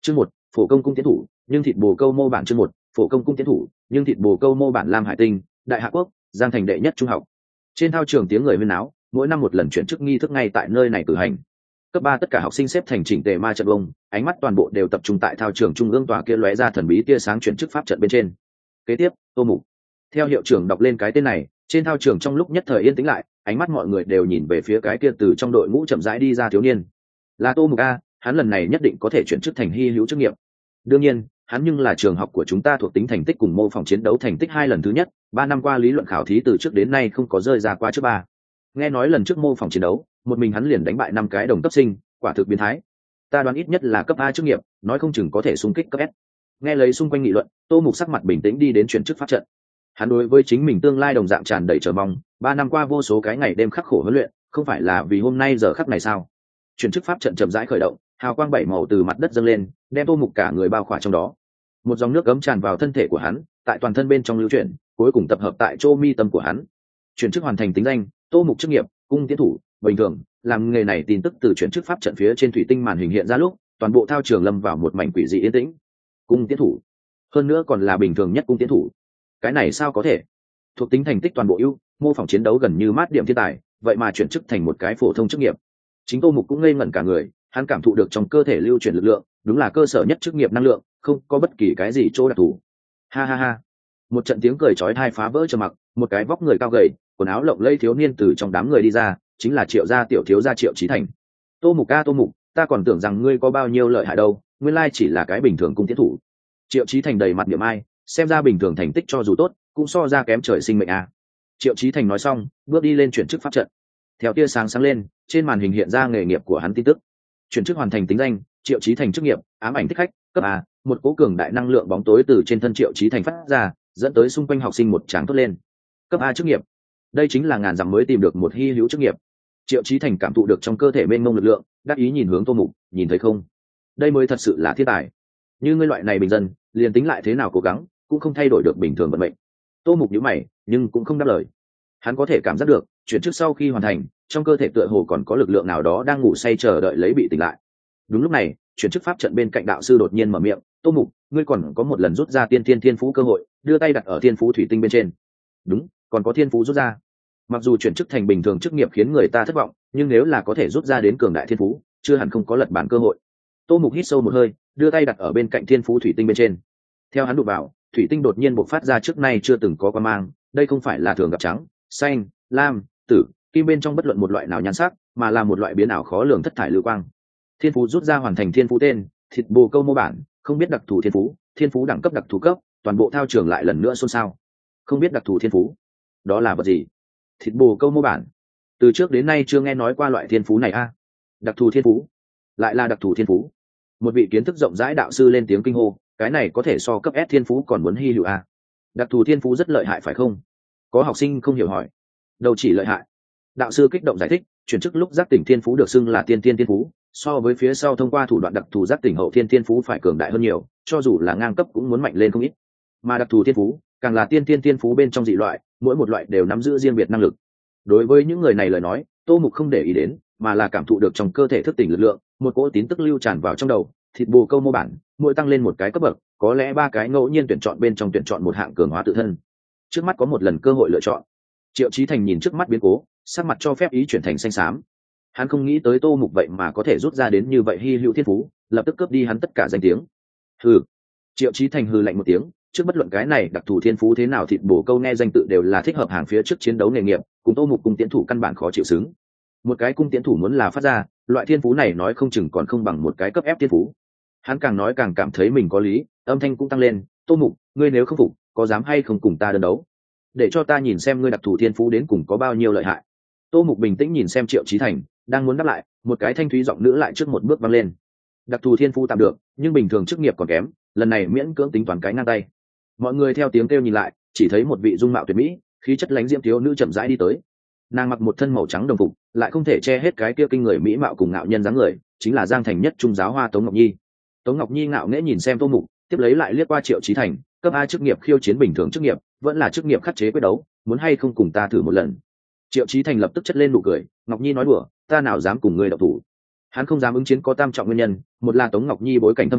Chương một, phổ công cung tiến thủ, nhưng thịt bồ câu mô bản. Chương một, phổ công cung tiến thủ, nhưng thịt bồ câu mô bản. Lam Hải Tinh, Đại Hạ Quốc, Giang Thành đệ nhất trung học. Trên thao trường tiếng người huyên náo, mỗi năm một lần chuyển chức nghi thức ngay tại nơi này cử hành. Cấp 3 tất cả học sinh xếp thành chỉnh tề ma trận vông, ánh mắt toàn bộ đều tập trung tại thao trường trung ương tòa kia lóe ra thần bí tia sáng chuyển chức pháp trận bên trên. Kế tiếp, Tô Mục. Theo hiệu trưởng đọc lên cái tên này, trên thao trường trong lúc nhất thời yên tĩnh lại, ánh mắt mọi người đều nhìn về phía cái kia từ trong đội ngũ chậm rãi đi ra thiếu niên. Là Tô Mục a, hắn lần này nhất định có thể chuyển chức thành hy hữu chức nghiệp. Đương nhiên, hắn nhưng là trường học của chúng ta thuộc tính thành tích cùng mô phỏng chiến đấu thành tích 2 lần thứ nhất, 3 năm qua lý luận khảo thí từ trước đến nay không có rơi ra qua trước 3. Nghe nói lần trước mô phỏng chiến đấu, một mình hắn liền đánh bại 5 cái đồng cấp sinh, quả thực biến thái. Ta đoán ít nhất là cấp A chức nghiệp, nói không chừng có thể xung kích cấp S. Nghe lấy xung quanh nghị luận, Tô Mục sắc mặt bình tĩnh đi đến chuyển chức pháp trận. Hắn đối với chính mình tương lai đồng dạng tràn đầy chờ mong, 3 năm qua vô số cái ngày đêm khắc khổ huấn luyện, không phải là vì hôm nay giờ khắc này sao? Chuyển chức pháp trận chậm rãi khởi động, hào quang 7 màu từ mặt đất dâng lên, đem Tô Mục cả người bao khỏa trong đó. Một dòng nước gấm tràn vào thân thể của hắn, tại toàn thân bên trong lưu chuyển, cuối cùng tập hợp tại chỗ mi tâm của hắn. Chuyển chức hoàn thành. Tính danh: Tô Mục. Chức nghiệp: cung tiến thủ. Bình thường, làm nghề này tin tức từ chuyển chức pháp trận phía trên thủy tinh màn hình hiện ra lúc, toàn bộ thao trường lâm vào một mảnh quỷ dị yên tĩnh. Cung tiến thủ, hơn nữa còn là bình thường nhất cung tiến thủ, cái này sao có thể? Thuộc tính thành tích toàn bộ ưu, mô phỏng chiến đấu gần như mát điểm thiên tài, vậy mà chuyển chức thành một cái phổ thông chức nghiệp. Chính Tô Mục cũng ngây ngẩn cả người, hắn cảm thụ được trong cơ thể lưu chuyển lực lượng, đúng là cơ sở nhất chức nghiệp năng lượng, không có bất kỳ cái gì chỗ đặc thù. Ha ha ha. Một trận tiếng cười chói tai phá vỡ trầm mặc, một cái vóc người cao gầy, quần áo lộng lẫy thiếu niên từ trong đám người đi ra, chính là Triệu gia tiểu thiếu gia Triệu Chí Thành. Tô Mục ca, Tô Mục, ta còn tưởng rằng ngươi có bao nhiêu lợi hại đâu, nguyên lai chỉ là cái bình thường cung tiến thủ. Triệu Chí Thành đầy mặt niềm ai, xem ra bình thường thành tích cho dù tốt, cũng so ra kém trời sinh mệnh à. Triệu Chí Thành nói xong, bước đi lên chuyển chức pháp trận. Theo tia sáng sáng lên, trên màn hình hiện ra nghề nghiệp của hắn tin tức. Chuyển chức hoàn thành. Tính danh: Triệu Chí Thành. Chức nghiệp: ám ảnh thích khách. Cấp A. Một cỗ cường đại năng lượng bóng tối từ trên thân Triệu Chí Thành phát ra, dẫn tới xung quanh học sinh một tràng thốt lên. Cấp A chức nghiệp, đây chính là ngàn dặm mới tìm được một hy hữu chức nghiệp. Triệu Chí Thành cảm thụ được trong cơ thể mênh mông lực lượng, đắc ý nhìn hướng Tô Mục, nhìn thấy không, đây mới thật sự là thiên tài. Như ngươi loại này bình dân, liền tính lại thế nào cố gắng, cũng không thay đổi được bình thường vận mệnh. Tô Mục nhíu mày, nhưng cũng không đáp lời. Hắn có thể cảm giác được, chuyển chức sau khi hoàn thành, trong cơ thể tựa hồ còn có lực lượng nào đó đang ngủ say chờ đợi lấy bị tỉnh lại. Đúng lúc này, chuyển chức pháp trận bên cạnh đạo sư đột nhiên mở miệng: Tô Mục, ngươi còn có một lần rút ra tiên thiên phú cơ hội, đưa tay đặt ở thiên phú thủy tinh bên trên. Đúng, còn có thiên phú rút ra. Mặc dù chuyển chức thành bình thường chức nghiệp khiến người ta thất vọng, nhưng nếu là có thể rút ra đến cường đại thiên phú, chưa hẳn không có lật bản cơ hội. Tô Mục hít sâu một hơi, đưa tay đặt ở bên cạnh thiên phú thủy tinh bên trên. Theo hắn đụng vào, thủy tinh đột nhiên bộc phát ra trước nay chưa từng có quang mang. Đây không phải là thường gặp trắng, xanh, lam, tử, kim bên trong bất luận một loại nào nhan sắc, mà là một loại biến ảo khó lường thất thải lưu quang. Thiên phú rút ra hoàn thành. Thiên phú tên: thịt bồ câu mô bản. Không biết đặc thù thiên phú, thiên phú đẳng cấp đặc thù cấp. Toàn bộ thao trường lại lần nữa xôn xao. Không biết đặc thù thiên phú, đó là vật gì? Thịt bồ câu mô bản, từ trước đến nay chưa nghe nói qua loại thiên phú này a. Đặc thù thiên phú, lại là đặc thù thiên phú. Một vị kiến thức rộng rãi đạo sư lên tiếng kinh hô, cái này có thể so cấp S thiên phú còn muốn hy hữu a. Đặc thù thiên phú rất lợi hại phải không? Có học sinh không hiểu hỏi. Đâu chỉ lợi hại. Đạo sư kích động giải thích, chuyển chức lúc giác tỉnh thiên phú được xưng là tiên thiên thiên phú, so với phía sau thông qua thủ đoạn đặc thù giác tỉnh hậu thiên thiên phú phải cường đại hơn nhiều, cho dù là ngang cấp cũng muốn mạnh lên không ít. Mà đặc thù thiên phú càng là tiên thiên thiên phú bên trong dị loại, mỗi một loại đều nắm giữ riêng biệt năng lực. Đối với những người này lời nói, Tô Mục không để ý đến, mà là cảm thụ được trong cơ thể thức tỉnh lực lượng, một cỗ tín tức lưu tràn vào trong đầu. Thịt bồ câu mô bản, mỗi tăng lên một cái cấp bậc, có lẽ 3 cái ngẫu nhiên tuyển chọn bên trong tuyển chọn một hạng cường hóa tự thân. Trước mắt có một lần cơ hội lựa chọn. Triệu Chí Thành nhìn trước mắt biến cố, sắc mặt cho phép ý chuyển thành xanh xám. Hắn không nghĩ tới Tô Mục vậy mà có thể rút ra đến như vậy hy hữu thiên phú, lập tức cướp đi hắn tất cả danh tiếng. Hừ. Triệu Chí Thành hừ lạnh một tiếng, trước bất luận cái này đặc thù thiên phú thế nào, thịt bồ câu nghe danh tự đều là thích hợp hàng phía trước chiến đấu nghề nghiệp, cùng Tô Mục cung tiến thủ căn bản khó chịu xứng. Một cái cung tiến thủ muốn là phát ra loại thiên phú này, nói không chừng còn không bằng một cái cấp ép thiên phú. Hắn càng nói càng cảm thấy mình có lý, âm thanh cũng tăng lên: Tô Mục, ngươi nếu không phục, có dám hay không cùng ta đơn đấu, để cho ta nhìn xem ngươi đặc thù thiên phú đến cùng có bao nhiêu lợi hại. Tô Mục bình tĩnh nhìn xem Triệu Chí Thành, đang muốn đáp lại, một cái thanh thúy giọng nữ lại trước một bước vang lên: đặc thù thiên phú tạm được, nhưng bình thường chức nghiệp còn kém, lần này miễn cưỡng tính toán cái ngang tay. Mọi người theo tiếng kêu nhìn lại, chỉ thấy một vị dung mạo tuyệt mỹ, khí chất lánh diễm thiếu nữ chậm rãi đi tới. Nàng mặc một thân màu trắng đồng phục, lại không thể che hết cái kia kinh người mỹ mạo cùng ngạo nhân dáng người, chính là Giang Thành nhất trung giáo hoa Tống Ngọc Nhi. Tống Ngọc Nhi ngạo nghễ nhìn xem Tô Mục, tiếp lấy lại liếc qua Triệu Chí Thành: cấp A chức nghiệp khiêu chiến bình thường chức nghiệp, vẫn là chức nghiệp khắc chế quyết đấu, muốn hay không cùng ta thử một lần? Triệu Chí Thành lập tức chất lên nụ cười: Ngọc Nhi nói đùa, ta nào dám cùng ngươi đậu thủ. Hắn không dám ứng chiến có tam trọng nguyên nhân, một là Tống Ngọc Nhi bối cảnh thâm hậu,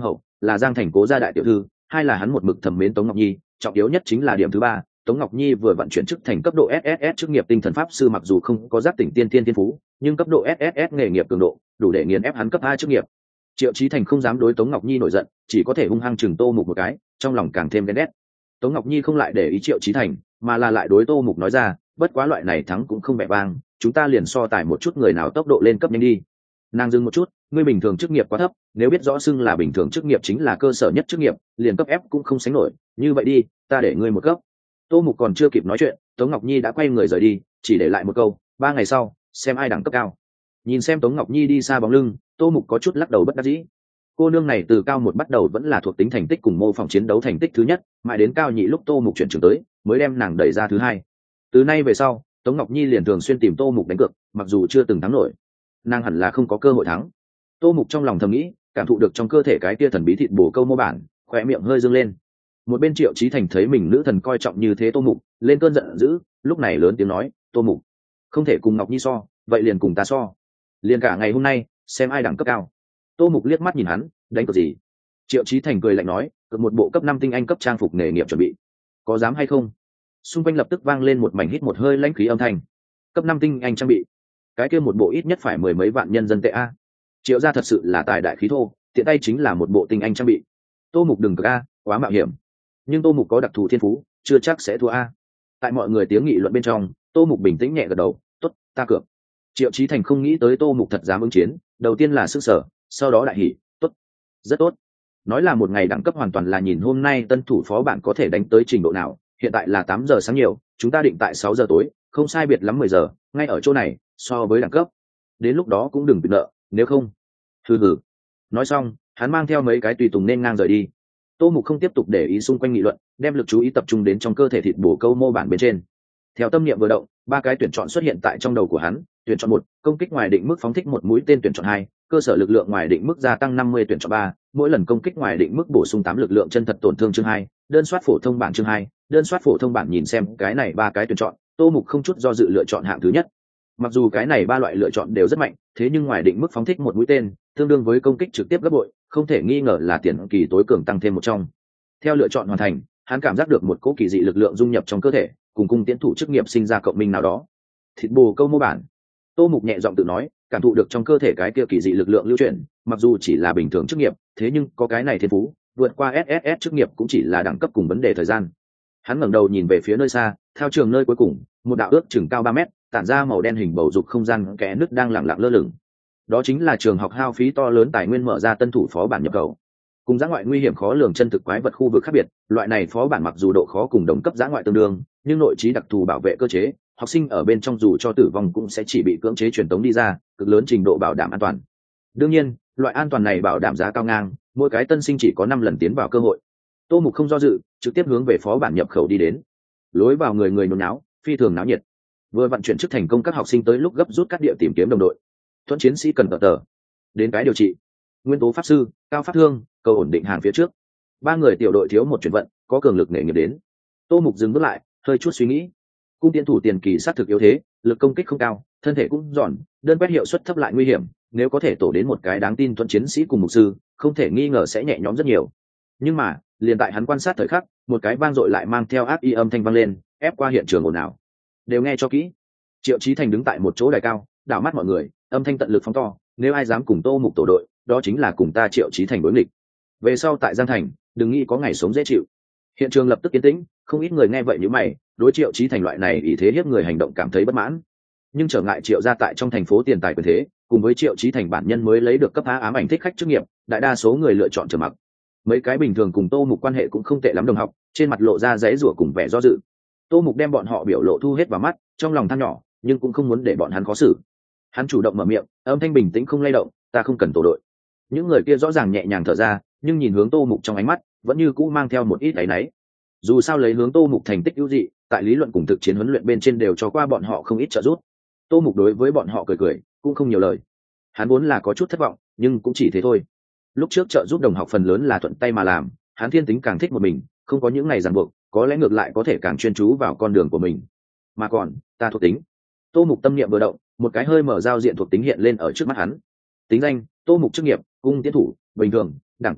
là Giang Thành Cố gia đại tiểu thư, hai là hắn một mực thầm mến Tống Ngọc Nhi, trọng yếu nhất chính là điểm thứ ba, Tống Ngọc Nhi vừa vận chuyển chức thành cấp độ SSS chức nghiệp tinh thần pháp sư, mặc dù không có giác tỉnh tiên tiên thiên phú, nhưng cấp độ SSS nghề nghiệp cường độ đủ để nghiền ép hắn cấp A chức nghiệp. Triệu Chí Thành không dám đối Tống Ngọc Nhi nổi giận, chỉ có thể hung hăng chừng Tô Mục một cái, trong lòng càng thêm ghen ghét. Tống Ngọc Nhi không lại để ý Triệu Chí Thành, mà là lại đối Tô Mục nói ra, bất quá loại này thắng cũng không vẻ vang, chúng ta liền so tài một chút người nào tốc độ lên cấp nhanh đi. Nàng dừng một chút, ngươi bình thường chức nghiệp quá thấp, nếu biết rõ xưng là bình thường chức nghiệp chính là cơ sở nhất chức nghiệp, liền cấp F cũng không sánh nổi, như vậy đi, ta để ngươi một cấp. Tô Mục còn chưa kịp nói chuyện, Tống Ngọc Nhi đã quay người rời đi, chỉ để lại một câu, 3 ngày sau, xem ai đẳng cấp cao. Nhìn xem Tống Ngọc Nhi đi xa bóng lưng, Tô Mục có chút lắc đầu bất đắc dĩ. Cô nương này từ cao một bắt đầu vẫn là thuộc tính thành tích cùng mô phỏng chiến đấu thành tích thứ nhất, mãi đến cao nhị lúc Tô Mục chuyển trường tới, mới đem nàng đẩy ra thứ hai. Từ nay về sau, Tống Ngọc Nhi liền thường xuyên tìm Tô Mục đánh cược, mặc dù chưa từng thắng nổi, nàng hẳn là không có cơ hội thắng. Tô Mục trong lòng thầm nghĩ, cảm thụ được trong cơ thể cái tia thần bí thịt bổ câu mô bản, khóe miệng hơi dương lên. Một bên Triệu Chí Thành thấy mình nữ thần coi trọng như thế Tô Mục, lên cơn giận dữ, lúc này lớn tiếng nói, Tô Mục, không thể cùng Ngọc Nhi so, vậy liền cùng ta so. Liền cả ngày hôm nay, xem ai đẳng cấp cao. Tô Mục liếc mắt nhìn hắn, đánh cược gì? Triệu Chí Thành cười lạnh nói, cực một bộ cấp 5 tinh anh cấp trang phục nghề nghiệp chuẩn bị, có dám hay không? Xung quanh lập tức vang lên một mảnh hít một hơi lãnh khí âm thanh. Cấp 5 tinh anh trang bị, cái kia một bộ ít nhất phải mười mấy vạn nhân dân tệ a. Triệu gia thật sự là tài đại khí thô, tiện tay chính là một bộ tinh anh trang bị. Tô Mục đừng cược a, quá mạo hiểm. Nhưng Tô Mục có đặc thù thiên phú, chưa chắc sẽ thua a. Tại mọi người tiếng nghị luận bên trong, Tô Mục bình tĩnh nhẹ gật đầu, tốt, ta cược. Triệu Chí Thành không nghĩ tới Tô Mục thật dám ứng chiến, đầu tiên là sức sở, sau đó đại hỉ, tốt, rất tốt. Nói là một ngày đẳng cấp hoàn toàn là nhìn hôm nay tân thủ phó bạn có thể đánh tới trình độ nào. Hiện tại là 8 giờ sáng nhiều, chúng ta định tại 6 giờ tối, không sai biệt lắm 10 giờ, ngay ở chỗ này, so với đẳng cấp. Đến lúc đó cũng đừng bị nợ, nếu không. Hừ hừ. Nói xong, hắn mang theo mấy cái tùy tùng nên ngang rời đi. Tô Mục không tiếp tục để ý xung quanh nghị luận, đem lực chú ý tập trung đến trong cơ thể thịt bổ câu mô bản bên trên. Theo tâm niệm vừa động, 3 cái tuyển chọn xuất hiện tại trong đầu của hắn. Tuyển chọn 1, công kích ngoài định mức phóng thích một mũi tên. Tuyển chọn 2, cơ sở lực lượng ngoài định mức gia tăng 50. Tuyển chọn 3, mỗi lần công kích ngoài định mức bổ sung 8 lực lượng chân thật tổn thương. Chương 2, đơn soát phổ thông bản. Chương 2, đơn soát phổ thông bản. Nhìn xem cái này 3 cái tuyển chọn, Tô Mục không chút do dự lựa chọn hạng thứ nhất. Mặc dù cái này 3 loại lựa chọn đều rất mạnh, thế nhưng ngoài định mức phóng thích một mũi tên, tương đương với công kích trực tiếp gấp bội, không thể nghi ngờ là tiền kỳ tối cường tăng thêm một trong. Theo lựa chọn hoàn thành, hắn cảm giác được một cỗ kỳ dị lực lượng dung nhập trong cơ thể, cùng cung tiễn thủ chức nghiệp sinh ra cộng minh nào đó. Thịt bồ câu mô bản. Tô Mục nhẹ giọng tự nói, cảm thụ được trong cơ thể cái kia kỳ dị lực lượng lưu chuyển, mặc dù chỉ là bình thường chức nghiệp, thế nhưng có cái này thiên phú, vượt qua SSS chức nghiệp cũng chỉ là đẳng cấp cùng vấn đề thời gian. Hắn ngẩng đầu nhìn về phía nơi xa, theo trường nơi cuối cùng, một đạo ước chừng cao 3 mét, tản ra màu đen hình bầu dục không gian kẽ nứt đang lặng lặng lơ lửng. Đó chính là trường học hao phí to lớn tài nguyên mở ra tân thủ phó bản nhập khẩu. Cùng dã ngoại nguy hiểm khó lường chân thực quái vật khu vực khác biệt, loại này phó bản mặc dù độ khó cùng đồng cấp dã ngoại tương đương, nhưng nội trí đặc thù bảo vệ cơ chế, học sinh ở bên trong dù cho tử vong cũng sẽ chỉ bị cưỡng chế truyền tống đi ra, cực lớn trình độ bảo đảm an toàn. Đương nhiên, loại an toàn này bảo đảm giá cao ngang, mỗi cái tân sinh chỉ có 5 lần tiến vào cơ hội. Tô Mục không do dự, trực tiếp hướng về phó bản nhập khẩu đi đến. Lối vào người người nôn náo, phi thường náo nhiệt. Vừa vận chuyển chức thành công các học sinh tới lúc gấp rút cắt địa tìm kiếm đồng đội. Thuận chiến sĩ cần tờ đến cái điều trị. Nguyên tố pháp sư, cao pháp thương, cầu ổn định hàng phía trước. 3 người tiểu đội thiếu một chuyển vận, có cường lực nghề nghiệp đến. Tô Mục dừng bước lại, hơi chút suy nghĩ. Cung tiến thủ tiền kỳ sát thực yếu thế, lực công kích không cao, thân thể cũng giòn, đơn quét hiệu suất thấp lại nguy hiểm, nếu có thể tổ đến một cái đáng tin thuận chiến sĩ cùng mục sư, không thể nghi ngờ sẽ nhẹ nhõm rất nhiều. Nhưng mà, liền tại hắn quan sát thời khắc, một cái vang dội lại mang theo ác y âm thanh vang lên, ép qua hiện trường ồn ào. Đều nghe cho kỹ. Triệu Chí Thành đứng tại một chỗ đài cao, đảo mắt mọi người, âm thanh tận lực phóng to, nếu ai dám cùng Tô Mục tổ đội, đó chính là cùng ta Triệu Chí Thành đối nghịch. Về sau tại Giang Thành, đừng nghĩ có ngày sống dễ chịu. Hiện trường lập tức yên tĩnh, không ít người nghe vậy như mày, đối Triệu Chí Thành loại này ý thế hiếp người hành động cảm thấy bất mãn. Nhưng trở ngại Triệu gia tại trong thành phố tiền tài quyền thế, cùng với Triệu Chí Thành bản nhân mới lấy được cấp ám ảnh thích khách chức nghiệp, đại đa số người lựa chọn trầm mặc. Mấy cái bình thường cùng Tô Mục quan hệ cũng không tệ lắm đồng học, trên mặt lộ ra giãy giụa cùng vẻ do dự. Tô Mục đem bọn họ biểu lộ thu hết vào mắt, trong lòng than nhỏ, nhưng cũng không muốn để bọn hắn khó xử. Hắn chủ động mở miệng, âm thanh bình tĩnh không lay động, ta không cần tổ đội. Những người kia rõ ràng nhẹ nhàng thở ra, nhưng nhìn hướng Tô Mục trong ánh mắt vẫn như cũ mang theo một ít áy náy. Dù sao lấy hướng Tô Mục thành tích ưu dị, tại lý luận cùng thực chiến huấn luyện bên trên đều cho qua bọn họ không ít trợ giúp. Tô Mục đối với bọn họ cười cười, cũng không nhiều lời. Hắn vốn là có chút thất vọng, nhưng cũng chỉ thế thôi. Lúc trước trợ giúp đồng học phần lớn là thuận tay mà làm, hắn thiên tính càng thích một mình, không có những ngày ràng buộc, có lẽ ngược lại có thể càng chuyên chú vào con đường của mình. Mà còn, ta thuộc tính. Tô Mục tâm niệm vừa động, một cái hơi mở giao diện thuộc tính hiện lên ở trước mắt hắn. Tính danh: Tô Mục chức nghiệp, cung tiến thủ, bình thường, đẳng cấp 1,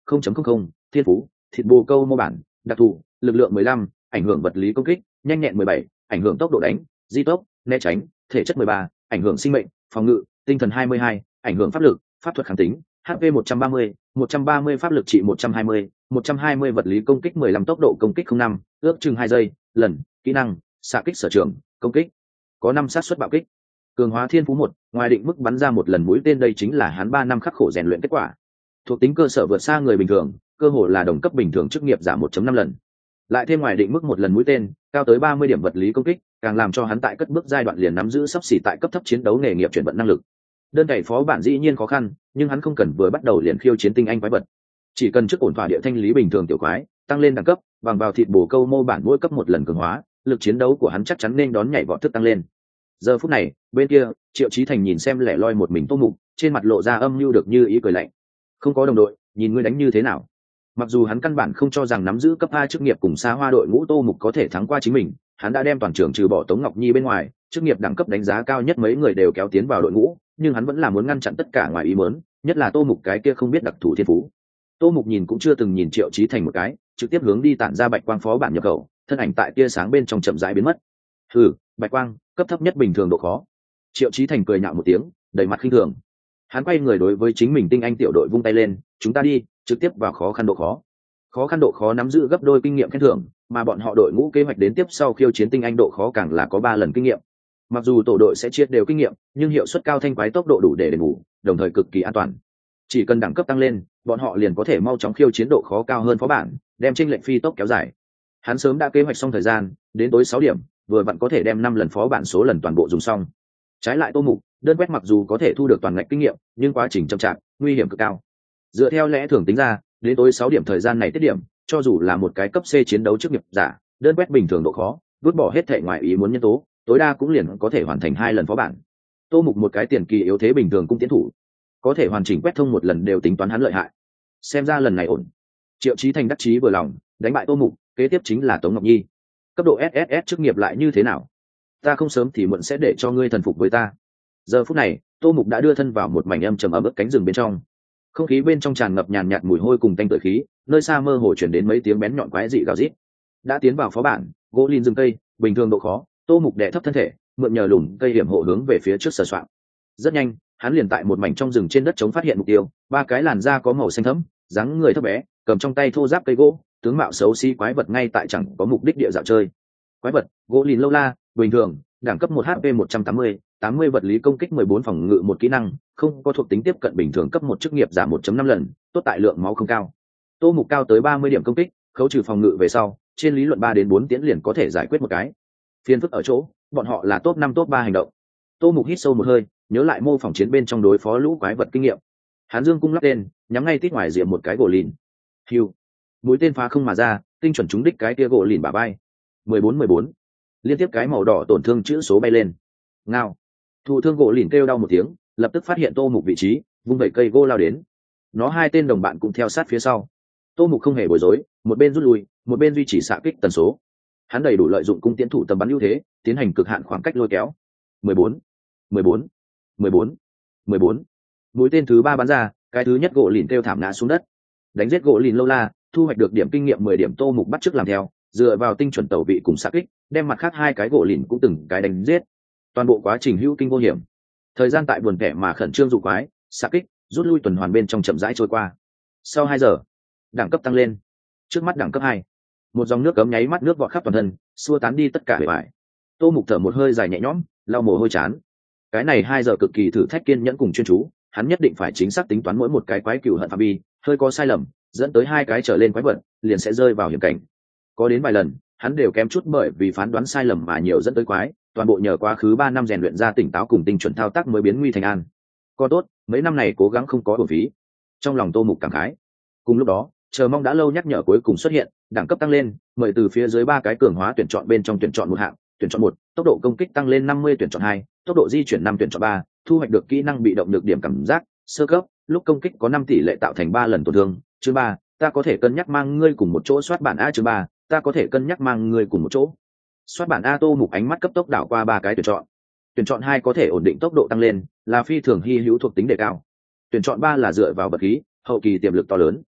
0.00 thiên phú thịt bồ câu mô bản đặc thù lực lượng 15, ảnh hưởng vật lý công kích nhanh nhẹn 17, ảnh hưởng tốc độ đánh di tốc né tránh thể chất 13, ảnh hưởng sinh mệnh phòng ngự tinh thần 22, ảnh hưởng pháp lực pháp thuật kháng tính hp 130, 130 pháp lực trị 120, 120 vật lý công kích 15 tốc độ công kích 05, ước chừng 2 giây lần kỹ năng xạ kích sở trường công kích có 5 sát suất bạo kích cường hóa thiên phú 1, ngoài định mức bắn ra một lần mũi tên đây chính là hắn 3 năm khắc khổ rèn luyện kết quả thuộc tính cơ sở vượt xa người bình thường cơ hội là đồng cấp bình thường chức nghiệp giảm 1.5 lần lại thêm ngoài định mức một lần mũi tên cao tới 30 điểm vật lý công kích càng làm cho hắn tại cất bước giai đoạn liền nắm giữ sắp xỉ tại cấp thấp chiến đấu nghề nghiệp chuyển vận năng lực đơn cày phó bản dĩ nhiên khó khăn nhưng hắn không cần vừa bắt đầu liền khiêu chiến tinh anh quái vật chỉ cần trước ổn thỏa địa thanh lý bình thường tiểu quái tăng lên đẳng cấp bằng vào thịt bổ câu mô bản mỗi cấp một lần cường hóa lực chiến đấu của hắn chắc chắn nên đón nhảy vọt thức tăng lên giờ phút này bên kia Triệu Chí Thành nhìn xem lẻ loi một mình Tô Mục trên mặt lộ ra âm mưu được như ý cười lạnh không có đồng đội nhìn ngươi đánh như thế nào mặc dù hắn căn bản không cho rằng nắm giữ cấp A chức nghiệp cùng xa hoa đội ngũ Tô Mục có thể thắng qua chính mình hắn đã đem toàn trường trừ bỏ Tống Ngọc Nhi bên ngoài chức nghiệp đẳng cấp đánh giá cao nhất mấy người đều kéo tiến vào đội ngũ nhưng hắn vẫn là muốn ngăn chặn tất cả ngoài ý muốn nhất là Tô Mục cái kia không biết đặc thù thiên phú Tô Mục nhìn cũng chưa từng nhìn Triệu Chí Thành một cái trực tiếp hướng đi tản ra bạch quang phó bản nhập khẩu thân ảnh tại tia sáng bên trong chậm rãi biến mất bạch quang cấp thấp nhất bình thường độ khó Triệu Chí Thành cười nhạo một tiếng đầy mặt khinh thường hắn quay người đối với chính mình tinh anh tiểu đội vung tay lên chúng ta đi trực tiếp vào khó khăn độ khó nắm giữ gấp đôi kinh nghiệm khen thưởng mà bọn họ đội ngũ kế hoạch đến tiếp sau khiêu chiến tinh anh độ khó càng là có 3 lần kinh nghiệm mặc dù tổ đội sẽ chia đều kinh nghiệm nhưng hiệu suất cao thanh quái tốc độ đủ để đền bù đồng thời cực kỳ an toàn chỉ cần đẳng cấp tăng lên bọn họ liền có thể mau chóng khiêu chiến độ khó cao hơn phó bản đem chênh lệch phi tốc kéo dài hắn sớm đã kế hoạch xong thời gian đến tối 6 điểm vừa vặn có thể đem 5 lần phó bản số lần toàn bộ dùng xong trái lại Tô Mục đơn quét mặc dù có thể thu được toàn ngạch kinh nghiệm nhưng quá trình chậm chạp nguy hiểm cực cao dựa theo lẽ thường tính ra đến tối 6 điểm thời gian này tiết điểm cho dù là một cái cấp C chiến đấu chức nghiệp giả đơn quét bình thường độ khó vứt bỏ hết thể ngoại ý muốn nhân tố tối đa cũng liền có thể hoàn thành 2 lần phó bản Tô Mục một cái tiền kỳ yếu thế bình thường cũng tiến thủ có thể hoàn chỉnh quét thông một lần đều tính toán hắn lợi hại xem ra lần này ổn Triệu Chí Thành đắc chí vừa lòng đánh bại Tô Mục kế tiếp chính là Tống Ngọc Nhi cấp độ SSS chức nghiệp lại như thế nào ta không sớm thì muộn sẽ để cho ngươi thần phục với ta giờ phút này Tô Mục đã đưa thân vào một mảnh âm trầm ấm ức cánh rừng bên trong không khí bên trong tràn ngập nhàn nhạt mùi hôi cùng tanh tưởi khí nơi xa mơ hồ chuyển đến mấy tiếng bén nhọn quái dị gào rít đã tiến vào phó bản gỗ lìn rừng cây bình thường độ khó Tô Mục đè thấp thân thể mượn nhờ lùm cây hiểm hộ hướng về phía trước sờ soạn rất nhanh hắn liền tại một mảnh trong rừng trên đất chống phát hiện mục tiêu 3 cái làn da có màu xanh thẫm dáng người thấp bé cầm trong tay thô giáp cây gỗ tướng mạo xấu xí quái vật ngay tại chẳng có mục đích địa dạo chơi quái vật gỗ lìn lâu la bình thường đẳng cấp 1 HP 180, 80 vật lý công kích 14 phòng ngự 1 kỹ năng không có thuộc tính tiếp cận bình thường cấp 1 chức nghiệp giảm 1.5 lần tốt tại lượng máu không cao Tô Mục cao tới 30 điểm công kích khấu trừ phòng ngự về sau trên lý luận 3 đến 4 tiễn liền có thể giải quyết một cái phiền phức ở chỗ bọn họ là top 5 top 3 hành động Tô Mục hít sâu một hơi nhớ lại mô phỏng chiến bên trong đối phó lũ quái vật kinh nghiệm hắn dương cung lắp tên nhắm ngay tít ngoài diệm một cái gỗ lìn hiu mũi tên phá không mà ra tinh chuẩn trúng đích cái kia gỗ lìn bả bay 14 liên tiếp cái màu đỏ tổn thương chữ số bay lên ngao thụ thương gỗ lìn kêu đau một tiếng lập tức phát hiện Tô Mục vị trí vung vẩy cây gỗ lao đến nó 2 tên đồng bạn cũng theo sát phía sau Tô Mục không hề bối rối một bên rút lui một bên duy trì xạ kích tần số hắn đầy đủ lợi dụng cung tiến thủ tầm bắn ưu thế tiến hành cực hạn khoảng cách lôi kéo 14 mũi tên thứ 3 bắn ra cái thứ nhất gỗ lìn kêu thảm ngã xuống đất đánh giết gỗ lìn lâu la thu hoạch được điểm kinh nghiệm 10 điểm. Tô Mục bắt chước làm theo dựa vào tinh chuẩn tẩu vị cùng xạ kích đem mặt khác 2 cái gỗ lìn cũng từng cái đánh giết toàn bộ quá trình hữu kinh vô hiểm thời gian tại buồn kẻ mà khẩn trương dụ quái xạ kích rút lui tuần hoàn bên trong chậm rãi trôi qua sau 2 giờ đẳng cấp tăng lên trước mắt đẳng cấp 2 một dòng nước cấm nháy mắt nước vọt khắp toàn thân xua tán đi tất cả bề bài Tô Mục thở một hơi dài nhẹ nhõm lau mồ hôi chán cái này 2 giờ cực kỳ thử thách kiên nhẫn cùng chuyên chú hắn nhất định phải chính xác tính toán mỗi một cái quái cừu hận phạm vi hơi có sai lầm dẫn tới 2 cái trở lên quái vật liền sẽ rơi vào hiểm cảnh có đến vài lần hắn đều kém chút bởi vì phán đoán sai lầm mà nhiều dẫn tới quái toàn bộ nhờ quá khứ 3 năm rèn luyện ra tỉnh táo cùng tinh chuẩn thao tác mới biến nguy thành an có tốt mấy năm này cố gắng không có uổng phí trong lòng Tô Mục cảm khái cùng lúc đó chờ mong đã lâu nhắc nhở cuối cùng xuất hiện đẳng cấp tăng lên mời từ phía dưới 3 cái cường hóa tuyển chọn bên trong tuyển chọn một hạng tuyển chọn 1 tốc độ công kích tăng lên 50 tuyển chọn 2 tốc độ di chuyển 5 tuyển chọn 3 thu hoạch được kỹ năng bị động được điểm cảm giác sơ cấp lúc công kích có 5 tỷ lệ tạo thành 3 lần tổn thương chương 3 ta có thể cân nhắc mang ngươi cùng một chỗ soát bản A chương 3 ta có thể cân nhắc mang ngươi cùng một chỗ soát bản A. Tô Mục ánh mắt cấp tốc đảo qua 3 cái tuyển chọn 2 có thể ổn định tốc độ tăng lên là phi thường hy hữu thuộc tính đề cao tuyển chọn 3 là dựa vào vật khí hậu kỳ tiềm lực to lớn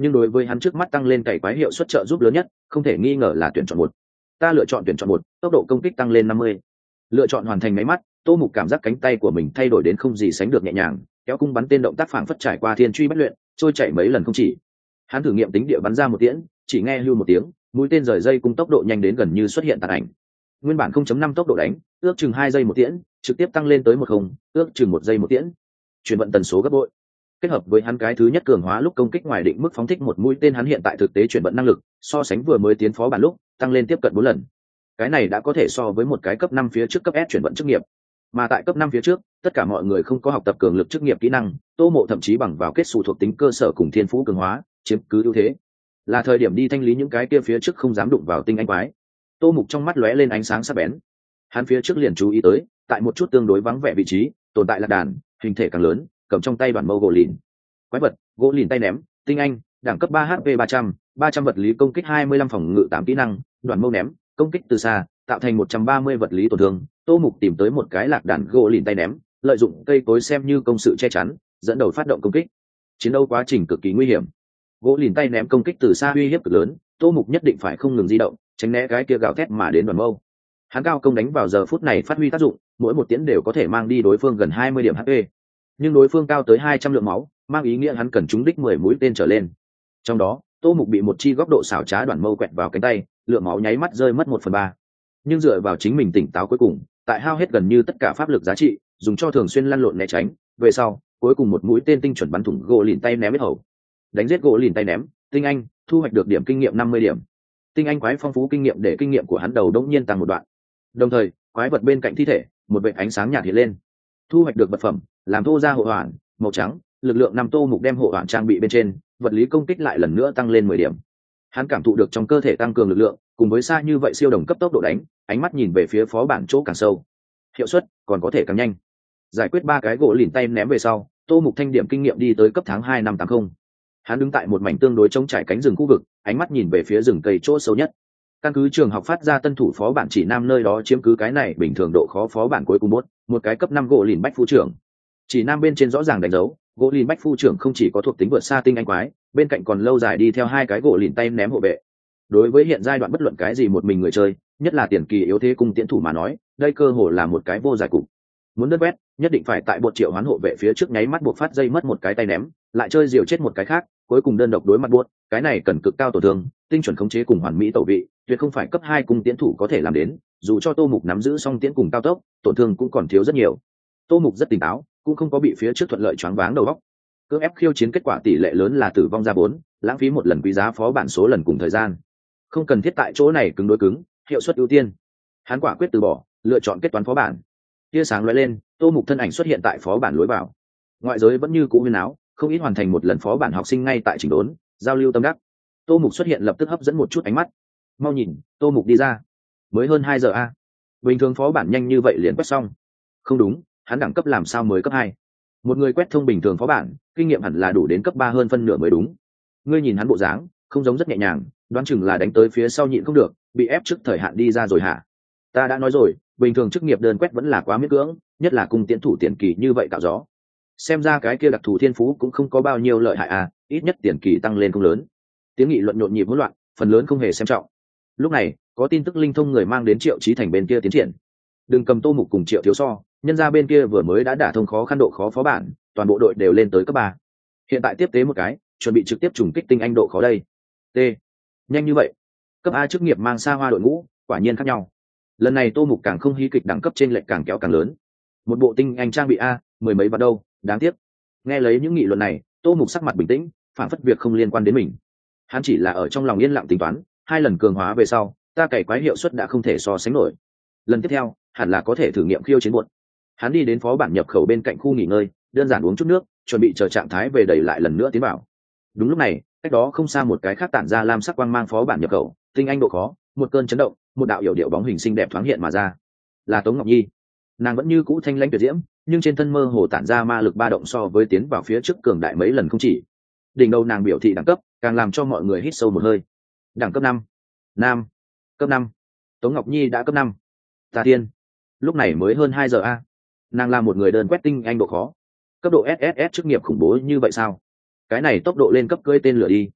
nhưng đối với hắn trước mắt tăng lên cày quái hiệu suất trợ giúp lớn nhất không thể nghi ngờ là tuyển chọn một. Ta lựa chọn tuyển chọn một, tốc độ công kích tăng lên 50. Lựa chọn hoàn thành máy mắt, Tô Mục cảm giác cánh tay của mình thay đổi đến không gì sánh được nhẹ nhàng, kéo cung bắn tên động tác phảng phất trải qua thiên truy bất luyện, trôi chảy mấy lần không chỉ. Hắn thử nghiệm tính địa bắn ra một tiễn, chỉ nghe hưu một tiếng, mũi tên rời dây cung tốc độ nhanh đến gần như xuất hiện tàn ảnh. Nguyên bản 0.5 tốc độ đánh, ước chừng 2 giây một tiễn, trực tiếp tăng lên tới 10, ước chừng 1 giây một tiễn. Chuyển vận tần số gấp bội. Kết hợp với hắn cái thứ nhất cường hóa lúc công kích ngoài định mức phóng thích một mũi tên, hắn hiện tại thực tế chuyển vận năng lực, so sánh vừa mới tiến phó bản lúc, tăng lên tiếp cận 4 lần. Cái này đã có thể so với một cái cấp 5 phía trước cấp S chuyển vận chức nghiệp. Mà tại cấp 5 phía trước, tất cả mọi người không có học tập cường lực chức nghiệp kỹ năng, Tô Mộ thậm chí bằng vào kết xù thuộc tính cơ sở cùng thiên phú cường hóa, chiếm cứ ưu thế. Là thời điểm đi thanh lý những cái kia phía trước không dám đụng vào tinh anh quái. Tô Mục trong mắt lóe lên ánh sáng sắc bén. Hắn phía trước liền chú ý tới, tại một chút tương đối vắng vẻ vị trí, tồn tại lạc đàn, hình thể càng lớn, cầm trong tay bản mâu gỗ lìn. Quái vật, gỗ lìn tay ném, tinh anh, đẳng cấp 3 HP 300 vật lý công kích 25 phòng ngự 8 kỹ năng, đoạn mâu ném, công kích từ xa, tạo thành 130 vật lý tổn thương. Tô Mục tìm tới một cái lạc đàn gỗ lìn tay ném, lợi dụng cây cối xem như công sự che chắn, dẫn đầu phát động công kích. Chiến đấu quá trình cực kỳ nguy hiểm. Gỗ lìn tay ném công kích từ xa uy hiếp cực lớn, Tô Mục nhất định phải không ngừng di động, tránh né cái kia gào thét mà đến đoàn mâu. Hắn cao công đánh vào giờ phút này phát huy tác dụng, mỗi một tiễn đều có thể mang đi đối phương gần 20 điểm HP. Nhưng đối phương cao tới 200 lượng máu, mang ý nghĩa hắn cần trúng đích 10 mũi tên trở lên. Trong đó, Tô Mục bị một chi góc độ xảo trá đoàn mâu quẹt vào cánh tay, lượng máu nháy mắt rơi mất 1/3. Nhưng dựa vào chính mình tỉnh táo cuối cùng, tại hao hết gần như tất cả pháp lực giá trị, dùng cho thường xuyên lăn lộn né tránh, về sau, cuối cùng một mũi tên tinh chuẩn bắn thủng gỗ lìn tay ném hết hầu. Đánh giết gỗ lìn tay ném, tinh anh, thu hoạch được điểm kinh nghiệm 50 điểm. Tinh anh quái phong phú kinh nghiệm để kinh nghiệm của hắn đầu đống nhiên tăng một đoạn. Đồng thời, quái vật bên cạnh thi thể, một vệt ánh sáng nhạt hiện lên. Thu hoạch được vật phẩm, làm thô ra hộ hoàn, màu trắng, lực lượng 5. Tô Mục đem hộ hoàn trang bị bên trên, vật lý công kích lại lần nữa tăng lên 10 điểm. Hắn cảm thụ được trong cơ thể tăng cường lực lượng, cùng với xa như vậy siêu đồng cấp tốc độ đánh, ánh mắt nhìn về phía phó bản chỗ càng sâu. Hiệu suất còn có thể càng nhanh. Giải quyết 3 cái gỗ lìn tay ném về sau, Tô Mục thanh điểm kinh nghiệm đi tới cấp tháng 2 năm 80. Hắn đứng tại một mảnh tương đối trống trải cánh rừng khu vực, ánh mắt nhìn về phía rừng cây chỗ sâu nhất. Căn cứ trường học phát ra tân thủ phó bản chỉ nam nơi đó chiếm cứ cái này bình thường độ khó phó bản cuối cùng một cái cấp 5 gỗ lìn bách phu trưởng. Chỉ nam bên trên rõ ràng đánh dấu, gỗ lìn bách phu trưởng không chỉ có thuộc tính vượt xa tinh anh quái, bên cạnh còn lâu dài đi theo 2 cái gỗ lìn tay ném hộ vệ. Đối với hiện giai đoạn bất luận cái gì một mình người chơi, nhất là tiền kỳ yếu thế cung tiễn thủ mà nói, đây cơ hồ là một cái vô giải cục. Muốn đứt quét, nhất định phải tại bộ triệu hoán hộ vệ phía trước nháy mắt buộc phát dây mất một cái tay ném, lại chơi diều chết một cái khác, cuối cùng đơn độc đối mặt buốt, cái này cần cực cao tổn thương, tinh chuẩn khống chế cùng hoàn mỹ tẩu vị, tuyệt không phải cấp 2 cung tiễn thủ có thể làm đến, dù cho Tô Mục nắm giữ song tiễn cùng cao tốc, tổn thương cũng còn thiếu rất nhiều. Tô Mục rất tỉnh táo, cũng không có bị phía trước thuận lợi choáng váng đầu óc. Cưỡng ép khiêu chiến kết quả tỷ lệ lớn là tử vong ra 4, lãng phí một lần quý giá phó bản số lần cùng thời gian. Không cần thiết tại chỗ này cứng đối cứng, hiệu suất ưu tiên. Hắn quả quyết từ bỏ, lựa chọn kết toán phó bản. Tia sáng lóe lên, Tô Mục thân ảnh xuất hiện tại phó bản lối vào. Ngoại giới vẫn như cũ huyên áo, không ít hoàn thành một lần phó bản học sinh ngay tại chỉnh đốn, giao lưu tâm đắc. Tô Mục xuất hiện lập tức hấp dẫn một chút ánh mắt. Mau nhìn, Tô Mục đi ra. Mới hơn 2 giờ a. Bình thường phó bản nhanh như vậy liền quét xong. Không đúng, hắn đẳng cấp làm sao mới cấp 2? Một người quét thông bình thường phó bản, kinh nghiệm hẳn là đủ đến cấp 3 hơn phân nửa mới đúng. Ngươi nhìn hắn bộ dáng, không giống rất nhẹ nhàng, đoán chừng là đánh tới phía sau nhịn không được, bị ép trước thời hạn đi ra rồi hả? Ta đã nói rồi, bình thường chức nghiệp đơn quét vẫn là quá miễn cưỡng, nhất là cùng tiễn thủ tiền kỳ như vậy cạo gió. Xem ra cái kia đặc thù thiên phú cũng không có bao nhiêu lợi hại à, ít nhất tiền kỳ tăng lên không lớn. Tiếng nghị luận nhộn nhịp hỗn loạn, phần lớn không hề xem trọng. Lúc này, có tin tức linh thông người mang đến Triệu Chí Thành bên kia tiến triển. Đừng cầm Tô Mục cùng Triệu Thiếu So, nhân ra bên kia vừa mới đã đả thông khó khăn độ khó phó bản, toàn bộ đội đều lên tới cấp 3. Hiện tại tiếp tế một cái, chuẩn bị trực tiếp trùng kích tinh anh độ khó đây. T. Nhanh như vậy. Cấp A chức nghiệp mang xa hoa đội ngũ, quả nhiên khác nhau. Lần này Tô Mục càng không hí kịch, đẳng cấp trên lệch càng kéo càng lớn. Một bộ tinh anh trang bị A, mười mấy vào đâu, đáng tiếc. Nghe lấy những nghị luận này, Tô Mục sắc mặt bình tĩnh, phản phất việc không liên quan đến mình. Hắn chỉ là ở trong lòng yên lặng tính toán, 2 lần cường hóa về sau, ta cày quái hiệu suất đã không thể so sánh nổi. Lần tiếp theo, hẳn là có thể thử nghiệm khiêu chiến muộn. Hắn đi đến phó bản nhập khẩu bên cạnh khu nghỉ ngơi, đơn giản uống chút nước, chuẩn bị chờ trạng thái về đẩy lại lần nữa tiến vào. Đúng lúc này, cách đó không xa một cái khác tản ra lam sắc quang mang phó bản nhập khẩu, tinh anh độ khó, một cơn chấn động, một đạo yểu điệu bóng hình xinh đẹp thoáng hiện mà ra. Là Tống Ngọc Nhi. Nàng vẫn như cũ thanh lãnh tuyệt diễm, nhưng trên thân mơ hồ tản ra ma lực ba động so với tiến vào phía trước cường đại mấy lần không chỉ. Đỉnh đầu nàng biểu thị đẳng cấp, càng làm cho mọi người hít sâu một hơi. Đẳng cấp 5. Nam. Cấp 5. Tống Ngọc Nhi đã cấp 5. Ta tiên. Lúc này mới hơn 2 giờ a. Nàng là một người đơn quét tinh anh độ khó. Cấp độ SSS chức nghiệp khủng bố như vậy sao? Cái này tốc độ lên cấp cưỡi tên lửa đi.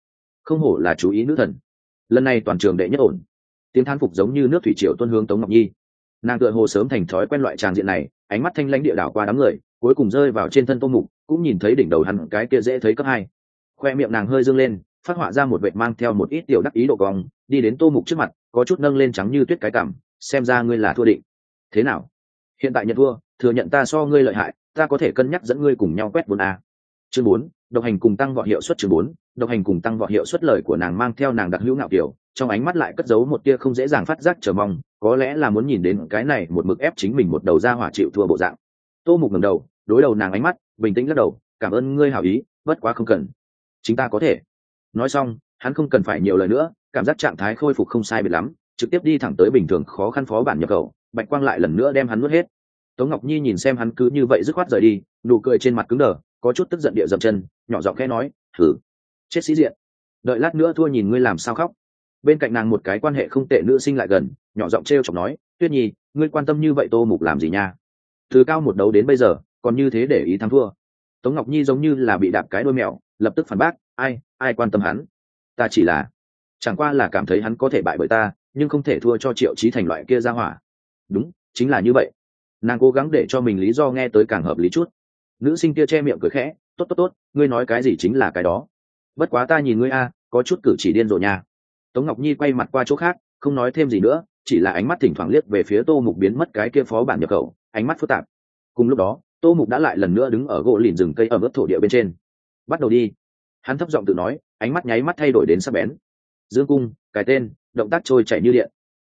không hổ là chú ý nữ thần, lần này toàn trường đệ nhất ổn. Tiếng thán phục giống như nước thủy triều tuôn hướng Tống Ngọc Nhi. Nàng tựa hồ sớm thành thói quen loại tràng diện này, ánh mắt thanh lãnh địa đảo qua đám người, cuối cùng rơi vào trên thân Tô Mục, cũng nhìn thấy đỉnh đầu hắn cái kia dễ thấy cấp 2. Khoe miệng nàng hơi dương lên, phát họa ra một vệt mang theo một ít tiểu đắc ý độ cong, đi đến Tô Mục trước mặt, có chút nâng lên trắng như tuyết cái cằm, xem ra ngươi là thua định. Thế nào? Hiện tại nhận thua, thừa nhận ta so ngươi lợi hại, ta có thể cân nhắc dẫn ngươi cùng nhau quét 4A. Chương 4, độc hành cùng tăng vọt hiệu suất. Chương 4, độc hành cùng tăng vọt hiệu suất. Lời của nàng mang theo nàng đặc hữu ngạo kiểu, trong ánh mắt lại cất giấu một tia không dễ dàng phát giác chờ mong, có lẽ là muốn nhìn đến cái này một mực ép chính mình một đầu ra hỏa chịu thua bộ dạng. Tô Mục ngẩng đầu, đối đầu nàng ánh mắt, bình tĩnh lắc đầu, cảm ơn ngươi hảo ý, bất quá không cần. Chính ta có thể. Nói xong, hắn không cần phải nhiều lời nữa, cảm giác trạng thái khôi phục không sai biệt lắm, trực tiếp đi thẳng tới bình thường khó khăn phó bản nhập khẩu, bạch quang lại lần nữa đem hắn nuốt hết. Tống Ngọc Nhi nhìn xem hắn cứ như vậy dứt khoát rời đi, nụ cười trên mặt cứng đờ, có chút tức giận địa dậm chân, nhỏ giọng khẽ nói, thử chết sĩ diện, đợi lát nữa thua nhìn ngươi làm sao khóc. Bên cạnh nàng một cái quan hệ không tệ nữ sinh lại gần, nhỏ giọng trêu chọc nói, Tuyết Nhi, ngươi quan tâm như vậy Tô Mục làm gì nha? Từ cao một đấu đến bây giờ, còn như thế để ý thắng thua. Tống Ngọc Nhi giống như là bị đạp cái đuôi mèo, lập tức phản bác, ai quan tâm hắn? Ta chỉ là, chẳng qua là cảm thấy hắn có thể bại bởi ta, nhưng không thể thua cho Triệu Chí Thành loại kia ra hỏa. Đúng, chính là như vậy. Nàng cố gắng để cho mình lý do nghe tới càng hợp lý chút. Nữ sinh kia che miệng cười khẽ, tốt, ngươi nói cái gì chính là cái đó. Bất quá ta nhìn ngươi có chút cử chỉ điên rồ nha. Tống Ngọc Nhi quay mặt qua chỗ khác, không nói thêm gì nữa, chỉ là ánh mắt thỉnh thoảng liếc về phía Tô Mục biến mất cái kia phó bản nhập khẩu, ánh mắt phức tạp. Cùng lúc đó, Tô Mục đã lại lần nữa đứng ở gỗ lìn rừng cây ẩm ướt thổ địa bên trên. Bắt đầu đi. Hắn thấp giọng tự nói, ánh mắt nháy mắt thay đổi đến sắc bén. Dương cung, cái tên, động tác trôi chảy như điện.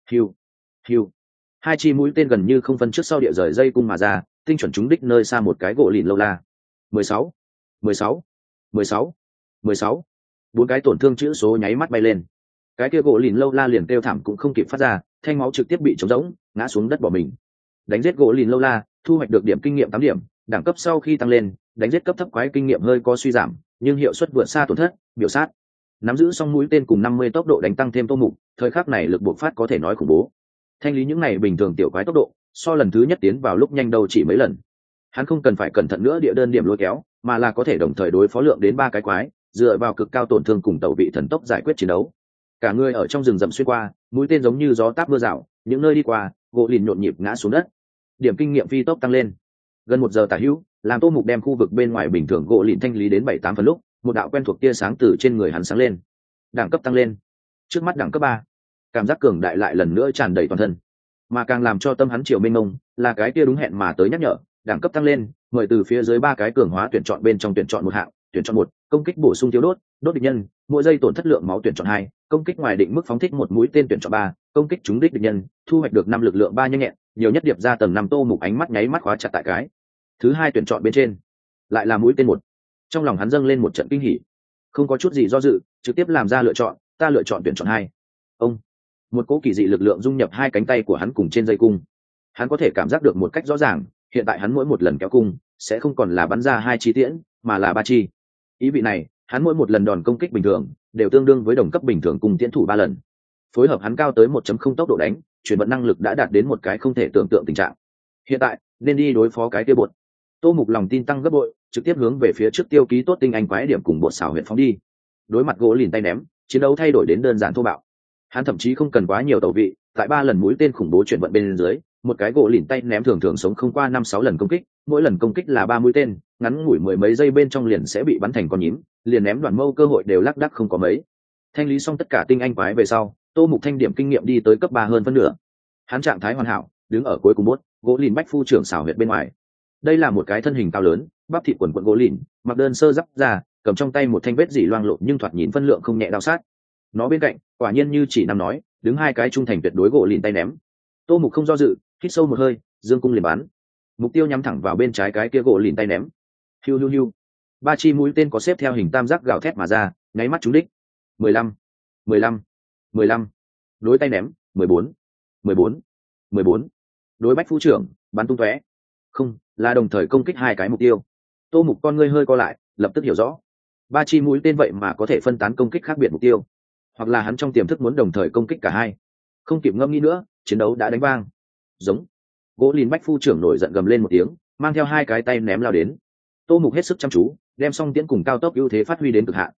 Hiu. Hai chi mũi tên gần như không phân trước sau địa rời dây cung mà ra, tinh chuẩn trúng đích nơi xa một cái gỗ lìn lâu la. 16, 16, 16, 16. Bốn cái tổn thương chữ số nháy mắt bay lên. Cái kia gỗ lìn lâu la liền kêu thảm cũng không kịp phát ra, thanh máu trực tiếp bị trống rỗng, ngã xuống đất bỏ mình. Đánh giết gỗ lìn lâu la, thu hoạch được điểm kinh nghiệm 8 điểm, đẳng cấp sau khi tăng lên, đánh giết cấp thấp quái kinh nghiệm hơi có suy giảm, nhưng hiệu suất vượt xa tổn thất, biểu sát. Nắm giữ xong mũi tên cùng 50 tốc độ đánh tăng thêm Tô Mục, thời khắc này lực bộc phát có thể nói khủng bố. Thanh lý những này bình thường tiểu quái tốc độ, so lần thứ nhất tiến vào lúc nhanh đầu chỉ mấy lần. Hắn không cần phải cẩn thận nữa địa đơn điểm lôi kéo, mà là có thể đồng thời đối phó lượng đến 3 cái quái, dựa vào cực cao tổn thương cùng tẩu vị thần tốc giải quyết chiến đấu. Cả người ở trong rừng rậm xuyên qua, mũi tên giống như gió táp mưa rào, những nơi đi qua, gỗ lìn nhộn nhịp ngã xuống đất. Điểm kinh nghiệm phi tốc tăng lên. Gần 1 giờ tả hữu, làm Tô Mục đem khu vực bên ngoài bình thường gỗ lìn thanh lý đến 7-8 phần lúc, một đạo quen thuộc tia sáng từ trên người hắn sáng lên. Đẳng cấp tăng lên. Trước mắt đẳng cấp 3. Cảm giác cường đại lại lần nữa tràn đầy toàn thân. Mà càng làm cho tâm hắn chiều mênh mông, là cái kia đúng hẹn mà tới nhắc nhở, đẳng cấp tăng lên, mời từ phía dưới 3 cái cường hóa tuyển chọn bên trong tuyển chọn một hạng, tuyển chọn 1, công kích bổ sung thiếu đốt, đốt địch nhân, mỗi giây tổn thất lượng máu tuyển chọn 2, công kích ngoài định mức phóng thích một mũi tên tuyển chọn 3, công kích trúng đích địch nhân, thu hoạch được 5 lực lượng 3 nhanh nhẹn, nhiều nhất điệp ra tầng 5. Tô Mục ánh mắt nháy mắt khóa chặt tại cái thứ 2 tuyển chọn bên trên, lại là mũi tên 1. Trong lòng hắn dâng lên một trận kinh hỉ, không có chút gì do dự, trực tiếp làm ra lựa chọn, ta lựa chọn tuyển chọn 2. Ông, một cỗ kỳ dị lực lượng dung nhập hai cánh tay của hắn cùng trên dây cung. Hắn có thể cảm giác được một cách rõ ràng, hiện tại hắn mỗi một lần kéo cung sẽ không còn là bắn ra 2 chi tiễn, mà là 3 chi. Ý vị này, hắn mỗi một lần đòn công kích bình thường đều tương đương với đồng cấp bình thường cùng tiễn thủ 3 lần. Phối hợp hắn cao tới 1.0 tốc độ đánh, chuyển vận năng lực đã đạt đến một cái không thể tưởng tượng tình trạng. Hiện tại nên đi đối phó cái kia bột. Tô Mục lòng tin tăng gấp bội, trực tiếp hướng về phía trước tiêu ký tốt tinh anh quái điểm cùng bột xảo huyện phóng đi. Đối mặt gỗ lìn tay ném, chiến đấu thay đổi đến đơn giản thô bạo. Hắn thậm chí không cần quá nhiều tẩu vị, tại 3 lần mũi tên khủng bố chuyển vận bên dưới, một cái gỗ lìn tay ném thường sống không qua 5-6 lần công kích, mỗi lần công kích là 3 mũi tên, ngắn ngủi mười mấy giây bên trong liền sẽ bị bắn thành con nhím, liền ném đoàn mâu cơ hội đều lác đác không có mấy. Thanh lý xong tất cả tinh anh quái về sau, Tô Mục thanh điểm kinh nghiệm đi tới cấp 3 hơn phân nửa. Hắn trạng thái hoàn hảo, đứng ở cuối cùng bốt, gỗ lìn bách phu trưởng xảo huyệt bên ngoài. Đây là một cái thân hình cao lớn, bắp thịt quần quần gỗ lìn, mặc đơn sơ giáp ra, cầm trong tay một thanh vết dỉ loang lộ nhưng thoạt nhìn phân lượng không nhẹ đao sát. Nó bên cạnh, quả nhiên như chỉ năm nói, đứng 2 cái trung thành tuyệt đối gỗ lìn tay ném. Tô Mục không do dự, hít sâu một hơi, dương cung liền bắn. Mục tiêu nhắm thẳng vào bên trái cái kia gỗ lìn tay ném. Hiu. 3 chi mũi tên có xếp theo hình tam giác gào thét mà ra, nháy mắt trúng đích. 15, 15, 15. Đối tay ném, 14, 14, 14. Đối bách phu trưởng, bắn tung tóe. Không, là đồng thời công kích 2 cái mục tiêu. Tô Mục con ngươi hơi co lại, lập tức hiểu rõ. 3 chi mũi tên vậy mà có thể phân tán công kích khác biệt mục tiêu, hoặc là hắn trong tiềm thức muốn đồng thời công kích cả hai. Không kịp ngẫm nghĩ nữa, chiến đấu đã đánh vang. Giống. Gỗ lìn bách phu trưởng nổi giận gầm lên một tiếng, mang theo 2 cái tay ném lao đến. Tô Mục hết sức chăm chú, đem song tiễn cùng cao tốc ưu thế phát huy đến cực hạn.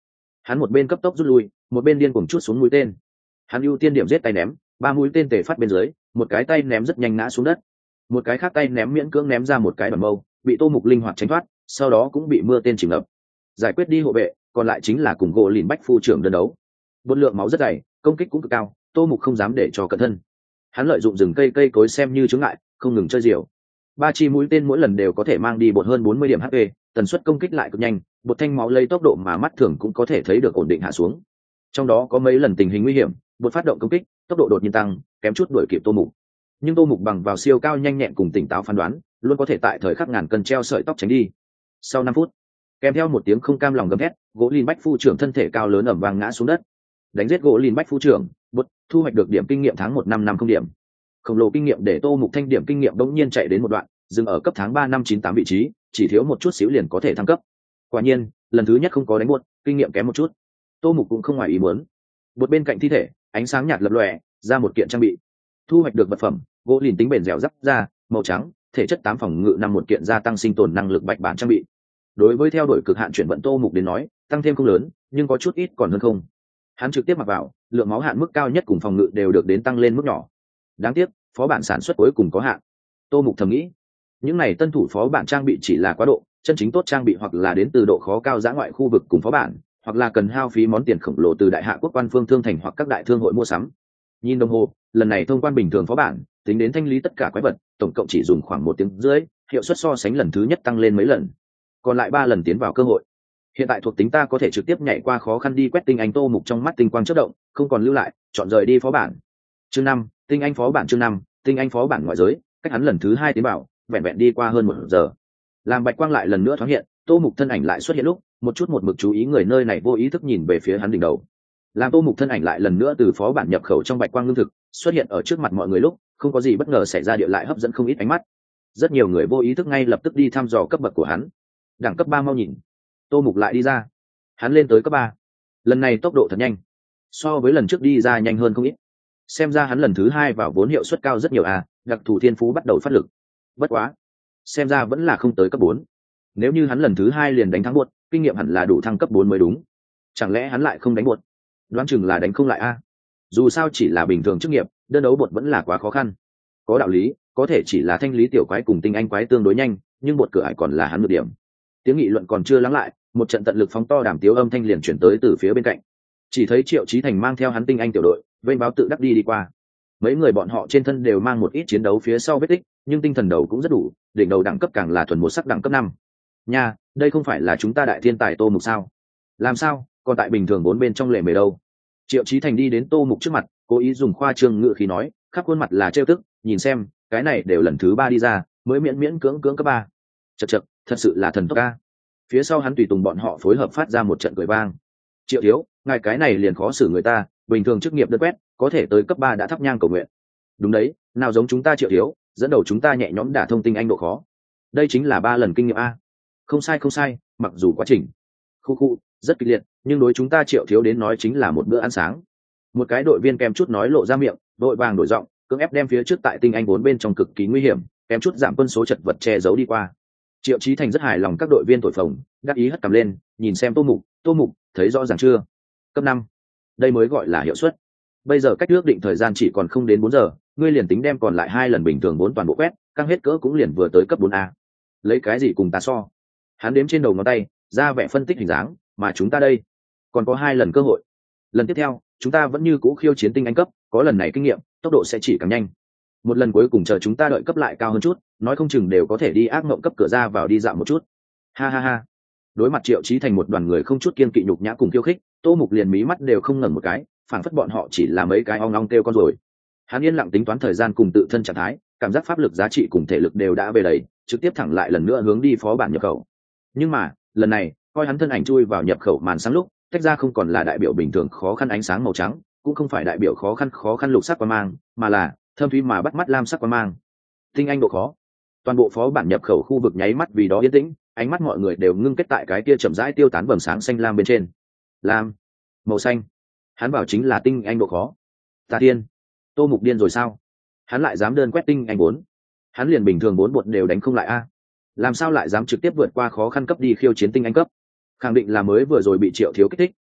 Hắn một bên cấp tốc rút lui, một bên điên cuồng chút xuống mũi tên. Hắn ưu tiên điểm giết tay ném, 3 mũi tên tề phát bên dưới, một cái tay ném rất nhanh ngã xuống đất, một cái khác tay ném miễn cưỡng ném ra một cái đoàn mâu, bị Tô Mục linh hoạt tránh thoát, sau đó cũng bị mưa tên chìm ngập. Giải quyết đi hộ vệ, còn lại chính là cùng gỗ lìn bách phu trưởng đơn đấu. Một lượng máu rất dày, công kích cũng cực cao, Tô Mục không dám để cho cẩn thân. Hắn lợi dụng rừng cây cối xem như chướng ngại, không ngừng chơi diều. 3 chi mũi tên mỗi lần đều có thể mang đi bột hơn 40 điểm HP, tần suất công kích lại cực nhanh, bột thanh máu lấy tốc độ mà mắt thường cũng có thể thấy được ổn định hạ xuống. Trong đó có mấy lần tình hình nguy hiểm, bột phát động công kích, tốc độ đột nhiên tăng, kém chút đuổi kịp Tô Mục. Nhưng Tô Mục bằng vào siêu cao nhanh nhẹn cùng tỉnh táo phán đoán, luôn có thể tại thời khắc ngàn cân treo sợi tóc tránh đi. Sau 5 phút, kèm theo một tiếng không cam lòng gầm thét, gỗ lìn bách phu trưởng thân thể cao lớn ầm vang ngã xuống đất. Đánh giết gỗ lìn bách phu trưởng, bột thu hoạch được điểm kinh nghiệm tháng 1 năm 50 điểm. Khổng lồ kinh nghiệm để Tô Mục thanh điểm kinh nghiệm đống nhiên chạy đến một đoạn, dừng ở cấp tháng 3 năm 98 vị trí, chỉ thiếu một chút xíu liền có thể thăng cấp. Quả nhiên, lần thứ nhất không có đánh buốt, kinh nghiệm kém một chút. Tô Mục cũng không ngoài ý muốn. Bột bên cạnh thi thể, ánh sáng nhạt lập lòe, ra một kiện trang bị. Thu hoạch được vật phẩm, gỗ lìn tính bền dẻo rắc ra, màu trắng, thể chất 8 phòng ngự năm một kiện gia tăng sinh tồn năng lực bạch bản trang bị. Đối với theo đuổi cực hạn chuyển vận Tô Mục đến nói, tăng thêm không lớn, nhưng có chút ít còn hơn không. Hắn trực tiếp mặc vào, lượng máu hạn mức cao nhất cùng phòng ngự đều được đến tăng lên mức nhỏ. Đáng tiếc, phó bản sản xuất cuối cùng có hạn. Tô Mục thầm nghĩ, những này tân thủ phó bản trang bị chỉ là quá độ, chân chính tốt trang bị hoặc là đến từ độ khó cao dã ngoại khu vực cùng phó bản, hoặc là cần hao phí món tiền khổng lồ từ đại hạ quốc quan phương thương thành hoặc các đại thương hội mua sắm. Nhìn đồng hồ, lần này thông quan bình thường phó bản, tính đến thanh lý tất cả quái vật, tổng cộng chỉ dùng khoảng 1 tiếng rưỡi, hiệu suất so sánh lần thứ nhất tăng lên mấy lần, còn lại 3 lần tiến vào cơ hội. Hiện tại thuộc tính ta có thể trực tiếp nhảy qua khó khăn đi quét tinh anh. Tô Mục trong mắt tinh quang chớp động, không còn lưu lại, chọn rời đi phó bản. Chương 5, tinh anh phó bản. Chương 5, tinh anh phó bản ngoại giới, cách hắn lần thứ 2 tiến vào, vẹn vẹn đi qua hơn 1 giờ. Làm bạch quang lại lần nữa thoáng hiện, Tô Mục thân ảnh lại xuất hiện lúc, một chút một mực chú ý người nơi này vô ý thức nhìn về phía hắn đỉnh đầu. Làm Tô Mục thân ảnh lại lần nữa từ phó bản nhập khẩu trong bạch quang lương thực xuất hiện ở trước mặt mọi người lúc, không có gì bất ngờ xảy ra, địa lại hấp dẫn không ít ánh mắt. Rất nhiều người vô ý thức ngay lập tức đi thăm dò cấp bậc của hắn. Đẳng cấp 3 mau nhìn. Tô Mục lại đi ra. Hắn lên tới cấp 3. Lần này tốc độ thật nhanh, so với lần trước đi ra nhanh hơn không ít. Xem ra hắn lần thứ 2 vào vốn hiệu suất cao rất nhiều à, đặc thù thiên phú bắt đầu phát lực. Bất quá, xem ra vẫn là không tới cấp 4. Nếu như hắn lần thứ 2 liền đánh thắng buột, kinh nghiệm hẳn là đủ thăng cấp 4 mới đúng. Chẳng lẽ hắn lại không đánh buột? Đoán chừng là đánh không lại a. Dù sao chỉ là bình thường chức nghiệp, đơn đấu buột vẫn là quá khó khăn. Có đạo lý, có thể chỉ là thanh lý tiểu quái cùng tinh anh quái tương đối nhanh, nhưng buột cửa ải còn là hắn một điểm. Tiếng nghị luận còn chưa lắng lại, một trận tận lực phóng to đàm tiếu âm thanh liền chuyển tới từ phía bên cạnh. Chỉ thấy Triệu Chí Thành mang theo hắn tinh anh tiểu đội, vênh báo tự đắc đi qua. Mấy người bọn họ trên thân đều mang một ít chiến đấu phía sau vết tích, nhưng tinh thần đầu cũng rất đủ, đỉnh đầu đẳng cấp càng là thuần một sắc đẳng cấp 5. Nha, đây không phải là chúng ta đại thiên tài Tô Mục sao? Làm sao, còn tại bình thường 4 bên trong lề mề đâu? Triệu Chí Thành đi đến Tô Mục trước mặt, cố ý dùng khoa trương ngữ khí nói, khắp khuôn mặt là trêu tức, nhìn xem, cái này đều lần thứ 3 đi ra, mới miễn miễn cưỡng cưỡng cấp 3. Chậc chậc, thật sự là thần tốc a. Phía sau hắn tùy tùng bọn họ phối hợp phát ra một trận cười vang. Triệu thiếu, ngài cái này liền khó xử người ta, bình thường chức nghiệp đơn quét, có thể tới cấp 3 đã thắp nhang cầu nguyện. Đúng đấy, nào giống chúng ta Triệu thiếu, dẫn đầu chúng ta nhẹ nhõm đả thông tinh anh độ khó. Đây chính là 3 lần kinh nghiệm a. Không sai, mặc dù quá trình khu rất kịch liệt, nhưng đối chúng ta Triệu thiếu đến nói chính là một bữa ăn sáng. Một cái đội viên kèm chút nói lộ ra miệng, đội vàng đổi giọng, cưỡng ép đem phía trước tại tinh anh 4 bên trong cực kỳ nguy hiểm, kèm chút giảm quân số chật vật che giấu đi qua. Triệu Chí Thành rất hài lòng các đội viên thổi phồng, đắc ý hất cằm lên, nhìn xem Tô Mục, thấy rõ ràng chưa? Cấp 5. Đây mới gọi là hiệu suất. Bây giờ cách ước định thời gian chỉ còn không đến 4 giờ, ngươi liền tính đem còn lại 2 lần bình thường 4 toàn bộ quét, căng hết cỡ cũng liền vừa tới cấp 4A. Lấy cái gì cùng ta so? Hắn đếm trên đầu ngón tay, ra vẻ phân tích hình dáng, mà chúng ta đây, còn có 2 lần cơ hội. Lần tiếp theo, chúng ta vẫn như cũ khiêu chiến tinh anh cấp, có lần này kinh nghiệm, tốc độ sẽ chỉ càng nhanh. Một lần cuối cùng chờ chúng ta đợi cấp lại cao hơn chút, nói không chừng đều có thể đi ác mộng cấp cửa ra vào đi dạo một chút. Ha ha ha. Đối mặt Triệu Chí Thành một đoàn người không chút kiên kỵ nhục nhã cùng khiêu khích, Tô Mục liền mí mắt đều không ngẩng một cái, phảng phất bọn họ chỉ là mấy cái ong ong kêu con rồi. Hắn yên lặng tính toán thời gian cùng tự thân trạng thái, cảm giác pháp lực giá trị cùng thể lực đều đã về đầy, trực tiếp thẳng lại lần nữa hướng đi phó bản nhập khẩu. Nhưng mà, lần này, coi hắn thân ảnh chui vào nhập khẩu màn sáng lúc, tách ra không còn là đại biểu bình thường khó khăn ánh sáng màu trắng, cũng không phải đại biểu khó khăn lục sắc quang mang, mà là thâm thúy mà bắt mắt lam sắc quang mang. Tinh anh độ khó. Toàn bộ phó bản nhập khẩu khu vực nháy mắt vì đó yên tĩnh, ánh mắt mọi người đều ngưng kết tại cái kia chậm rãi tiêu tán vầng sáng xanh lam bên trên. Lam, màu xanh. Hắn bảo chính là tinh anh độ khó. Tà Thiên, Tô Mục điên rồi sao? Hắn lại dám đơn quét tinh anh 4. Hắn liền bình thường 4 bột đều đánh không lại a. Làm sao lại dám trực tiếp vượt qua khó khăn cấp đi khiêu chiến tinh anh cấp? Khẳng định là mới vừa rồi bị Triệu thiếu kích thích,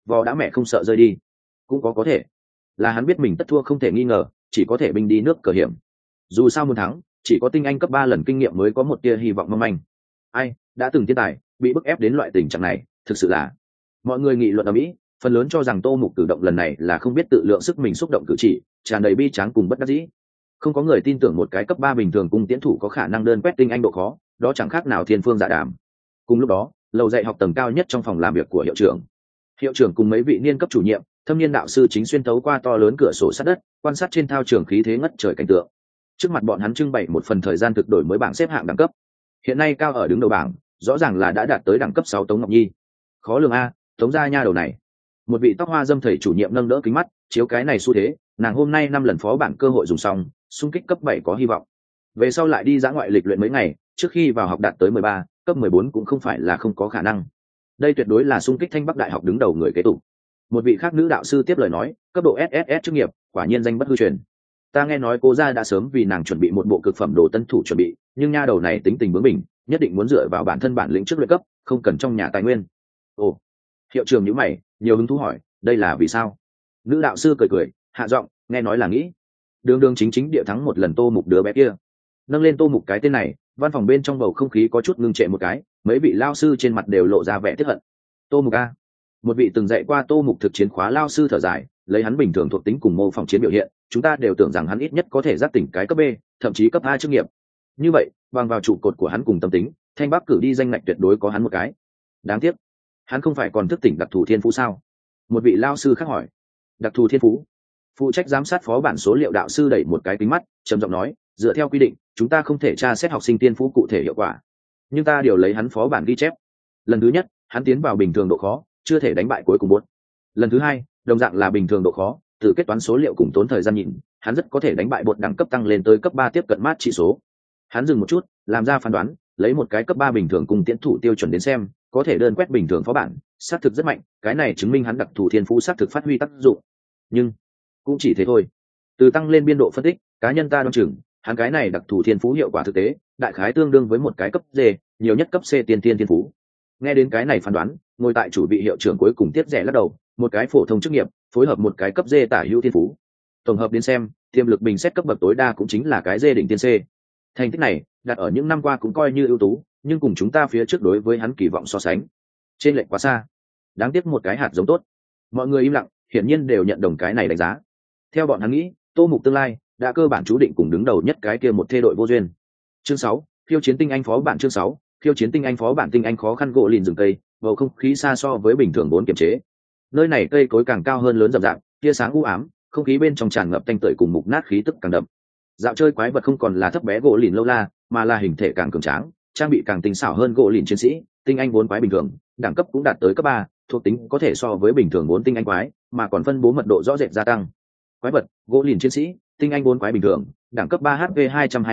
vò đã mẹ không sợ rơi đi. Cũng có thể là hắn biết mình tất thua không thể nghi ngờ, chỉ có thể binh đi nước cờ hiểm. Dù sao muốn thắng, chỉ có tinh anh cấp 3 lần kinh nghiệm mới có một tia hy vọng mong manh. Ai đã từng thiên tài bị bức ép đến loại tình trạng này, thực sự là mọi người nghị luận ở mỹ, phần lớn cho rằng Tô Mục cử động lần này là không biết tự lượng sức mình, xúc động cử chỉ tràn đầy bi tráng cùng bất đắc dĩ. Không có người tin tưởng một cái cấp 3 bình thường cung tiễn thủ có khả năng đơn quét tinh anh độ khó, đó chẳng khác nào thiên phương dạ đàm. Cùng lúc đó, lầu dạy học tầng cao nhất trong phòng làm việc của hiệu trưởng cùng mấy vị niên cấp chủ nhiệm, thâm niên đạo sư chính xuyên thấu qua to lớn cửa sổ sát đất, quan sát trên thao trường khí thế ngất trời cảnh tượng. Trước mặt bọn hắn trưng bày một phần thời gian thực đổi mới bảng xếp hạng đẳng cấp. Hiện nay cao ở đứng đầu bảng, rõ ràng là đã đạt tới đẳng cấp 6 Tống Ngọc Nhi. Khó lường a, Tống gia nha đầu này. Một vị tóc hoa dâm thầy chủ nhiệm nâng đỡ kính mắt, chiếu cái này xu thế, nàng hôm nay 5 lần phó bản cơ hội dùng xong, xung kích cấp 7 có hy vọng. Về sau lại đi dã ngoại lịch luyện mấy ngày, trước khi vào học đạt tới 13, cấp 14 cũng không phải là không có khả năng. Đây tuyệt đối là xung kích Thanh Bắc Đại học đứng đầu người kế tục. Một vị khác nữ đạo sư tiếp lời nói, cấp độ SSS chức nghiệp, quả nhiên danh bất hư truyền. Ta nghe nói cô gia đã sớm vì nàng chuẩn bị một bộ cực phẩm đồ tân thủ chuẩn bị, nhưng nha đầu này tính tình bướng bỉnh, nhất định muốn dựa vào bản thân bản lĩnh trước luyện cấp, không cần trong nhà tài nguyên. Ồ, hiệu trưởng nhíu mày, nhiều hứng thú hỏi, đây là vì sao? Nữ đạo sư cười cười, hạ giọng, nghe nói là nghĩ đường chính địa thắng một lần Tô Mục đứa bé kia. Nâng lên Tô Mục cái tên này, văn phòng bên trong bầu không khí có chút ngưng trệ một cái, mấy vị lao sư trên mặt đều lộ ra vẻ tiếc hận. Tô Mục a, một vị từng dạy qua Tô Mục thực chiến khóa lao sư thở dài, lấy hắn bình thường thuộc tính cùng mô phỏng chiến biểu hiện, chúng ta đều tưởng rằng hắn ít nhất có thể giác tỉnh cái cấp B, thậm chí cấp A chức nghiệp. Như vậy, bằng vào trụ cột của hắn cùng tâm tính, Thanh Bắc cử đi danh ngạch tuyệt đối có hắn một cái. Đáng tiếc, hắn không phải còn thức tỉnh đặc thù thiên phú sao? Một vị lao sư khác hỏi. Đặc thù thiên phú? Phụ trách giám sát phó bản số liệu đạo sư đẩy một cái kính mắt, trầm giọng nói, dựa theo quy định, chúng ta không thể tra xét học sinh thiên phú cụ thể hiệu quả, nhưng ta điều lấy hắn phó bản ghi chép. Lần thứ nhất, hắn tiến vào bình thường độ khó, chưa thể đánh bại cuối cùng bốt. Lần thứ hai, đồng dạng là bình thường độ khó, từ kết toán số liệu cùng tốn thời gian nhìn, hắn rất có thể đánh bại bột đẳng cấp tăng lên tới cấp 3 tiếp cận mát trị số. Hắn dừng một chút, làm ra phán đoán, lấy một cái cấp 3 bình thường cùng tiễn thủ tiêu chuẩn đến xem, có thể đơn quét bình thường phó bản, xác thực rất mạnh, cái này chứng minh hắn đặc thù thiên phú xác thực phát huy tác dụng. Nhưng cũng chỉ thế thôi. Từ tăng lên biên độ phân tích, cá nhân ta đoán chừng, hắn cái này đặc thù thiên phú hiệu quả thực tế, đại khái tương đương với một cái cấp D, nhiều nhất cấp C tiên thiên thiên phú. Nghe đến cái này phán đoán, ngồi tại chủ vị hiệu trưởng cuối cùng tiếp rẻ lắc đầu, một cái phổ thông chức nghiệp, phối hợp một cái cấp D tả hữu thiên phú. Tổng hợp đến xem, tiềm lực bình xét cấp bậc tối đa cũng chính là cái D đỉnh tiên C. Thành tích này, đặt ở những năm qua cũng coi như ưu tú, nhưng cùng chúng ta phía trước đối với hắn kỳ vọng so sánh, trên lệch quá xa. Đáng tiếc một cái hạt giống tốt. Mọi người im lặng, hiển nhiên đều nhận đồng cái này đánh giá. Theo bọn hắn nghĩ, Tô Mục tương lai đã cơ bản chú định cùng đứng đầu nhất cái kia một thê đội vô duyên. Chương 6, khiêu chiến tinh anh phó bản. Chương 6, khiêu chiến tinh anh phó bản. Tinh anh khó khăn gỗ lìn rừng cây, bầu không khí xa so với bình thường 4 kiềm chế. Nơi này cây cối càng cao hơn lớn rậm rạp, tia sáng u ám, không khí bên trong tràn ngập tanh tưởi cùng mục nát khí tức càng đậm. Dạo chơi quái vật không còn là thấp bé gỗ lìn lâu la, mà là hình thể càng cường tráng, trang bị càng tinh xảo hơn gỗ lìn chiến sĩ. Tinh anh 4 quái bình thường, đẳng cấp cũng đạt tới cấp 3, thuộc tính có thể so với bình thường 4 tinh anh quái, mà còn phân bố mật độ rõ rệt gia tăng. Quái vật, gỗ lìn chiến sĩ, tinh anh 4 quái bình thường, đẳng cấp 3 HP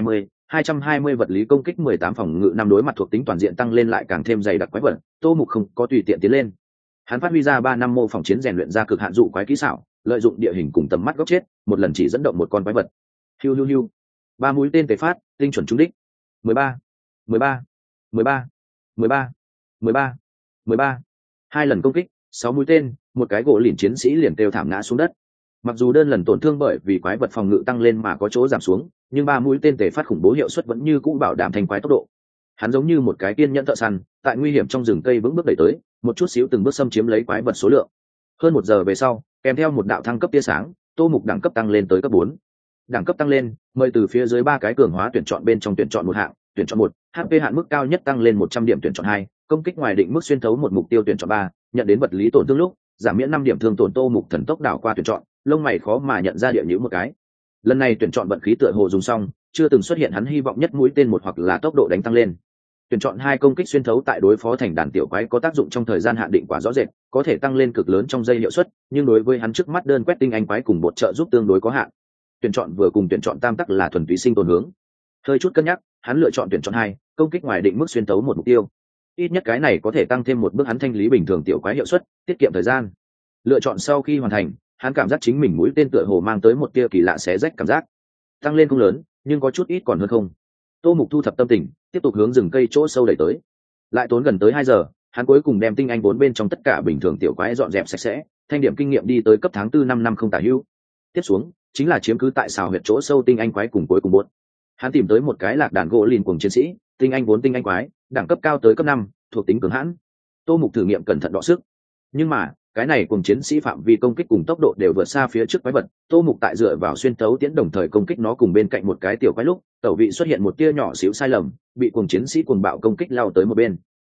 220 vật lý công kích 18 phòng ngự 5 đối mặt thuộc tính toàn diện tăng lên lại càng thêm dày đặc quái vật. Tô Mục không có tùy tiện tiến lên. Hắn phát huy ra 3 năm mô phỏng chiến rèn luyện ra cực hạn dụ quái kỹ xảo, lợi dụng địa hình cùng tầm mắt góc chết, một lần chỉ dẫn động một con quái vật. Hiu hiu hiu. 3 mũi tên tề phát, tinh chuẩn trúng đích. 13, 13, 13, 13, 13, 13. 2 lần công kích, 6 mũi tên, một cái gỗ lìn chiến sĩ liền kêu thảm ngã xuống đất. Mặc dù đơn lần tổn thương bởi vì quái vật phòng ngự tăng lên mà có chỗ giảm xuống, nhưng 3 mũi tên tề phát khủng bố hiệu suất vẫn như cũ bảo đảm thành quái tốc độ. Hắn giống như một cái kiên nhẫn thợ săn, tại nguy hiểm trong rừng cây vững bước đẩy tới, một chút xíu từng bước xâm chiếm lấy quái vật số lượng. Hơn 1 giờ về sau, kèm theo một đạo thăng cấp tia sáng, Tô Mục đẳng cấp tăng lên tới cấp 4. Đẳng cấp tăng lên, mời từ phía dưới 3 cái cường hóa tuyển chọn bên trong tuyển chọn một hạng, tuyển chọn 1, HP hạn mức cao nhất tăng lên 100 điểm, tuyển chọn 2, công kích ngoài định mức xuyên thấu một mục tiêu, tuyển chọn 3, nhận đến vật lý tổn thương lúc, giảm miễn 5 điểm thương tổn. Tô Mục thần tốc đảo qua tuyển chọn, lông mày khó mà nhận ra địa nhữ một cái. Lần này tuyển chọn vận khí tựa hồ dùng xong, chưa từng xuất hiện hắn hy vọng nhất mũi tên 1 hoặc là tốc độ đánh tăng lên. Tuyển chọn 2, công kích xuyên thấu tại đối phó thành đàn tiểu quái có tác dụng trong thời gian hạn định quá rõ rệt, có thể tăng lên cực lớn trong giây hiệu suất, nhưng đối với hắn trước mắt đơn quét tinh anh quái cùng bột trợ giúp tương đối có hạn. Tuyển chọn vừa cùng tuyển chọn tam tắc là thuần túy sinh tồn hướng. Hơi chút cân nhắc, hắn lựa chọn tuyển chọn 2, công kích ngoài định mức xuyên thấu một mục tiêu. Ít nhất cái này có thể tăng thêm một bước hắn thanh lý bình thường tiểu quái hiệu suất, tiết kiệm thời gian. Lựa chọn sau khi hoàn thành, hắn cảm giác chính mình mũi tên tựa hồ mang tới một tia kỳ lạ xé rách cảm giác. Tăng lên không lớn, nhưng có chút ít còn hơn không. Tô Mục thu thập tâm tình, tiếp tục hướng rừng cây chỗ sâu đẩy tới. Lại tốn gần tới 2 giờ, hắn cuối cùng đem tinh anh 4 bên trong tất cả bình thường tiểu quái dọn dẹp sạch sẽ, thanh điểm kinh nghiệm đi tới cấp tháng 4 năm năm không tả hữu. Tiếp xuống chính là chiếm cứ tại xào huyệt chỗ sâu tinh anh quái cùng cuối cùng bốn. Hắn tìm tới một cái lạc đàn gỗ lìn cùng chiến sĩ, tinh anh 4 tinh anh quái, đẳng cấp cao tới cấp 5, thuộc tính cường hãn. Tô Mục thử nghiệm cẩn thận đọ sức, nhưng mà cái này cùng chiến sĩ phạm vi công kích cùng tốc độ đều vượt xa phía trước quái vật. Tô Mục tại dựa vào xuyên tấu tiễn đồng thời công kích nó cùng bên cạnh một cái tiểu quái lúc tẩu vị xuất hiện một tia nhỏ xíu sai lầm, bị cùng chiến sĩ cuồng bạo công kích lao tới một bên.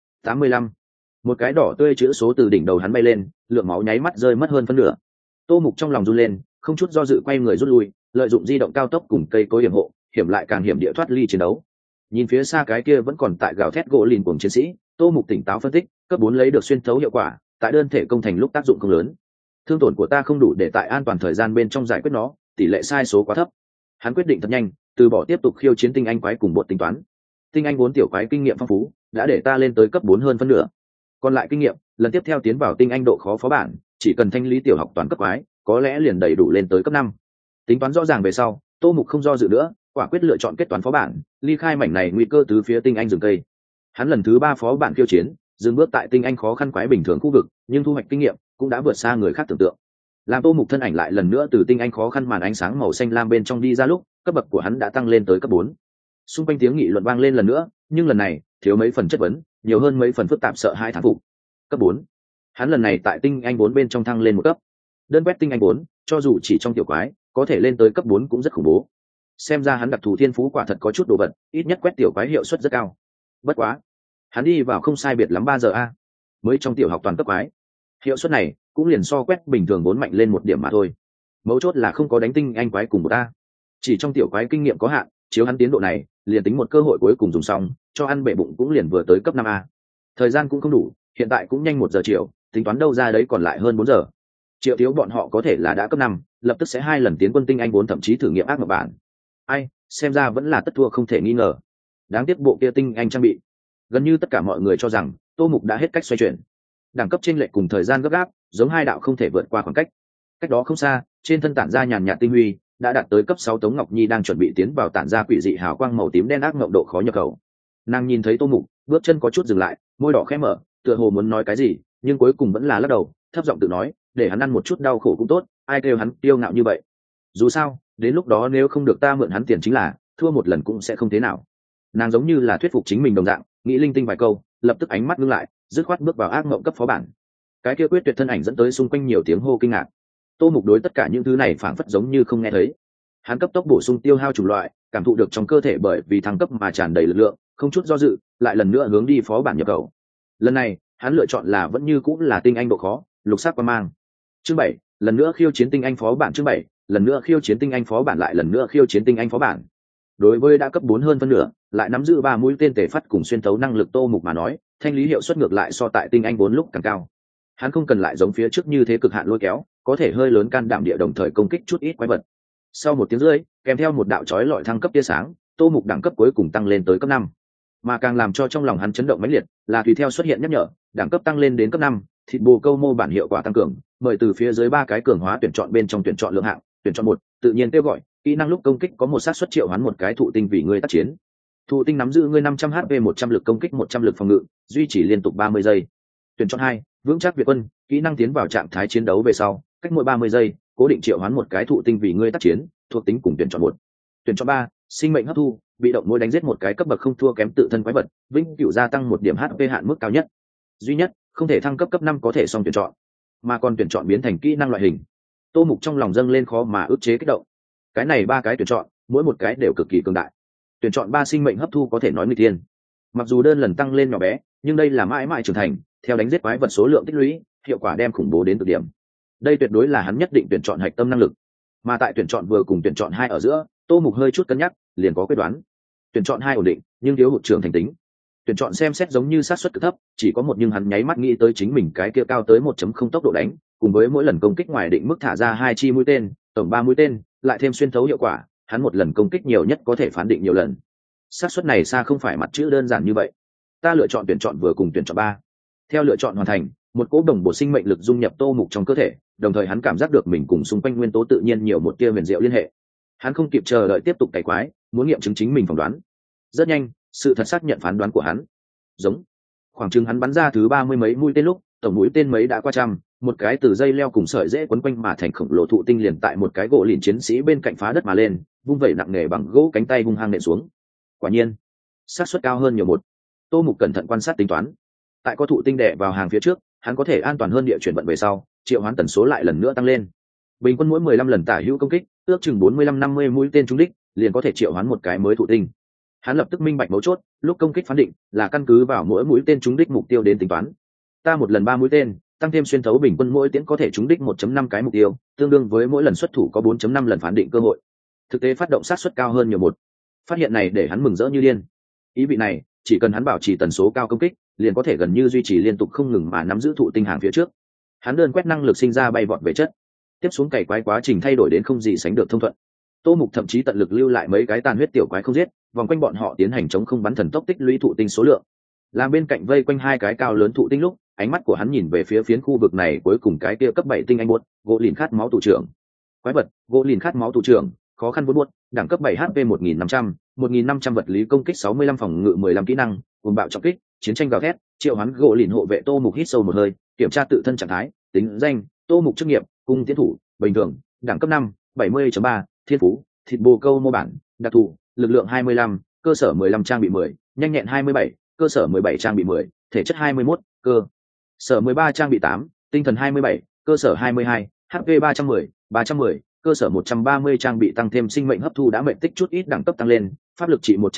85. Một cái đỏ tươi chữ số từ đỉnh đầu hắn bay lên, lượng máu nháy mắt rơi mất hơn phân nửa. Tô Mục trong lòng run lên, không chút do dự quay người rút lui, lợi dụng di động cao tốc cùng cây cối hiểm hộ, hiểm lại càng hiểm địa thoát ly chiến đấu. Nhìn phía xa cái kia vẫn còn tại gào thét gỗ lìn cùng chiến sĩ, Tô Mục tỉnh táo phân tích, cấp 4 lấy được xuyên thấu hiệu quả, tại đơn thể công thành lúc tác dụng không lớn. Thương tổn của ta không đủ để tại an toàn thời gian bên trong giải quyết nó, tỷ lệ sai số quá thấp. Hắn quyết định thật nhanh, từ bỏ tiếp tục khiêu chiến tinh anh quái cùng bột tính toán. Tinh anh 4 tiểu quái kinh nghiệm phong phú, đã để ta lên tới cấp 4 hơn phân nửa. Còn lại kinh nghiệm, lần tiếp theo tiến vào tinh anh độ khó phó bản, chỉ cần thanh lý tiểu học toàn cấp quái, có lẽ liền đầy đủ lên tới cấp 5. Tính toán rõ ràng về sau, Tô Mục không do dự nữa, quả quyết lựa chọn kết toán phó bản, ly khai mảnh này nguy cơ từ phía tinh anh rừng cây. Hắn lần thứ 3 phó bản khiêu chiến, dừng bước tại tinh anh khó khăn quái bình thường khu vực, nhưng thu hoạch kinh nghiệm cũng đã vượt xa người khác tưởng tượng. Làm Tô Mục thân ảnh lại lần nữa từ tinh anh khó khăn màn ánh sáng màu xanh lam bên trong đi ra lúc, cấp bậc của hắn đã tăng lên tới cấp 4. Xung quanh tiếng nghị luận vang lên lần nữa, nhưng lần này thiếu mấy phần chất vấn, nhiều hơn mấy phần phức tạp sợ hãi thán phục. Cấp 4. Hắn lần này tại tinh anh 4 bên trong thăng lên một cấp. Đơn quét tinh anh 4, cho dù chỉ trong tiểu quái, có thể lên tới cấp 4 cũng rất khủng bố. Xem ra hắn đặc thù thiên phú quả thật có chút đồ vật, ít nhất quét tiểu quái hiệu suất rất cao. Bất quá, hắn đi vào không sai biệt lắm 3 giờ a, mới trong tiểu học toàn cấp quái. Hiệu suất này cũng liền so quét bình thường 4 mạnh lên một điểm mà thôi. Mấu chốt là không có đánh tinh anh quái cùng một a. Chỉ trong tiểu quái kinh nghiệm có hạn, chiếu hắn tiến độ này, liền tính một cơ hội cuối cùng dùng xong, cho ăn bể bụng cũng liền vừa tới cấp 5 a. Thời gian cũng không đủ, hiện tại cũng nhanh 1 giờ chiều, tính toán đâu ra đấy còn lại hơn 4 giờ. Triệu thiếu bọn họ có thể là đã cấp 5, lập tức sẽ 2 lần tiến quân tinh anh 4 thậm chí thử nghiệm ác mộng bản. Ai, xem ra vẫn là tất thua không thể nghi ngờ. Đáng tiếc bộ kia tinh anh trang bị. Gần như tất cả mọi người cho rằng Tô Mục đã hết cách xoay chuyển. Đẳng cấp chênh lệch cùng thời gian gấp gáp, giống hai đạo không thể vượt qua khoảng cách. Cách đó không xa, trên thân tản ra nhàn nhạt tinh huy, đã đạt tới cấp 6 Tống Ngọc Nhi đang chuẩn bị tiến vào tản ra quỷ dị hào quang màu tím đen ác mộng độ khó nhập khẩu. Nàng nhìn thấy Tô Mục, bước chân có chút dừng lại, môi đỏ khẽ mở, tựa hồ muốn nói cái gì, nhưng cuối cùng vẫn là lắc đầu, thấp giọng tự nói, để hắn ăn một chút đau khổ cũng tốt, ai kêu hắn kiêu ngạo như vậy. Dù sao, đến lúc đó nếu không được ta mượn hắn tiền chính là, thua một lần cũng sẽ không thế nào. Nàng giống như là thuyết phục chính mình đồng dạng, nghĩ linh tinh vài câu, lập tức ánh mắt ngưng lại, dứt khoát bước vào ác mộng cấp phó bản. Cái kia quyết tuyệt thân ảnh dẫn tới xung quanh nhiều tiếng hô kinh ngạc. Tô Mục đối tất cả những thứ này phảng phất giống như không nghe thấy. Hắn cấp tốc bổ sung tiêu hao chủng loại, cảm thụ được trong cơ thể bởi vì thăng cấp mà tràn đầy lực lượng, không chút do dự, lại lần nữa hướng đi phó bản nhập khẩu. Lần này, hắn lựa chọn là vẫn như cũng là tinh anh độ khó, lục sắc quang mang. Chương 7, lần nữa khiêu chiến tinh anh phó bản. Chương 7, lần nữa khiêu chiến tinh anh phó bản, lại lần nữa khiêu chiến tinh anh phó bản. Đối với đã cấp 4 hơn phân nửa, lại nắm giữ 3 mũi tên tề phát cùng xuyên thấu năng lực Tô Mục mà nói, thanh lý hiệu suất ngược lại so tại tinh anh 4 lúc càng cao. Hắn không cần lại giống phía trước như thế cực hạn lôi kéo, có thể hơi lớn can đảm địa đồng thời công kích chút ít quái vật. Sau 1 tiếng rưỡi, kèm theo một đạo chói lọi thăng cấp tia sáng, Tô Mục đẳng cấp cuối cùng tăng lên tới cấp 5. Mà càng làm cho trong lòng hắn chấn động mãnh liệt, là tùy theo xuất hiện nhắc nhở, đẳng cấp tăng lên đến cấp 5, thịt bồ câu mô bản hiệu quả tăng cường, mời từ phía dưới 3 cái cường hóa tuyển chọn bên trong tuyển chọn lượng hạng, tuyển chọn 1, tự nhiên kêu gọi, kỹ năng lúc công kích có một xác suất triệu hoán một cái thụ tinh vì ngươi tác chiến. Thụ tinh nắm giữ ngươi 500 HP 100 lực công kích 100 lực phòng ngự, duy trì liên tục 30 giây. Tuyển chọn 2, vững chắc Việt quân, kỹ năng tiến vào trạng thái chiến đấu về sau, cách mỗi 30 giây, cố định triệu hoán một cái thụ tinh vì ngươi tác chiến, thuộc tính cùng tuyển chọn 1. Tuyển chọn 3, sinh mệnh hấp thu, bị động mỗi đánh giết một cái cấp bậc không thua kém tự thân quái vật, vĩnh cửu gia tăng 1 điểm HP hạn mức cao nhất. Duy nhất, không thể thăng cấp cấp 5 có thể xong tuyển chọn, mà còn tuyển chọn biến thành kỹ năng loại hình. Tô Mục trong lòng dâng lên khó mà ức chế kích động. Cái này 3 cái tuyển chọn, mỗi một cái đều cực kỳ cường đại. Tuyển chọn 3 sinh mệnh hấp thu có thể nói nguy tiên. Mặc dù đơn lần tăng lên nhỏ bé, nhưng đây là mãi mãi trưởng thành, theo đánh giết quái vật số lượng tích lũy, hiệu quả đem khủng bố đến cực điểm. Đây tuyệt đối là hắn nhất định tuyển chọn hạch tâm năng lực. Mà tại tuyển chọn vừa cùng tuyển chọn 2 ở giữa, Tô Mục hơi chút cân nhắc, liền có quyết đoán. Tuyển chọn 2 ổn định, nhưng thiếu hụt trưởng thành tính. Tuyển chọn xem xét giống như xác suất cực thấp, chỉ có một, nhưng hắn nháy mắt nghĩ tới chính mình cái kia cao tới 1.0 tốc độ đánh, cùng với mỗi lần công kích ngoài định mức thả ra 2 chi mũi tên, tổng 3 mũi tên, lại thêm xuyên thấu hiệu quả, hắn một lần công kích nhiều nhất có thể phán định nhiều lần. Xác suất này xa không phải mặt chữ đơn giản như vậy. Ta lựa chọn tuyển chọn vừa cùng tuyển chọn 3. Theo lựa chọn hoàn thành, một cỗ đồng bộ sinh mệnh lực dung nhập Tô Mục trong cơ thể, đồng thời hắn cảm giác được mình cùng xung quanh nguyên tố tự nhiên nhiều một tia huyền diệu liên hệ. Hắn không kịp chờ đợi tiếp tục cày quái, muốn nghiệm chứng chính mình phỏng đoán. Rất nhanh, sự thật xác nhận phán đoán của hắn. Giống. Khoảng chừng hắn bắn ra thứ 30 mấy mũi tên lúc, tổng mũi tên mấy đã qua trăm, một cái từ dây leo cùng sợi dễ quấn quanh mà thành khổng lồ thụ tinh liền tại một cái gỗ lìn chiến sĩ bên cạnh phá đất mà lên, vung vẩy nặng nề bằng gỗ cánh tay hung hăng nện xuống. Quả nhiên, xác suất cao hơn nhiều một. Tô Mục cẩn thận quan sát tính toán, tại có thụ tinh đè vào hàng phía trước, hắn có thể an toàn hơn địa chuyển vận về sau, triệu hoán tần số lại lần nữa tăng lên. Bình quân mỗi 15 lần tả hữu công kích, ước chừng 45-50 mũi tên trúng đích, liền có thể triệu hoán một cái mới thụ tinh. Hắn lập tức minh bạch mấu chốt, lúc công kích phán định là căn cứ vào mỗi mũi tên trúng đích mục tiêu đến tính toán. Ta một lần 3 mũi tên, tăng thêm xuyên thấu bình quân mỗi tiễn có thể trúng đích 1.5 cái mục tiêu, tương đương với mỗi lần xuất thủ có 4.5 lần phán định cơ hội. Thực tế phát động sát suất cao hơn nhiều một. Phát hiện này để hắn mừng rỡ như điên. Ý vị này, chỉ cần hắn bảo trì tần số cao công kích, liền có thể gần như duy trì liên tục không ngừng mà nắm giữ thụ tinh hàng phía trước. Hắn đơn quét năng lực sinh ra bay vọt về chất, tiếp xuống cày quái quá trình thay đổi đến không gì sánh được thông thuận. Tô Mục thậm chí tận lực lưu lại mấy cái tàn huyết tiểu quái không giết, vòng quanh bọn họ tiến hành chống không bắn thần tốc tích lũy thụ tinh số lượng. Làm bên cạnh vây quanh hai cái cao lớn thụ tinh lúc, ánh mắt của hắn nhìn về phía phiến khu vực này cuối cùng cái kia cấp 7 tinh anh buốt, gỗ lìn khát máu tù trưởng. Quái vật, gỗ lìn khát máu tù trưởng, khó khăn buốt, đẳng cấp 7 HP 1500 vật lý công kích 65 phòng ngự 15 kỹ năng, cuồng bạo trọng kích, chiến tranh gào thét, triệu hoán gỗ lìn hộ vệ. Tô Mục hít sâu một hơi, kiểm tra tự thân trạng thái, tính danh, Tô Mục chức nghiệp, cung tiến thủ, bình thường, đẳng cấp 5, 70.3, thiên phú, thịt bồ câu mô bản, đặc thù, lực lượng 25, cơ sở 15 trang bị 10, nhanh nhẹn 27, cơ sở 17 trang bị 10, thể chất 21, cơ sở 13 trang bị 8, tinh thần 27, cơ sở 22, HP 310, cơ sở 130 trang bị tăng thêm sinh mệnh hấp thu đã mệnh tích chút ít đẳng cấp tăng lên, pháp lực trị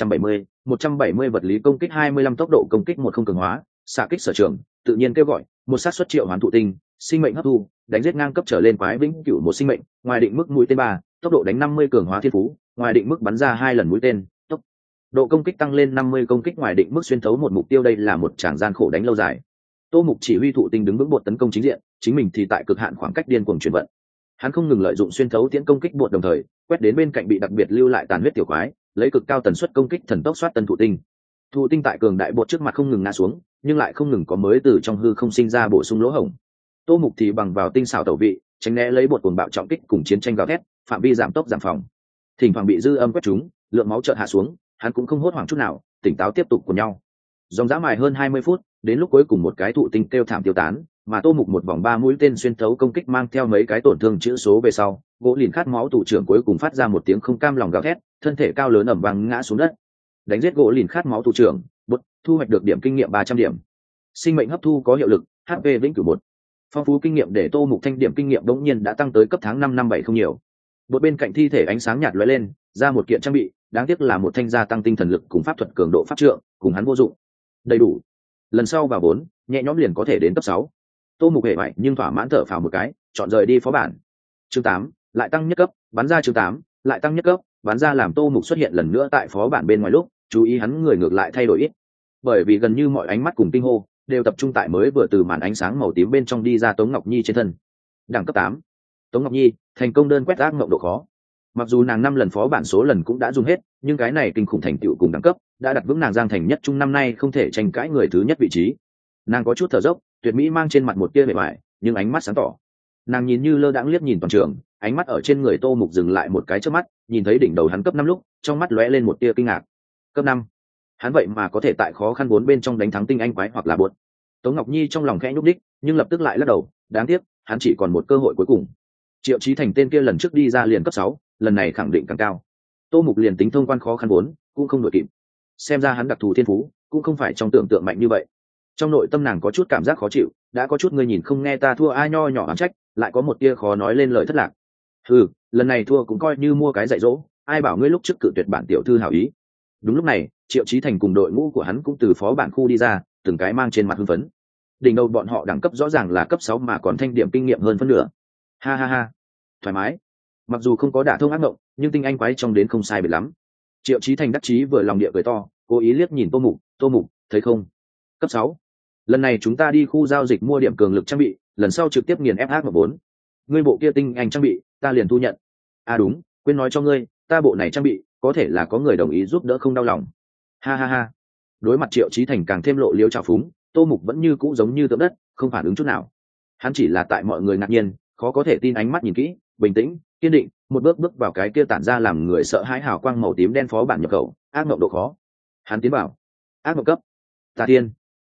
170 vật lý công kích 25 tốc độ công kích 10 cường hóa, xạ kích sở trường, tự nhiên kêu gọi, một sát suất triệu hoán thụ tinh, sinh mệnh hấp thu, đánh giết ngang cấp trở lên quái vĩnh cửu một sinh mệnh, ngoài định mức mũi tên 3, tốc độ đánh 50 cường hóa thiên phú, ngoài định mức bắn ra 2 lần mũi tên, tốc độ công kích tăng lên 50 công kích ngoài định mức xuyên thấu một mục tiêu. Đây là một tràng gian khổ đánh lâu dài. Tô Mục chỉ huy thụ tinh đứng vững bột tấn công chính diện, chính mình thì tại cực hạn khoảng cách điên cuồng chuyển vận. Hắn không ngừng lợi dụng xuyên thấu tiễn công kích bột, đồng thời quét đến bên cạnh bị đặc biệt lưu lại tàn huyết tiểu quái, lấy cực cao tần suất công kích thần tốc soát tân thụ tinh. Thụ tinh tại cường đại bột trước mặt không ngừng ngã xuống, nhưng lại không ngừng có mới từ trong hư không sinh ra bổ sung lỗ hổng. Tô Mục thì bằng vào tinh xảo tẩu vị, tránh né lấy bột cuồng bạo trọng kích cùng chiến tranh gào thét, phạm vi giảm tốc giảm phòng. Thỉnh thoảng bị dư âm quét trúng, lượng máu chợt hạ xuống, hắn cũng không hốt hoảng chút nào, tỉnh táo tiếp tục cùng nhau. Dòng dã mài hơn 20 phút, đến lúc cuối cùng một cái thụ tinh kêu thảm tiêu tán, mà Tô Mục một vòng 3 mũi tên xuyên thấu công kích mang theo mấy cái tổn thương chữ số về sau, gỗ lìn khát máu tù trưởng cuối cùng phát ra một tiếng không cam lòng gào thét, thân thể cao lớn ầm vang ngã xuống đất. Đánh giết gỗ lìn khát máu tù trưởng, thu hoạch được điểm kinh nghiệm 300 điểm. Sinh mệnh hấp thu có hiệu lực, HP vĩnh cửu 1. Phong phú kinh nghiệm để Tô Mục thanh điểm kinh nghiệm đống nhiên đã tăng tới cấp tháng 5 năm 7 không nhiều. Một bên cạnh thi thể ánh sáng nhạt lóe lên, ra một kiện trang bị, đáng tiếc là một thanh gia tăng tinh thần lực cùng pháp thuật cường độ pháp trượng, cùng hắn vô dụng. Đầy đủ. Lần sau vào 4, nhẹ nhõm liền có thể đến cấp 6. Tô Mục hề bại nhưng thỏa mãn thở phào một cái, chọn rời đi phó bản. Chương 8, lại tăng nhất cấp, bắn ra chương 8, lại tăng nhất cấp, bắn ra làm Tô Mục xuất hiện lần nữa tại phó bản bên ngoài lúc, chú ý hắn người ngược lại thay đổi ít. Bởi vì gần như mọi ánh mắt cùng kinh hô đều tập trung tại mới vừa từ màn ánh sáng màu tím bên trong đi ra Tống Ngọc Nhi trên thân. Đẳng cấp 8. Tống Ngọc Nhi thành công đơn quét ác mộng độ khó. Mặc dù nàng 5 lần phó bản số lần cũng đã dùng hết, nhưng cái này kinh khủng thành tựu cùng đẳng cấp đã đặt vững nàng Giang Thành nhất trung năm nay không thể tranh cãi người thứ nhất vị trí. Nàng có chút thở dốc, tuyệt mỹ mang trên mặt một tia vẻ vải, nhưng ánh mắt sáng tỏ. Nàng nhìn như lơ đãng liếc nhìn toàn trường, ánh mắt ở trên người Tô Mục dừng lại một cái chớp mắt, nhìn thấy đỉnh đầu hắn cấp 5 lúc, trong mắt lóe lên một tia kinh ngạc. Cấp 5? Hắn vậy mà có thể tại khó khăn 4 bên trong đánh thắng tinh anh quái hoặc là bột. Tống Ngọc Nhi trong lòng khẽ nhúc đích, nhưng lập tức lại lắc đầu, đáng tiếc, hắn chỉ còn một cơ hội cuối cùng. Triệu Chí Thành tên kia lần trước đi ra liền cấp 6, lần này khẳng định càng cao. Tô Mục liền tính thông quan khó khăn 4, cũng không đuổi kịp. Xem ra hắn đặc thù thiên phú, cũng không phải trong tưởng tượng mạnh như vậy. Trong nội tâm nàng có chút cảm giác khó chịu, đã có chút ngươi nhìn không nghe ta thua ai nho nhỏ ám trách, lại có một tia khó nói lên lời thất lạc. Lần này thua cũng coi như mua cái dạy dỗ, ai bảo ngươi lúc trước cự tuyệt bản tiểu thư hảo ý. Đúng lúc này, Triệu Chí Thành cùng đội ngũ của hắn cũng từ phó bản khu đi ra, từng cái mang trên mặt hưng phấn. Đỉnh đầu bọn họ đẳng cấp rõ ràng là cấp 6 mà còn thanh điểm kinh nghiệm hơn phân nửa. Ha ha ha, thoải mái. Mặc dù không có đả thông ác mộng, nhưng tinh anh quái trong đến không sai biệt lắm. Triệu Chí Thành đắc chí vừa lòng địa cười to, cố ý liếc nhìn Tô Mục, thấy không? Cấp 6. Lần này chúng ta đi khu giao dịch mua điểm cường lực trang bị, lần sau trực tiếp nghiền ép ác 4. Ngươi bộ kia tinh anh trang bị, ta liền thu nhận. À đúng, quên nói cho ngươi, ta bộ này trang bị, có thể là có người đồng ý giúp đỡ không đau lòng. Ha ha ha. Đối mặt Triệu Chí Thành càng thêm lộ liếu trào phúng, Tô Mục vẫn như cũ giống như tượng đất, không phản ứng chút nào. Hắn chỉ là tại mọi người ngạc nhiên, khó có thể tin ánh mắt nhìn kỹ, bình tĩnh, kiên định, một bước bước vào cái kia tản ra làm người sợ hãi hào quang màu tím đen phó bản nhập khẩu, ác mộng độ khó. Hắn tiến vào ác mộng cấp. Tà tiên.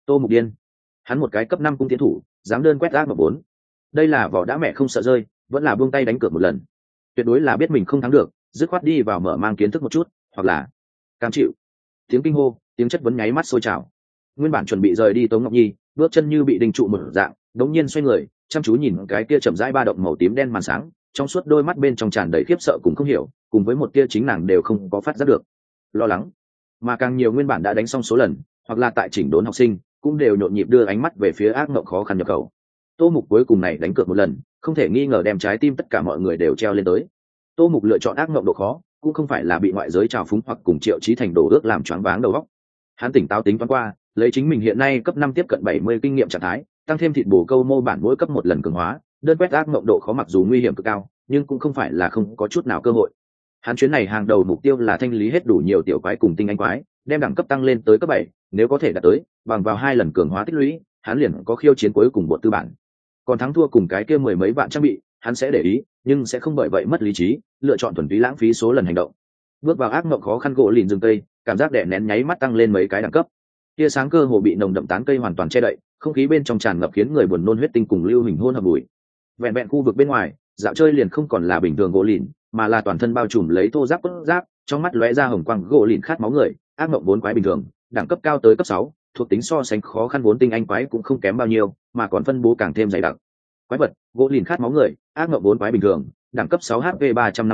Tô Mục điên, hắn một cái cấp 5 cung tiến thủ dám đơn quét ác mộng 4. Đây là vỏ đã mẹ không sợ rơi, vẫn là buông tay đánh cược một lần, tuyệt đối là biết mình không thắng được, dứt khoát đi vào mở mang kiến thức một chút, hoặc là cam chịu. Tiếng kinh hô, tiếng chất vấn nháy mắt sôi trào. Nguyên bản chuẩn bị rời đi Tống Ngọc Nhi bước chân như bị đinh trụ một dạng, đống nhiên xoay người chăm chú nhìn cái kia chậm rãi ba động màu tím đen màn sáng, trong suốt đôi mắt bên trong tràn đầy khiếp sợ cùng không hiểu, cùng với một tia chính nàng đều không có phát giác được lo lắng. Mà càng nhiều nguyên bản đã đánh xong số lần hoặc là tại chỉnh đốn học sinh cũng đều nhộn nhịp đưa ánh mắt về phía ác mộng khó khăn nhập khẩu. Tô Mục cuối cùng này đánh cược một lần, không thể nghi ngờ đem trái tim tất cả mọi người đều treo lên tới. Tô Mục lựa chọn ác mộng độ khó cũng không phải là bị ngoại giới trào phúng hoặc cùng Triệu Chí Thành đổ ước làm choáng váng đầu óc. Hắn tỉnh táo tính toán qua, lấy chính mình hiện nay cấp 5 tiếp cận 70 kinh nghiệm trạng thái, tăng thêm thịt bổ câu mô bản mỗi cấp một lần cường hóa, đơn quét ác mộng độ khó mặc dù nguy hiểm cực cao, nhưng cũng không phải là không có chút nào cơ hội. Hắn chuyến này hàng đầu mục tiêu là thanh lý hết đủ nhiều tiểu quái cùng tinh anh quái, đem đẳng cấp tăng lên tới cấp 7, nếu có thể đạt tới, bằng vào 2 lần cường hóa tích lũy, hắn liền có khiêu chiến cuối cùng bộ tư bản. Còn thắng thua cùng cái kia mười mấy vạn trang bị, hắn sẽ để ý, nhưng sẽ không bởi vậy mất lý trí, lựa chọn thuần túy lãng phí số lần hành động. Bước vào ác mộng khó khăn gỗ lìn rừng tây, cảm giác đè nén nháy mắt tăng lên mấy cái đẳng cấp. Tia sáng cơ hồ bị nồng đậm tán cây hoàn toàn che đậy, không khí bên trong tràn ngập khiến người buồn nôn huyết tinh cùng lưu hình hôn hợp bụi. Vẹn vẹn khu vực bên ngoài, dạo chơi liền không còn là bình thường gỗ lìn, mà là toàn thân bao trùm lấy thô ráp cốt giáp, trong mắt lóe ra hồng quang gỗ lìn khát máu người, ác mộng 4 quái bình thường, đẳng cấp cao tới cấp 6, thuộc tính so sánh khó khăn 4 tinh anh quái cũng không kém bao nhiêu, mà còn phân bố càng thêm dày đặc. Quái vật, gỗ lìn khát máu người, ác mộng 4 quái bình thường, đẳng cấp 6 HP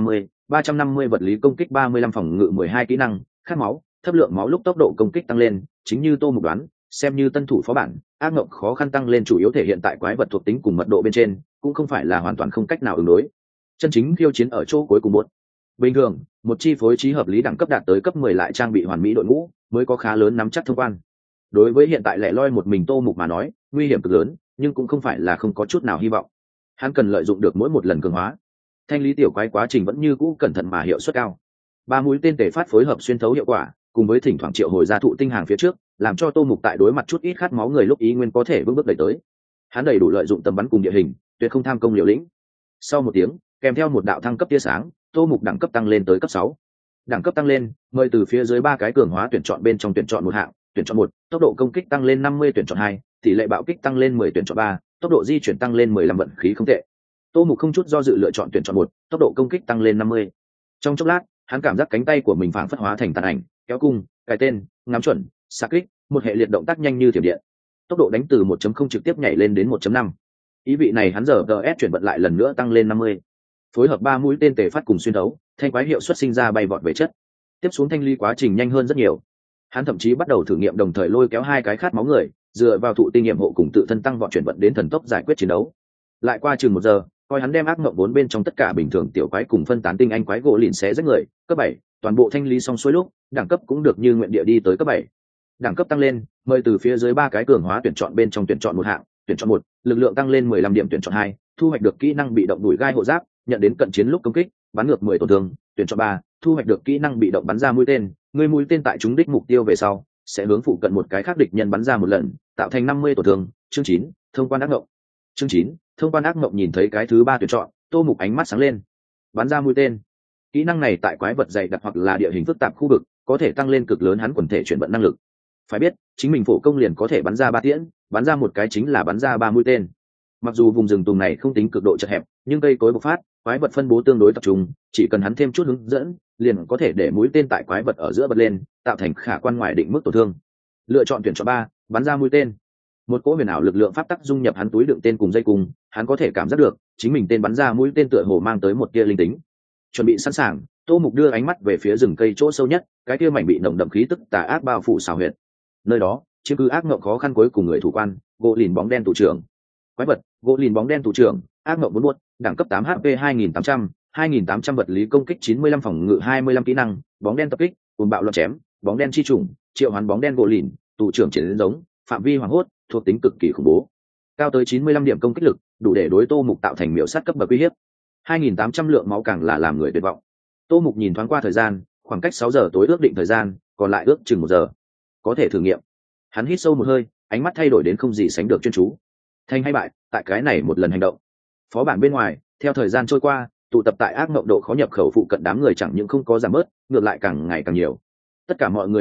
350 vật lý công kích 35 phòng ngự 12 kỹ năng, khát máu, thấp lượng máu lúc tốc độ công kích tăng lên, chính như Tô Mục đoán, xem như tân thủ phó bản, ác mộng khó khăn tăng lên chủ yếu thể hiện tại quái vật thuộc tính cùng mật độ bên trên, cũng không phải là hoàn toàn không cách nào ứng đối. Chân chính khiêu chiến ở chỗ cuối cùng một. Bình thường, một chi phối trí hợp lý đẳng cấp đạt tới cấp 10 lại trang bị hoàn mỹ đội ngũ, mới có khá lớn nắm chắc thông quan. Đối với hiện tại lẻ loi một mình Tô Mục mà nói, nguy hiểm cực lớn, nhưng cũng không phải là không có chút nào hy vọng. Hắn cần lợi dụng được mỗi một lần cường hóa. Thanh lý tiểu quái quá trình vẫn như cũ cẩn thận mà hiệu suất cao. 3 mũi tên tề phát phối hợp xuyên thấu hiệu quả, cùng với thỉnh thoảng triệu hồi ra thụ tinh hàng phía trước, làm cho Tô Mục tại đối mặt chút ít khát máu người lúc ý nguyên có thể vững bước đẩy tới. Hắn đầy đủ lợi dụng tầm bắn cùng địa hình, tuyệt không tham công liều lĩnh. Sau một tiếng, kèm theo một đạo thăng cấp tia sáng, Tô Mục đẳng cấp tăng lên tới cấp 6. Đẳng cấp tăng lên, mời từ phía dưới 3 cái cường hóa tuyển chọn bên trong tuyển chọn một hạng, tuyển chọn 1, tốc độ công kích tăng lên 50 tuyển chọn 2, tỷ lệ bạo kích tăng lên 10 tuyển chọn 3, tốc độ di chuyển tăng lên 15 vận khí không tệ. Tô Mục không chút do dự lựa chọn tuyển chọn 1, tốc độ công kích tăng lên 50. Trong chốc lát, hắn cảm giác cánh tay của mình phảng phất hóa thành tàn ảnh, kéo cung, cài tên, ngắm chuẩn, xạ kích, một hệ liệt động tác nhanh như thiểm điện. Tốc độ đánh từ 1.0 trực tiếp nhảy lên đến 1.5. Ý vị này hắn giờ DS chuyển vận lại lần nữa tăng lên 50. Phối hợp 3 mũi tên tề phát cùng xuyên thấu, thanh quái hiệu suất sinh ra bay vọt về chất. Tiếp xuống thanh ly quá trình nhanh hơn rất nhiều. Hắn thậm chí bắt đầu thử nghiệm đồng thời lôi kéo 2 cái khát máu người, dựa vào thụ tinh nghiệm hộ cùng tự thân tăng vọt chuyển vận đến thần tốc giải quyết chiến đấu. Lại qua chừng 1 giờ, coi hắn đem ác mộng 4 bên trong tất cả bình thường tiểu quái cùng phân tán tinh anh quái gỗ lìn xé rách người, cấp 7, toàn bộ thanh lý xong xuôi lúc, đẳng cấp cũng được như nguyện địa đi tới cấp 7. Đẳng cấp tăng lên, mời từ phía dưới 3 cái cường hóa tuyển chọn bên trong tuyển chọn một hạng, tuyển chọn 1, lực lượng tăng lên 15 điểm tuyển chọn 2, thu hoạch được kỹ năng bị động đuổi gai hộ giáp, nhận đến cận chiến lúc công kích, bắn ngược 10 tổn thương, tuyển chọn 3, thu hoạch được kỹ năng bị động bắn ra mũi tên, người mũi tên tại trúng đích mục tiêu về sau, sẽ hướng phụ cận một cái khác địch nhân bắn ra một lần, tạo thành 50 tổn thương. Chương 9, thông quan ác mộng. Chương 9, thông quan ác mộng nhìn thấy cái thứ 3 tuyển chọn, Tô Mục ánh mắt sáng lên. Bắn ra mũi tên. Kỹ năng này tại quái vật dày đặc hoặc là địa hình phức tạp khu vực, có thể tăng lên cực lớn hắn quần thể chuyển vận năng lực. Phải biết, chính mình phổ công liền có thể bắn ra 3 tiễn, bắn ra một cái chính là bắn ra 3 mũi tên. Mặc dù vùng rừng tùng này không tính cực độ chật hẹp, nhưng cây cối bộc phát, quái vật phân bố tương đối tập trung, chỉ cần hắn thêm chút hướng dẫn, liền có thể để mũi tên tại quái vật ở giữa bật lên, tạo thành khả quan ngoài định mức tổn thương. Lựa chọn tuyển chọn 3, bắn ra mũi tên. Một cỗ huyền ảo lực lượng pháp tắc dung nhập hắn túi đựng tên cùng dây cùng, hắn có thể cảm giác được, chính mình tên bắn ra mũi tên tựa hồ mang tới một tia linh tính. Chuẩn bị sẵn sàng, Tô Mục đưa ánh mắt về phía rừng cây chỗ sâu nhất, cái kia mảnh bị nồng đậm khí tức tà ác bao phủ xào huyệt. Nơi đó, chiếm cứ ác mộng khó khăn cuối cùng người thủ quan, gỗ lìn bóng đen thủ trưởng. Quái vật, gỗ lìn bóng đen thủ trưởng, ác mộng 4 buốt, đẳng cấp 8 HP 2800 vật lý công kích 95 phòng ngự 25 kỹ năng, bóng đen tập kích, cuồng bạo loạn chém, bóng đen chi trùng, triệu hoán bóng đen gỗ lìn, thủ trưởng triển đến giống, phạm vi hoàng hốt, thuộc tính cực kỳ khủng bố. Cao tới 95 điểm công kích lực, đủ để đối Tô Mục tạo thành miểu sát cấp bậc uy hiếp. 2800 lượng máu càng là làm người tuyệt vọng. Tô Mục nhìn thoáng qua thời gian, khoảng cách 6 giờ tối ước định thời gian, còn lại ước chừng 1 giờ. Có thể thử nghiệm. Hắn hít sâu một hơi, ánh mắt thay đổi đến không gì sánh được chuyên chú. Thành hay bại, tại cái này một lần hành động. Phó bản bên ngoài, theo thời gian trôi qua, tụ tập tại ác mộng độ khó nhập khẩu phụ cận đám người chẳng những không có giảm bớt, ngược lại càng ngày càng nhiều. Tất cả mọi người muốn biết,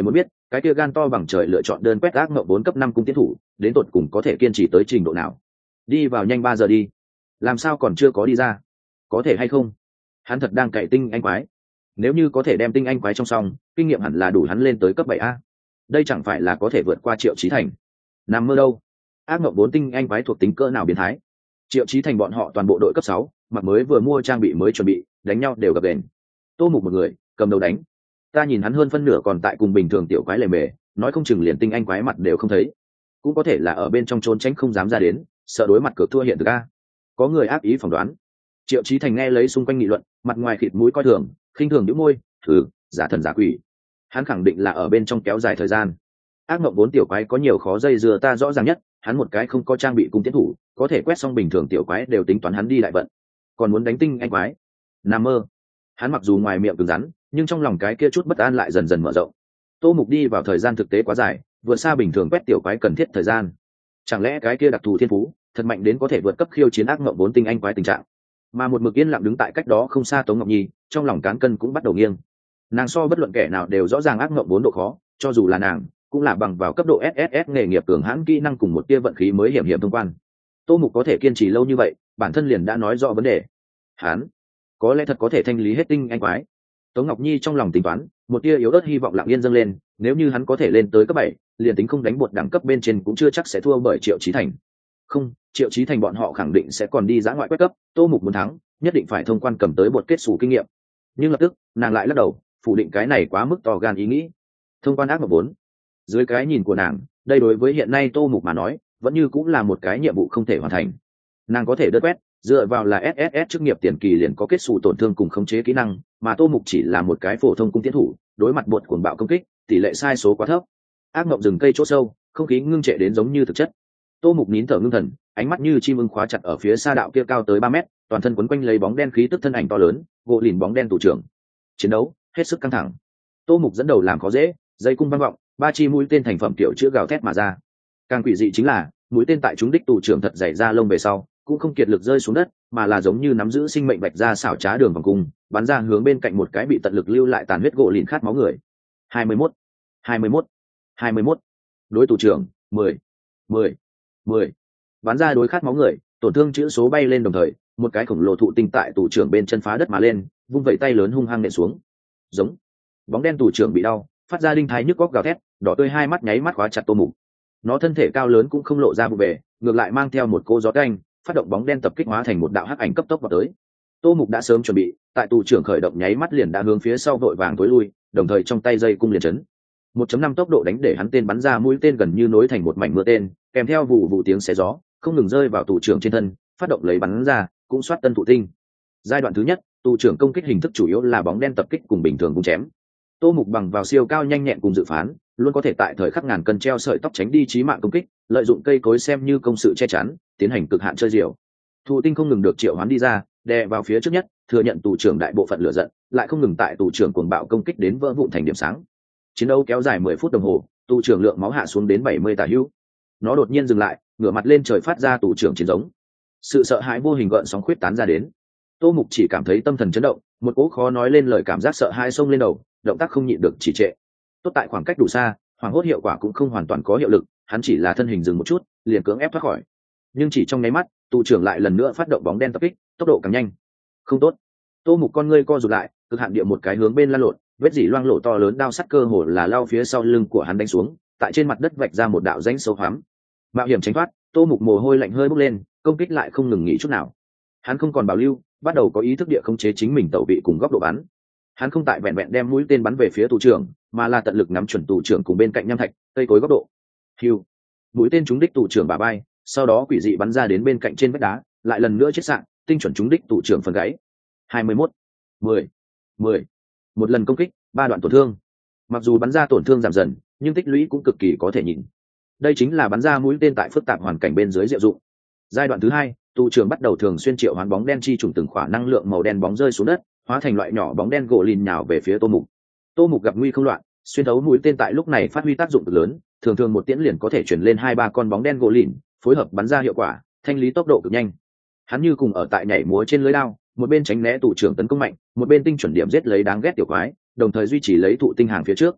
cái kia gan to bằng trời lựa chọn đơn quét ác mộng 4 cấp 5 cung tiến thủ đến tột cùng có thể kiên trì tới trình độ nào. Đi vào nhanh 3 giờ đi. Làm sao còn chưa có đi ra? Có thể hay không? Hắn thật đang cậy tinh anh quái. Nếu như có thể đem tinh anh quái trong song, kinh nghiệm hẳn là đủ hắn lên tới cấp 7A. Đây chẳng phải là có thể vượt qua Triệu Chí Thành. Nằm mơ đâu. Ác mộng 4 tinh anh quái thuộc tính cỡ nào biến thái. Triệu Chí Thành bọn họ toàn bộ đội cấp 6, mặc mới vừa mua trang bị mới chuẩn bị, đánh nhau đều gặp đền. Tô Mục một người, cầm đầu đánh. Ta nhìn hắn hơn phân nửa còn tại cùng bình thường tiểu quái lề mề, nói không chừng liền tinh anh quái mặt đều không thấy. Cũng có thể là ở bên trong trốn tránh không dám ra đến, sợ đối mặt cược thua hiện thực a. Có người ác ý phỏng đoán. Triệu Chí Thành nghe lấy xung quanh nghị luận, mặt ngoài khịt mũi coi thường, khinh thường nhíu môi, giả thần giả quỷ. Hắn khẳng định là ở bên trong kéo dài thời gian. Ác mộng 4 tiểu quái có nhiều khó dây dưa ta rõ ràng nhất, hắn một cái không có trang bị cung tiến thủ, có thể quét xong bình thường tiểu quái đều tính toán hắn đi đại vận, còn muốn đánh tinh anh quái. Nằm mơ. Hắn mặc dù ngoài miệng cứng rắn, nhưng trong lòng cái kia chút bất an lại dần dần mở rộng. Tô Mục đi vào thời gian thực tế quá dài, vượt xa bình thường quét tiểu quái cần thiết thời gian. Chẳng lẽ cái kia đặc thù thiên phú thật mạnh đến có thể vượt cấp khiêu chiến ác mộng 4 tinh anh quái tình trạng? Mà một mực yên lặng đứng tại cách đó không xa Tống Ngọc Nhi, trong lòng cán cân cũng bắt đầu nghiêng. Nàng so bất luận kẻ nào đều rõ ràng ác mộng 4 độ khó, cho dù là nàng cũng là bằng vào cấp độ SSS nghề nghiệp cường hãn kỹ năng cùng một tia vận khí mới hiểm thông quan. Tô Mục có thể kiên trì lâu như vậy, bản thân liền đã nói rõ vấn đề. Hắn có lẽ thật có thể thanh lý hết tinh anh quái. Tống Ngọc Nhi trong lòng tính toán, một tia yếu ớt hy vọng lặng yên dâng lên, nếu như hắn có thể lên tới cấp 7, liền tính không đánh bột đẳng cấp bên trên cũng chưa chắc sẽ thua bởi Triệu Chí Thành. Không, Triệu Chí Thành bọn họ khẳng định sẽ còn đi dã ngoại quét cấp, Tô Mục muốn thắng, nhất định phải thông quan cầm tới bột kết sủ kinh nghiệm. Nhưng lập tức, nàng lại lắc đầu, phủ định cái này quá mức to gan ý nghĩ. Thông quan ác mộng 4. Dưới cái nhìn của nàng, đây đối với hiện nay Tô Mục mà nói, vẫn như cũng là một cái nhiệm vụ không thể hoàn thành. Nàng có thể đơn quét, dựa vào là SSS chức nghiệp tiền kỳ liền có kết xù tổn thương cùng khống chế kỹ năng, mà Tô Mục chỉ là một cái phổ thông cung tiến thủ, đối mặt bột cuồng bạo công kích, tỷ lệ sai số quá thấp. Ác mộng rừng cây chỗ sâu, không khí ngưng trệ đến giống như thực chất. Tô Mục nín thở ngưng thần, ánh mắt như chim ưng khóa chặt ở phía xa đạo kia cao tới 3 mét, toàn thân quấn quanh lấy bóng đen khí tức thân ảnh to lớn, gỗ lìn bóng đen tù trưởng. Chiến đấu hết sức căng thẳng. Tô Mục dẫn đầu làm khó dễ, dây cung vang vọng, 3 chi mũi tên thành phẩm kiểu chữa gào thét mà ra. Càng quỷ dị chính là, mũi tên tại chúng đích tù trưởng thật dày ra lông về sau, cũng không kiệt lực rơi xuống đất, mà là giống như nắm giữ sinh mệnh bạch ra xảo trá đường vòng cung, bắn ra hướng bên cạnh một cái bị tận lực lưu lại tàn huyết gỗ lìn khát máu người. 21, 21, 21. Đối tù trưởng, 10, 10, 10. Bắn ra đối khát máu người, tổn thương chữ số bay lên đồng thời, một cái khổng lồ thụ tinh tại tù trưởng bên chân phá đất mà lên, vung vẩy tay lớn hung hăng nện xuống. Giống. Bóng đen tù trưởng bị đau, phát ra đinh thái nhức góc gào thét, đỏ tươi hai mắt nháy mắt khóa chặt Tô Mục. Nó thân thể cao lớn cũng không lộ ra bụng bề, ngược lại mang theo một cô gió canh, phát động bóng đen tập kích hóa thành một đạo hắc ảnh cấp tốc vào tới. Tô Mục đã sớm chuẩn bị, tại tù trưởng khởi động nháy mắt liền đã hướng phía sau vội vàng tối lui, đồng thời trong tay dây cung liền chấn. 1.5 tốc độ đánh để hắn tên bắn ra mũi tên gần như nối thành một mảnh mưa tên, kèm theo vụ vụ tiếng xé gió, không ngừng rơi vào tù trưởng trên thân, phát động lấy bắn ra, cũng soát tân thụ tinh. Giai đoạn thứ nhất, tù trưởng công kích hình thức chủ yếu là bóng đen tập kích cùng bình thường cung chém. Tô Mục bằng vào siêu cao nhanh nhẹn cùng dự phán, luôn có thể tại thời khắc ngàn cân treo sợi tóc tránh đi chí mạng công kích, lợi dụng cây cối xem như công sự che chắn, tiến hành cực hạn chơi diều. Thụ tinh không ngừng được triệu hoán đi ra, đè vào phía trước nhất, thừa nhận tù trưởng đại bộ phận lửa giận, lại không ngừng tại tù trưởng cuồng bạo công kích đến vỡ vụn thành điểm sáng. Chiến đấu kéo dài 10 phút đồng hồ, tù trưởng lượng máu hạ xuống đến 70 tả hữu. Nó đột nhiên dừng lại, ngửa mặt lên trời phát ra tù trưởng chiến giống. Sự sợ hãi vô hình gợn sóng khuyết tán ra đến. Tô Mục chỉ cảm thấy tâm thần chấn động, một cỗ khó nói lên lời cảm giác sợ hãi xông lên đầu, động tác không nhịn được chỉ trệ. Tốt tại khoảng cách đủ xa, hoảng hốt hiệu quả cũng không hoàn toàn có hiệu lực, hắn chỉ là thân hình dừng một chút, liền cưỡng ép thoát khỏi. Nhưng chỉ trong nháy mắt, tù trưởng lại lần nữa phát động bóng đen tập kích, tốc độ càng nhanh. Không tốt. Tô Mục con ngươi co rụt lại, cực hạn địa một cái hướng bên lăn lộn, vết dỉ loang lổ to lớn đao sắt cơ hồ là lao phía sau lưng của hắn đánh xuống, tại trên mặt đất vạch ra một đạo rãnh sâu hoắm. Mạo hiểm tránh thoát, Tô Mục mồ hôi lạnh hơi bốc lên, công kích lại không ngừng nghỉ chút nào. Hắn không còn bảo lưu, bắt đầu có ý thức địa khống chế chính mình tẩu vị cùng góc độ bắn. Hắn không tại vẹn vẹn đem mũi tên bắn về phía tù trưởng, mà là tận lực nắm chuẩn tù trưởng cùng bên cạnh nham thạch, cây cối góc độ. Hưu. Mũi tên trúng đích tù trưởng bả vai, sau đó quỷ dị bắn ra đến bên cạnh trên vách đá, lại lần nữa chết sạn, tinh chuẩn trúng đích tù trưởng phần gáy. 21, 10, 10. Một lần công kích, 3 đoạn tổn thương. Mặc dù bắn ra tổn thương giảm dần, nhưng tích lũy cũng cực kỳ có thể nhìn. Đây chính là bắn ra mũi tên tại phức tạp hoàn cảnh bên dưới diệu dụng. Giai đoạn thứ 2, tù trưởng bắt đầu thường xuyên triệu hoán bóng đen chi trùng từng khỏa năng lượng màu đen bóng rơi xuống đất, hóa thành loại nhỏ bóng đen gỗ lìn nhào về phía Tô Mục. Tô Mục gặp nguy không loạn, xuyên thấu mũi tên tại lúc này phát huy tác dụng cực lớn, thường thường một tiễn liền có thể chuyển lên 2-3 con bóng đen gỗ lìn, phối hợp bắn ra hiệu quả, thanh lý tốc độ cực nhanh. Hắn như cùng ở tại nhảy múa trên lưới đao, một bên tránh né tù trưởng tấn công mạnh, một bên tinh chuẩn điểm giết lấy đáng ghét tiểu quái, đồng thời duy trì lấy thụ tinh hàng phía trước.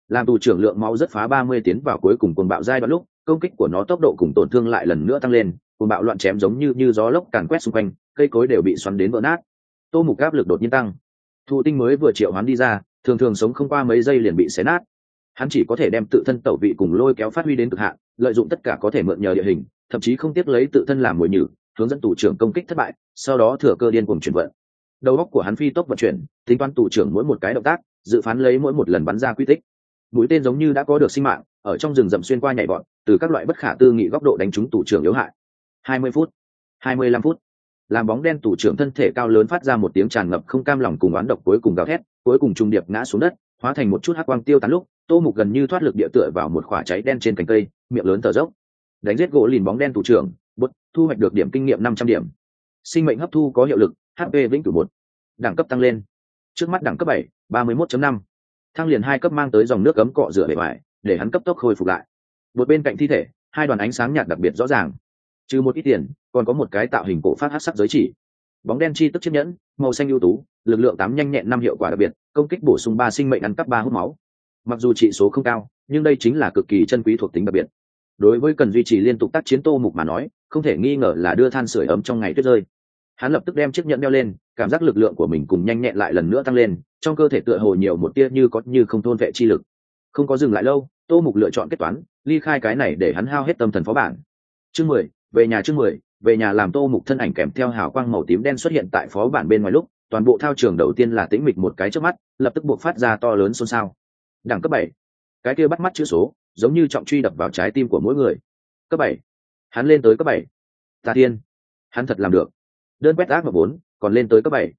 Làm tù trưởng lượng máu rất phá 30 tiến vào cuối cùng cuồng bạo giai đoạn lúc, công kích của nó tốc độ cùng tổn thương lại lần nữa tăng lên, cuồng bạo loạn chém giống như gió lốc càn quét xung quanh, cây cối đều bị xoắn đến vỡ nát. Tô Mục áp lực đột nhiên tăng. Thụ tinh mới vừa triệu hoán đi ra, thường thường sống không qua mấy giây liền bị xé nát. Hắn chỉ có thể đem tự thân tẩu vị cùng lôi kéo phát huy đến cực hạn, lợi dụng tất cả có thể mượn nhờ địa hình, thậm chí không tiếc lấy tự thân làm mồi nhử, hướng dẫn tù trưởng công kích thất bại, sau đó thừa cơ điên cuồng chuyển vận. Đầu óc của hắn phi tốc vận chuyển, tính toán tù trưởng mỗi một cái động tác, dự phán lấy mỗi một lần bắn ra quy tích. Mũi tên giống như đã có được sinh mạng, ở trong rừng rậm xuyên qua nhảy vọt, từ các loại bất khả tư nghị góc độ đánh trúng tù trưởng yếu hại. 20 phút, 25 phút. Làm bóng đen tù trưởng thân thể cao lớn phát ra một tiếng tràn ngập không cam lòng cùng oán độc cuối cùng gào thét, cuối cùng trung điệp ngã xuống đất, hóa thành một chút hắc quang tiêu tán lúc, Tô Mục gần như thoát lực địa tựa vào một khỏa cháy đen trên cành cây, miệng lớn thở dốc. Đánh giết gỗ lìn bóng đen tù trưởng, bút, thu hoạch được điểm kinh nghiệm 500 điểm. Sinh mệnh hấp thu có hiệu lực, HP vĩnh cửu 1. Đẳng cấp tăng lên. Trước mắt đẳng cấp 7, 31.5. Thăng liền 2 cấp mang tới dòng nước cấm cọ rửa bề ngoài, để hắn cấp tốc khôi phục lại. Một bên cạnh thi thể, hai đoàn ánh sáng nhạt đặc biệt rõ ràng. Trừ một ít tiền, còn có một cái tạo hình cổ phát hắc sắc giới chỉ. Bóng đen chi tức chiếc nhẫn, màu xanh ưu tú, lực lượng 8 nhanh nhẹn 5 hiệu quả đặc biệt, công kích bổ sung 3 sinh mệnh ăn cắp 3 hút máu. Mặc dù trị số không cao, nhưng đây chính là cực kỳ chân quý thuộc tính đặc biệt. Đối với cần duy trì liên tục tác chiến Tô Mục mà nói, không thể nghi ngờ là đưa than sưởi ấm trong ngày tuyết rơi. Hắn lập tức đem chiếc nhẫn đeo lên, cảm giác lực lượng của mình cùng nhanh nhẹn lại lần nữa tăng lên, trong cơ thể tựa hồ nhiều một tia như có như không thôn vệ chi lực. Không có dừng lại lâu, Tô Mục lựa chọn kết toán, ly khai cái này để hắn hao hết tâm thần phó bản. Chương 10, về nhà. Chương 10, về nhà. Làm Tô Mục thân ảnh kèm theo hào quang màu tím đen xuất hiện tại phó bản bên ngoài lúc, toàn bộ thao trường đầu tiên là tĩnh mịch một cái chớp mắt, lập tức buộc phát ra to lớn xôn xao. Đẳng cấp 7. Cái kia bắt mắt chữ số, giống như trọng truy đập vào trái tim của mỗi người. Cấp 7. Hắn lên tới cấp 7. Tà Thiên, hắn thật làm được. Đơn quét ác mộng 4, còn lên tới cấp 7.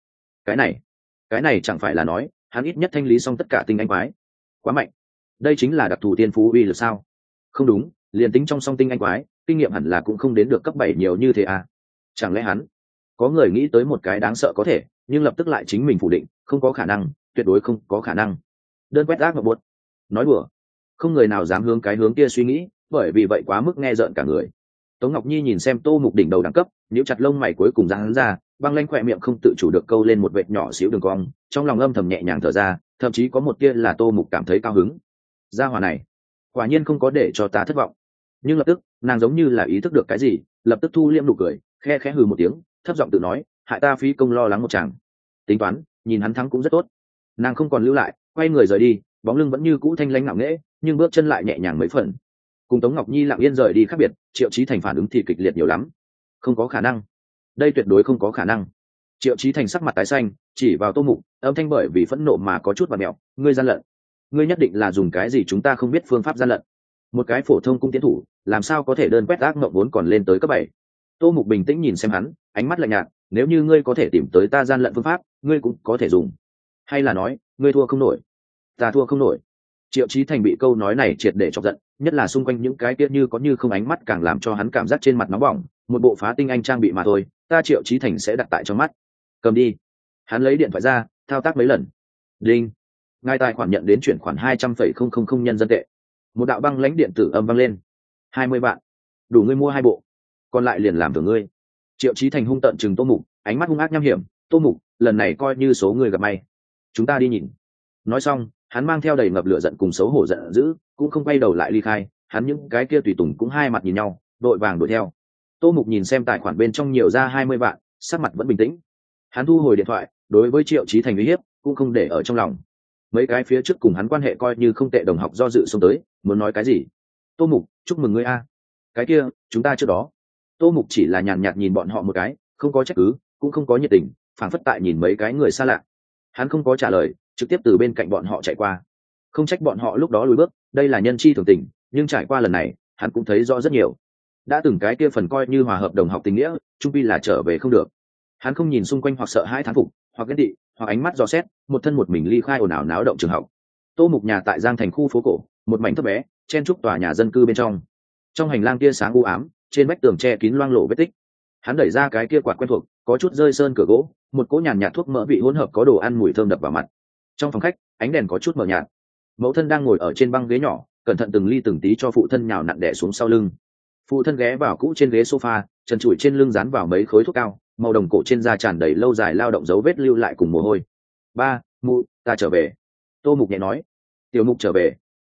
Cái này chẳng phải là nói, hắn ít nhất thanh lý xong tất cả tinh anh quái. Quá mạnh. Đây chính là đặc thù tiên phú uy lực sao? Không đúng, liền tính trong song tinh anh quái, kinh nghiệm hẳn là cũng không đến được cấp 7 nhiều như thế à? Chẳng lẽ hắn? Có người nghĩ tới một cái đáng sợ có thể, nhưng lập tức lại chính mình phủ định, không có khả năng, tuyệt đối không có khả năng. Đơn quét ác mộng 4. Nói đùa. Không người nào dám hướng cái hướng kia suy nghĩ, bởi vì vậy quá mức nghe rợn cả người. Tống Ngọc Nhi nhìn xem Tô Mục đỉnh đầu đẳng cấp, nhíu chặt lông mày cuối cùng ra hắn ra, băng lanh khỏe miệng không tự chủ được câu lên một vệt nhỏ xíu đường cong, trong lòng âm thầm nhẹ nhàng thở ra, thậm chí có một tia là Tô Mục cảm thấy cao hứng. Gia hỏa này, quả nhiên không có để cho ta thất vọng. Nhưng lập tức, nàng giống như là ý thức được cái gì, lập tức thu liễm nụ cười, khe khẽ hừ một tiếng, thấp giọng tự nói, hại ta phí công lo lắng một chàng. Tính toán, nhìn hắn thắng cũng rất tốt. Nàng không còn lưu lại, quay người rời đi, bóng lưng vẫn như cũ thanh lãnh ngạo nghễ, nhưng bước chân lại nhẹ nhàng mấy phần. Cùng Tống Ngọc Nhi lặng yên rời đi khác biệt, Triệu Chí Thành phản ứng thì kịch liệt nhiều lắm. Không có khả năng, đây tuyệt đối không có khả năng. Triệu Chí Thành sắc mặt tái xanh, chỉ vào Tô Mục, âm thanh bởi vì phẫn nộ mà có chút vặn mèo, ngươi gian lận, ngươi nhất định là dùng cái gì chúng ta không biết phương pháp gian lận. Một cái phổ thông cung tiến thủ, làm sao có thể đơn quét ác mộng vốn còn lên tới cấp 7. Tô Mục bình tĩnh nhìn xem hắn, ánh mắt lạnh nhạt, nếu như ngươi có thể tìm tới ta gian lận phương pháp, ngươi cũng có thể dùng. Hay là nói, ngươi thua không nổi? Ta thua không nổi. Triệu Chí Thành bị câu nói này triệt để chọc giận, nhất là xung quanh những cái kia như có như không ánh mắt càng làm cho hắn cảm giác trên mặt nóng bỏng, một bộ phá tinh anh trang bị mà thôi, ta Triệu Chí Thành sẽ đặt tại trong mắt. Cầm đi. Hắn lấy điện thoại ra, thao tác mấy lần. Đinh. Ngài tài khoản nhận đến chuyển khoản 200,000 nhân dân tệ. Một đạo băng lãnh điện tử âm vang lên. 20 vạn. Đủ ngươi mua 2 bộ. Còn lại liền làm từ ngươi. Triệu Chí Thành hung tợn trừng Tô Mục, ánh mắt hung ác nham hiểm, Tô Mục, lần này coi như số người gặp may. Chúng ta đi nhìn. Nói xong, hắn mang theo đầy ngập lửa giận cùng xấu hổ giận dữ, cũng không quay đầu lại ly khai, hắn những cái kia tùy tùng cũng hai mặt nhìn nhau, đội vàng đuổi theo. Tô Mục nhìn xem tài khoản bên trong nhiều ra 20 vạn, sắc mặt vẫn bình tĩnh. Hắn thu hồi điện thoại, đối với Triệu Chí Thành uy hiếp cũng không để ở trong lòng. Mấy cái phía trước cùng hắn quan hệ coi như không tệ đồng học do dự xông tới, muốn nói cái gì? Tô Mục, chúc mừng ngươi a. Cái kia, chúng ta trước đó. Tô Mục chỉ là nhàn nhạt nhìn bọn họ một cái, không có trách cứ, cũng không có nhiệt tình, phảng phất tại nhìn mấy cái người xa lạ. Hắn không có trả lời, trực tiếp từ bên cạnh bọn họ chạy qua. Không trách bọn họ lúc đó lùi bước, đây là nhân chi thường tình, nhưng trải qua lần này, hắn cũng thấy rõ rất nhiều. Đã từng cái kia phần coi như hòa hợp đồng học tình nghĩa, chung quy là trở về không được. Hắn không nhìn xung quanh hoặc sợ hãi thán phục, hoặc ghen tị, hoặc ánh mắt dò xét, một thân một mình ly khai ồn ào náo động trường học. Tô Mục nhà tại Giang Thành khu phố cổ, một mảnh thấp bé, chen trúc tòa nhà dân cư bên trong. Trong hành lang tia sáng u ám, trên vách tường che kín loang lổ vết tích. Hắn đẩy ra cái kia quạt quen thuộc, có chút rơi sơn cửa gỗ, một cỗ nhàn nhạt thuốc mỡ vị hỗn hợp có đồ ăn mùi thơm đập vào mặt. Trong phòng khách, ánh đèn có chút mờ nhạt. Mẫu thân đang ngồi ở trên băng ghế nhỏ, cẩn thận từng ly từng tí cho phụ thân nhào nặn đè xuống sau lưng. Phụ thân ghé vào cũ trên ghế sofa, trần trụi trên lưng dán vào mấy khối thuốc cao, màu đồng cổ trên da tràn đầy lâu dài lao động dấu vết lưu lại cùng mồ hôi. Ba, mụ, ta trở về. Tô Mục nhẹ nói. Tiểu Mục trở về.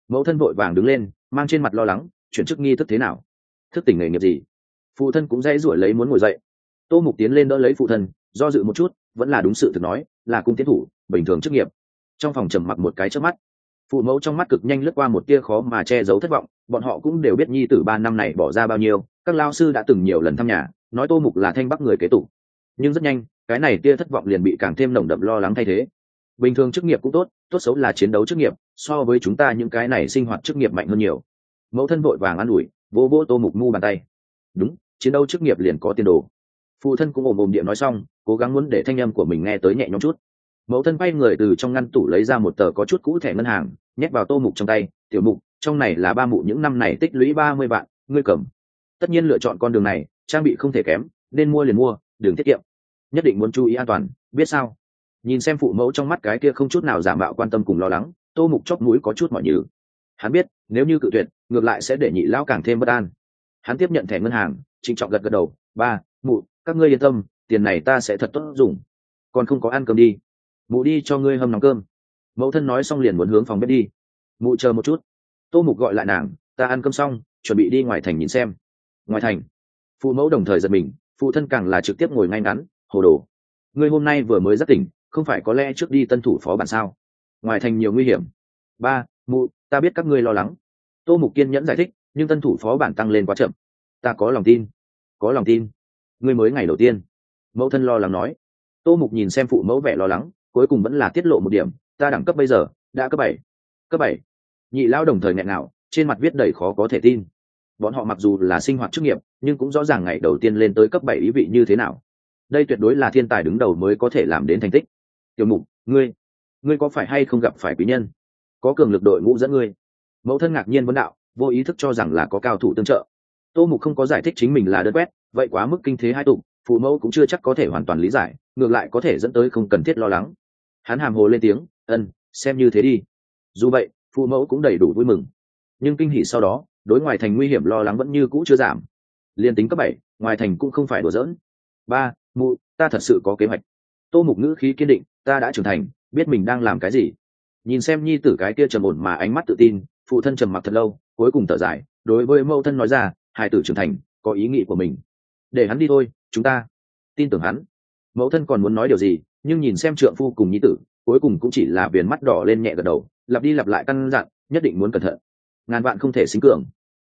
Mẫu thân vội vàng đứng lên, mang trên mặt lo lắng, chuyển chức nghi thức thế nào? Thức tỉnh nghề nghiệp gì? Phụ thân cũng dãy rủi lấy muốn ngồi dậy. Tô Mục tiến lên đỡ lấy phụ thân, do dự một chút, vẫn là đúng sự thực nói, là cung tiến thủ, bình thường chức nghiệp. Trong phòng trầm mặc một cái chớp mắt, phụ mẫu trong mắt cực nhanh lướt qua một tia khó mà che giấu thất vọng. Bọn họ cũng đều biết nhi tử 3 năm này bỏ ra bao nhiêu, các lao sư đã từng nhiều lần thăm nhà, nói Tô Mục là thanh bắc người kế tục. Nhưng rất nhanh, cái này tia thất vọng liền bị càng thêm nồng đậm lo lắng thay thế. Bình thường chức nghiệp cũng tốt, tốt xấu là chiến đấu chức nghiệp, so với chúng ta những cái này sinh hoạt chức nghiệp mạnh hơn nhiều. Mẫu thân vội vàng an ủi, vỗ vỗ Tô Mục mu bàn tay. Đúng, chiến đấu chức nghiệp liền có tiền đồ. Phụ thân cũng ồm ồm điện nói xong, cố gắng muốn để thanh âm của mình nghe tới nhẹ nhõm chút. Mẫu thân quay người từ trong ngăn tủ lấy ra một tờ có chút cũ thẻ ngân hàng, nhét vào Tô Mục trong tay. Tiểu Mục, trong này là ba mụ những năm này tích lũy 30 vạn, ngươi cầm. Tất nhiên lựa chọn con đường này, trang bị không thể kém, nên mua liền mua, đừng tiết kiệm. Nhất định muốn chú ý an toàn, biết sao? Nhìn xem phụ mẫu trong mắt cái kia không chút nào giả mạo quan tâm cùng lo lắng, Tô Mục chóp mũi có chút mỏi nhừ. Hắn biết, nếu như cự tuyệt, ngược lại sẽ để nhị lão càng thêm bất an. Hắn tiếp nhận thẻ ngân hàng, trịnh trọng gật gật đầu, ba, mụ, các ngươi yên tâm, tiền này ta sẽ thật tốt dùng. Còn không có ăn cơm đi, mụ đi cho ngươi hâm nóng cơm. Mẫu thân nói xong liền muốn hướng phòng bếp đi. Mụ chờ một chút. Tô Mục gọi lại nàng, ta ăn cơm xong, chuẩn bị đi ngoài thành nhìn xem. Ngoài thành. Phụ mẫu đồng thời giật mình, phụ thân càng là trực tiếp ngồi ngay ngắn, hồ đồ. Ngươi hôm nay vừa mới rất tỉnh, không phải có lẽ trước đi tân thủ phó bản sao? Ngoài thành nhiều nguy hiểm. Ba, mụ, ta biết các ngươi lo lắng. Tô Mục kiên nhẫn giải thích, nhưng tân thủ phó bản tăng lên quá chậm. Ta có lòng tin. Có lòng tin. Ngươi mới ngày đầu tiên. Mẫu thân lo lắng nói. Tô Mục nhìn xem phụ mẫu vẻ lo lắng, cuối cùng vẫn là tiết lộ một điểm, ta đẳng cấp bây giờ đã cấp 7. Cấp 7. Nhị lão đồng thời nghẹn ngào, trên mặt viết đầy khó có thể tin. Bọn họ mặc dù là sinh hoạt chức nghiệp, nhưng cũng rõ ràng ngày đầu tiên lên tới cấp 7 ý vị như thế nào. Đây tuyệt đối là thiên tài đứng đầu mới có thể làm đến thành tích. Tiểu Mục, ngươi có phải hay không gặp phải quý nhân? Có cường lực đội ngũ dẫn ngươi? Mẫu thân ngạc nhiên vấn đạo, vô ý thức cho rằng là có cao thủ tương trợ. Tô Mục không có giải thích chính mình là đơn quét, vậy quá mức kinh thế hai tụng, phụ mẫu cũng chưa chắc có thể hoàn toàn lý giải, ngược lại có thể dẫn tới không cần thiết lo lắng. Hắn hàm hồ lên tiếng, xem như thế đi. Dù vậy, phụ mẫu cũng đầy đủ vui mừng, nhưng kinh hỉ sau đó, đối ngoài thành nguy hiểm lo lắng vẫn như cũ chưa giảm. Liên tính cấp 7, ngoài thành cũng không phải đùa giỡn. Ba, mụ, ta thật sự có kế hoạch. Tô Mục ngữ khí kiên định, ta đã trưởng thành, biết mình đang làm cái gì. Nhìn xem nhi tử cái kia trầm ổn mà ánh mắt tự tin, phụ thân trầm mặc thật lâu, cuối cùng thở dài, đối với mẫu thân nói ra, hài tử trưởng thành, có ý nghĩ của mình. Để hắn đi thôi, chúng ta tin tưởng hắn. Mẫu thân còn muốn nói điều gì, nhưng nhìn xem trượng phu cùng nhi tử, cuối cùng cũng chỉ là viền mắt đỏ lên nhẹ gật đầu, lặp đi lặp lại căn dặn, nhất định muốn cẩn thận, ngàn vạn không thể xính cường.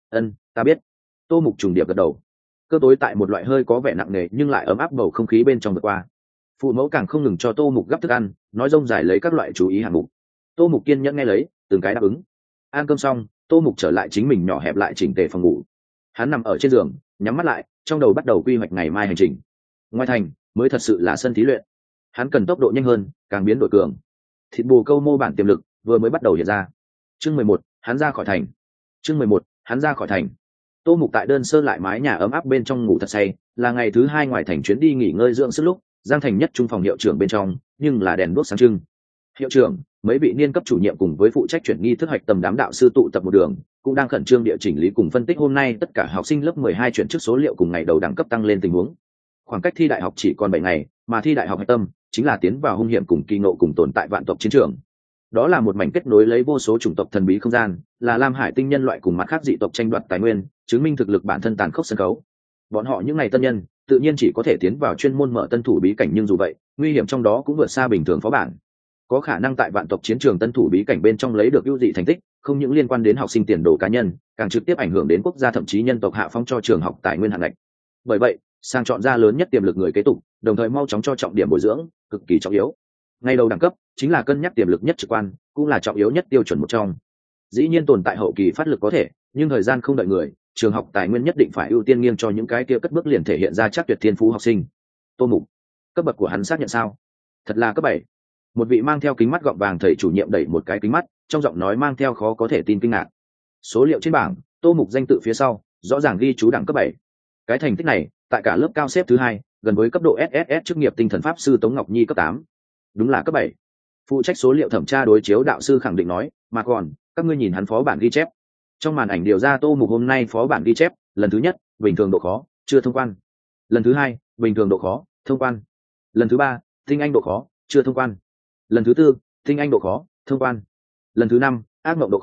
Ta biết. Tô Mục trùng điệp gật đầu. Cơ tối tại một loại hơi có vẻ nặng nề nhưng lại ấm áp bầu không khí bên trong vượt qua. Phụ mẫu càng không ngừng cho Tô Mục gắp thức ăn, nói rông dài lấy các loại chú ý hạng mục. Tô Mục kiên nhẫn nghe lấy, từng cái đáp ứng. Ăn cơm xong, Tô Mục trở lại chính mình nhỏ hẹp lại chỉnh tề phòng ngủ. Hắn nằm ở trên giường, nhắm mắt lại, trong đầu bắt đầu quy hoạch ngày mai hành trình. Ngoài thành mới thật sự là sân thí luyện. Hắn cần tốc độ nhanh hơn, càng biến đổi cường. Thịt bồ câu mô bản tiềm lực vừa mới bắt đầu hiện ra. Chương 11, hắn ra khỏi thành. Chương 11, hắn ra khỏi thành. Tô Mục tại đơn sơ lại mái nhà ấm áp bên trong ngủ thật say, là ngày thứ 2 ngoài thành chuyến đi nghỉ ngơi dưỡng sức lúc, Giang Thành nhất trung phòng hiệu trưởng bên trong, nhưng là đèn đuốc sáng trưng. Hiệu trưởng, mấy vị niên cấp chủ nhiệm cùng với phụ trách chuyển nghi thức hoạch tầm đám đạo sư tụ tập một đường, cũng đang khẩn trương địa chỉnh lý cùng phân tích hôm nay tất cả học sinh lớp 12 chuyển chức số liệu cùng ngày đầu đẳng cấp tăng lên tình huống. Khoảng cách thi đại học chỉ còn 7 ngày, mà thi đại học hạch tâm chính là tiến vào hung hiểm cùng kỳ ngộ cùng tồn tại vạn tộc chiến trường. Đó là một mảnh kết nối lấy vô số chủng tộc thần bí không gian, là Lam Hải tinh nhân loại cùng mặt khác dị tộc tranh đoạt tài nguyên, chứng minh thực lực bản thân tàn khốc sân khấu. Bọn họ những ngày tân nhân, tự nhiên chỉ có thể tiến vào chuyên môn mở tân thủ bí cảnh, nhưng dù vậy, nguy hiểm trong đó cũng vượt xa bình thường phó bản. Có khả năng tại vạn tộc chiến trường tân thủ bí cảnh bên trong lấy được ưu dị thành tích, không những liên quan đến học sinh tiền đồ cá nhân, càng trực tiếp ảnh hưởng đến quốc gia thậm chí nhân tộc hạ phong cho trường học tài nguyên hạn ngạch. Bởi vậy, sang chọn ra lớn nhất tiềm lực người kế tục, đồng thời mau chóng cho trọng điểm bồi dưỡng, cực kỳ trọng yếu. Ngay đầu đẳng cấp chính là cân nhắc tiềm lực nhất trực quan, cũng là trọng yếu nhất tiêu chuẩn một trong. Dĩ nhiên tồn tại hậu kỳ phát lực có thể, nhưng thời gian không đợi người, trường học tài nguyên nhất định phải ưu tiên nghiêng cho những cái kia cất bước liền thể hiện ra chắc tuyệt thiên phú học sinh. Tô Mục, cấp bậc của hắn xác nhận sao? Thật là cấp 7. Một vị mang theo kính mắt gọng vàng thầy chủ nhiệm đẩy một cái kính mắt, trong giọng nói mang theo khó có thể tin kinh ngạc. Số liệu trên bảng, Tô Mục danh tự phía sau rõ ràng ghi chú đẳng cấp 7. Cái thành tích này tại cả lớp cao xếp thứ 2, gần với cấp độ SSS chức nghiệp tinh thần pháp sư Tống Ngọc Nhi cấp 8. Đúng là cấp 7. Phụ trách số liệu thẩm tra đối chiếu đạo sư khẳng định nói, mà còn các ngươi nhìn hắn phó bản ghi chép. Trong màn ảnh điều ra Tô Mục hôm nay phó bản ghi chép, lần thứ nhất, bình thường độ khó, chưa thông quan. Lần thứ 2, bình thường độ khó, thông quan. Lần thứ 3, tinh anh độ khó, chưa thông quan. Lần thứ 4, tinh anh độ khó, thông quan. Lần thứ 5, ác mộng độ khó,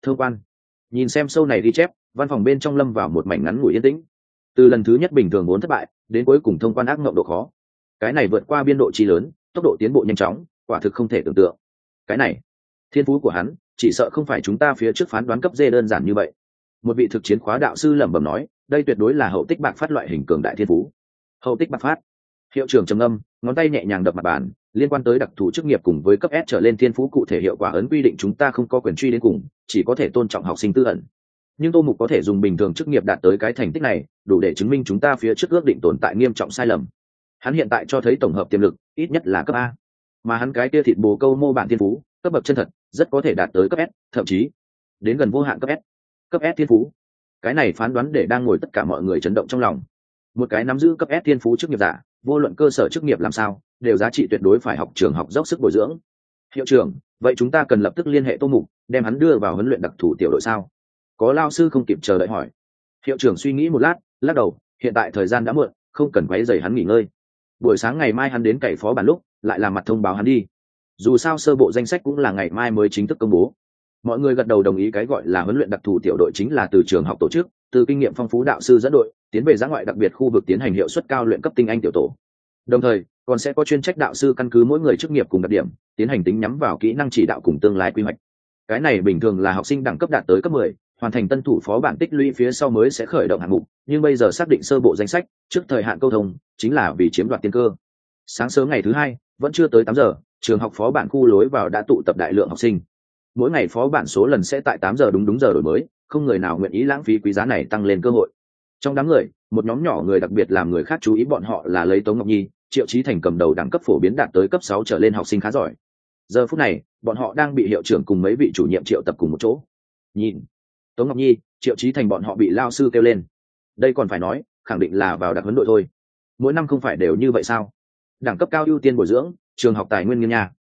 thông quan. Nhìn xem sâu này ghi chép, văn phòng bên trong lâm vào một mảnh ngắn ngủi yên tĩnh. Từ lần thứ nhất bình thường vốn thất bại đến cuối cùng thông quan ác mộng độ khó, cái này vượt qua biên độ chi lớn, tốc độ tiến bộ nhanh chóng, quả thực không thể tưởng tượng. Cái này thiên phú của hắn chỉ sợ không phải chúng ta phía trước phán đoán cấp D đơn giản như vậy. Một vị thực chiến khóa đạo sư lẩm bẩm nói, đây tuyệt đối là hậu tích bạc phát loại hình cường đại thiên phú. Hậu tích bạc phát. Hiệu trưởng trầm ngâm, ngón tay nhẹ nhàng đập mặt bàn, liên quan tới đặc thù chức nghiệp cùng với cấp S trở lên thiên phú cụ thể hiệu quả ấn quy định chúng ta không có quyền truy đến cùng, chỉ có thể tôn trọng học sinh tư ẩn. Nhưng Tô Mục có thể dùng bình thường chức nghiệp đạt tới cái thành tích này, đủ để chứng minh chúng ta phía trước ước định tồn tại nghiêm trọng sai lầm. Hắn hiện tại cho thấy tổng hợp tiềm lực ít nhất là cấp A, mà hắn cái kia thịt bồ câu mô bản thiên phú cấp bậc chân thật rất có thể đạt tới cấp S, thậm chí đến gần vô hạn cấp S. Cấp S thiên phú, cái này phán đoán để đang ngồi tất cả mọi người chấn động trong lòng. Một cái nắm giữ cấp S thiên phú chức nghiệp giả, vô luận cơ sở chức nghiệp làm sao đều giá trị tuyệt đối phải học trường học dốc sức bồi dưỡng. Hiệu trưởng, vậy chúng ta cần lập tức liên hệ Tô Mục, đem hắn đưa vào huấn luyện đặc thù tiểu đội sao? Có lao sư không kịp chờ đợi hỏi. Hiệu trưởng suy nghĩ một lát, lắc đầu, hiện tại thời gian đã muộn, không cần quấy rầy hắn nghỉ ngơi. Buổi sáng ngày mai hắn đến cày phó bản lúc lại làm mặt thông báo hắn đi, dù sao sơ bộ danh sách cũng là ngày mai mới chính thức công bố. Mọi người gật đầu đồng ý, cái gọi là huấn luyện đặc thù tiểu đội chính là từ trường học tổ chức, từ kinh nghiệm phong phú đạo sư dẫn đội tiến về dã ngoại đặc biệt khu vực tiến hành hiệu suất cao luyện cấp tinh anh tiểu tổ. Đồng thời còn sẽ có chuyên trách đạo sư căn cứ mỗi người chức nghiệp cùng đặc điểm tiến hành tính nhắm vào kỹ năng chỉ đạo cùng tương lai quy hoạch. Cái này bình thường là học sinh đẳng cấp đạt tới cấp 10, hoàn thành tân thủ phó bản tích lũy phía sau mới sẽ khởi động hạng mục, nhưng bây giờ xác định sơ bộ danh sách trước thời hạn câu thông chính là vì chiếm đoạt tiên cơ. Sáng sớm ngày thứ hai, vẫn chưa tới 8 giờ, trường học phó bản khu lối vào đã tụ tập đại lượng học sinh. Mỗi ngày phó bản số lần sẽ tại 8 giờ đúng giờ đổi mới, không người nào nguyện ý lãng phí quý giá này tăng lên cơ hội. Trong đám người, một nhóm nhỏ người đặc biệt làm người khác chú ý, bọn họ là lấy Tống Ngọc Nhi, Triệu Chí Thành cầm đầu, đẳng cấp phổ biến đạt tới cấp 6 trở lên học sinh khá giỏi. Giờ phút này, bọn họ đang bị hiệu trưởng cùng mấy vị chủ nhiệm triệu tập cùng một chỗ. Nhìn, Tống Ngọc Nhi, Triệu Chí Thành bọn họ bị lao sư kêu lên. Đây còn phải nói, khẳng định là vào đặc huấn đội thôi. Mỗi năm không phải đều như vậy sao? Đẳng cấp cao ưu tiên bồi dưỡng, trường học tài nguyên nghiêng nhà.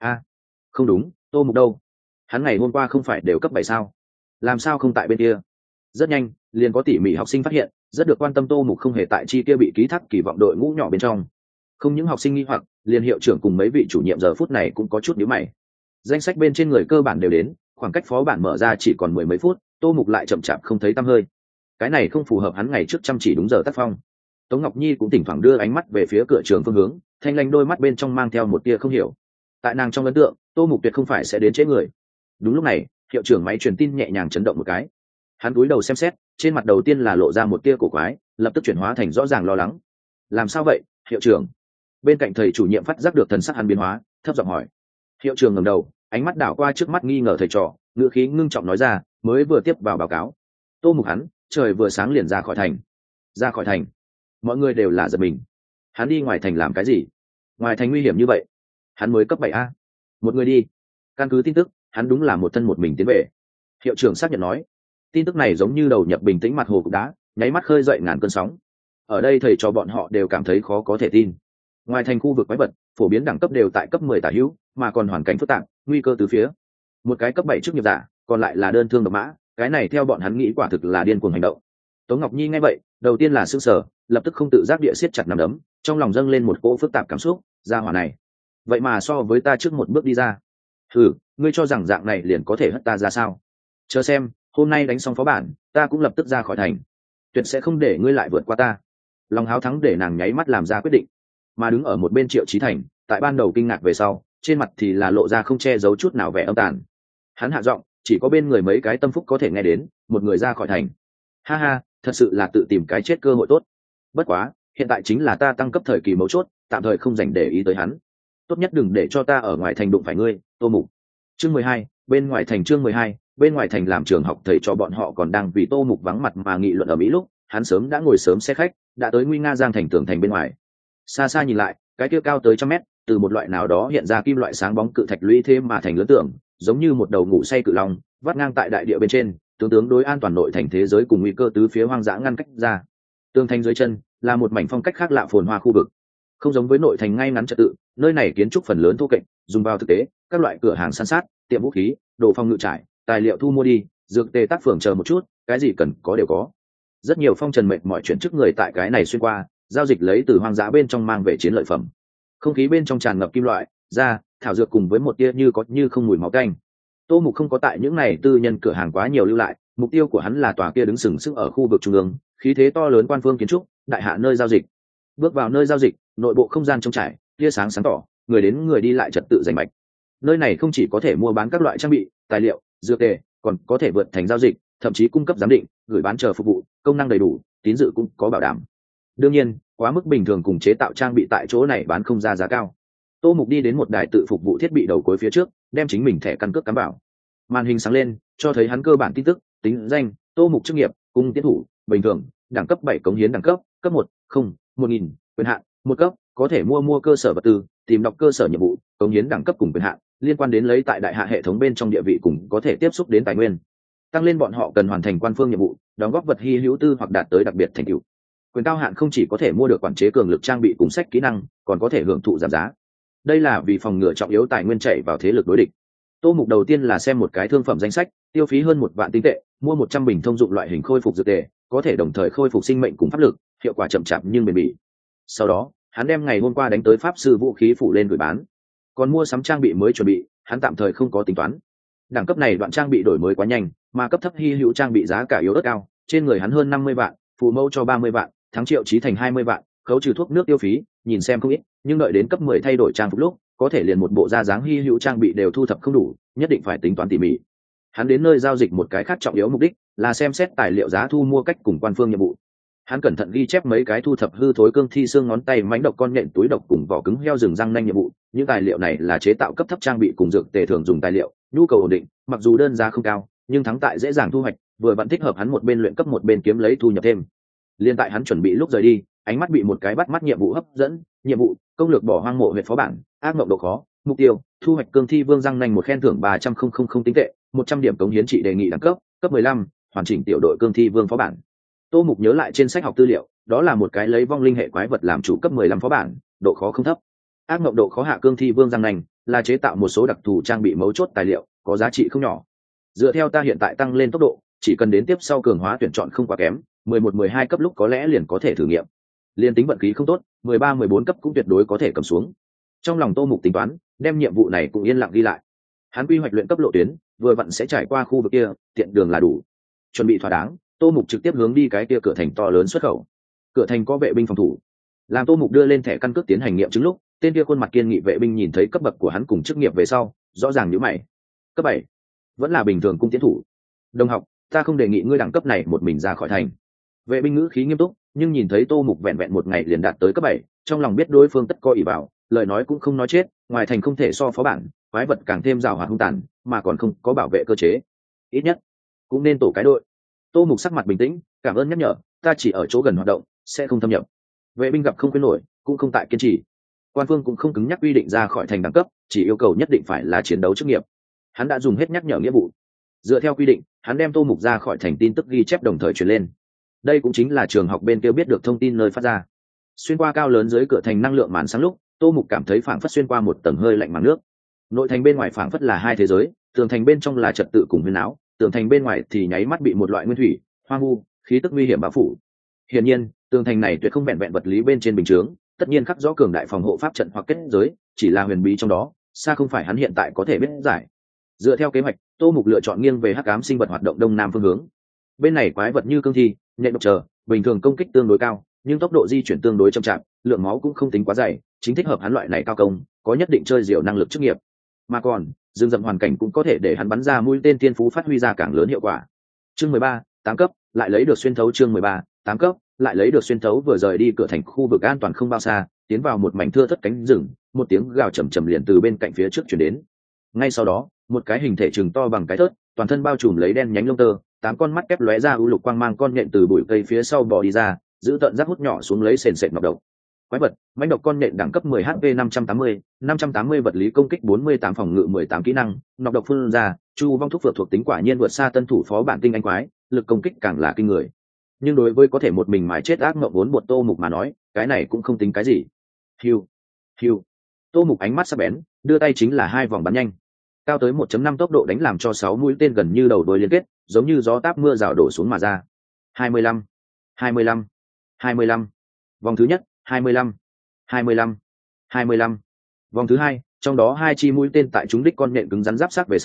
Không đúng, Tô Mục đâu? Hắn ngày hôm qua không phải đều cấp 7 sao? Làm sao không tại bên kia? Rất nhanh, liền có tỉ mỉ học sinh phát hiện, rất được quan tâm Tô Mục không hề tại chi kia bị ký thác kỳ vọng đội ngũ nhỏ bên trong. Không những học sinh nghi hoặc, liền hiệu trưởng cùng mấy vị chủ nhiệm giờ phút này cũng có chút nhíu mày. Danh sách bên trên người cơ bản đều đến, khoảng cách phó bản mở ra chỉ còn 10 mấy phút, Tô Mục lại chậm chạp không thấy tăm hơi. Cái này không phù hợp hắn ngày trước chăm chỉ đúng giờ tác phong. Tống Ngọc Nhi cũng thỉnh thoảng đưa ánh mắt về phía cửa trường phương hướng, thanh lãnh đôi mắt bên trong mang theo một tia không hiểu. Tại nàng trong ấn tượng, Tô Mục tuyệt không phải sẽ đến trễ người. Đúng lúc này, hiệu trưởng máy truyền tin nhẹ nhàng chấn động một cái. Hắn cúi đầu xem xét, trên mặt đầu tiên là lộ ra một tia cổ quái, lập tức chuyển hóa thành rõ ràng lo lắng. Làm sao vậy, hiệu trưởng? Bên cạnh thầy chủ nhiệm phát giác được thần sắc hắn biến hóa, thấp giọng hỏi. Hiệu trưởng ngẩng đầu, ánh mắt đảo qua trước mắt nghi ngờ thầy trò, ngữ khí ngưng trọng nói ra, mới vừa tiếp vào báo cáo. Tô Mục hắn, trời vừa sáng liền ra khỏi thành. Ra khỏi thành? Mọi người đều là giật mình. Hắn đi ngoài thành làm cái gì? Ngoài thành nguy hiểm như vậy? Hắn mới cấp 7A. Một người đi. Căn cứ tin tức, hắn đúng là một thân một mình tiến về. Hiệu trưởng xác nhận nói. Tin tức này giống như đầu nhập bình tĩnh mặt hồ cục đá, nháy mắt khơi dậy ngàn cơn sóng. Ở đây thầy trò bọn họ đều cảm thấy khó có thể tin. Ngoài thành khu vực quái vật, phổ biến đẳng cấp đều tại cấp 10 tả hữu, mà còn hoàn cảnh phức tạp, nguy cơ từ phía. Một cái cấp 7 chức nghiệp giả, còn lại là đơn thương độc mã, cái này theo bọn hắn nghĩ quả thực là điên cuồng hành động. Tống Ngọc Nhi nghe vậy, đầu tiên là sửng sở, lập tức không tự giác địa siết chặt nắm đấm, trong lòng dâng lên một cỗ phức tạp cảm xúc. Gia hỏa này, vậy mà so với ta trước một bước đi ra. Ngươi cho rằng dạng này liền có thể hất ta ra sao? Chờ xem, hôm nay đánh xong phó bản, ta cũng lập tức ra khỏi thành, tuyệt sẽ không để ngươi lại vượt qua ta. Lòng háo thắng để nàng nháy mắt làm ra quyết định. Mà đứng ở một bên Triệu Chí Thành, tại ban đầu kinh ngạc về sau, trên mặt thì là lộ ra không che giấu chút nào vẻ âm tàn. Hắn hạ giọng, chỉ có bên người mấy cái tâm phúc có thể nghe đến, một người ra khỏi thành. Ha ha, thật sự là tự tìm cái chết cơ hội tốt. Bất quá, hiện tại chính là ta tăng cấp thời kỳ mấu chốt, tạm thời không dành để ý tới hắn. Tốt nhất đừng để cho ta ở ngoài thành đụng phải ngươi, Tô Mục. Chương 12, bên ngoài thành. Chương 12, bên ngoài thành. Làm trường học thầy cho bọn họ còn đang vì Tô Mục vắng mặt mà nghị luận ở Mỹ lúc, hắn sớm đã ngồi sớm xe khách, đã tới nguy nga giang thành tường thành bên ngoài. Xa xa nhìn lại, cái kia cao tới 100 mét, từ một loại nào đó hiện ra kim loại sáng bóng cự thạch lũy thêm mà thành lớn tường, giống như một đầu ngủ say cự long, vắt ngang tại đại địa bên trên, tướng đối an toàn nội thành thế giới cùng nguy cơ tứ phía hoang dã ngăn cách ra. Tường thành dưới chân là một mảnh phong cách khác lạ phồn hoa khu vực. Không giống với nội thành ngay ngắn trật tự, nơi này kiến trúc phần lớn thô kệch, dùng vào thực tế, các loại cửa hàng san sát, tiệm vũ khí, đồ phòng ngự trải, tài liệu thu mua đi, dược tề tác phường chờ một chút, cái gì cần có đều có. Rất nhiều phong trần mệt mỏi chuyển chức người tại cái này xuyên qua, giao dịch lấy từ hoang dã bên trong mang về chiến lợi phẩm. Không khí bên trong tràn ngập kim loại, da, thảo dược cùng với một tia như có như không mùi máu tanh. Tô Mục không có tại những này tư nhân cửa hàng quá nhiều lưu lại, mục tiêu của hắn là tòa kia đứng sừng sững ở khu vực trung ương, khí thế to lớn quan phương kiến trúc, đại hạ nơi giao dịch. Bước vào nơi giao dịch, nội bộ không gian trống trải, tia sáng sáng tỏ, người đến người đi lại trật tự rành mạch. Nơi này không chỉ có thể mua bán các loại trang bị, tài liệu, dược tề, còn có thể vượt thành giao dịch, thậm chí cung cấp giám định, gửi bán chờ phục vụ, công năng đầy đủ, tín dự cũng có bảo đảm. Đương nhiên, quá mức bình thường cùng chế tạo trang bị tại chỗ này bán không ra giá cao. Tô Mục đi đến một đài tự phục vụ thiết bị đầu cuối phía trước, đem chính mình thẻ căn cước cắm vào. Màn hình sáng lên, cho thấy hắn cơ bản tin tức, tính danh, Tô Mục chức nghiệp, cung tiến thủ, bình thường, đẳng cấp 7 cống hiến đẳng cấp, cấp 1, 1000, quyền hạn, một cấp, có thể mua cơ sở vật tư, tìm đọc cơ sở nhiệm vụ, cống hiến đẳng cấp cùng quyền hạn, liên quan đến lấy tại đại hạ hệ thống bên trong địa vị cùng có thể tiếp xúc đến tài nguyên. Tăng lên bọn họ cần hoàn thành quan phương nhiệm vụ, đóng góp vật hy hữu tư hoặc đạt tới đặc biệt thành tựu. Quyền cao hạn không chỉ có thể mua được quản chế cường lực trang bị cùng sách kỹ năng, còn có thể hưởng thụ giảm giá. Đây là vì phòng ngừa trọng yếu tài nguyên chảy vào thế lực đối địch. Tô Mục đầu tiên là xem một cái thương phẩm danh sách, tiêu phí hơn 1 vạn tinh tệ, mua 100 bình thông dụng loại hình khôi phục dược tề, có thể đồng thời khôi phục sinh mệnh cùng pháp lực, hiệu quả chậm chạp nhưng bền bỉ. Sau đó, hắn đem ngày hôm qua đánh tới pháp sư vũ khí phủ lên gửi bán. Còn mua sắm trang bị mới chuẩn bị, hắn tạm thời không có tính toán. Đẳng cấp này đoạn trang bị đổi mới quá nhanh, mà cấp thấp hi hữu trang bị giá cả yếu rất cao, trên người hắn hơn 50 vạn, phù mẫu cho 30 vạn, thắng triệu chí thành 20 vạn, khấu trừ thuốc nước tiêu phí, nhìn xem không ít, nhưng đợi đến cấp 10 thay đổi trang phục lúc, có thể liền một bộ da dáng hi hữu trang bị đều thu thập không đủ, nhất định phải tính toán tỉ mỉ. Hắn đến nơi giao dịch một cái khác trọng yếu mục đích là xem xét tài liệu giá thu mua cách cùng quan phương nhiệm vụ. Hắn cẩn thận ghi chép mấy cái thu thập hư thối cương thi xương ngón tay, mánh độc con nhện túi độc cùng vỏ cứng heo rừng răng nanh nhiệm vụ. Những tài liệu này là chế tạo cấp thấp trang bị cùng dược tề thường dùng tài liệu, nhu cầu ổn định, mặc dù đơn giá không cao, nhưng thắng tại dễ dàng thu hoạch, vừa vặn thích hợp hắn một bên luyện cấp một bên kiếm lấy thu nhập thêm. Liên tại hắn chuẩn bị lúc rời đi, ánh mắt bị một cái bắt mắt nhiệm vụ hấp dẫn. Nhiệm vụ: công lược bỏ hoang mộ huyện phó bản, ác mộng độ khó. Mục tiêu: thu hoạch cương thi vương răng nanh một khen thưởng 300,000 tinh tệ, 100 điểm cống hiến trị đề nghị đẳng cấp, cấp 15, hoàn chỉnh tiểu đội cương thi vương phó bản. Tô Mục nhớ lại trên sách học tư liệu, đó là một cái lấy vong linh hệ quái vật làm chủ cấp 15 phó bản, độ khó không thấp. Ác mộng độ khó hạ cương thi vương răng nanh là chế tạo một số đặc thù trang bị mấu chốt tài liệu, có giá trị không nhỏ. Dựa theo ta hiện tại tăng lên tốc độ, chỉ cần đến tiếp sau cường hóa tuyển chọn không quá kém, 11, 12 cấp lúc có lẽ liền có thể thử nghiệm. Liên tính vận khí không tốt, 13, 14 cấp cũng tuyệt đối có thể cầm xuống. Trong lòng Tô Mục tính toán, đem nhiệm vụ này cũng yên lặng ghi lại. Hắn quy hoạch luyện cấp lộ tuyến, vừa vặn sẽ trải qua khu vực kia, tiện đường là đủ. Chuẩn bị thỏa đáng, Tô Mục trực tiếp hướng đi cái kia cửa thành to lớn xuất khẩu. Cửa thành có vệ binh phòng thủ. Làm Tô Mục đưa lên thẻ căn cước tiến hành nghiệm chứng lúc, tên kia khuôn mặt kiên nghị vệ binh nhìn thấy cấp bậc của hắn cùng chức nghiệp về sau, rõ ràng nhíu mày. Cấp 7, vẫn là bình thường cung tiến thủ. Đồng học, ta không đề nghị ngươi đẳng cấp này một mình ra khỏi thành. Vệ binh ngữ khí nghiêm túc, nhưng nhìn thấy Tô Mục vẹn vẹn một ngày liền đạt tới cấp 7, trong lòng biết đối phương tất có ỷ vào, lời nói cũng không nói chết, ngoài thành không thể so phó bản, quái vật càng thêm rào hoạt hung tàn, mà còn không có bảo vệ cơ chế. Ít nhất cũng nên tổ cái đội. Tô Mục sắc mặt bình tĩnh, cảm ơn nhắc nhở, ta chỉ ở chỗ gần hoạt động, sẽ không thâm nhập. Vệ binh gặp không khuyến nổi, cũng không tại kiên trì. Quan phương cũng không cứng nhắc quy định ra khỏi thành đẳng cấp, chỉ yêu cầu nhất định phải là chiến đấu chức nghiệp. Hắn đã dùng hết nhắc nhở nghĩa vụ. Dựa theo quy định, hắn đem Tô Mục ra khỏi thành tin tức ghi chép đồng thời truyền lên. Đây cũng chính là trường học bên kia biết được thông tin nơi phát ra. Xuyên qua cao lớn dưới cửa thành năng lượng màn sáng lúc, Tô Mục cảm thấy phảng phất xuyên qua một tầng hơi lạnh màng nước. Nội thành bên ngoài phảng phất là hai thế giới, tường thành bên trong là trật tự cùng huyên áo, tường thành bên ngoài thì nháy mắt bị một loại nguyên thủy, hoang vu, khí tức nguy hiểm bao phủ. Hiển nhiên, tường thành này tuyệt không vẹn vẹn vật lý bên trên bình chướng, tất nhiên khắc rõ cường đại phòng hộ pháp trận hoặc kết giới, chỉ là huyền bí trong đó, xa không phải hắn hiện tại có thể biết giải. Dựa theo kế hoạch, Tô Mục lựa chọn nghiêng về hắc ám sinh vật hoạt động đông nam phương hướng. Bên này quái vật như cương thi, nhện độc chờ, bình thường công kích tương đối cao, nhưng tốc độ di chuyển tương đối chậm chạp, lượng máu cũng không tính quá dày, chính thích hợp hắn loại này cao công, có nhất định chơi diều năng lực chức nghiệp. Mà còn, rừng rậm hoàn cảnh cũng có thể để hắn bắn ra mũi tên thiên phú phát huy ra càng lớn hiệu quả. Chương 13, 8 cấp, lại lấy được xuyên thấu. Chương 13, 8 cấp, lại lấy được xuyên thấu. Vừa rời đi cửa thành khu vực an toàn không bao xa, tiến vào một mảnh thưa thớt cánh rừng, một tiếng gào trầm trầm liền từ bên cạnh phía trước truyền đến. Ngay sau đó, một cái hình thể chừng to bằng cái thớt, toàn thân bao trùm lấy đen nhánh lông tơ, 8 con mắt kép lóe ra u lục quang mang con nhện từ bụi cây phía sau bò đi ra, giữ tận rác hút nhỏ xuống lấy sền sệt nọc độc. Quái vật, mãnh độc con nhện đẳng cấp 10 HP 580 vật lý công kích 48 phòng ngự 18 kỹ năng, nọc độc phun ra, chu vong thuốc vượt thuộc tính quả nhiên vượt xa tân thủ phó bản tinh anh quái, lực công kích càng là kinh người. Nhưng đối với có thể một mình mãi chết ác mộng vốn buộc Tô Mục mà nói, cái này cũng không tính cái gì. Hiu, hiu. Tô Mục ánh mắt sắc bén, đưa tay chính là hai vòng bắn nhanh. Cao tới 1.5 tốc độ đánh làm cho 6 mũi tên gần như đầu đuôi liên kết, giống như gió táp mưa rào đổ xuống mà ra. 25, 25, 25. Vòng thứ nhất, 25, 25, 25. Vòng thứ hai, trong đó hai chi mũi tên tại chúng đích con nhện cứng rắn giáp sát về sau,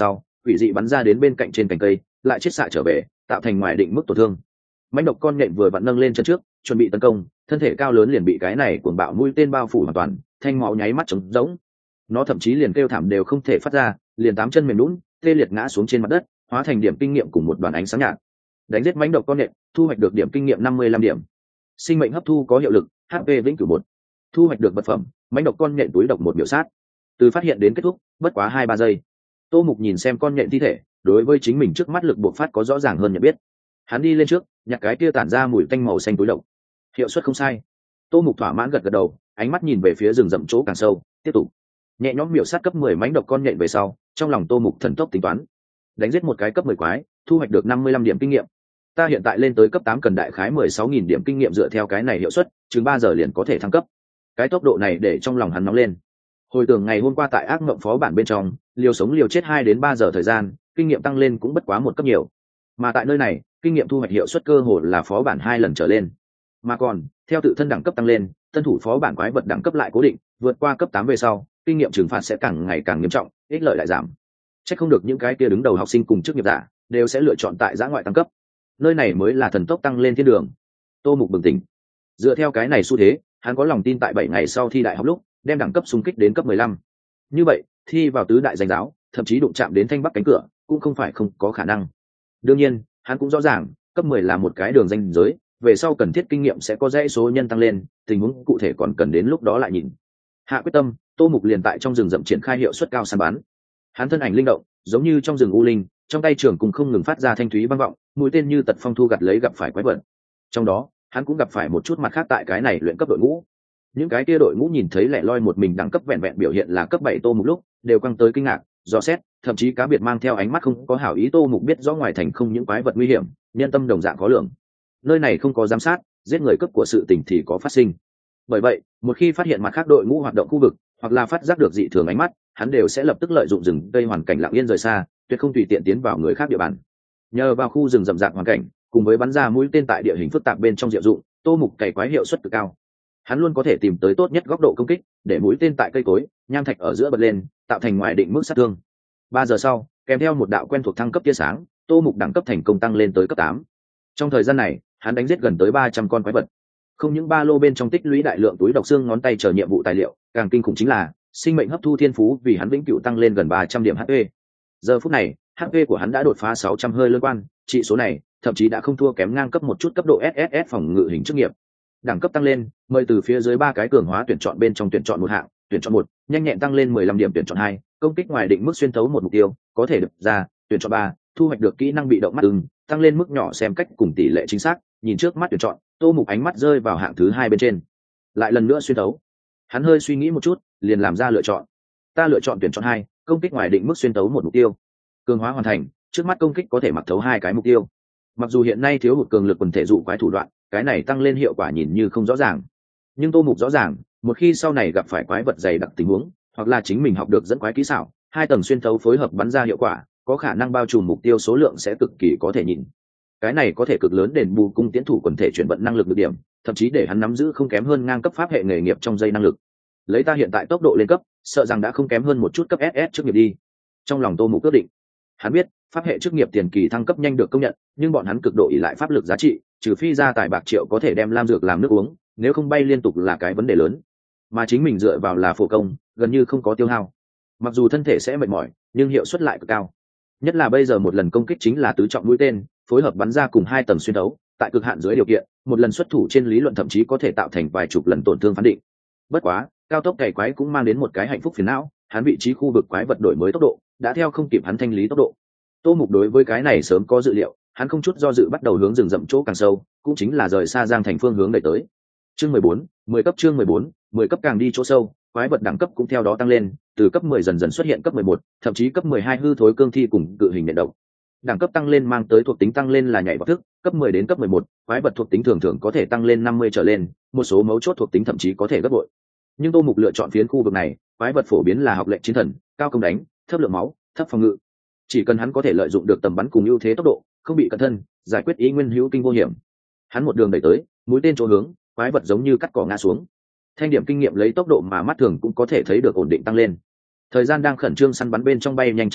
quỷ dị bắn ra đến bên cạnh trên cành cây, lại chiết xạ trở về, tạo thành ngoài định mức tổn thương. Mãnh độc con nhện vừa vặn nâng lên chân trước, chuẩn bị tấn công, thân thể cao lớn liền bị cái này cuồng bạo mũi tên bao phủ hoàn toàn, thanh máu nháy mắt trống rỗng. Nó thậm chí liền kêu thảm đều không thể phát ra, liền tám chân mềm nhũn, tê liệt ngã xuống trên mặt đất, hóa thành điểm kinh nghiệm cùng một đoàn ánh sáng nhạt. Đánh giết mãnh độc con nhện, thu hoạch được điểm kinh nghiệm 55 điểm. Sinh mệnh hấp thu có hiệu lực, HP vĩnh cửu 1. Thu hoạch được vật phẩm, mãnh độc con nhện túi độc một biểu sát. Từ phát hiện đến kết thúc, bất quá 2-3 giây. Tô Mục nhìn xem con nhện thi thể, đối với chính mình trước mắt lực bộc phát có rõ ràng hơn nhận biết. Hắn đi lên trước, nhặt cái kia tản ra mùi tanh màu xanh túi độc. Hiệu suất không sai. Tô Mục thỏa mãn gật gật đầu, ánh mắt nhìn về phía rừng rậm chỗ càng sâu, tiếp tục. Nhẹ nhõm miểu sát cấp 10 mãnh độc con nhện về sau, trong lòng Tô Mục thần tốc tính toán. Đánh giết một cái cấp 10 quái, thu hoạch được 55 điểm kinh nghiệm. Ta hiện tại lên tới cấp 8 cần đại khái 16.000 điểm kinh nghiệm, dựa theo cái này hiệu suất, chừng 3 giờ liền có thể thăng cấp. Cái tốc độ này để trong lòng hắn nóng lên. Hồi tưởng ngày hôm qua tại ác mộng phó bản bên trong, liều sống liều chết 2 đến 3 giờ thời gian, kinh nghiệm tăng lên cũng bất quá một cấp nhiều. Mà tại nơi này, kinh nghiệm thu hoạch hiệu suất cơ hồ là phó bản 2 lần trở lên. Mà còn, theo tự thân đẳng cấp tăng lên, tân thủ phó bản quái vật đẳng cấp lại cố định, vượt qua cấp 8 về sau, kinh nghiệm trừng phạt sẽ càng ngày càng nghiêm trọng, ích lợi lại giảm. Chắc không được những cái kia đứng đầu học sinh cùng chức nghiệp giả đều sẽ lựa chọn tại giã ngoại tăng cấp. Nơi này mới là thần tốc tăng lên thiên đường. Tô Mục bừng tỉnh. Dựa theo cái này xu thế, hắn có lòng tin tại 7 ngày sau thi đại học lúc đem đẳng cấp xung kích đến cấp 15. Như vậy, thi vào tứ đại danh giáo, thậm chí đụng chạm đến thanh bắc cánh cửa, cũng không phải không có khả năng. Đương nhiên, hắn cũng rõ ràng, cấp 10 là một cái đường ranh giới, về sau cần thiết kinh nghiệm sẽ có dãy số nhân tăng lên, tình huống cụ thể còn cần đến lúc đó lại nhìn. Hạ quyết tâm, Tô Mục liền tại trong rừng rậm triển khai hiệu suất cao săn bắn. Hắn thân ảnh linh động, giống như trong rừng u linh, trong tay trường cùng không ngừng phát ra thanh thúy vang vọng, mũi tên như tật phong thu gặt lấy gặp phải quái vật. Trong đó, hắn cũng gặp phải một chút mặt khác tại cái này luyện cấp đội ngũ. Những cái kia đội ngũ nhìn thấy lẻ loi một mình đẳng cấp vẹn vẹn biểu hiện là cấp 7 Tô Mục lúc, đều căng tới kinh ngạc, dò xét, thậm chí cá biệt mang theo ánh mắt không có hảo ý. Tô Mục biết rõ ngoài thành không những quái vật nguy hiểm, nhân tâm đồng dạng khó lường. Nơi này không có giám sát, giết người cấp của sự tình thì có phát sinh. Bởi vậy, một khi phát hiện mặt khác đội ngũ hoạt động khu vực, hoặc là phát giác được dị thường ánh mắt, hắn đều sẽ lập tức lợi dụng rừng cây hoàn cảnh lặng yên rời xa, tuyệt không tùy tiện tiến vào người khác địa bàn. Nhờ vào khu rừng rậm rạp hoàn cảnh, cùng với bắn ra mũi tên tại địa hình phức tạp bên trong diệu dụng, Tô Mục cày quái hiệu suất cực cao. Hắn luôn có thể tìm tới tốt nhất góc độ công kích, để mũi tên tại cây cối, nham thạch ở giữa bật lên, tạo thành ngoài định mức sát thương. 3 giờ sau, kèm theo một đạo quen thuộc thăng cấp tia sáng, Tô Mục đẳng cấp thành công tăng lên tới cấp 8. Trong thời gian này, hắn đánh giết gần tới 300 con quái vật. Không những ba lô bên trong tích lũy đại lượng túi độc xương ngón tay chờ nhiệm vụ tài liệu, càng kinh khủng chính là sinh mệnh hấp thu thiên phú vì hắn vĩnh cửu tăng lên gần 300 điểm HP. Giờ phút này, HP của hắn đã đột phá 600 hơi lớn quan, trị số này thậm chí đã không thua kém ngang cấp một chút cấp độ SSS phòng ngự hình chức nghiệp. Đẳng cấp tăng lên, mời từ phía dưới 3 cái cường hóa tuyển chọn bên trong tuyển chọn một hạng, tuyển chọn 1, nhanh nhẹn tăng lên 15 điểm, tuyển chọn 2, công kích ngoài định mức xuyên thấu một mục tiêu, có thể được ra, tuyển chọn 3, thu hoạch được kỹ năng bị động mắt ưng, tăng lên mức nhỏ xem cách cùng tỷ lệ chính xác. Nhìn trước mắt tuyển chọn, Tô Mục ánh mắt rơi vào hạng thứ 2 bên trên. Lại lần nữa xuyên thấu. Hắn hơi suy nghĩ một chút, liền làm ra lựa chọn. Ta lựa chọn tuyển chọn 2, công kích ngoài định mức xuyên thấu một mục tiêu. Cường hóa hoàn thành, trước mắt công kích có thể mặc thấu 2 cái mục tiêu. Mặc dù hiện nay thiếu hụt cường lực quần thể dụ quái thủ đoạn, cái này tăng lên hiệu quả nhìn như không rõ ràng. Nhưng Tô Mục rõ ràng, một khi sau này gặp phải quái vật dày đặc tình huống, hoặc là chính mình học được dẫn quái kỹ xảo, 2 tầng xuyên thấu phối hợp bắn ra hiệu quả, có khả năng bao trùm mục tiêu số lượng sẽ cực kỳ có thể nhìn. Cái này có thể cực lớn đền bù cung tiến thủ quần thể chuyển vận năng lực được điểm, thậm chí để hắn nắm giữ không kém hơn ngang cấp pháp hệ nghề nghiệp trong dây năng lực. Lấy ta hiện tại tốc độ lên cấp, sợ rằng đã không kém hơn một chút cấp SS trước nghiệp đi. Trong lòng Tô Mục quyết định. Hắn biết, pháp hệ chức nghiệp tiền kỳ thăng cấp nhanh được công nhận, nhưng bọn hắn cực độ ỷ lại pháp lực giá trị, trừ phi ra tài bạc triệu có thể đem lam dược làm nước uống, nếu không bay liên tục là cái vấn đề lớn. Mà chính mình dựa vào là phổ công, gần như không có tiêu hao. Mặc dù thân thể sẽ mệt mỏi, nhưng hiệu suất lại cực cao. Nhất là bây giờ một lần công kích chính là tứ trọng mũi tên, phối hợp bắn ra cùng 2 tầng xuyên đấu, tại cực hạn dưới điều kiện, một lần xuất thủ trên lý luận thậm chí có thể tạo thành vài chục lần tổn thương phán định. Bất quá, cao tốc cày quái cũng mang đến một cái hạnh phúc phiền não, hắn vị trí khu vực quái vật đổi mới tốc độ, đã theo không kịp hắn thanh lý tốc độ. Tô Mục đối với cái này sớm có dự liệu, hắn không chút do dự bắt đầu hướng rừng rậm chỗ càng sâu, cũng chính là rời xa Giang Thành phương hướng đẩy tới. Chương 14, 10 cấp chương 14, 10 cấp càng đi chỗ sâu, quái vật đẳng cấp cũng theo đó tăng lên, từ cấp 10 dần dần xuất hiện cấp 11, thậm chí cấp 12 hư thối cương thi cùng cự hình nện độc. Đẳng cấp tăng lên mang tới thuộc tính tăng lên là nhảy vọt thức, cấp 10 đến cấp 11, quái vật thuộc tính thường thường có thể tăng lên 50 trở lên, một số mấu chốt thuộc tính thậm chí có thể gấp bội. Nhưng Tô Mục lựa chọn phiến khu vực này, quái vật phổ biến là học lệnh chiến thần, cao công đánh, thấp lượng máu, thấp phòng ngự. Chỉ cần hắn có thể lợi dụng được tầm bắn cùng ưu thế tốc độ, không bị cận thân, giải quyết ý nguyên hữu kinh vô hiểm. Hắn một đường đẩy tới, mũi tên chỗ hướng, quái vật giống như cắt cỏ ngã xuống. Thanh điểm kinh nghiệm lấy tốc độ mà mắt thường cũng có thể thấy được ổn định tăng lên. Thời gian đang khẩn trương săn bắn bên trong bay nhanh trôi qua,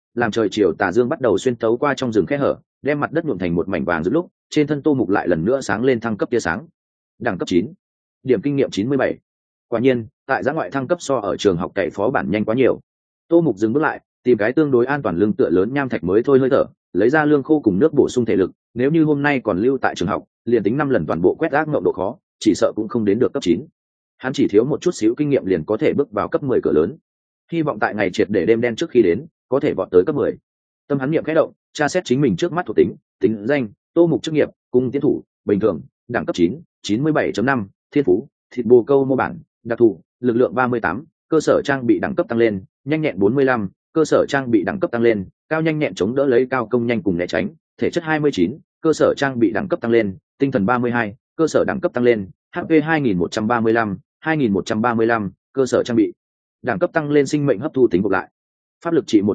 làm trời chiều tà dương bắt đầu xuyên tấu qua trong rừng khe hở, đem mặt đất nhuộm thành một mảnh vàng rực lúc trên thân Tô Mục lại lần nữa sáng lên thăng cấp tia sáng. Đẳng cấp 9, điểm kinh nghiệm 97. Quả nhiên tại giã ngoại thăng cấp so ở trường học cày phó bản nhanh quá nhiều. Tô Mục dừng bước lại, tìm cái tương đối an toàn lưng tựa lớn nham thạch mới thôi hơi thở, lấy ra lương khô cùng nước bổ sung thể lực. Nếu như hôm nay còn lưu tại trường học, liền tính 5 lần toàn bộ quét ác mộng độ khó, chỉ sợ cũng không đến được cấp 9. Hắn chỉ thiếu một chút xíu kinh nghiệm liền có thể bước vào cấp 10 cửa lớn. Hy vọng tại ngày triệt để đêm đen trước khi đến, có thể vọt tới cấp 10. Tâm hắn niệm khẽ động, tra xét chính mình trước mắt thuộc tính, tính danh, Tô Mục chức nghiệp, cung tiến thủ, bình thường, đẳng cấp 9, 97.5, thiên phú, thịt bồ câu mô bản, đặc thù, lực lượng 38, cơ sở trang bị đẳng cấp tăng lên, nhanh nhẹn 45, cơ sở trang bị đẳng cấp tăng lên, cao nhanh nhẹn chống đỡ lấy cao công nhanh cùng né tránh, thể chất 29, cơ sở trang bị đẳng cấp tăng lên, tinh thần 32, cơ sở đẳng cấp tăng lên, HP 2135, 2135, cơ sở trang bị đẳng cấp tăng lên, sinh mệnh hấp thu tính gộp lại, pháp lực trị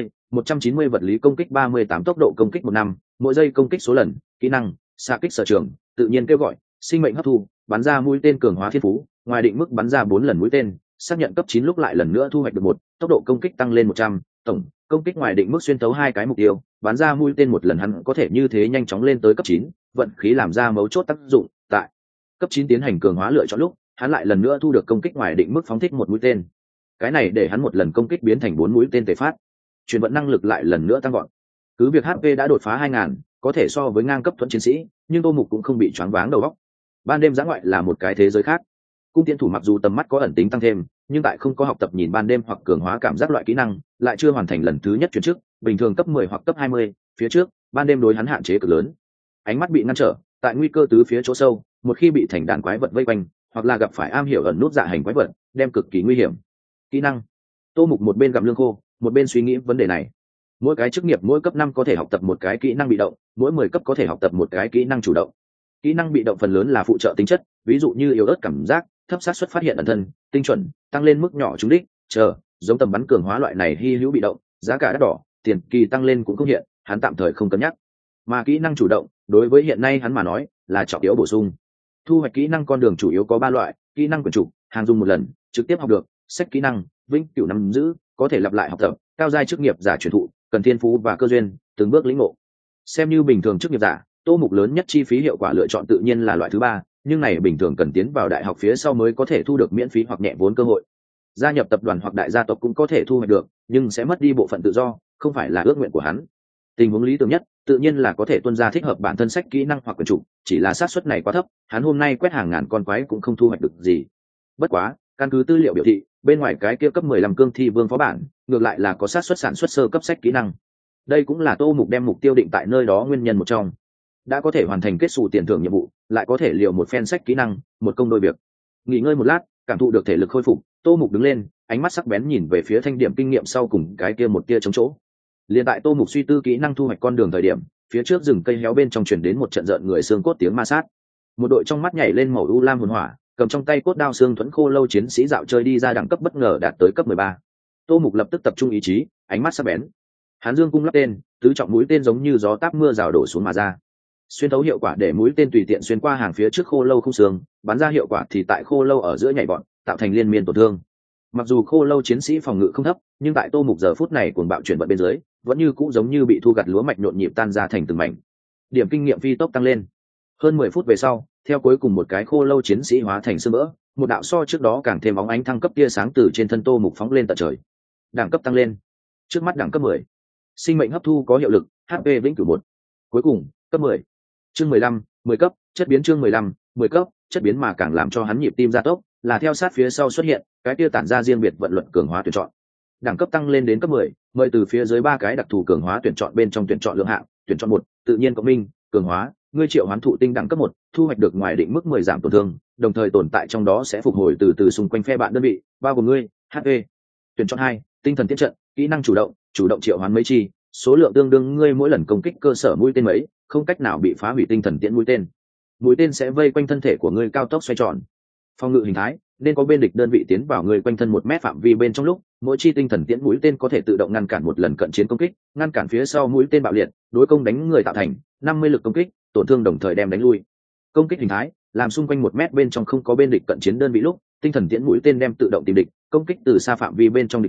190, vật lý công kích 38, tốc độ công kích 15, mỗi giây công kích số lần, kỹ năng, xạ kích sở trường, tự nhiên kêu gọi, sinh mệnh hấp thu, bắn ra mũi tên cường hóa thiên phú, ngoài định mức bắn ra 4 lần mũi tên, xác nhận cấp 9 lúc lại lần nữa thu hoạch được 1, tốc độ công kích tăng lên 100, tổng công kích ngoài định mức xuyên tấu 2 cái mục tiêu, bắn ra mũi tên 1 lần hắn có thể như thế nhanh chóng lên tới cấp 9, vận khí làm ra mấu chốt tác dụng, tại cấp 9 tiến hành cường hóa lựa chọn lúc, hắn lại lần nữa thu được công kích ngoài định mức phóng thích 1 mũi tên. Cái này để hắn 1 lần công kích biến thành 4 mũi tên tề phát. Chuyển vận năng lực lại lần nữa tăng gọn. Cứ việc HP đã đột phá 2000, có thể so với ngang cấp thuẫn chiến sĩ, nhưng Tô Mục cũng không bị choáng váng đầu óc. Ban đêm giã ngoại là một cái thế giới khác. Cung tiến thủ mặc dù tầm mắt có ẩn tính tăng thêm, nhưng tại không có học tập nhìn ban đêm hoặc cường hóa cảm giác loại kỹ năng, lại chưa hoàn thành lần thứ nhất chuyển chức, bình thường cấp 10 hoặc cấp 20, phía trước, ban đêm đối hắn hạn chế cực lớn. Ánh mắt bị ngăn trở, tại nguy cơ tứ phía chỗ sâu, một khi bị thành đàn quái vật vây quanh, hoặc là gặp phải am hiểu ẩn nút dạ hành quái vật, đem cực kỳ nguy hiểm. Kỹ năng. Tô Mục một bên gặm lương khô, một bên suy nghĩ vấn đề này. Mỗi cái chức nghiệp mỗi cấp 5 có thể học tập một cái kỹ năng bị động, mỗi 10 cấp có thể học tập một cái kỹ năng chủ động. Kỹ năng bị động phần lớn là phụ trợ tính chất, ví dụ như yếu ớt cảm giác, thấp xác suất phát hiện ẩn thân, tinh chuẩn, tăng lên mức nhỏ trúng đích, giống tầm bắn cường hóa loại này hy hữu bị động, giá cả đắt đỏ, tiền kỳ tăng lên cũng không hiện, hắn tạm thời không cân nhắc. Mà kỹ năng chủ động, đối với hiện nay hắn mà nói, là trọng yếu bổ sung. Thu hoạch kỹ năng con đường chủ yếu có 3 loại, kỹ năng quyền chủ, hàng dùng một lần, trực tiếp học được, sách kỹ năng, vĩnh cửu nắm giữ, có thể lặp lại học tập, cao giai chức nghiệp giả truyền thụ, cần thiên phú và cơ duyên, từng bước lĩnh ngộ. Xem như bình thường chức nghiệp giả, Tô Mục lớn nhất chi phí hiệu quả lựa chọn tự nhiên là loại thứ 3, nhưng này bình thường cần tiến vào đại học phía sau mới có thể thu được miễn phí hoặc nhẹ vốn cơ hội. Gia nhập tập đoàn hoặc đại gia tộc cũng có thể thu hoạch được, nhưng sẽ mất đi bộ phận tự do, không phải là ước nguyện của hắn. Tình huống lý tưởng nhất, tự nhiên là có thể tuân ra thích hợp bản thân sách kỹ năng hoặc quyền chủ, chỉ là xác suất này quá thấp, hắn hôm nay quét hàng ngàn con quái cũng không thu hoạch được gì. Bất quá, căn cứ tư liệu biểu thị, bên ngoài cái kia cấp 15 cương thi vương phó bản, ngược lại là có xác suất sản xuất sơ cấp sách kỹ năng. Đây cũng là Tô Mục đem mục tiêu định tại nơi đó nguyên nhân một trong. Đã có thể hoàn thành kết xù tiền thưởng nhiệm vụ, lại có thể liều một phen sách kỹ năng, một công đôi việc. Nghỉ ngơi một lát, cảm thụ được thể lực khôi phục, Tô Mục đứng lên, ánh mắt sắc bén nhìn về phía thanh điểm kinh nghiệm sau cùng cái kia một tia trống chỗ. Liên tại Tô Mục suy tư kỹ năng thu hoạch con đường thời điểm, phía trước rừng cây héo bên trong truyền đến một trận rợn người xương cốt tiếng ma sát. Một đội trong mắt nhảy lên màu u lam hồn hỏa, cầm trong tay cốt đao xương thuẫn khô lâu chiến sĩ dạo chơi đi ra đẳng cấp bất ngờ đạt tới cấp 13. Tô Mục lập tức tập trung ý chí, ánh mắt sắc bén. Hắn dương cung lắp tên, tứ trọng mũi tên giống như gió táp mưa rào đổ xuống mà ra. Xuyên thấu hiệu quả để mũi tên tùy tiện xuyên qua hàng phía trước khô lâu không xương, bắn ra hiệu quả thì tại khô lâu ở giữa nhảy bọn, tạo thành liên miên tổn thương. Mặc dù khô lâu chiến sĩ phòng ngự không thấp, nhưng tại Tô Mục giờ phút này cuồng bạo chuyển vận bên dưới, vẫn như cũ giống như bị thu gặt lúa mạch nhộn nhịp tan ra thành từng mảnh. Điểm kinh nghiệm phi tốc tăng lên. Hơn 10 phút về sau, theo cuối cùng một cái khô lâu chiến sĩ hóa thành sương mỡ, một đạo so trước đó càng thêm óng ánh thăng cấp tia sáng từ trên thân Tô Mục phóng lên tận trời. Đẳng cấp tăng lên. Trước mắt đẳng cấp 10. Sinh mệnh hấp thu có hiệu lực, HP vĩnh cửu 1. Cuối cùng, cấp 10. Chương 15, 10 cấp, chất biến chương 15, 10 cấp, chất biến mà càng làm cho hắn nhịp tim gia tốc, là theo sát phía sau xuất hiện, cái kia tản ra riêng biệt vận luật cường hóa tuyển chọn. Đẳng cấp tăng lên đến cấp 10, mời từ phía dưới 3 cái đặc thù cường hóa tuyển chọn bên trong tuyển chọn lượng hạng, tuyển chọn 1, tự nhiên cộng minh, cường hóa, ngươi triệu hoán thụ tinh đẳng cấp 1, thu hoạch được ngoài định mức 10 giảm tổn thương, đồng thời tồn tại trong đó sẽ phục hồi từ từ xung quanh phe bạn đơn vị, bao gồm ngươi, HP. Tuyển chọn 2, tinh thần tiết trận, kỹ năng chủ động triệu hoán mấy chi, số lượng tương đương ngươi mỗi lần công kích cơ sở mũi tên mấy, không cách nào bị phá hủy tinh thần tiễn mũi tên. Mũi tên sẽ vây quanh thân thể của ngươi cao tốc xoay tròn. Phòng ngự hình thái, nên có bên địch đơn vị tiến vào ngươi quanh thân 1 mét phạm vi bên trong lúc, mỗi chi tinh thần tiễn mũi tên có thể tự động ngăn cản một lần cận chiến công kích, ngăn cản phía sau mũi tên bạo liệt, đối công đánh người tạo thành 50 lực công kích, tổn thương đồng thời đem đánh lui. Công kích hình thái, làm xung quanh 1 mét bên trong không có bên địch cận chiến đơn vị lúc, tinh thần tiễn mũi tên đem tự động tìm địch, công kích từ xa phạm vi bên trong địch nhân,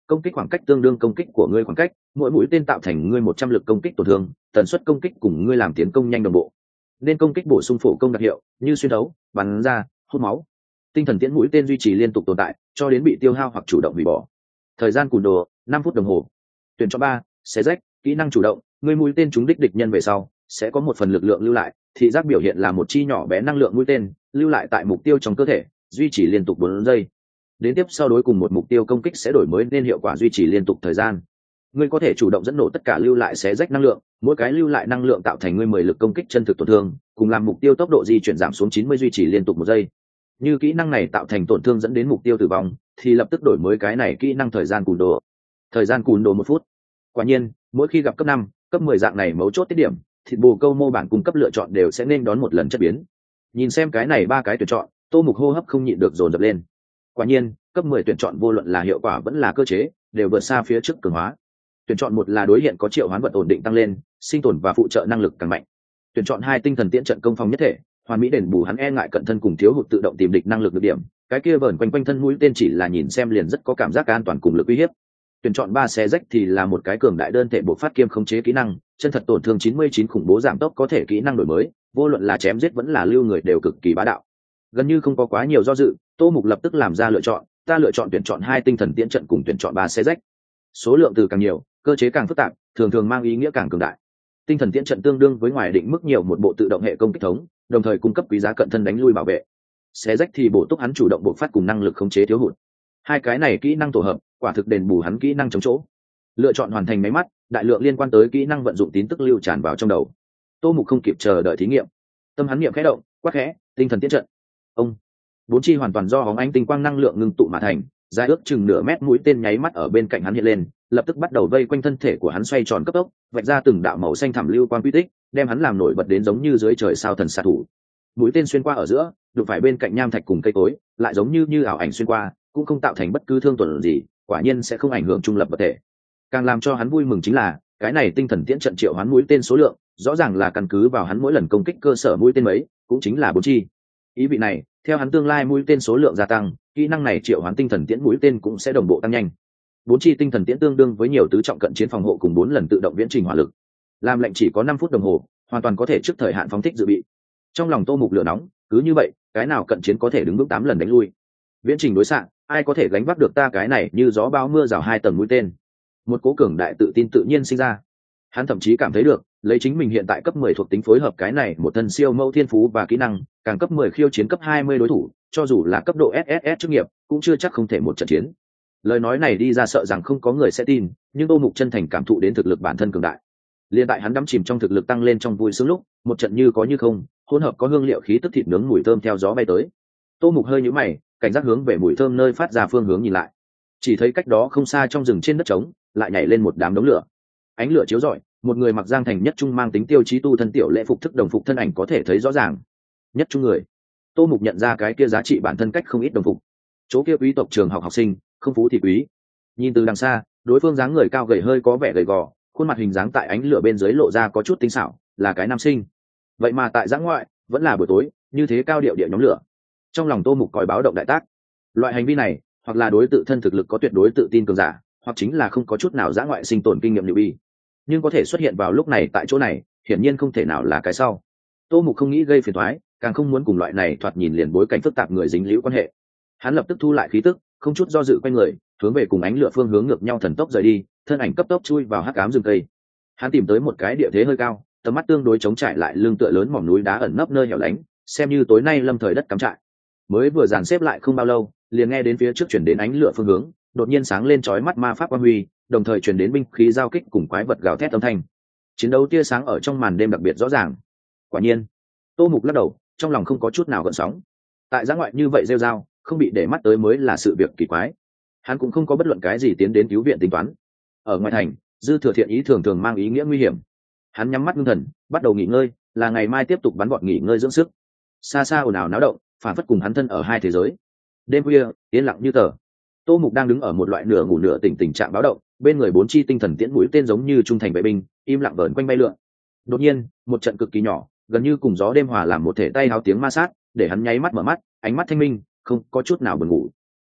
công kích khoảng cách tương đương công kích của ngươi khoảng cách, mỗi mũi tên tạo thành ngươi 100 lực công kích tổn thương, tần suất công kích cùng ngươi làm tiến công nhanh đồng bộ. Nên công kích bổ sung phổ công đặc hiệu như xuyên thấu, bắn ra, hút máu. Tinh thần tiễn mũi tên duy trì liên tục tồn tại cho đến bị tiêu hao hoặc chủ động hủy bỏ. Thời gian cùn đồ 5 phút đồng hồ. Tuyển chọn 3, xé rách, kỹ năng chủ động, ngươi mũi tên trúng đích địch nhân về sau sẽ có một phần lực lượng lưu lại, thị giác biểu hiện là một chi nhỏ bé năng lượng mũi tên lưu lại tại mục tiêu trong cơ thể, duy trì liên tục 4 giây. Đến tiếp sau đối cùng một mục tiêu công kích sẽ đổi mới nên hiệu quả duy trì liên tục thời gian. Ngươi có thể chủ động dẫn nổ tất cả lưu lại xé rách năng lượng, mỗi cái lưu lại năng lượng tạo thành ngươi 10 lực công kích chân thực tổn thương, cùng làm mục tiêu tốc độ di chuyển giảm xuống 90 duy trì liên tục 1 giây. Như kỹ năng này tạo thành tổn thương dẫn đến mục tiêu tử vong, thì lập tức đổi mới cái này kỹ năng thời gian cùn đồ. Thời gian cùn đồ 1 phút. Quả nhiên, mỗi khi gặp cấp 5, cấp 10 dạng này mấu chốt tiết điểm, thịt bồ câu mô bản cung cấp lựa chọn đều sẽ nên đón một lần chất biến. Nhìn xem cái này 3 cái tuyển chọn, Tô Mục hô hấp không nhịn được dồn dập lên. Quả nhiên, cấp 10 tuyển chọn vô luận là hiệu quả vẫn là cơ chế, đều vượt xa phía trước cường hóa. Tuyển chọn 1 là đối hiện có triệu hoán vật ổn định tăng lên, sinh tồn và phụ trợ năng lực càng mạnh. Tuyển chọn 2 tinh thần tiễn trận công phòng nhất thể, hoàn mỹ đền bù hắn e ngại cận thân cùng thiếu hụt tự động tìm địch năng lực được điểm, cái kia vờn quanh quanh thân mũi tên chỉ là nhìn xem liền rất có cảm giác an toàn cùng lực uy hiếp. Tuyển chọn 3 xé rách thì là một cái cường đại đơn thể bộc phát kiêm khống chế kỹ năng, chân thật tổn thương 99 khủng bố giảm tốc có thể kỹ năng đổi mới, vô luận là chém giết vẫn là lưu người đều cực kỳ bá đạo. Gần như không có quá nhiều do dự, Tô Mục lập tức làm ra lựa chọn, ta lựa chọn tuyển chọn 2 tinh thần tiễn trận cùng tuyển chọn 3 xé rách. Số lượng từ càng nhiều, cơ chế càng phức tạp, thường thường mang ý nghĩa càng cường đại. Tinh thần tiễn trận tương đương với ngoài định mức nhiều một bộ tự động hệ công kích thống, đồng thời cung cấp quý giá cận thân đánh lui bảo vệ. Xé rách thì bổ túc hắn chủ động bộc phát cùng năng lực khống chế thiếu hụt. Hai cái này kỹ năng tổ hợp, quả thực đền bù hắn kỹ năng chống chỗ. Lựa chọn hoàn thành máy mắt, đại lượng liên quan tới kỹ năng vận dụng tín tức lưu tràn vào trong đầu. Tô Mục không kịp chờ đợi thí nghiệm, tâm hắn niệm khẽ động, quát khẽ, tinh thần tiễn trận. Ông, 4 chi hoàn toàn do hóng ánh tinh quang năng lượng ngưng tụ mà thành, dài ước chừng nửa mét mũi tên nháy mắt ở bên cạnh hắn hiện lên, lập tức bắt đầu vây quanh thân thể của hắn xoay tròn cấp tốc, vạch ra từng đạo màu xanh thẳm lưu quang quy tích, đem hắn làm nổi bật đến giống như dưới trời sao thần xạ thủ. Mũi tên xuyên qua ở giữa, đụng phải bên cạnh nham thạch cùng cây cối, lại giống như ảo ảnh xuyên qua, cũng không tạo thành bất cứ thương tổn gì, quả nhiên sẽ không ảnh hưởng trung lập vật thể. Càng làm cho hắn vui mừng chính là, cái này tinh thần tiễn trận triệu hoán mũi tên số lượng, rõ ràng là căn cứ vào hắn mỗi lần công kích cơ sở mũi tên mấy, cũng chính là 4 chi. Ý vị này, theo hắn tương lai mũi tên số lượng gia tăng, kỹ năng này triệu hoán tinh thần tiễn mũi tên cũng sẽ đồng bộ tăng nhanh. 4 chi tinh thần tiễn tương đương với nhiều tứ trọng cận chiến phòng hộ cùng 4 lần tự động viễn trình hỏa lực. Làm lệnh chỉ có 5 phút đồng hồ, hoàn toàn có thể trước thời hạn phóng thích dự bị. Trong lòng Tô Mục lửa nóng, cứ như vậy, cái nào cận chiến có thể đứng bước 8 lần đánh lui. Viễn trình đối xạ, ai có thể gánh vác được ta cái này như gió bão mưa rào 2 tầng mũi tên. Một cố cường đại tự tin tự nhiên sinh ra. Hắn thậm chí cảm thấy được, lấy chính mình hiện tại cấp 10 thuộc tính phối hợp cái này một thân siêu mẫu thiên phú và kỹ năng, càng cấp 10 khiêu chiến cấp 20 đối thủ, cho dù là cấp độ SSS chức nghiệp, cũng chưa chắc không thể một trận chiến. Lời nói này đi ra sợ rằng không có người sẽ tin, nhưng Tô Mục chân thành cảm thụ đến thực lực bản thân cường đại. Liên tại hắn đắm chìm trong thực lực tăng lên trong vui sướng lúc, một trận như có như không, hỗn hợp có hương liệu khí tức thịt nướng mùi thơm theo gió bay tới. Tô Mục hơi nhíu mày, cảnh giác hướng về mùi thơm nơi phát ra phương hướng nhìn lại. Chỉ thấy cách đó không xa trong rừng trên đất trống, lại nhảy lên một đám đống lửa. Ánh lửa chiếu rọi, một người mặc giang thành nhất trung mang tính tiêu chí tu thân tiểu lễ phục thức đồng phục thân ảnh có thể thấy rõ ràng. Nhất trung người. Tô Mục nhận ra cái kia giá trị bản thân cách không ít đồng phục. Chỗ kia quý tộc trường học học sinh, không phú thì quý. Nhìn từ đằng xa, đối phương dáng người cao gầy hơi có vẻ gầy gò, khuôn mặt hình dáng tại ánh lửa bên dưới lộ ra có chút tinh xảo, là cái nam sinh. Vậy mà tại giã ngoại, vẫn là buổi tối, như thế cao điệu địa nhóm lửa. Trong lòng Tô Mục còi báo động đại tác. Loại hành vi này, hoặc là đối tự thân thực lực có tuyệt đối tự tin cường giả, hoặc chính là không có chút nào giã ngoại sinh tồn kinh nghiệm newbie. Nhưng có thể xuất hiện vào lúc này tại chỗ này, hiển nhiên không thể nào là cái sau. Tô Mục không nghĩ gây phiền toái, càng không muốn cùng loại này thoạt nhìn liền bối cảnh phức tạp người dính liễu quan hệ. Hắn lập tức thu lại khí tức, không chút do dự quay người, hướng về cùng ánh lửa phương hướng ngược nhau thần tốc rời đi, thân ảnh cấp tốc chui vào hắc ám rừng cây. Hắn tìm tới một cái địa thế hơi cao, tầm mắt tương đối chống trải lại lưng tựa lớn mỏm núi đá ẩn nấp nơi hẻo lánh, xem như tối nay lâm thời đất cắm trại. Mới vừa dàn xếp lại không bao lâu, liền nghe đến phía trước chuyển đến ánh lửa phương hướng, đột nhiên sáng lên chói mắt ma pháp quang huy, đồng thời chuyển đến binh khí giao kích cùng quái vật gào thét âm thanh. Chiến đấu tia sáng ở trong màn đêm đặc biệt rõ ràng. Quả nhiên, Tô Mục lắc đầu, trong lòng không có chút nào gợn sóng. Tại giã ngoại như vậy rêu rao, không bị để mắt tới mới là sự việc kỳ quái. Hắn cũng không có bất luận cái gì tiến đến cứu viện tính toán. Ở ngoài thành, dư thừa thiện ý thường thường mang ý nghĩa nguy hiểm. Hắn nhắm mắt ngưng thần, bắt đầu nghỉ ngơi, là ngày mai tiếp tục bắn gọn nghỉ ngơi dưỡng sức. Xa xa ồn ào náo động, phản phất cùng hắn thân ở hai thế giới. Đêm khuya, yên lặng như tờ. Tô Mục đang đứng ở một loại nửa ngủ nửa tỉnh tình trạng báo động, bên người 4 chi tinh thần tiễn mũi tên giống như trung thành vệ binh, im lặng vờn quanh bay lượn. Đột nhiên, một trận cực kỳ nhỏ, gần như cùng gió đêm hòa làm một thể tay háo tiếng ma sát, để hắn nháy mắt mở mắt, ánh mắt thanh minh, không có chút nào buồn ngủ.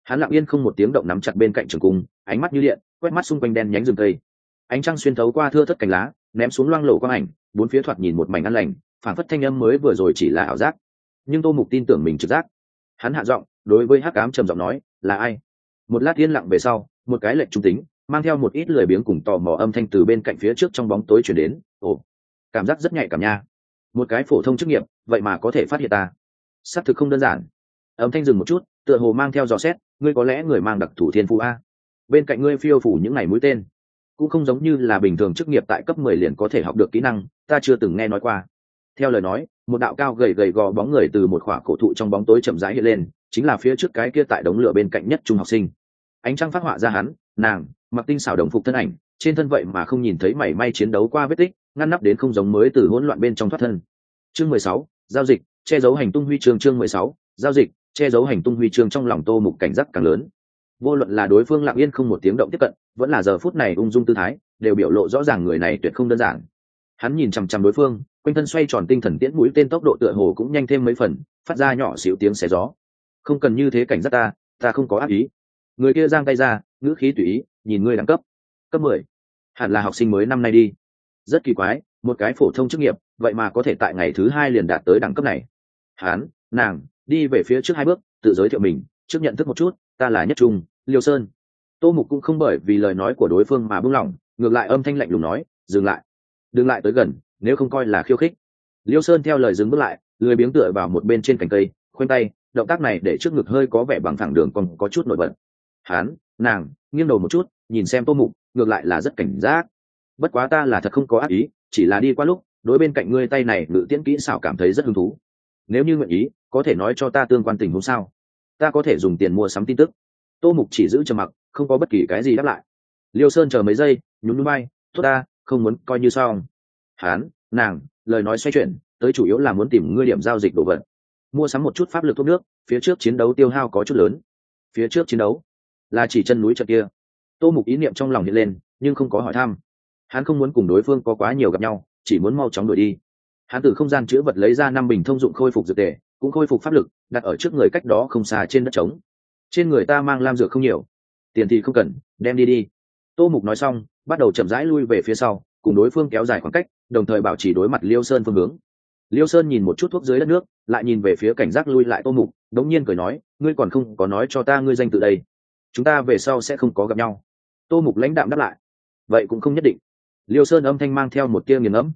Hắn lặng yên không một tiếng động nắm chặt bên cạnh trường cung, ánh mắt như điện quét mắt xung quanh đen nhánh rừng cây. Ánh trăng xuyên thấu qua thưa thất cành lá, ném xuống loang lổ quang ảnh, bốn phía thoạt nhìn một mảnh an lành, phảng phất thanh âm mới vừa rồi chỉ là ảo giác. Nhưng Tô Mục tin tưởng mình trực giác. Hắn hạ giọng đối với hắc ám trầm giọng nói, là ai? Một lát yên lặng về sau, một cái lệnh trung tính mang theo một ít lười biếng cùng tò mò âm thanh từ bên cạnh phía trước trong bóng tối truyền đến. Ồ, cảm giác rất nhạy cảm nha. Một cái phổ thông chức nghiệp vậy mà có thể phát hiện ta, xác thực không đơn giản. Âm thanh dừng một chút, tựa hồ mang theo dò xét, ngươi có lẽ người mang đặc thủ thiên phú a. Bên cạnh ngươi phiêu phủ những ngày mũi tên, cũng không giống như là bình thường chức nghiệp tại cấp 10 liền có thể học được kỹ năng, ta chưa từng nghe nói qua. Theo lời nói, một đạo cao gầy gầy gò bóng người từ một khỏa cổ thụ trong bóng tối chậm rãi hiện lên, chính là phía trước cái kia tại đống lửa bên cạnh nhất trung học sinh. Ánh trăng phát họa ra hắn, nàng mặc tinh xảo đồng phục thân ảnh, trên thân vậy mà không nhìn thấy mảy may chiến đấu qua vết tích, ngăn nắp đến không giống mới từ hỗn loạn bên trong thoát thân. Chương 16, giao dịch, che giấu hành tung huy chương. Chương 16, giao dịch, che giấu hành tung huy chương. Trong lòng Tô Mục cảnh giác càng lớn. Vô luận là đối phương lặng yên không một tiếng động tiếp cận, vẫn là giờ phút này ung dung tư thái, đều biểu lộ rõ ràng người này tuyệt không đơn giản. Hắn nhìn chằm chằm đối phương, quanh thân xoay tròn tinh thần tiễn mũi tên tốc độ tựa hồ cũng nhanh thêm mấy phần, phát ra nhỏ xíu tiếng xé gió. Không cần như thế cảnh giác ta không có ác ý. Người kia giang tay ra, ngữ khí tùy ý, nhìn ngươi đẳng cấp 10, hẳn là học sinh mới năm nay đi. Rất kỳ quái, một cái phổ thông chức nghiệp vậy mà có thể tại ngày thứ 2 liền đạt tới đẳng cấp này. Hắn, nàng đi về phía trước 2 bước, tự giới thiệu mình, trước nhận thức một chút, ta là Nhất Trung, Liêu Sơn. Tô Mục cũng không bởi vì lời nói của đối phương mà buông lỏng, ngược lại âm thanh lạnh lùng nói, dừng lại, đừng lại tới gần, nếu không coi là khiêu khích. Liêu Sơn theo lời dừng bước lại, lười biếng tựa vào một bên trên cành cây, khoanh tay, động tác này để trước ngực hơi có vẻ bằng thẳng đường còn có chút nổi bật. Hắn, nàng nghiêng đầu một chút, nhìn xem Tô Mục, ngược lại là rất cảnh giác. Bất quá ta là thật không có ác ý, chỉ là đi qua lúc đối bên cạnh ngươi tay này ngự tiễn kỹ xảo cảm thấy rất hứng thú. Nếu như nguyện ý, có thể nói cho ta tương quan tình huống sao? Ta có thể dùng tiền mua sắm tin tức. Tô Mục chỉ giữ trầm mặc, không có bất kỳ cái gì đáp lại. Liêu Sơn chờ mấy giây, nhún nhún vai, tốt ta, không muốn coi như xong. Hắn, nàng lời nói xoay chuyển, tới chủ yếu là muốn tìm ngươi điểm giao dịch đồ vật, mua sắm một chút pháp lực thuốc nước, phía trước chiến đấu tiêu hao có chút lớn. Phía trước chiến đấu là chỉ chân núi trận kia. Tô Mục ý niệm trong lòng hiện lên, nhưng không có hỏi thăm. Hắn không muốn cùng đối phương có quá nhiều gặp nhau, chỉ muốn mau chóng đuổi đi. Hắn từ không gian chứa vật lấy ra 5 bình thông dụng khôi phục dược tề, cũng khôi phục pháp lực, đặt ở trước người cách đó không xa trên đất trống. Trên người ta mang lam dược không nhiều, tiền thì không cần, đem đi đi. Tô Mục nói xong, bắt đầu chậm rãi lui về phía sau, cùng đối phương kéo dài khoảng cách, đồng thời bảo trì đối mặt Liêu Sơn phương hướng. Liêu Sơn nhìn một chút thuốc dưới đất nước, lại nhìn về phía cảnh giác lui lại Tô Mục, đống nhiên cười nói, ngươi còn không có nói cho ta ngươi danh tự đây, chúng ta về sau sẽ không có gặp nhau. Tô Mục lãnh đạm đáp lại, vậy cũng không nhất định. Liêu Sơn âm thanh mang theo một tia nghiền ngẫm.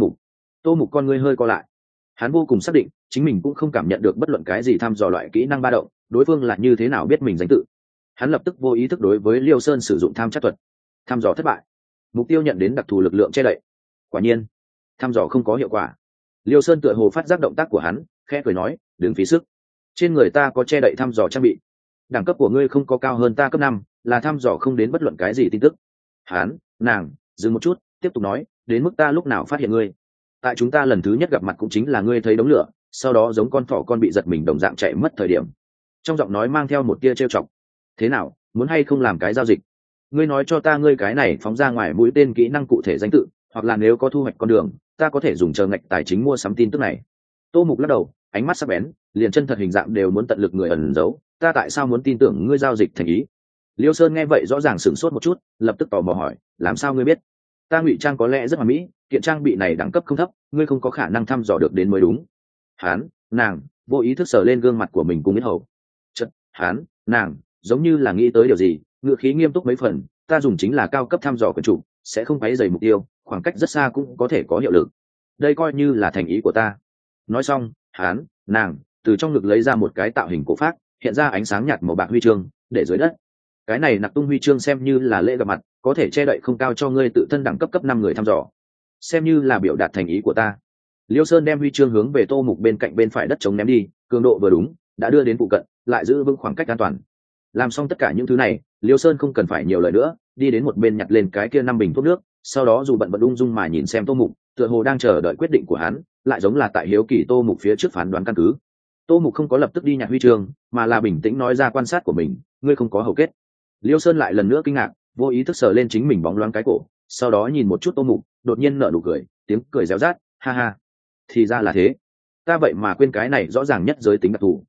Tô Mục con ngươi hơi co lại. Hắn vô cùng xác định chính mình cũng không cảm nhận được bất luận cái gì thăm dò loại kỹ năng ba động, đối phương là như thế nào biết mình danh tự. Hắn lập tức vô ý thức đối với Liêu Sơn sử dụng tham chắc thuật. Thăm dò thất bại, mục tiêu nhận đến đặc thù lực lượng che đậy. Quả nhiên thăm dò không có hiệu quả. Liêu Sơn tựa hồ phát giác động tác của hắn, khẽ cười nói, đừng phí sức, trên người ta có che đậy thăm dò trang bị, đẳng cấp của ngươi không có cao hơn ta cấp 5, là thăm dò không đến bất luận cái gì tin tức. Hắn, nàng dừng một chút, tiếp tục nói, đến mức ta lúc nào phát hiện ngươi, tại chúng ta lần thứ nhất gặp mặt cũng chính là ngươi thấy đống lửa, sau đó giống con thỏ con bị giật mình đồng dạng chạy mất thời điểm. Trong giọng nói mang theo một tia trêu chọc. Thế nào, muốn hay không làm cái giao dịch? Ngươi nói cho ta ngươi cái này phóng ra ngoài mũi tên kỹ năng cụ thể danh tự, hoặc là nếu có thu hoạch con đường, ta có thể dùng chờ ngạch tài chính mua sắm tin tức này. Tô Mục lắc đầu, ánh mắt sắc bén, liền chân thật hình dạng đều muốn tận lực người ẩn giấu, ta tại sao muốn tin tưởng ngươi giao dịch thành ý? Liêu Sơn nghe vậy rõ ràng sửng sốt một chút, lập tức tò mò hỏi, làm sao ngươi biết? Ta ngụy trang có lẽ rất hoàn mỹ, kiện trang bị này đẳng cấp không thấp, ngươi không có khả năng thăm dò được đến mới đúng. Hán, nàng vô ý thức sờ lên gương mặt của mình cùng biết hầu. Chật, hán, nàng giống như là nghĩ tới điều gì, ngữ khí nghiêm túc mấy phần, ta dùng chính là cao cấp thăm dò quyền chủ, sẽ không quấy rầy mục tiêu, khoảng cách rất xa cũng có thể có hiệu lực. Đây coi như là thành ý của ta. Nói xong, hán, nàng từ trong ngực lấy ra một cái tạo hình cổ phác, hiện ra ánh sáng nhạt màu bạc huy chương, để dưới đất. Cái này nặc tung huy chương xem như là lễ gặp mặt, có thể che đậy không cao cho ngươi tự thân đẳng cấp cấp 5 người thăm dò, xem như là biểu đạt thành ý của ta. Liêu Sơn đem huy chương hướng về Tô Mục bên cạnh bên phải đất chống ném đi, cường độ vừa đúng, đã đưa đến phụ cận, lại giữ vững khoảng cách an toàn. Làm xong tất cả những thứ này, Liêu Sơn không cần phải nhiều lời nữa, đi đến một bên nhặt lên cái kia 5 bình thuốc nước, sau đó dù bận ung dung mà nhìn xem Tô Mục, tựa hồ đang chờ đợi quyết định của hắn, lại giống là tại hiếu kỳ Tô Mục phía trước phán đoán căn cứ. Tô Mục không có lập tức đi nhặt huy chương, mà là bình tĩnh nói ra quan sát của mình, ngươi không có hầu kết. Liêu Sơn lại lần nữa kinh ngạc, vô ý thức sờ lên chính mình bóng loáng cái cổ, sau đó nhìn một chút Tô Mục, đột nhiên nở nụ cười, tiếng cười réo rát, ha ha, thì ra là thế, ta vậy mà quên cái này rõ ràng nhất giới tính đặc thù.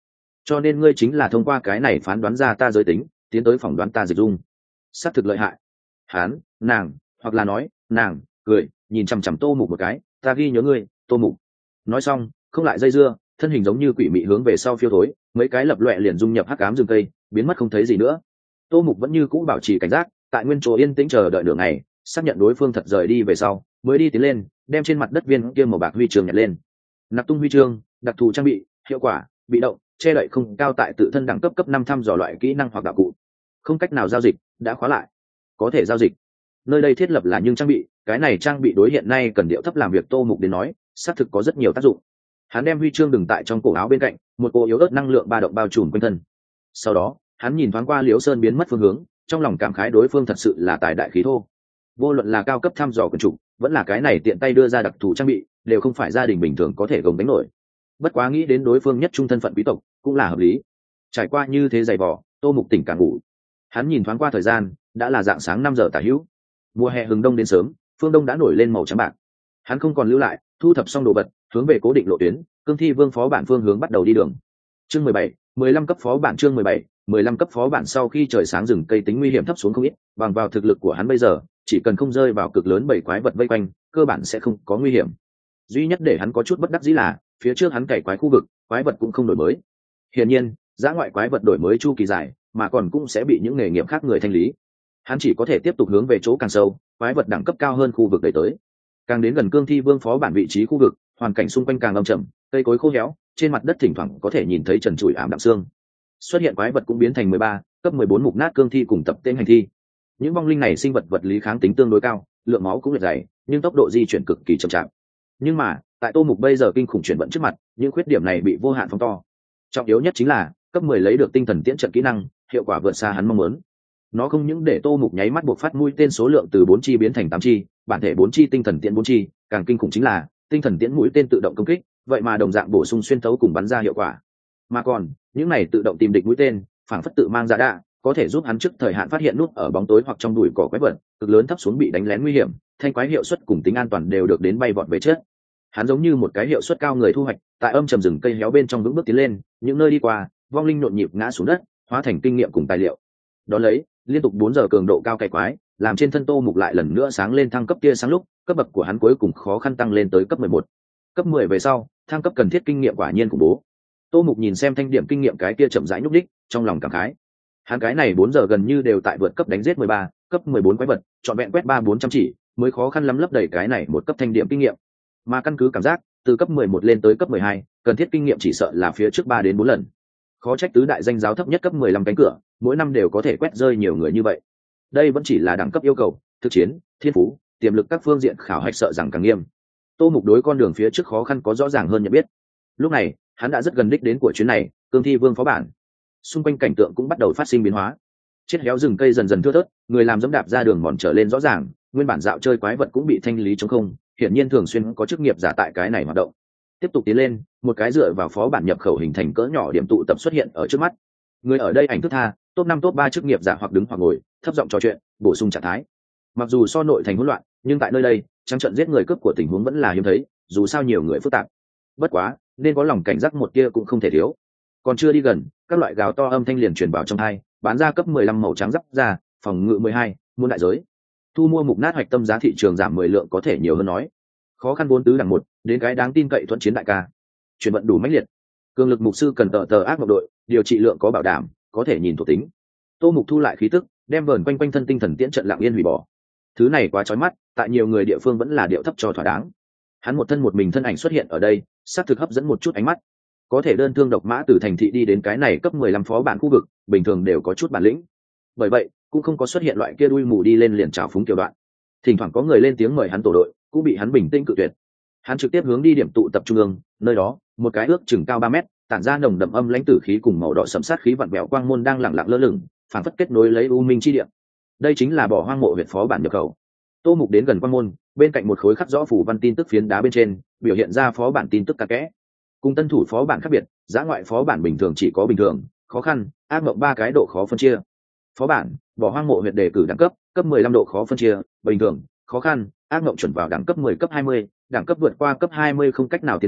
cho nên ngươi chính là thông qua cái này phán đoán ra ta giới tính, tiến tới phỏng đoán ta dịch dung. Xác thực lợi hại. Hán, nàng, hoặc là nói nàng cười nhìn chằm chằm Tô Mục một cái, ta ghi nhớ ngươi, Tô Mục. Nói xong không lại dây dưa, thân hình giống như quỷ mị hướng về sau phiêu thối, mấy cái lập loẹ liền dung nhập hắc ám rừng cây, biến mất không thấy gì nữa. Tô Mục vẫn như cũ bảo trì cảnh giác, tại nguyên chỗ yên tĩnh chờ đợi nửa ngày, xác nhận đối phương thật rời đi về sau, mới đi tiến lên, đem trên mặt đất viên kia màu bạc huy chương nhặt lên. Nạp tung huy chương, đặc thù trang bị, hiệu quả bị động, che đậy không cao tại tự thân đẳng cấp cấp 5 thăm dò loại kỹ năng hoặc đạo cụ. Không cách nào giao dịch, đã khóa lại. Có thể giao dịch. Nơi đây thiết lập là nhưng trang bị, cái này trang bị đối hiện nay cần điệu thấp làm việc Tô Mục đến nói, xác thực có rất nhiều tác dụng. Hắn đem huy chương đừng tại trong cổ áo bên cạnh, một cỗ yếu ớt năng lượng ba động bao trùm quanh thân. Sau đó, hắn nhìn thoáng qua Liễu Sơn biến mất phương hướng, trong lòng cảm khái đối phương thật sự là tài đại khí thô. Vô luận là cao cấp thăm dò quần chủ, vẫn là cái này tiện tay đưa ra đặc thù trang bị, đều không phải gia đình bình thường có thể gồng đánh nổi. Bất quá nghĩ đến đối phương nhất trung thân phận quý tộc, cũng là hợp lý. Trải qua như thế dày vò, Tô Mục tỉnh cả ngủ. Hắn nhìn thoáng qua thời gian, đã là dạng sáng 5 giờ tả hữu. Mùa hè hừng đông đến sớm, phương đông đã nổi lên màu trắng bạc. Hắn không còn lưu lại, thu thập xong đồ vật, hướng về cố định lộ tuyến, Cương Thi Vương phó bản phương hướng bắt đầu đi đường. Chương 17, 15 cấp phó bản chương 17, 15 cấp phó bản sau khi trời sáng rừng cây tính nguy hiểm thấp xuống không ít, bằng vào thực lực của hắn bây giờ, chỉ cần không rơi vào cực lớn bảy quái vật vây quanh, cơ bản sẽ không có nguy hiểm. Duy nhất để hắn có chút bất đắc dĩ là, phía trước hắn cày quái khu vực, quái vật cũng không đổi mới. Hiển nhiên, dã ngoại quái vật đổi mới chu kỳ dài, mà còn cũng sẽ bị những nghề nghiệp khác người thanh lý. Hắn chỉ có thể tiếp tục hướng về chỗ càng sâu, quái vật đẳng cấp cao hơn khu vực đẩy tới. Càng đến gần Cương Thi Vương phó bản vị trí khu vực, hoàn cảnh xung quanh càng âm trầm, cây cối khô héo, trên mặt đất thỉnh thoảng có thể nhìn thấy trần trụi ảm đạm xương. Xuất hiện quái vật cũng biến thành 13, cấp 14 mục nát cương thi cùng tập tên hành thi. Những vong linh này sinh vật vật lý kháng tính tương đối cao, lượng máu cũng lệch dày, nhưng tốc độ di chuyển cực kỳ chậm chạp. Nhưng mà, tại Tô Mục bây giờ kinh khủng chuyển vận trước mặt, những khuyết điểm này bị vô hạn phóng to. Trọng yếu nhất chính là, cấp 10 lấy được tinh thần tiễn trận kỹ năng, hiệu quả vượt xa hắn mong muốn. Nó không những để Tô Mục nháy mắt buộc phát mũi tên số lượng từ 4 chi biến thành 8 chi, bản thể 4 chi tinh thần tiễn 4 chi, càng kinh khủng chính là, tinh thần tiễn mũi tên tự động công kích, vậy mà đồng dạng bổ sung xuyên thấu cùng bắn ra hiệu quả. Mà còn, những này tự động tìm địch mũi tên, phảng phất tự mang ra đạ, có thể giúp hắn trước thời hạn phát hiện nút ở bóng tối hoặc trong bụi cỏ quái vật, cực lớn thấp xuống bị đánh lén nguy hiểm, thanh quái hiệu suất cùng tính an toàn đều được đến bay vọt về chết. Hắn giống như một cái hiệu suất cao người thu hoạch, tại âm trầm rừng cây héo bên trong vững bước tiến lên, những nơi đi qua, vong linh nhộn nhịp ngã xuống đất, hóa thành kinh nghiệm cùng tài liệu. Đó lấy, liên tục 4 giờ cường độ cao cày quái, làm trên thân Tô Mục lại lần nữa sáng lên thăng cấp tia sáng lúc, cấp bậc của hắn cuối cùng khó khăn tăng lên tới cấp 11. Cấp 10 về sau, thăng cấp cần thiết kinh nghiệm quả nhiên khủng bố. Tô Mục nhìn xem thanh điểm kinh nghiệm cái kia chậm rãi nhúc đích, trong lòng cảm khái. Hắn cái này 4 giờ gần như đều tại vượt cấp đánh giết 13, cấp 14 quái vật, chọn vẹn quét 3-400 chỉ, mới khó khăn lắm lấp đầy cái này một cấp thanh điểm kinh nghiệm. Mà căn cứ cảm giác, từ cấp 11 lên tới cấp 12, cần thiết kinh nghiệm chỉ sợ là phía trước 3 đến 4 lần. Khó trách tứ đại danh giáo thấp nhất cấp 15 cánh cửa, mỗi năm đều có thể quét rơi nhiều người như vậy. Đây vẫn chỉ là đẳng cấp yêu cầu, thực chiến, thiên phú, tiềm lực các phương diện khảo hạch sợ rằng càng nghiêm. Tô Mục đối con đường phía trước khó khăn có rõ ràng hơn nhận biết. Lúc này, hắn đã rất gần đích đến của chuyến này, Cương Thi Vương phó bản. Xung quanh cảnh tượng cũng bắt đầu phát sinh biến hóa. Chết héo rừng cây dần dần thưa thớt, người làm dẫm đạp ra đường mòn trở lên rõ ràng, nguyên bản dạo chơi quái vật cũng bị thanh lý trống không, hiển nhiên thường xuyên có chức nghiệp giả tại cái này hoạt động. Tiếp tục tiến lên, một cái dựa vào phó bản nhập khẩu hình thành cỡ nhỏ điểm tụ tập xuất hiện ở trước mắt. Người ở đây ảnh thức tha, top 5 top 3 chức nghiệp giả hoặc đứng hoặc ngồi, thấp giọng trò chuyện, bổ sung trạng thái. Mặc dù so nội thành hỗn loạn, nhưng tại nơi đây, trắng trận giết người cướp của tình huống vẫn là hiếm thấy, dù sao nhiều người phức tạp. Bất quá, nên có lòng cảnh giác một kia cũng không thể thiếu. Còn chưa đi gần, các loại gào to âm thanh liền truyền vào trong tai, bán ra cấp 15 màu trắng giáp ra, phòng ngự 12, muôn đại giới. Thu mua mục nát hoạch tâm giá thị trường giảm 10 lượng có thể nhiều hơn nói. Khó khăn 4 tứ đẳng 1, đến cái đáng tin cậy thuận chiến đại ca. Chuyển vận đủ mãnh liệt. Cường lực mục sư cần tờ ác mộng đội, điều trị lượng có bảo đảm, có thể nhìn thuộc tính. Tô Mục thu lại khí tức, đem vờn quanh quanh thân tinh thần tiễn trận lặng yên hủy bỏ. Thứ này quá chói mắt, tại nhiều người địa phương vẫn là điệu thấp cho thỏa đáng. Hắn một thân một mình thân ảnh xuất hiện ở đây, sát thực hấp dẫn một chút ánh mắt. Có thể đơn thương độc mã từ thành thị đi đến cái này cấp 15 phó bản khu vực, bình thường đều có chút bản lĩnh. Bởi vậy, cũng không có xuất hiện loại kia đuôi mù đi lên liền trào phúng kiểu đoạn. Thỉnh thoảng có người lên tiếng mời hắn tổ đội, cũng bị hắn bình tĩnh cự tuyệt. Hắn trực tiếp hướng đi điểm tụ tập trung ương, nơi đó, một cái ước chừng cao 3 mét, tản ra nồng đậm âm lãnh tử khí cùng màu đỏ sẫm sát khí vặn vẹo quang môn đang lẳng lặng lơ lửng, phản phất kết nối lấy u minh chi địa. Đây chính là bỏ hoang mộ huyệt phó bản nhập khẩu. Tô Mục đến gần quang môn, bên cạnh một khối khắc rõ phủ văn tin tức phiến đá bên trên, biểu hiện ra phó bản tin tức cặn kẽ. Cùng tân thủ phó bản khác biệt, dã ngoại phó bản bình thường chỉ có bình thường, khó khăn, ác mộng 3 cái độ khó phân chia. Phó bản, bỏ hoang mộ huyệt đề cử đẳng cấp 15 độ khó phân chia, bình thường, khó khăn, ác mộng chuẩn vào đẳng cấp 10 cấp 20, đẳng cấp vượt qua cấp 20 không cách nào tiến vào,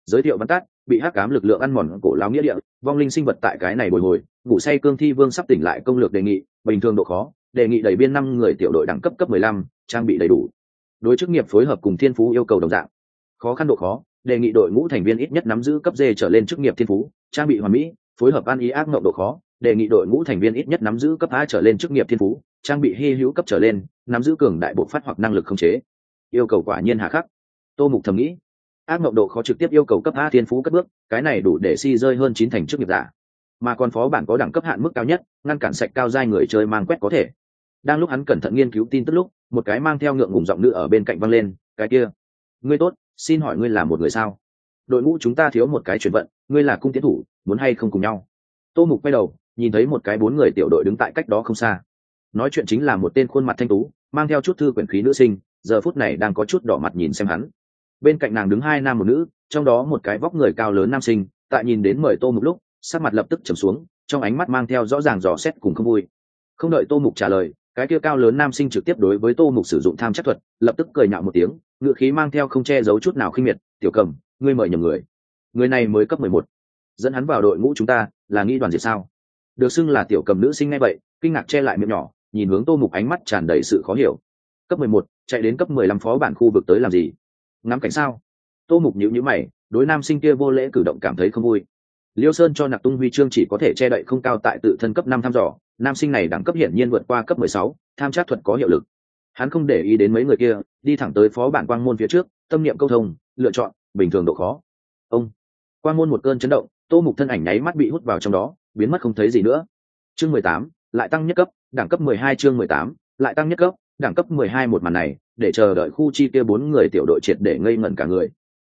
Giới thiệu văn tắt, bị hắc ám lực lượng ăn mòn cổ lao nghĩa địa, vong linh sinh vật tại cái này bồi hồi, ngủ say cương thi vương sắp tỉnh lại công lược đề nghị, bình thường độ khó, đề nghị đẩy biên 5 người tiểu đội đẳng cấp cấp 15, trang bị đầy đủ. Đối chức nghiệp phối hợp cùng thiên phú yêu cầu đồng dạng. Khó khăn độ khó, đề nghị đội ngũ thành viên ít nhất nắm giữ cấp D trở lên chức nghiệp thiên phú, trang bị hoàn mỹ, phối hợp ăn ý ác mộng độ khó, đề nghị đội ngũ thành viên ít nhất nắm giữ cấp A trở lên chức nghiệp thiên phú, trang bị hy hữu cấp trở lên, nắm giữ cường đại bộ phát hoặc năng lực khống chế. Yêu cầu quả nhiên hà khắc. Tô Mục thầm nghĩ, ác mộng độ khó trực tiếp yêu cầu cấp A thiên phú cất bước, cái này đủ để si rơi hơn 9 thành chức nghiệp giả. Mà còn phó bản có đẳng cấp hạn mức cao nhất, ngăn cản sạch cao giai người chơi mang quét có thể. Đang lúc hắn cẩn thận nghiên cứu tin tức lúc, một cái mang theo ngượng ngùng giọng nữ ở bên cạnh vang lên, "Cái kia, ngươi tốt, xin hỏi ngươi là một người sao? Đội ngũ chúng ta thiếu một cái chuyển vận, ngươi là cung tiến thủ, muốn hay không cùng nhau?" Tô Mục quay đầu, nhìn thấy một cái 4 người tiểu đội đứng tại cách đó không xa. Nói chuyện chính là một tên khuôn mặt thanh tú, mang theo chút thư quyển khí nữ sinh, giờ phút này đang có chút đỏ mặt nhìn xem hắn. Bên cạnh nàng đứng 2 nam một nữ, trong đó một cái vóc người cao lớn nam sinh, tại nhìn đến mời Tô Mục lúc, sắc mặt lập tức trầm xuống, trong ánh mắt mang theo rõ ràng dò xét cùng không vui. Không đợi Tô Mục trả lời, cái kia cao lớn nam sinh trực tiếp đối với Tô Mục sử dụng tham chắc thuật, lập tức cười nhạo một tiếng, ngựa khí mang theo không che giấu chút nào khinh miệt, "Tiểu Cầm, ngươi mời nhầm người. Người này mới cấp 11, dẫn hắn vào đội ngũ chúng ta, là nghi đoàn diệt sao?" Được xưng là Tiểu Cầm nữ sinh nghe vậy, kinh ngạc che lại miệng nhỏ, nhìn hướng Tô Mục ánh mắt tràn đầy sự khó hiểu. Cấp 11, chạy đến cấp 15 phó bản khu vực tới làm gì? Ngắm cảnh sao? Tô Mục nhíu nhíu mày, đối nam sinh kia vô lễ cử động cảm thấy không vui. Liêu Sơn cho Nặc Tung huy chương chỉ có thể che đậy không cao tại tự thân cấp 5 thăm dò, nam sinh này đẳng cấp hiển nhiên vượt qua cấp 16, tham trắc thuật có hiệu lực. Hắn không để ý đến mấy người kia, đi thẳng tới phó bản quang môn phía trước, tâm niệm câu thông, lựa chọn bình thường độ khó. Ông, quang môn một cơn chấn động, Tô Mục thân ảnh nháy mắt bị hút vào trong đó, biến mất không thấy gì nữa. Chương 18, lại tăng nhất cấp, đẳng cấp 12 chương 18, lại tăng nhất cấp, đẳng cấp 12 một màn này, để chờ đợi khu chi kia 4 người tiểu đội triệt để ngây ngẩn cả người.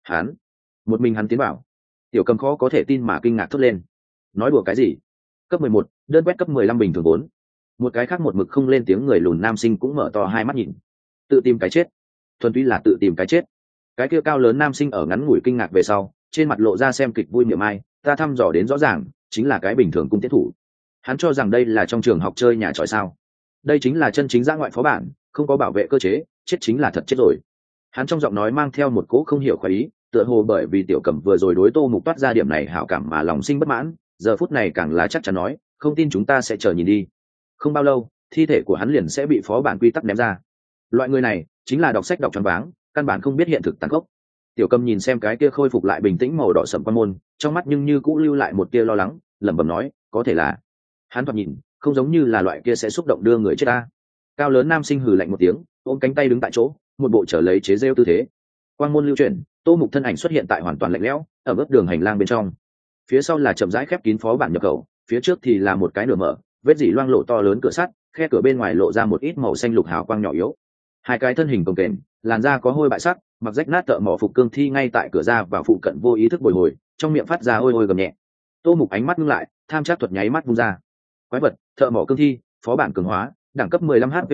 Một mình hắn tiến vào. Tiểu Cầm khó có thể tin mà kinh ngạc thốt lên. Nói đùa cái gì? Cấp 11, đơn quét cấp 15 bình thường 4. Một cái khác một mực không lên tiếng người lùn nam sinh cũng mở to hai mắt nhìn. Tự tìm cái chết. Thuần túy là tự tìm cái chết. Cái kia cao lớn nam sinh ở ngắn ngủi kinh ngạc về sau, trên mặt lộ ra xem kịch vui miệng ai, ta thăm dò đến rõ ràng, chính là cái bình thường cung tiết thủ. Hắn cho rằng đây là trong trường học chơi nhà tròi sao? Đây chính là chân chính dã ngoại phó bản, không có bảo vệ cơ chế, chết chính là thật chết rồi. Hắn trong giọng nói mang theo một cỗ không hiểu khoái ý, tựa hồ bởi vì Tiểu Cầm vừa rồi đối Tô Mục toát ra điểm này hảo cảm mà lòng sinh bất mãn, giờ phút này càng là chắc chắn nói, không tin chúng ta sẽ chờ nhìn đi. Không bao lâu, thi thể của hắn liền sẽ bị phó bản quy tắc ném ra. Loại người này chính là đọc sách đọc choáng váng, căn bản không biết hiện thực tàn khốc. Tiểu Cầm nhìn xem cái kia khôi phục lại bình tĩnh màu đỏ sẫm quan môn, trong mắt nhưng như cũ lưu lại một tia lo lắng, lẩm bẩm nói, có thể là. Hắn thoạt nhìn, không giống như là loại kia sẽ xúc động đưa người chết ta. Cao lớn nam sinh hừ lạnh một tiếng, ôm cánh tay đứng tại chỗ, một bộ trở lấy chế rêu tư thế. Quang môn lưu chuyển, Tô Mục thân ảnh xuất hiện tại hoàn toàn lạnh lẽo, ở bước đường hành lang bên trong. Phía sau là chậm rãi khép kín phó bản nhập khẩu, phía trước thì là một cái nửa mở, vết dỉ loang lộ to lớn cửa sắt, khe cửa bên ngoài lộ ra một ít màu xanh lục hào quang nhỏ yếu. Hai cái thân hình cồng kềnh, làn da có hôi bại sắc, mặc rách nát tợ mỏ phục cương thi ngay tại cửa ra và phụ cận vô ý thức bồi hồi, trong miệng phát ra ôi ôi gầm nhẹ. Tô Mục ánh mắt ngưng lại, tham trắc thuật nháy mắt vung ra. Quái vật, thợ mỏ cương thi, phó bản cường hóa, đẳng cấp 15 HP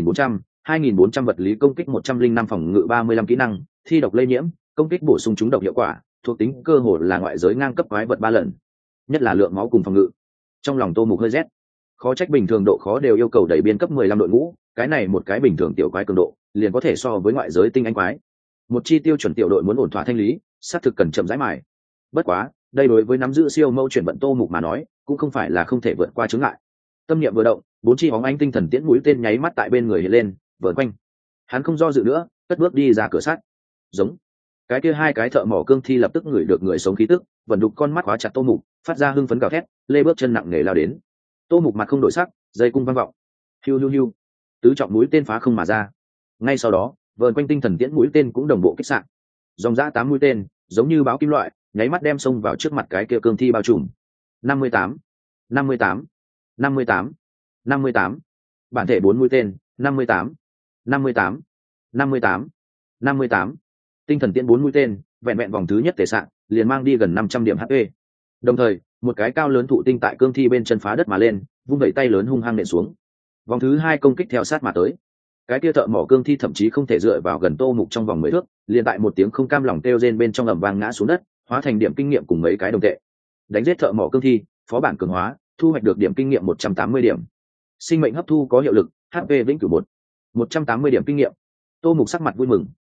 2400 vật lý công kích 105 phòng ngự 35 kỹ năng, thi độc lây nhiễm, công kích bổ sung trúng độc hiệu quả, thuộc tính cơ hồ là ngoại giới ngang cấp quái vật 3 lần. Nhất là lượng máu cùng phòng ngự. Trong lòng Tô Mục hơi rét. Khó trách bình thường độ khó đều yêu cầu đẩy biên cấp 15 đội ngũ, cái này một cái bình thường tiểu quái cường độ, liền có thể so với ngoại giới tinh anh quái. Một chi tiêu chuẩn tiểu đội muốn ổn thỏa thanh lý, xác thực cần chậm rãi mài. Bất quá, đây đối với nắm giữ siêu mâu chuyển vận Tô Mục mà nói, cũng không phải là không thể vượt qua chướng ngại. Tâm niệm vừa động, 4 chi bóng ánh tinh thần tiễn mũi tên nháy mắt tại bên người hiện lên, vờn quanh. Hắn không do dự nữa, cất bước đi ra cửa sắt. Giống. Cái kia hai cái thợ mỏ cương thi lập tức ngửi được người sống khí tức, vận đục con mắt khóa chặt Tô Mục, phát ra hưng phấn gào thét, lê bước chân nặng nề lao đến. Tô Mục mặt không đổi sắc, dây cung vang vọng. Hiu hiu hiu. Tứ trọng mũi tên phá không mà ra. Ngay sau đó, vờn quanh tinh thần tiễn mũi tên cũng đồng bộ kích xạ. Dòng dã 8 mũi tên, giống như báo kim loại, nháy mắt đem xông vào trước mặt cái kia cương thi bao trùm. 58, 58, 58, 58. Bản thể 4 mũi tên, 58, 58, 58, 58. Tinh thần tiễn 4 mũi tên, vẹn vẹn vòng thứ nhất tề sạn, liền mang đi gần 500 điểm HP. Đồng thời, một cái cao lớn thụ tinh tại cương thi bên chân phá đất mà lên, vung vẩy tay lớn hung hăng nện xuống. Vòng thứ 2 công kích theo sát mà tới. Cái kia thợ mỏ cương thi thậm chí không thể dựa vào gần Tô Mục trong vòng 10 thước, liền tại một tiếng không cam lòng kêu rên bên trong ầm vang ngã xuống đất, hóa thành điểm kinh nghiệm cùng mấy cái đồng tệ. Đánh giết thợ mỏ cương thi, phó bản cường hóa, thu hoạch được điểm kinh nghiệm 180 điểm. Sinh mệnh hấp thu có hiệu lực, HP vĩnh cửu 180 điểm kinh nghiệm. Tô Mục sắc mặt vui mừng.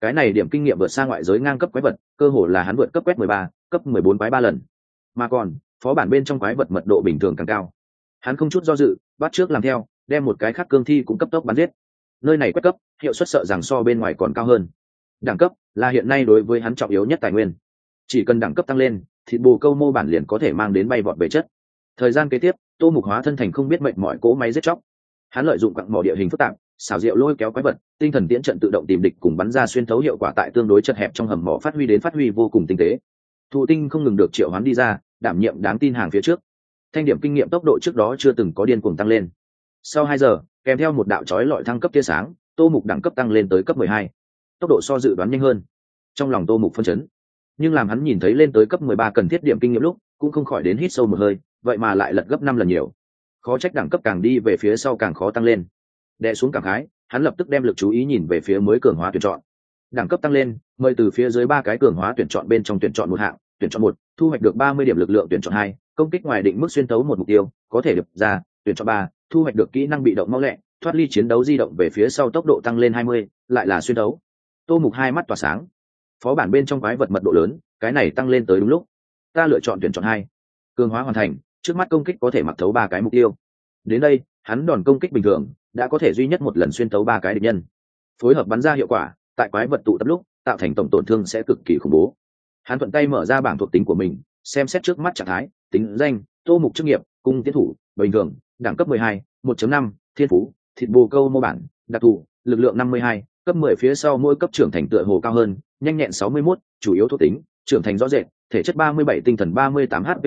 Cái này điểm kinh nghiệm vượt xa ngoại giới ngang cấp quái vật, cơ hồ là hắn vượt cấp quét 13, cấp 14 quái 3 lần. Mà còn, phó bản bên trong quái vật mật độ bình thường càng cao. Hắn không chút do dự, bắt trước làm theo, đem một cái khác cương thi cũng cấp tốc bắn giết. Nơi này quét cấp, hiệu suất sợ rằng so bên ngoài còn cao hơn. Đẳng cấp là hiện nay đối với hắn trọng yếu nhất tài nguyên. Chỉ cần đẳng cấp tăng lên, thịt bồ câu mô bản liền có thể mang đến bay vọt về chất. Thời gian kế tiếp, Tô Mục hóa thân thành không biết mệnh mọi cỗ máy giết chóc. Hắn lợi dụng quặng mỏ địa hình phức tạp, xảo diệu lôi kéo quái vật, tinh thần tiễn trận tự động tìm địch cùng bắn ra xuyên thấu hiệu quả tại tương đối chật hẹp trong hầm mỏ phát huy vô cùng tinh tế. Thụ tinh không ngừng được triệu hoán đi ra, đảm nhiệm đáng tin hàng phía trước. Thanh điểm kinh nghiệm tốc độ trước đó chưa từng có điên cuồng tăng lên. Sau 2 giờ, kèm theo một đạo chói lọi thăng cấp tia sáng, Tô Mục đẳng cấp tăng lên tới cấp 12. Tốc độ so dự đoán nhanh hơn. Trong lòng Tô Mục phân chấn. Nhưng làm hắn nhìn thấy lên tới cấp 13 cần thiết điểm kinh nghiệm lúc, cũng không khỏi đến hít sâu một hơi, vậy mà lại lật gấp 5 lần nhiều. Khó trách đẳng cấp càng đi về phía sau càng khó tăng lên. Đè xuống cảm khái, hắn lập tức đem lực chú ý nhìn về phía mới cường hóa tuyển chọn. Đẳng cấp tăng lên, mời từ phía dưới 3 cái cường hóa tuyển chọn bên trong tuyển chọn một hạng, tuyển chọn 1, thu hoạch được 30 điểm lực lượng, tuyển chọn 2, công kích ngoài định mức xuyên tấu một mục tiêu, có thể được ra, tuyển chọn 3, thu hoạch được kỹ năng bị động mau lẹ, thoát ly chiến đấu di động về phía sau tốc độ tăng lên 20, lại là xuyên tấu. Tô Mục hai mắt tỏa sáng. Phó bản bên trong quái vật mật độ lớn, cái này tăng lên tới đúng lúc. Ta lựa chọn tuyển chọn 2. Cường hóa hoàn thành, trước mắt công kích có thể mặc thấu 3 cái mục tiêu. Đến đây, hắn đòn công kích bình thường đã có thể duy nhất một lần xuyên tấu 3 cái địch nhân. Phối hợp bắn ra hiệu quả, tại quái vật tụ tập lúc, tạo thành tổng tổn thương sẽ cực kỳ khủng bố. Hắn thuận tay mở ra bảng thuộc tính của mình, xem xét trước mắt trạng thái, tính danh, Tô Mục chức nghiệp, cung tiến thủ, bình thường, đẳng cấp 12, 1.5, thiên phú, thịt bồ câu mô bản, đặc thù, lực lượng 52, cấp 10 phía sau mỗi cấp trưởng thành tựa hồ cao hơn, nhanh nhẹn 61, chủ yếu thuộc tính, trưởng thành rõ rệt, thể chất 37, tinh thần 38, HP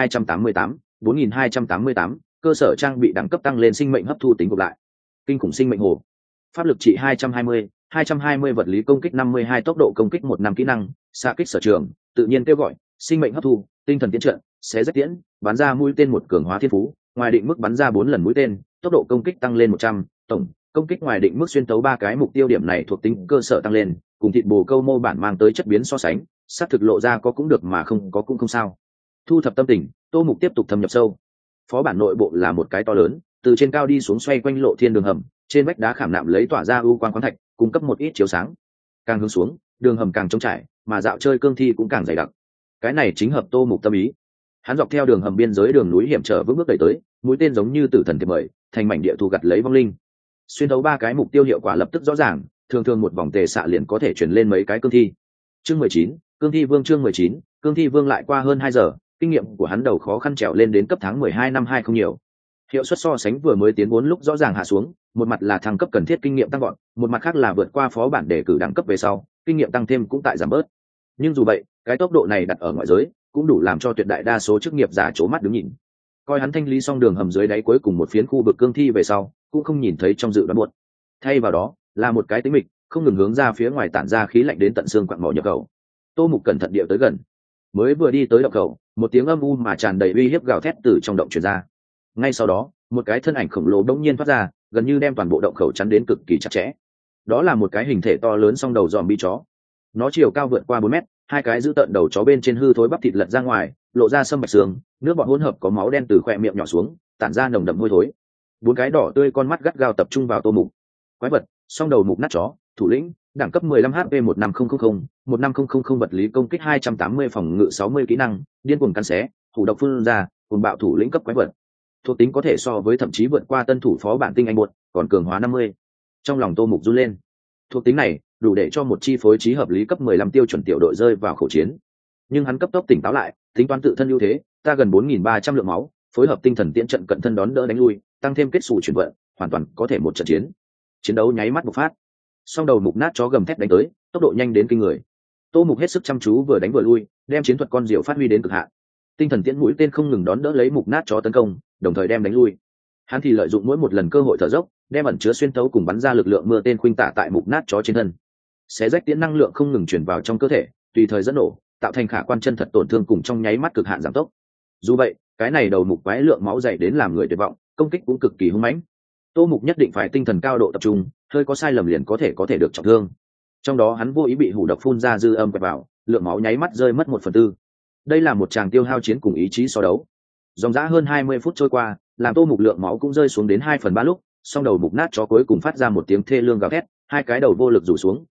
4288, 4288, cơ sở trang bị đẳng cấp tăng lên, sinh mệnh hấp thu tính gộp lại. Kinh khủng sinh mệnh hồ. Pháp lực trị 220, 220 vật lý công kích 52, tốc độ công kích 1 năm, kỹ năng, xạ kích sở trường, tự nhiên kêu gọi, sinh mệnh hấp thu, tinh thần tiễn trận, xé rách tiễn, bắn ra mũi tên 1, cường hóa thiên phú, ngoài định mức bắn ra 4 lần mũi tên, tốc độ công kích tăng lên 100, tổng công kích ngoài định mức xuyên tấu 3 cái mục tiêu, điểm này thuộc tính cơ sở tăng lên, cùng thịt bồ câu mô bản mang tới chất biến so sánh, sát thực lộ ra có cũng được mà không có cũng không sao. Thu thập tâm tình, Tô Mục tiếp tục thâm nhập sâu. Phó bản nội bộ là một cái to lớn, từ trên cao đi xuống xoay quanh lộ thiên đường hầm, trên vách đá khảm nạm lấy tỏa ra ưu quang khoáng thạch, cung cấp một ít chiếu sáng. Càng hướng xuống, đường hầm càng trống trải, mà dạo chơi cương thi cũng càng dày đặc. Cái này chính hợp Tô Mục tâm ý. Hắn dọc theo đường hầm biên giới đường núi hiểm trở vững bước đẩy tới, mũi tên giống như tử thần thiệp mời, thành mảnh địa thu gặt lấy vong linh. Xuyên thấu 3 cái mục tiêu hiệu quả lập tức rõ ràng, thường thường một vòng tề xạ liền có thể chuyển lên mấy cái cương thi. Chương 19, cương thi vương. Chương 19, cương thi vương. Lại qua hơn 2 giờ, kinh nghiệm của hắn đầu khó khăn trèo lên đến cấp tháng 12 năm 20 nhiều. Hiệu suất so sánh vừa mới tiến 4 lúc rõ ràng hạ xuống, một mặt là thăng cấp cần thiết kinh nghiệm tăng gọn, một mặt khác là vượt qua phó bản để cử đẳng cấp về sau, kinh nghiệm tăng thêm cũng tại giảm bớt. Nhưng dù vậy, cái tốc độ này đặt ở ngoại giới, cũng đủ làm cho tuyệt đại đa số chức nghiệp giả trố mắt đứng nhìn. Coi hắn thanh lý xong đường hầm dưới đáy cuối cùng một phiến khu vực cương thi về sau, cũng không nhìn thấy trong dự đoán buồn. Thay vào đó, là một cái tĩnh mịch, không ngừng hướng ra phía ngoài tản ra khí lạnh đến tận xương quặng mỏ nhập khẩu. Tô Mục cẩn thận điệu tới gần, mới vừa đi tới động khẩu, một tiếng âm u mà tràn đầy uy hiếp gào thét từ trong động truyền ra. Ngay sau đó, một cái thân ảnh khổng lồ đột nhiên thoát ra, gần như đem toàn bộ động khẩu chắn đến cực kỳ chặt chẽ. Đó là một cái hình thể to lớn song đầu zombie chó. Nó chiều cao vượt qua 4 mét, hai cái giữ tợn đầu chó bên trên hư thối bắp thịt lật ra ngoài, lộ ra sâm bạch xương, nước bọt hỗn hợp có máu đen từ khóe miệng nhỏ xuống, tản ra nồng đậm hôi thối. 4 cái đỏ tươi con mắt gắt gao tập trung vào Tô Mục. Quái vật, song đầu mục nát chó, thủ lĩnh, đẳng cấp 15, HP 15000, 15000 vật lý công kích 280, phòng ngự 60, kỹ năng, điên cuồng cắn xé, thủ độc phun ra, cuồng bạo thủ lĩnh cấp quái vật. Thuộc tính có thể so với thậm chí vượt qua tân thủ phó bản tinh anh buột, còn cường hóa 50. Trong lòng Tô Mục run lên. Thuộc tính này đủ để cho một chi phối trí hợp lý cấp 15 tiêu chuẩn tiểu đội rơi vào khẩu chiến. Nhưng hắn cấp tốc tỉnh táo lại, tính toán tự thân ưu thế, ta gần 4300 lượng máu, phối hợp tinh thần tiễn trận cận thân đón đỡ đánh lui, tăng thêm kết xù chuyển vận, hoàn toàn có thể một trận chiến. Chiến đấu nháy mắt bộc phát. Song đầu mục nát chó gầm thét đánh tới, tốc độ nhanh đến kinh người. Tô Mục hết sức chăm chú vừa đánh vừa lui, đem chiến thuật con diều phát huy đến cực hạn. Tinh thần tiễn mũi tên không ngừng đón đỡ lấy mục nát chó tấn công, đồng thời đem đánh lui. Hắn thì lợi dụng mỗi một lần cơ hội thở dốc, đem ẩn chứa xuyên tấu cùng bắn ra lực lượng mưa tên khuynh tả tại mục nát chó trên thân. Xé rách tiễn năng lượng không ngừng truyền vào trong cơ thể, tùy thời dẫn nổ, tạo thành khả quan chân thật tổn thương cùng trong nháy mắt cực hạn giảm tốc. Dù vậy, cái này đầu mục quái lượng máu dày đến làm người tuyệt vọng, công kích cũng cực kỳ hung mãnh. Tô Mục nhất định phải tinh thần cao độ tập trung, hơi có sai lầm liền có thể được trọng thương. Trong đó hắn vô ý bị hủ độc phun ra dư âm quẹt vào, lượng máu nháy mắt rơi mất 1/4. Đây là một tràng tiêu hao chiến cùng ý chí so đấu. Dòng dã hơn 20 phút trôi qua, làm Tô Mục lượng máu cũng rơi xuống đến 2/3 lúc, song đầu mục nát chó cuối cùng phát ra một tiếng thê lương gào thét, hai cái đầu vô lực rủ xuống,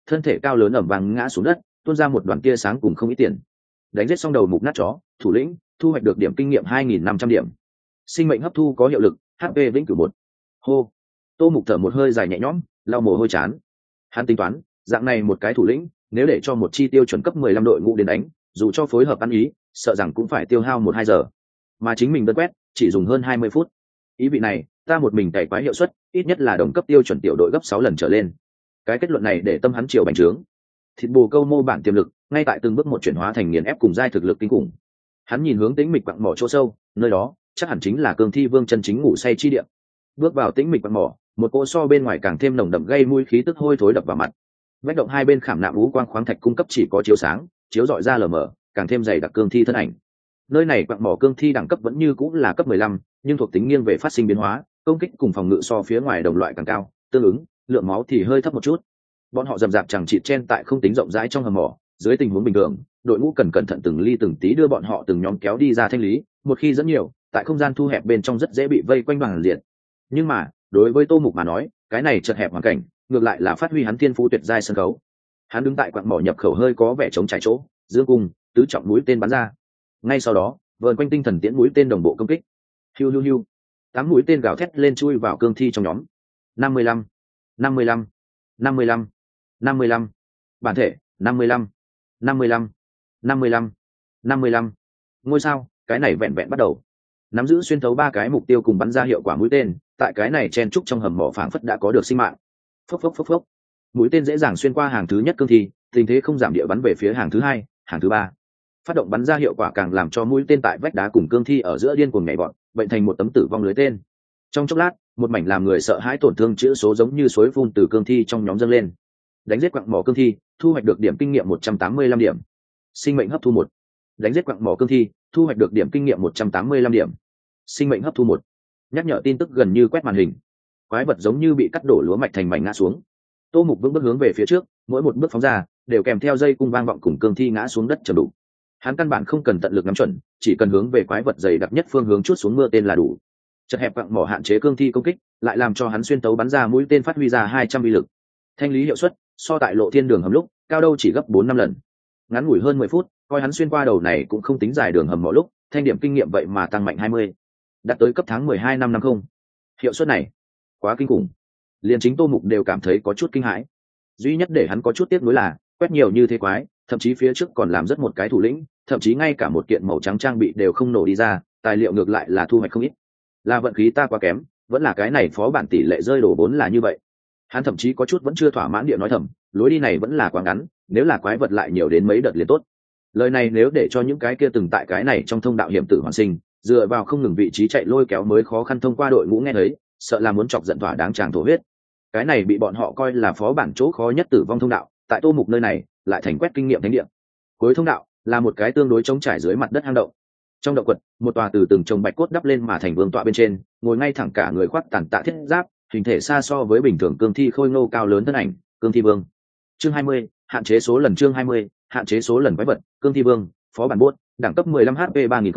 thân thể cao lớn ẩm vàng ngã xuống đất, tuôn ra một đoàn tia sáng cùng không ít tiền. Đánh giết xong đầu mục nát chó, thủ lĩnh thu hoạch được điểm kinh nghiệm 2.500 điểm. Sinh mệnh hấp thu có hiệu lực, HP vĩnh cửu 1. Hô. Tô Mục thở một hơi dài nhẹ nhõm, lau mồ hôi chán. Hắn tính toán, dạng này một cái thủ lĩnh, nếu để cho một chi tiêu chuẩn cấp 15 đội ngũ đến đánh, dù cho phối hợp ăn ý, sợ rằng cũng phải tiêu hao 1-2 giờ. Mà chính mình đơn quét, chỉ dùng hơn 20 phút. Ý vị này, ta một mình cày quái hiệu suất, ít nhất là đồng cấp tiêu chuẩn tiểu đội gấp 6 lần trở lên. Cái kết luận này để tâm hắn chiều bành trướng. Thịt bồ câu mô bản tiềm lực, ngay tại từng bước một chuyển hóa thành nghiền ép cùng giai thực lực kinh khủng. Hắn nhìn hướng tĩnh mịch quặng mỏ chỗ sâu, nơi đó chắc hẳn chính là cương thi vương chân chính ngủ say chi địa. Bước vào tĩnh mịch quặng mỏ, một cỗ so bên ngoài càng thêm nồng đậm gây mùi khí tức hôi thối đập vào mặt. Vách động hai bên khảm nạm ú quang khoáng thạch cung cấp chỉ có chiếu sáng, chiếu rọi ra lờ mờ, càng thêm dày đặc cương thi thân ảnh. Nơi này quặng mỏ cương thi đẳng cấp vẫn như cũng là cấp 15, nhưng thuộc tính nghiêng về phát sinh biến hóa, công kích cùng phòng ngự so phía ngoài đồng loại càng cao, tương ứng lượng máu thì hơi thấp một chút. Bọn họ rầm rạp chẳng chịt chen tại không tính rộng rãi trong hầm mỏ, dưới tình huống bình thường, đội ngũ cần cẩn thận từng ly từng tí đưa bọn họ từng nhóm kéo đi ra thanh lý, một khi dẫn nhiều, tại không gian thu hẹp bên trong rất dễ bị vây quanh bằng liệt. Nhưng mà, đối với Tô Mục mà nói, cái này chật hẹp hoàn cảnh, ngược lại là phát huy hắn thiên phú tuyệt giai sân khấu. Hắn đứng tại quặng mỏ nhập khẩu hơi có vẻ trống trải chỗ, dương cung, tứ trọng mũi tên bắn ra. Ngay sau đó, vờn quanh tinh thần tiễn mũi tên đồng bộ công kích. Hiu hiu hiu. 8 mũi tên gào thét lên chui vào cương thi trong nhóm. 55, 55, 55, 55. Bản thể, 55, 55, 55, 55. Ngôi sao, cái này vẹn vẹn bắt đầu. Nắm giữ xuyên thấu 3 cái mục tiêu cùng bắn ra hiệu quả mũi tên, tại cái này chen trúc trong hầm mỏ phảng phất đã có được sinh mạng. Phốc phốc phốc phốc. Mũi tên dễ dàng xuyên qua hàng thứ nhất cương thi, tình thế không giảm địa bắn về phía hàng thứ hai, hàng thứ ba. Phát động bắn ra hiệu quả càng làm cho mũi tên tại vách đá cùng cương thi ở giữa điên cuồng nhảy vọt, bệnh thành một tấm tử vong lưới tên. Trong chốc lát, một mảnh làm người sợ hãi tổn thương chữ số giống như suối phun từ cương thi trong nhóm dâng lên. Đánh giết quặng mỏ cương thi, thu hoạch được điểm kinh nghiệm 185 điểm. Sinh mệnh hấp thu 1. Đánh giết quặng mỏ cương thi, thu hoạch được điểm kinh nghiệm 185 điểm. Sinh mệnh hấp thu 1. Nhắc nhở tin tức gần như quét màn hình. Quái vật giống như bị cắt đổ lúa mạch thành mảnh ngã xuống. Tô Mục vững bước hướng về phía trước, mỗi một bước phóng ra đều kèm theo dây cung vang vọng cùng cương thi ngã xuống đất trầm đủ. Hắn căn bản không cần tận lực nắm chuẩn, chỉ cần hướng về quái vật dày đặc nhất phương hướng chuốt xuống mưa tên là đủ. Chật hẹp quặng mỏ hạn chế cương thi công kích, lại làm cho hắn xuyên tấu bắn ra mũi tên phát huy ra 200 uy lực. Thanh lý hiệu suất so tại lộ thiên đường hầm lúc cao đâu chỉ gấp 4-5 lần. Ngắn ngủi hơn 10 phút, coi hắn xuyên qua đầu này cũng không tính dài đường hầm mỏ lúc, thanh điểm kinh nghiệm vậy mà tăng mạnh 20, đạt tới cấp tháng 12 năm 50. Hiệu suất này quá kinh khủng, liền chính Tô Mục đều cảm thấy có chút kinh hãi. Duy nhất để hắn có chút tiếc nuối là quét nhiều như thế quái, thậm chí phía trước còn làm rất một cái thủ lĩnh, thậm chí ngay cả một kiện màu trắng trang bị đều không nổ đi ra, tài liệu ngược lại là thu hoạch không ít. Là vận khí ta quá kém, vẫn là cái này phó bản tỷ lệ rơi đổ vốn là như vậy. Hắn thậm chí có chút vẫn chưa thỏa mãn địa nói thầm, lối đi này vẫn là quá ngắn, nếu là quái vật lại nhiều đến mấy đợt liền tốt. Lời này nếu để cho những cái kia từng tại cái này trong thông đạo hiểm tử hoàn sinh, dựa vào không ngừng vị trí chạy lôi kéo mới khó khăn thông qua đội ngũ nghe thấy, sợ là muốn chọc giận thỏa đáng chàng thổ huyết. Cái này bị bọn họ coi là phó bản chỗ khó nhất tử vong thông đạo, tại Tô Mục nơi này lại thành quét kinh nghiệm thánh địa. Cuối thông đạo là một cái tương đối trống trải dưới mặt đất hang động. Trong động quật, một tòa từ từng chồng bạch cốt đắp lên mà thành vương tọa bên trên, ngồi ngay thẳng cả người khoác tàn tạ thiết giáp, hình thể xa so với bình thường cương thi khôi ngô cao lớn thân ảnh, cương thi vương. Chương 20, hạn chế số lần. Chương 20, hạn chế số lần quái vật, cương thi vương, phó bản bốt, đẳng cấp 15 HP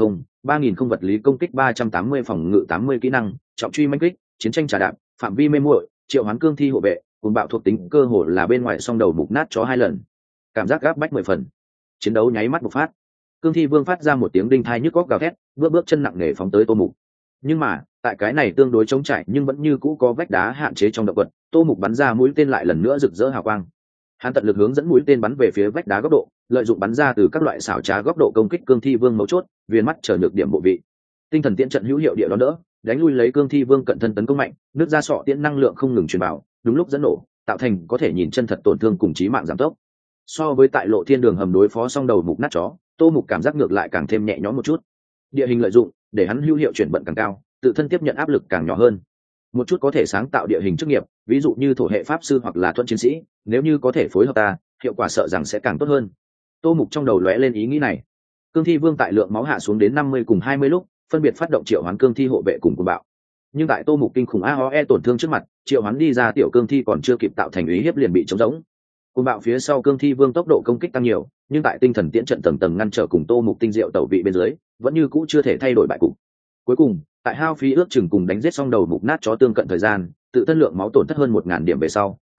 3000 vật lý công kích 380 phòng ngự 80 kỹ năng, trọng truy mãnh kích, chiến tranh trà đạp, phạm vi mê muội, triệu hoán cương thi hộ vệ, cùng bạo thuộc tính cơ hồ là bên ngoài song đầu mục nát chó 2 lần. Cảm giác gáp bách 10 phần. Chiến đấu nháy mắt bộc phát. Cương thi vương phát ra một tiếng đinh thai nhức óc gào thét, bước chân nặng nề phóng tới Tô Mục. Nhưng mà, tại cái này tương đối trống trải nhưng vẫn như cũ có vách đá hạn chế trong động quật, Tô Mục bắn ra mũi tên lại lần nữa rực rỡ hào quang. Hắn tận lực hướng dẫn mũi tên bắn về phía vách đá góc độ, lợi dụng bắn ra từ các loại xảo trá góc độ công kích cương thi vương mấu chốt, viên mắt trở nhược điểm bộ vị. Tinh thần tiễn trận hữu hiệu địa đón đỡ, đánh lui lấy cương thi vương cận thân tấn công mạnh, nước ra sọ tiễn năng lượng không ngừng truyền vào, đúng lúc dẫn nổ, tạo thành có thể nhìn chân thật tổn thương cùng chí mạng giảm tốc. So với tại lộ thiên đường hầm đối phó song đầu mục nát chó, Tô Mục cảm giác ngược lại càng thêm nhẹ nhõm một chút. Địa hình lợi dụng để hắn hữu hiệu chuyển bận càng cao, tự thân tiếp nhận áp lực càng nhỏ hơn. Một chút có thể sáng tạo địa hình chức nghiệp, ví dụ như thổ hệ pháp sư hoặc là thuận chiến sĩ, nếu như có thể phối hợp ta, hiệu quả sợ rằng sẽ càng tốt hơn. Tô Mục trong đầu lóe lên ý nghĩ này. Cương thi vương tại lượng máu hạ xuống đến 50 cùng 20 lúc, phân biệt phát động triệu hoán cương thi hộ vệ cùng cuồng bạo. Nhưng tại Tô Mục kinh khủng AOE tổn thương trước mặt, triệu hoán đi ra tiểu cương thi còn chưa kịp tạo thành uy hiếp liền bị trống rỗng. Cuồng bạo phía sau cương thi vương tốc độ công kích tăng nhiều, nhưng tại tinh thần tiễn trận tầng tầng ngăn trở cùng Tô Mục tinh diệu tẩu vị bên dưới, vẫn như cũ chưa thể thay đổi bại cục. Cuối cùng, tại hao phí ước chừng cùng đánh giết xong đầu mục nát chó tương cận thời gian, tự thân lượng máu tổn thất hơn 1000 điểm về sau,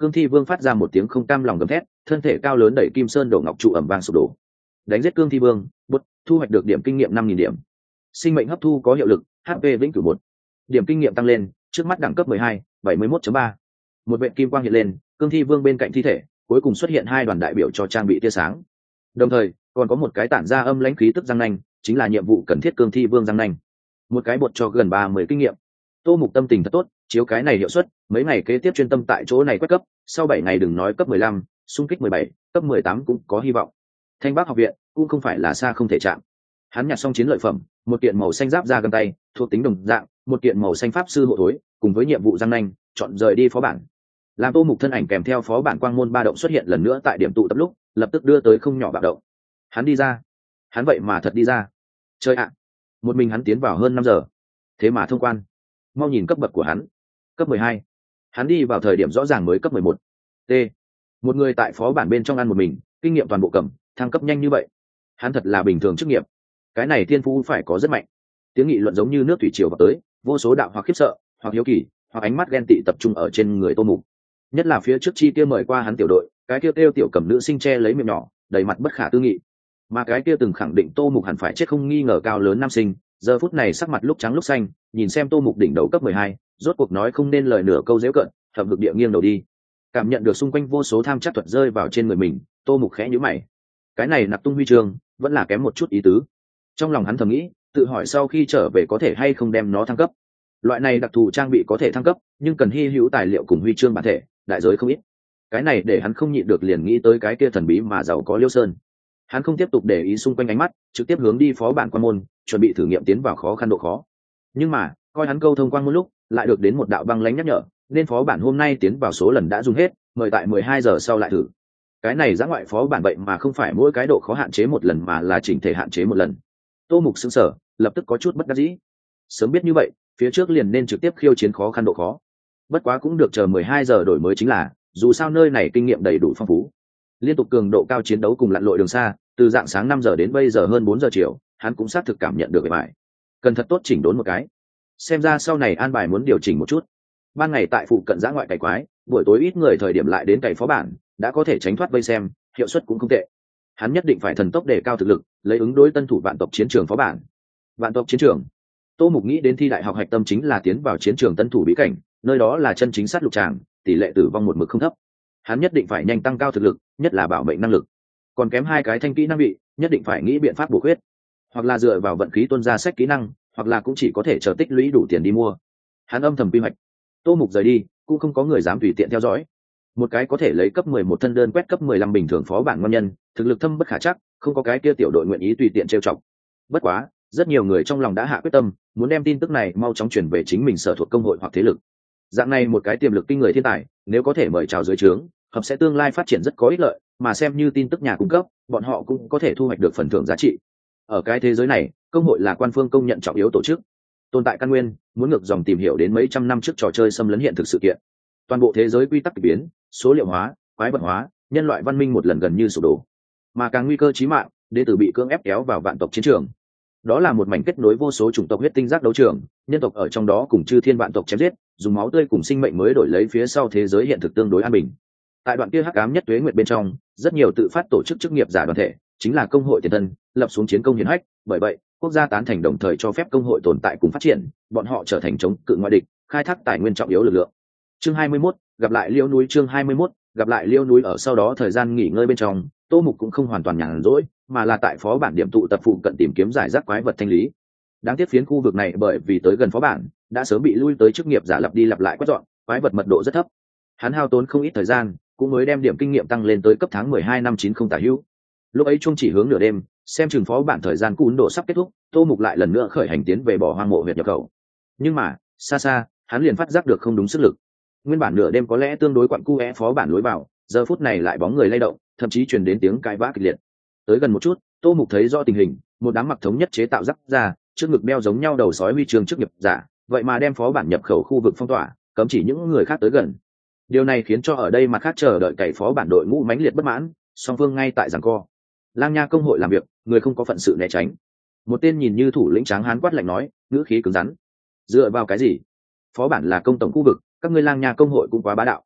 Cương Thi Vương phát ra một tiếng không cam lòng gầm thét, thân thể cao lớn đẩy Kim Sơn đổ ngọc trụ ầm vang sụp đổ. Đánh giết Cương Thi Vương, bút, thu hoạch được điểm kinh nghiệm 5.000 điểm. Sinh mệnh hấp thu có hiệu lực, HP vĩnh cửu 1. Điểm kinh nghiệm tăng lên, trước mắt đẳng cấp 12, 71.3. Một vệt kim quang hiện lên, Cương Thi Vương bên cạnh thi thể, cuối cùng xuất hiện hai đoàn đại biểu cho trang bị tia sáng. Đồng thời, còn có một cái tản ra âm lãnh khí tức răng nanh, chính là nhiệm vụ cần thiết Cương Thi Vương răng nanh. Một cái bột cho gần 30 kinh nghiệm. Tô Mục tâm tình thật tốt, chiếu cái này hiệu suất, mấy ngày kế tiếp chuyên tâm tại chỗ này quét cấp, sau 7 ngày đừng nói cấp 15, xung kích 17, cấp 18 cũng có hy vọng. Thanh Bắc học viện cũng không phải là xa không thể chạm. Hắn nhặt xong chiến lợi phẩm, một kiện màu xanh giáp ra găng tay, thuộc tính đồng dạng, một kiện màu xanh pháp sư hộ thối, cùng với nhiệm vụ răng nanh, chọn rời đi phó bản. Làm Tô Mục thân ảnh kèm theo phó bản quang môn ba động xuất hiện lần nữa tại điểm tụ tập lúc, lập tức đưa tới không nhỏ bạo động. Hắn đi ra, hắn vậy mà thật đi ra. Chơi ạ, một mình hắn tiến vào hơn 5 giờ, thế mà thông quan. Mau nhìn cấp bậc của hắn, cấp 12. Hắn đi vào thời điểm rõ ràng mới cấp 11. T. Một người tại phó bản bên trong ăn một mình, kinh nghiệm toàn bộ cầm, thăng cấp nhanh như vậy. Hắn thật là bình thường chức nghiệp. Cái này thiên phú phải có rất mạnh. Tiếng nghị luận giống như nước thủy triều vào tới, vô số đạo hoặc khiếp sợ, hoặc hiếu kỳ, hoặc ánh mắt ghen tị tập trung ở trên người Tô Mục. Nhất là phía trước chi kia mời qua hắn tiểu đội, cái kia kêu tiểu cầm nữ sinh che lấy miệng nhỏ, đầy mặt bất khả tư nghị. Mà cái kia từng khẳng định Tô Mục hẳn phải chết không nghi ngờ cao lớn nam sinh, giờ phút này sắc mặt lúc trắng lúc xanh, nhìn xem Tô Mục đỉnh đầu cấp 12, rốt cuộc nói không nên lời nửa câu giễu cợt, thầm hực địa nghiêng đầu đi. Cảm nhận được xung quanh vô số tham chắc thuật rơi vào trên người mình, Tô Mục khẽ nhíu mày. Cái này nạp tung huy chương, vẫn là kém một chút ý tứ. Trong lòng hắn thầm nghĩ, tự hỏi sau khi trở về có thể hay không đem nó thăng cấp. Loại này đặc thù trang bị có thể thăng cấp, nhưng cần hy hữu tài liệu cùng huy chương bản thể, đại giới không ít. Cái này để hắn không nhịn được liền nghĩ tới cái kia thần bí mà giàu có Liêu Sơn. Hắn không tiếp tục để ý xung quanh ánh mắt, trực tiếp hướng đi phó bản quan môn, chuẩn bị thử nghiệm tiến vào khó khăn độ khó. Nhưng mà, coi hắn câu thông quan môn lúc, lại được đến một đạo băng lãnh nhắc nhở, nên phó bản hôm nay tiến vào số lần đã dùng hết, mời tại 12 giờ sau lại thử. Cái này giã ngoại phó bản vậy mà không phải mỗi cái độ khó hạn chế một lần mà là chỉnh thể hạn chế một lần. Tô Mục sững sờ, lập tức có chút bất đắc dĩ. Sớm biết như vậy, phía trước liền nên trực tiếp khiêu chiến khó khăn độ khó. Bất quá cũng được chờ 12 giờ đổi mới chính là, dù sao nơi này kinh nghiệm đầy đủ phong phú. Liên tục cường độ cao chiến đấu cùng lặn lội đường xa, từ dạng sáng 5 giờ đến bây giờ hơn 4 giờ chiều, hắn cũng xác thực cảm nhận được bài. Cần thật tốt chỉnh đốn một cái. Xem ra sau này an bài muốn điều chỉnh một chút. Ban ngày tại phụ cận giã ngoại cày quái, buổi tối ít người thời điểm lại đến cày phó bản, đã có thể tránh thoát vây xem, hiệu suất cũng không tệ. Hắn nhất định phải thần tốc đề cao thực lực, lấy ứng đối tân thủ vạn tộc chiến trường phó bản. Vạn tộc chiến trường. Tô Mục nghĩ đến thi đại học hạch tâm chính là tiến vào chiến trường tân thủ bí cảnh, nơi đó là chân chính sát lục tràng, tỷ lệ tử vong một mực không thấp. Hắn nhất định phải nhanh tăng cao thực lực, nhất là bảo mệnh năng lực. Còn kém 2 cái thanh kỹ năng bị, nhất định phải nghĩ biện pháp bổ khuyết, hoặc là dựa vào vận khí tuôn ra sách kỹ năng, hoặc là cũng chỉ có thể chờ tích lũy đủ tiền đi mua. Hắn âm thầm quy hoạch. Tô Mục rời đi, cũng không có người dám tùy tiện theo dõi. Một cái có thể lấy cấp 11 thân đơn quét cấp 15 bình thường phó bản ngon nhân, thực lực thâm bất khả chắc, không có cái kia tiểu đội nguyện ý tùy tiện trêu chọc. Bất quá, rất nhiều người trong lòng đã hạ quyết tâm, muốn đem tin tức này mau chóng chuyển về chính mình sở thuộc công hội hoặc thế lực. Dạng này một cái tiềm lực kinh người thiên tài, nếu có thể mời chào dưới trướng, hợp sẽ tương lai phát triển rất có ích lợi, mà xem như tin tức nhà cung cấp, bọn họ cũng có thể thu hoạch được phần thưởng giá trị. Ở cái thế giới này, công hội là quan phương công nhận trọng yếu tổ chức, tồn tại căn nguyên, muốn ngược dòng tìm hiểu đến mấy trăm năm trước trò chơi xâm lấn hiện thực sự kiện. Toàn bộ thế giới quy tắc kỳ biến, số liệu hóa, quái vật hóa, nhân loại văn minh một lần gần như sụp đổ, mà càng nguy cơ chí mạng đến từ bị cưỡng ép kéo vào vạn tộc chiến trường. Đó là một mảnh kết nối vô số chủng tộc huyết tinh giác đấu trường, nhân tộc ở trong đó cùng chư thiên vạn tộc chém giết, dùng máu tươi cùng sinh mệnh mới đổi lấy phía sau thế giới hiện thực tương đối an bình. Tại đoạn kia hắc ám nhất tuế nguyệt bên trong, rất nhiều tự phát tổ chức chức nghiệp giả đoàn thể, chính là công hội tiền thân, lập xuống chiến công hiển hách, bởi vậy, quốc gia tán thành đồng thời cho phép công hội tồn tại cùng phát triển, bọn họ trở thành chống cự ngoại địch, khai thác tài nguyên trọng yếu lực lượng. Chương 21, gặp lại Liêu núi. Chương 21, gặp lại Liêu núi. Ở sau đó thời gian nghỉ ngơi bên trong, Tô Mục cũng không hoàn toàn nhàn rỗi, mà là tại phó bản điểm tụ tập phụ cận tìm kiếm giải rác quái vật thanh lý. Đáng tiếc phiến khu vực này bởi vì tới gần phó bản, đã sớm bị lui tới chức nghiệp giả lặp đi lặp lại quét dọn, quái vật mật độ rất thấp. Hắn hao tốn không ít thời gian, cũng mới đem điểm kinh nghiệm tăng lên tới cấp tháng 12 năm 90 tả hữu. Lúc ấy chung chỉ hướng nửa đêm, xem chừng phó bản thời gian cún độ sắp kết thúc, Tô Mục lại lần nữa khởi hành tiến về bỏ hoang mộ huyệt nhập khẩu. Nhưng mà, xa xa, hắn liền phát giác được không đúng sức lực. Nguyên bản nửa đêm có lẽ tương đối quặn cu phó bản lối vào, giờ phút này lại bóng người lay động, thậm chí truyền đến tiếng cãi vã kịch liệt. Tới gần một chút, Tô Mục thấy rõ tình hình, một đám mặc thống nhất chế tạo rắc ra, trước ngực đeo giống nhau đầu sói huy chương chức nghiệp giả, vậy mà đem phó bản nhập khẩu khu vực phong tỏa, cấm chỉ những người khác tới gần. Điều này khiến cho ở đây mặt khác chờ đợi cày phó bản đội ngũ mãnh liệt bất mãn, song phương ngay tại giằng co. Lang Nha công hội làm việc, người không có phận sự né tránh. Một tên nhìn như thủ lĩnh tráng hán quát lạnh nói, ngữ khí cứng rắn. Dựa vào cái gì? Phó bản là công tổng khu vực, các ngươi Lang Nha công hội cũng quá bá đạo.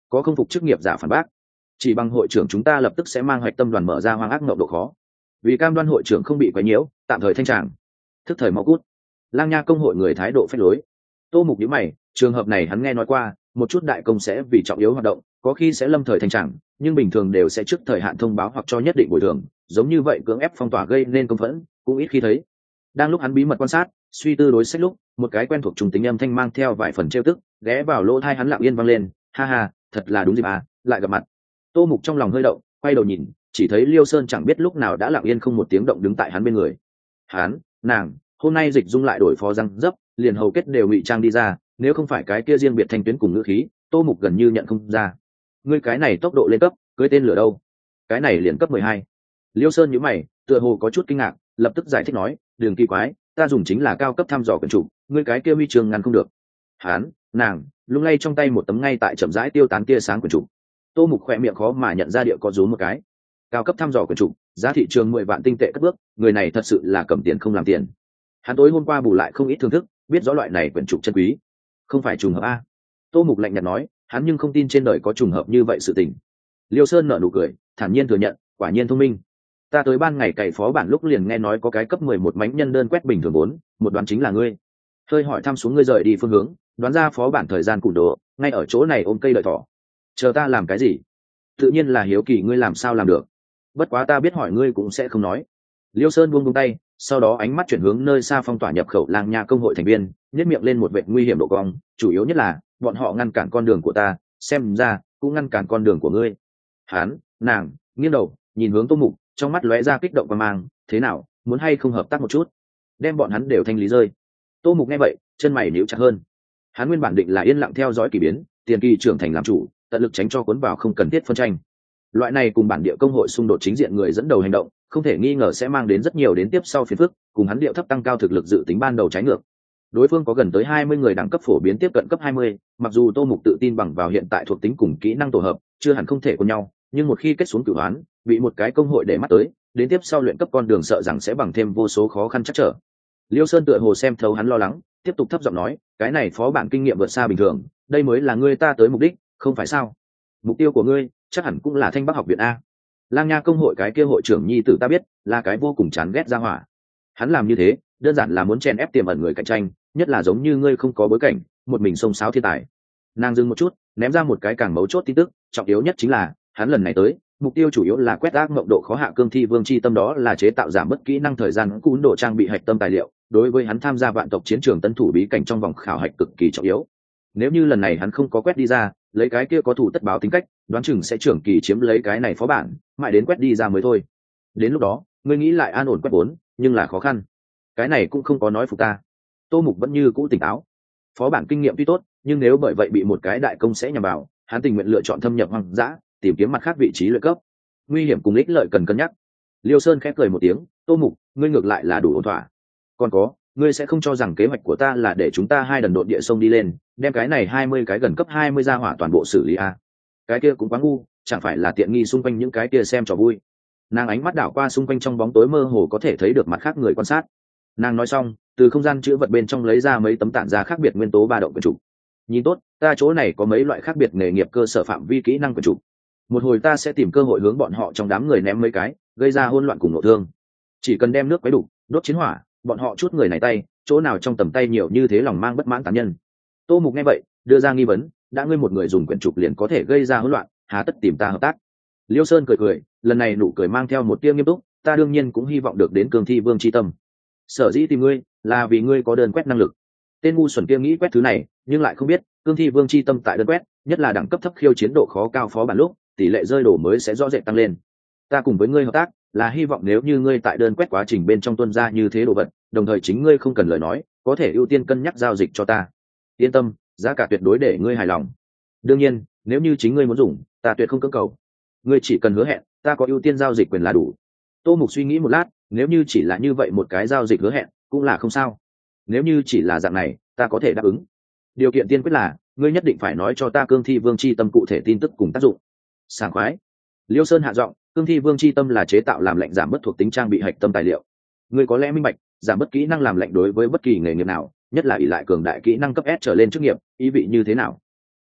Có không phục chức nghiệp giả phản bác. Chỉ bằng hội trưởng chúng ta lập tức sẽ mang hoạch tâm đoàn mở ra hoang ác ngộng độ khó, vì cam đoan hội trưởng không bị quấy nhiễu, tạm thời thanh tràng. Thức thời mau cút. Lang Nha công hội người thái độ phách lối. Tô Mục nhíu mày, trường hợp này hắn nghe nói qua, một chút đại công sẽ vì trọng yếu hoạt động, có khi sẽ lâm thời thanh tràng, nhưng bình thường đều sẽ trước thời hạn thông báo hoặc cho nhất định bồi thường, giống như vậy cưỡng ép phong tỏa gây nên công phẫn, cũng ít khi thấy. Đang lúc hắn bí mật quan sát, suy tư đối sách lúc, một cái quen thuộc trùng tính âm thanh mang theo vài phần trêu tức, ghé vào lỗ tai hắn lặng yên vang lên, ha ha, thật là đúng dịp à, lại gặp mặt. Tô Mục trong lòng hơi động, quay đầu nhìn, chỉ thấy Liêu Sơn chẳng biết lúc nào đã lặng yên không một tiếng động đứng tại hắn bên người. Hắn, nàng, hôm nay Dịch Dung lại đổi phó răng dấp, liền hầu kết đều ngụy trang đi ra, nếu không phải cái kia riêng biệt thanh tuyến cùng ngữ khí, Tô Mục gần như nhận không ra. Ngươi cái này tốc độ lên cấp, cưới tên lửa đâu? Cái này liền cấp 12. Liêu Sơn nhíu mày, tựa hồ có chút kinh ngạc, lập tức giải thích nói, đừng kỳ quái, ta dùng chính là cao cấp thăm dò quyển trục, ngươi cái kia huy chương ngăn không được. Hắn, nàng, lung lay trong tay một tấm ngay tại chậm rãi tiêu tán tia sáng quyển trục. Tô Mục khỏe miệng khó mà nhận ra địa có rúm một cái. Cao cấp thăm dò quyển trục, giá thị trường 10 vạn tinh tệ cất bước, người này thật sự là cầm tiền không làm tiền. Hắn tối hôm qua bù lại không ít thưởng thức, biết rõ loại này quyển trục chân quý. Không phải trùng hợp a? Tô Mục lạnh nhạt nói, hắn nhưng không tin trên đời có trùng hợp như vậy sự tình. Liêu Sơn nở nụ cười, thản nhiên thừa nhận, quả nhiên thông minh. Ta tới ban ngày cày phó bản lúc liền nghe nói có cái cấp 11 mánh nhân đơn quét bình thường 4, một đoán chính là ngươi. Hơi hỏi thăm xuống ngươi rời đi phương hướng, đoán ra phó bản thời gian củng đồ, ngay ở chỗ này ôm cây đợi thỏ. Chờ ta làm cái gì? Tự nhiên là hiếu kỳ ngươi làm sao làm được. Bất quá ta biết hỏi ngươi cũng sẽ không nói. Liêu Sơn buông tay, sau đó ánh mắt chuyển hướng nơi xa phong tỏa nhập khẩu Lang Nha công hội thành viên, nhếch miệng lên một vệt nguy hiểm độ cong, chủ yếu nhất là bọn họ ngăn cản con đường của ta, xem ra cũng ngăn cản con đường của ngươi. Hắn, nàng, nghiêng đầu, nhìn hướng Tô Mục, trong mắt lóe ra kích động và mang, thế nào, muốn hay không hợp tác một chút? Đem bọn hắn đều thanh lý rơi. Tô Mục nghe vậy, chân mày nhíu chặt hơn. Hắn nguyên bản định là yên lặng theo dõi kỳ biến, tiền kỳ trưởng thành làm chủ, tận lực tránh cho cuốn vào không cần thiết phân tranh. Loại này cùng bản địa công hội xung đột chính diện người dẫn đầu hành động, không thể nghi ngờ sẽ mang đến rất nhiều đến tiếp sau phiền phức, cùng hắn điệu thấp tăng cao thực lực dự tính ban đầu trái ngược. Đối phương có gần tới 20 người đẳng cấp phổ biến tiếp cận cấp 20, mặc dù Tô Mục tự tin bằng vào hiện tại thuộc tính cùng kỹ năng tổ hợp, chưa hẳn không thể cùng nhau, nhưng một khi kết xuống cửu đoán, bị một cái công hội để mắt tới, đến tiếp sau luyện cấp con đường sợ rằng sẽ bằng thêm vô số khó khăn chắc trở. Liêu Sơn tựa hồ xem thấu hắn lo lắng, tiếp tục thấp giọng nói, cái này phó bản kinh nghiệm vượt xa bình thường, đây mới là ngươi ta tới mục đích, không phải sao? Mục tiêu của ngươi chắc hẳn cũng là Thanh Bắc học viện a. Lang Nha công hội cái kia hội trưởng nhi tử ta biết, là cái vô cùng chán ghét ra hỏa. Hắn làm như thế, đơn giản là muốn chèn ép tiềm ẩn người cạnh tranh, nhất là giống như ngươi không có bối cảnh, một mình xông xáo thiên tài. Nàng dừng một chút, ném ra một cái càng mấu chốt tin tức, trọng yếu nhất chính là, hắn lần này tới, mục tiêu chủ yếu là quét ác mộng độ khó hạ cương thi vương chi tâm, đó là chế tạo giảm bất kỹ năng thời gian cún độ trang bị hạch tâm tài liệu, đối với hắn tham gia vạn tộc chiến trường tân thủ bí cảnh trong vòng khảo hạch cực kỳ trọng yếu. Nếu như lần này hắn không có quét đi ra, lấy cái kia có thủ tất báo tính cách, đoán chừng sẽ trưởng kỳ chiếm lấy cái này phó bản, mãi đến quét đi ra mới thôi. Đến lúc đó, ngươi nghĩ lại an ổn quét vốn, nhưng là khó khăn. Cái này cũng không có nói phục ta. Tô Mục vẫn như cũ tỉnh táo. Phó bản kinh nghiệm tuy tốt, nhưng nếu bởi vậy bị một cái đại công sẽ nhằm vào, hắn tình nguyện lựa chọn thâm nhập hoang dã, tìm kiếm mặt khác vị trí luyện cấp. Nguy hiểm cùng ích lợi cần cân nhắc. Liêu Sơn khẽ cười một tiếng, Tô Mục, ngươi ngược lại là đủ ổn thỏa. Còn có, ngươi sẽ không cho rằng kế hoạch của ta là để chúng ta hai đần độn địa sông đi lên, đem cái này 20 cái gần cấp 20 ra hỏa toàn bộ xử lý a. Cái kia cũng quá ngu, chẳng phải là tiện nghi xung quanh những cái kia xem trò vui. Nàng ánh mắt đảo qua xung quanh trong bóng tối mơ hồ có thể thấy được mặt khác người quan sát. Nàng nói xong, từ không gian chữ vật bên trong lấy ra mấy tấm tản ra khác biệt nguyên tố ba động quyển trục. Nhìn tốt, ta chỗ này có mấy loại khác biệt nghề nghiệp cơ sở phạm vi kỹ năng quyển trục. Một hồi ta sẽ tìm cơ hội hướng bọn họ trong đám người ném mấy cái, gây ra hỗn loạn cùng nội thương. Chỉ cần đem nước quấy đủ, đốt chiến hỏa, bọn họ chút người này tay, chỗ nào trong tầm tay nhiều như thế lòng mang bất mãn tán nhân. Tô Mục nghe vậy, đưa ra nghi vấn, đã ngươi một người dùng quyển trục liền có thể gây ra hỗn loạn, hà tất tìm ta hợp tác? Liêu Sơn cười cười, lần này nụ cười mang theo một tia nghiêm túc, ta đương nhiên cũng hy vọng được đến cương thi vương chi tâm. Sở dĩ tìm ngươi, là vì ngươi có đơn quét năng lực. Tên ngu xuẩn kia nghĩ quét thứ này, nhưng lại không biết, cương thi vương chi tâm tại đơn quét, nhất là đẳng cấp thấp khiêu chiến độ khó cao phó bản lúc, tỷ lệ rơi đổ mới sẽ rõ rệt tăng lên. Ta cùng với ngươi hợp tác, là hy vọng nếu như ngươi tại đơn quét quá trình bên trong tuân ra như thế đồ vật, đồng thời chính ngươi không cần lời nói, có thể ưu tiên cân nhắc giao dịch cho ta. Yên tâm, giá cả tuyệt đối để ngươi hài lòng. Đương nhiên, nếu như chính ngươi muốn dùng, ta tuyệt không cưỡng cầu. Ngươi chỉ cần hứa hẹn, ta có ưu tiên giao dịch quyền là đủ. Tô Mục suy nghĩ một lát, nếu như chỉ là như vậy một cái giao dịch hứa hẹn, cũng là không sao. Nếu như chỉ là dạng này, ta có thể đáp ứng. Điều kiện tiên quyết là, ngươi nhất định phải nói cho ta cương thi vương chi tâm cụ thể tin tức cùng tác dụng. Sảng khoái. Liêu Sơn hạ giọng, cương thi vương chi tâm là chế tạo làm lệnh giảm bất thuộc tính trang bị hạch tâm tài liệu. Ngươi có lẽ minh bạch, giảm bất kỹ năng làm lệnh đối với bất kỳ nghề nghiệp nào, nhất là ỷ lại cường đại kỹ năng cấp S trở lên chức nghiệp, ý vị như thế nào?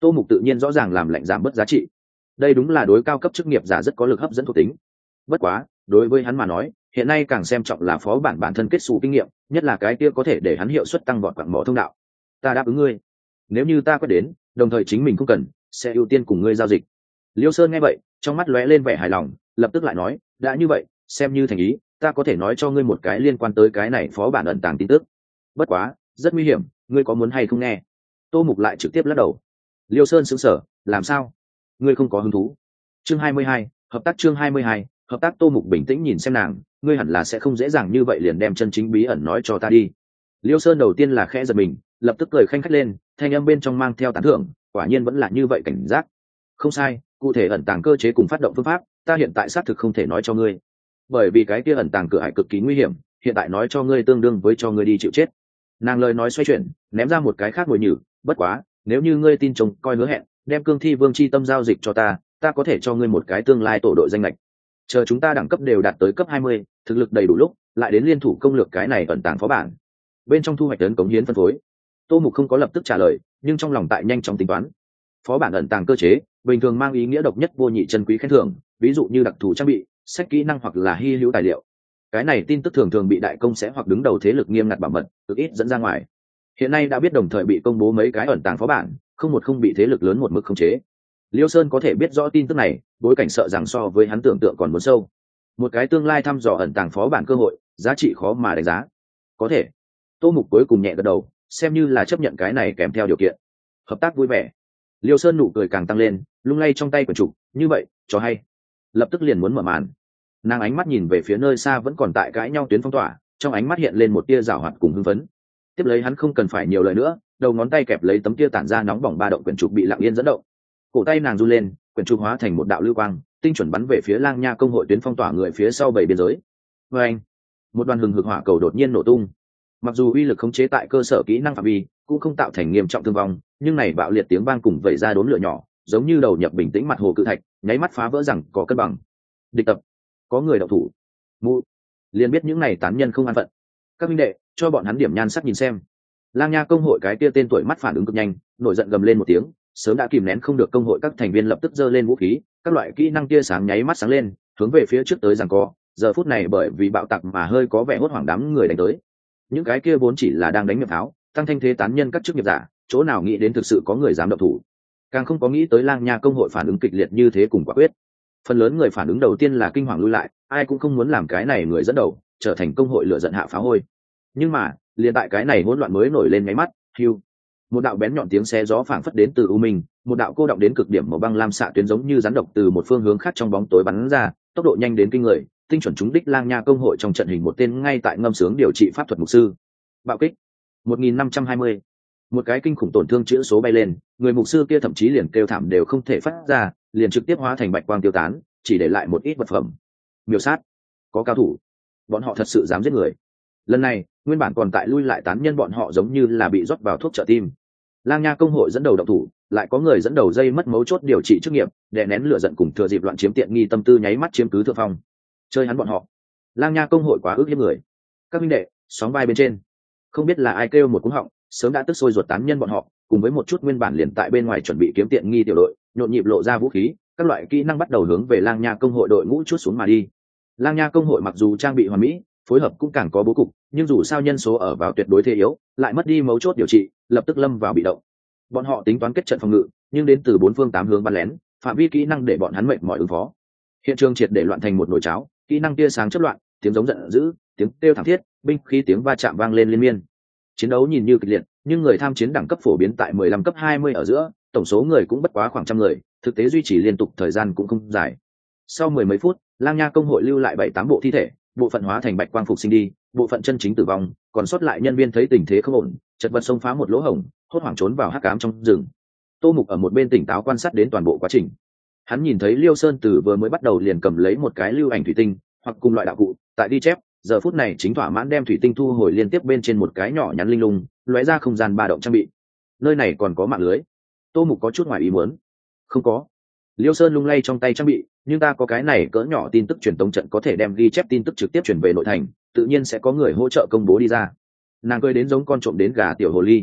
Tô Mục tự nhiên rõ ràng làm lệnh giảm bớt giá trị, đây đúng là đối cao cấp chức nghiệp giả rất có lực hấp dẫn thuộc tính. Bất quá đối với hắn mà nói, hiện nay càng xem trọng là phó bản bản thân kết xù kinh nghiệm, nhất là cái kia có thể để hắn hiệu suất tăng vọt quặng mỏ thông đạo. Ta đáp ứng ngươi, nếu như ta có đến đồng thời chính mình không cần, sẽ ưu tiên cùng ngươi giao dịch. Liêu Sơn nghe vậy trong mắt lóe lên vẻ hài lòng, lập tức lại nói, đã như vậy xem như thành ý, ta có thể nói cho ngươi một cái liên quan tới cái này phó bản ẩn tàng tin tức. Bất quá rất nguy hiểm, ngươi có muốn hay không nghe? Tô Mục lại trực tiếp lắc đầu. Liêu Sơn sững sờ, làm sao, ngươi không có hứng thú? Chương 22, hợp tác. Chương 22, hợp tác. Tô Mục bình tĩnh nhìn xem nàng, ngươi hẳn là sẽ không dễ dàng như vậy liền đem chân chính bí ẩn nói cho ta đi. Liêu Sơn đầu tiên là khẽ giật mình, lập tức cười khanh khách lên, thanh âm bên trong mang theo tán thưởng, quả nhiên vẫn là như vậy cảnh giác. Không sai, cụ thể ẩn tàng cơ chế cùng phát động phương pháp, ta hiện tại xác thực không thể nói cho ngươi, bởi vì cái kia ẩn tàng cửa hải cực kỳ nguy hiểm, hiện tại nói cho ngươi tương đương với cho ngươi đi chịu chết. Nàng lời nói xoay chuyển, ném ra một cái khác ngồi nhử, bất quá nếu như ngươi tin chồng coi hứa hẹn, đem cương thi vương chi tâm giao dịch cho ta, ta có thể cho ngươi một cái tương lai tổ đội danh lệch. Chờ chúng ta đẳng cấp đều đạt tới cấp 20, thực lực đầy đủ lúc, lại đến liên thủ công lược cái này ẩn tàng phó bản. Bên trong thu hoạch lớn cống hiến phân phối. Tô Mục không có lập tức trả lời, nhưng trong lòng tại nhanh chóng tính toán. Phó bản ẩn tàng cơ chế bình thường mang ý nghĩa độc nhất vô nhị chân quý khen thưởng, ví dụ như đặc thù trang bị, sách kỹ năng hoặc là hy hữu tài liệu. Cái này tin tức thường thường bị đại công sẽ hoặc đứng đầu thế lực nghiêm ngặt bảo mật, cực ít dẫn ra ngoài. Hiện nay đã biết đồng thời bị công bố mấy cái ẩn tàng phó bản, không bị thế lực lớn một mức khống chế. Liêu Sơn có thể biết rõ tin tức này, bối cảnh sợ rằng so với hắn tưởng tượng còn muốn sâu. Một cái tương lai thăm dò ẩn tàng phó bản cơ hội, giá trị khó mà đánh giá. Có thể. Tô Mục cuối cùng nhẹ gật đầu, xem như là chấp nhận cái này kèm theo điều kiện. Hợp tác vui vẻ. Liêu Sơn nụ cười càng tăng lên, lung lay trong tay quyển trục, như vậy cho hay. Lập tức liền muốn mở màn. Nàng ánh mắt nhìn về phía nơi xa vẫn còn tại cãi nhau tuyến phong tỏa, trong ánh mắt hiện lên một tia giảo hoạt cùng hưng phấn. Tiếp lấy hắn không cần phải nhiều lời nữa, đầu ngón tay kẹp lấy tấm tia tản ra nóng bỏng ba động quyển trục bị lặng yên dẫn động. Cổ tay nàng run lên, quyển trục hóa thành một đạo lưu quang, tinh chuẩn bắn về phía Lang Nha công hội tuyến phong tỏa người phía sau bảy biên giới. Và anh, một đoàn hừng hực hỏa cầu đột nhiên nổ tung. Mặc dù uy lực khống chế tại cơ sở kỹ năng phạm vi, cũng không tạo thành nghiêm trọng thương vong, nhưng này bạo liệt tiếng vang cùng vẩy ra đốm lửa nhỏ, giống như đầu nhập bình tĩnh mặt hồ cự thạch, nháy mắt phá vỡ rằng có cân bằng. Địch tập, có người động thủ. Mu, liền biết những này tán nhân không an phận. Các minh đệ, cho bọn hắn điểm nhan sắc nhìn xem. Lang Nha công hội cái kia tên tuổi mắt phản ứng cực nhanh, nổi giận gầm lên một tiếng, sớm đã kìm nén không được, công hội các thành viên lập tức giơ lên vũ khí, các loại kỹ năng tia sáng nháy mắt sáng lên, hướng về phía trước tới giằng co. Giờ phút này bởi vì bạo tạc mà hơi có vẻ hốt hoảng đám người đánh tới. Những cái kia vốn chỉ là đang đánh miệng tháo, tăng thanh thế tán nhân các chức nghiệp giả, chỗ nào nghĩ đến thực sự có người dám động thủ, càng không có nghĩ tới Lang Nha công hội phản ứng kịch liệt như thế cùng quả quyết. Phần lớn người phản ứng đầu tiên là kinh hoàng lui lại, ai cũng không muốn làm cái này người dẫn đầu trở thành công hội lửa giận hạ phá hôi. Nhưng mà liền tại cái này hỗn loạn mới nổi lên máy mắt, hưu, một đạo bén nhọn tiếng xé gió phảng phất đến từ u minh, một đạo cô động đến cực điểm màu băng lam xạ tuyến giống như rắn độc từ một phương hướng khác trong bóng tối bắn ra, tốc độ nhanh đến kinh người, tinh chuẩn trúng đích Lang Nha công hội trong trận hình một tên ngay tại ngâm sướng điều trị pháp thuật mục sư. Bạo kích 1520, một cái kinh khủng tổn thương chữ số bay lên, người mục sư kia thậm chí liền kêu thảm đều không thể phát ra, liền trực tiếp hóa thành bạch quang tiêu tán, chỉ để lại một ít vật phẩm. Miêu sát, có cao thủ, bọn họ thật sự dám giết người. Lần này nguyên bản còn tại lui lại tán nhân bọn họ giống như là bị rót vào thuốc trợ tim. Lang Nha công hội dẫn đầu động thủ, lại có người dẫn đầu dây mất mấu chốt điều trị chức nghiệp, đè nén lửa giận cùng thừa dịp loạn chiếm tiện nghi tâm tư nháy mắt chiếm cứ thượng phong. Chơi hắn bọn họ, Lang Nha công hội quá ức hiếp người. Các minh đệ, sóng vai bên trên, không biết là ai kêu một cú họng, sớm đã tức sôi ruột tán nhân bọn họ, cùng với một chút nguyên bản liền tại bên ngoài chuẩn bị kiếm tiện nghi tiểu đội, nhộn nhịp lộ ra vũ khí, các loại kỹ năng bắt đầu hướng về Lang Nha công hội đội ngũ chút xuống mà đi. Lang Nha công hội mặc dù trang bị hoàn mỹ, phối hợp cũng càng có bố cục, nhưng dù sao nhân số ở vào tuyệt đối thế yếu, lại mất đi mấu chốt điều trị, lập tức lâm vào bị động. Bọn họ tính toán kết trận phòng ngự, nhưng đến từ bốn phương tám hướng bắn lén, phạm vi kỹ năng để bọn hắn mệt mỏi ứng phó. Hiện trường triệt để loạn thành một nồi cháo, kỹ năng tia sáng chớp loạn, tiếng giống giận dữ, tiếng kêu thảm thiết, binh khí tiếng va chạm vang lên liên miên. Chiến đấu nhìn như kịch liệt, nhưng người tham chiến đẳng cấp phổ biến tại 15 cấp 20 ở giữa, tổng số người cũng bất quá khoảng trăm người, thực tế duy trì liên tục thời gian cũng không dài. Sau mười mấy phút, Lang Nha công hội lưu lại 7-8 bộ thi thể, bộ phận hóa thành bạch quang phục sinh đi, bộ phận chân chính tử vong, còn sót lại nhân viên thấy tình thế không ổn, chật vật xông phá một lỗ hổng, hốt hoảng trốn vào hắc ám trong rừng. Tô Mục ở một bên tỉnh táo quan sát đến toàn bộ quá trình. Hắn nhìn thấy Liêu Sơn Tử vừa mới bắt đầu liền cầm lấy một cái lưu ảnh thủy tinh hoặc cùng loại đạo cụ, tại đi chép, giờ phút này chính thỏa mãn đem thủy tinh thu hồi liên tiếp bên trên một cái nhỏ nhắn linh lung, lóe ra không gian ba động trang bị. Nơi này còn có mạng lưới. Tô Mục có chút ngoài ý muốn. Không có. Liêu Sơn lung lay trong tay trang bị, nhưng ta có cái này cỡ nhỏ tin tức truyền tống trận có thể đem ghi chép tin tức trực tiếp chuyển về nội thành, tự nhiên sẽ có người hỗ trợ công bố đi ra. Nàng cười đến giống con trộm đến gà tiểu hồ ly.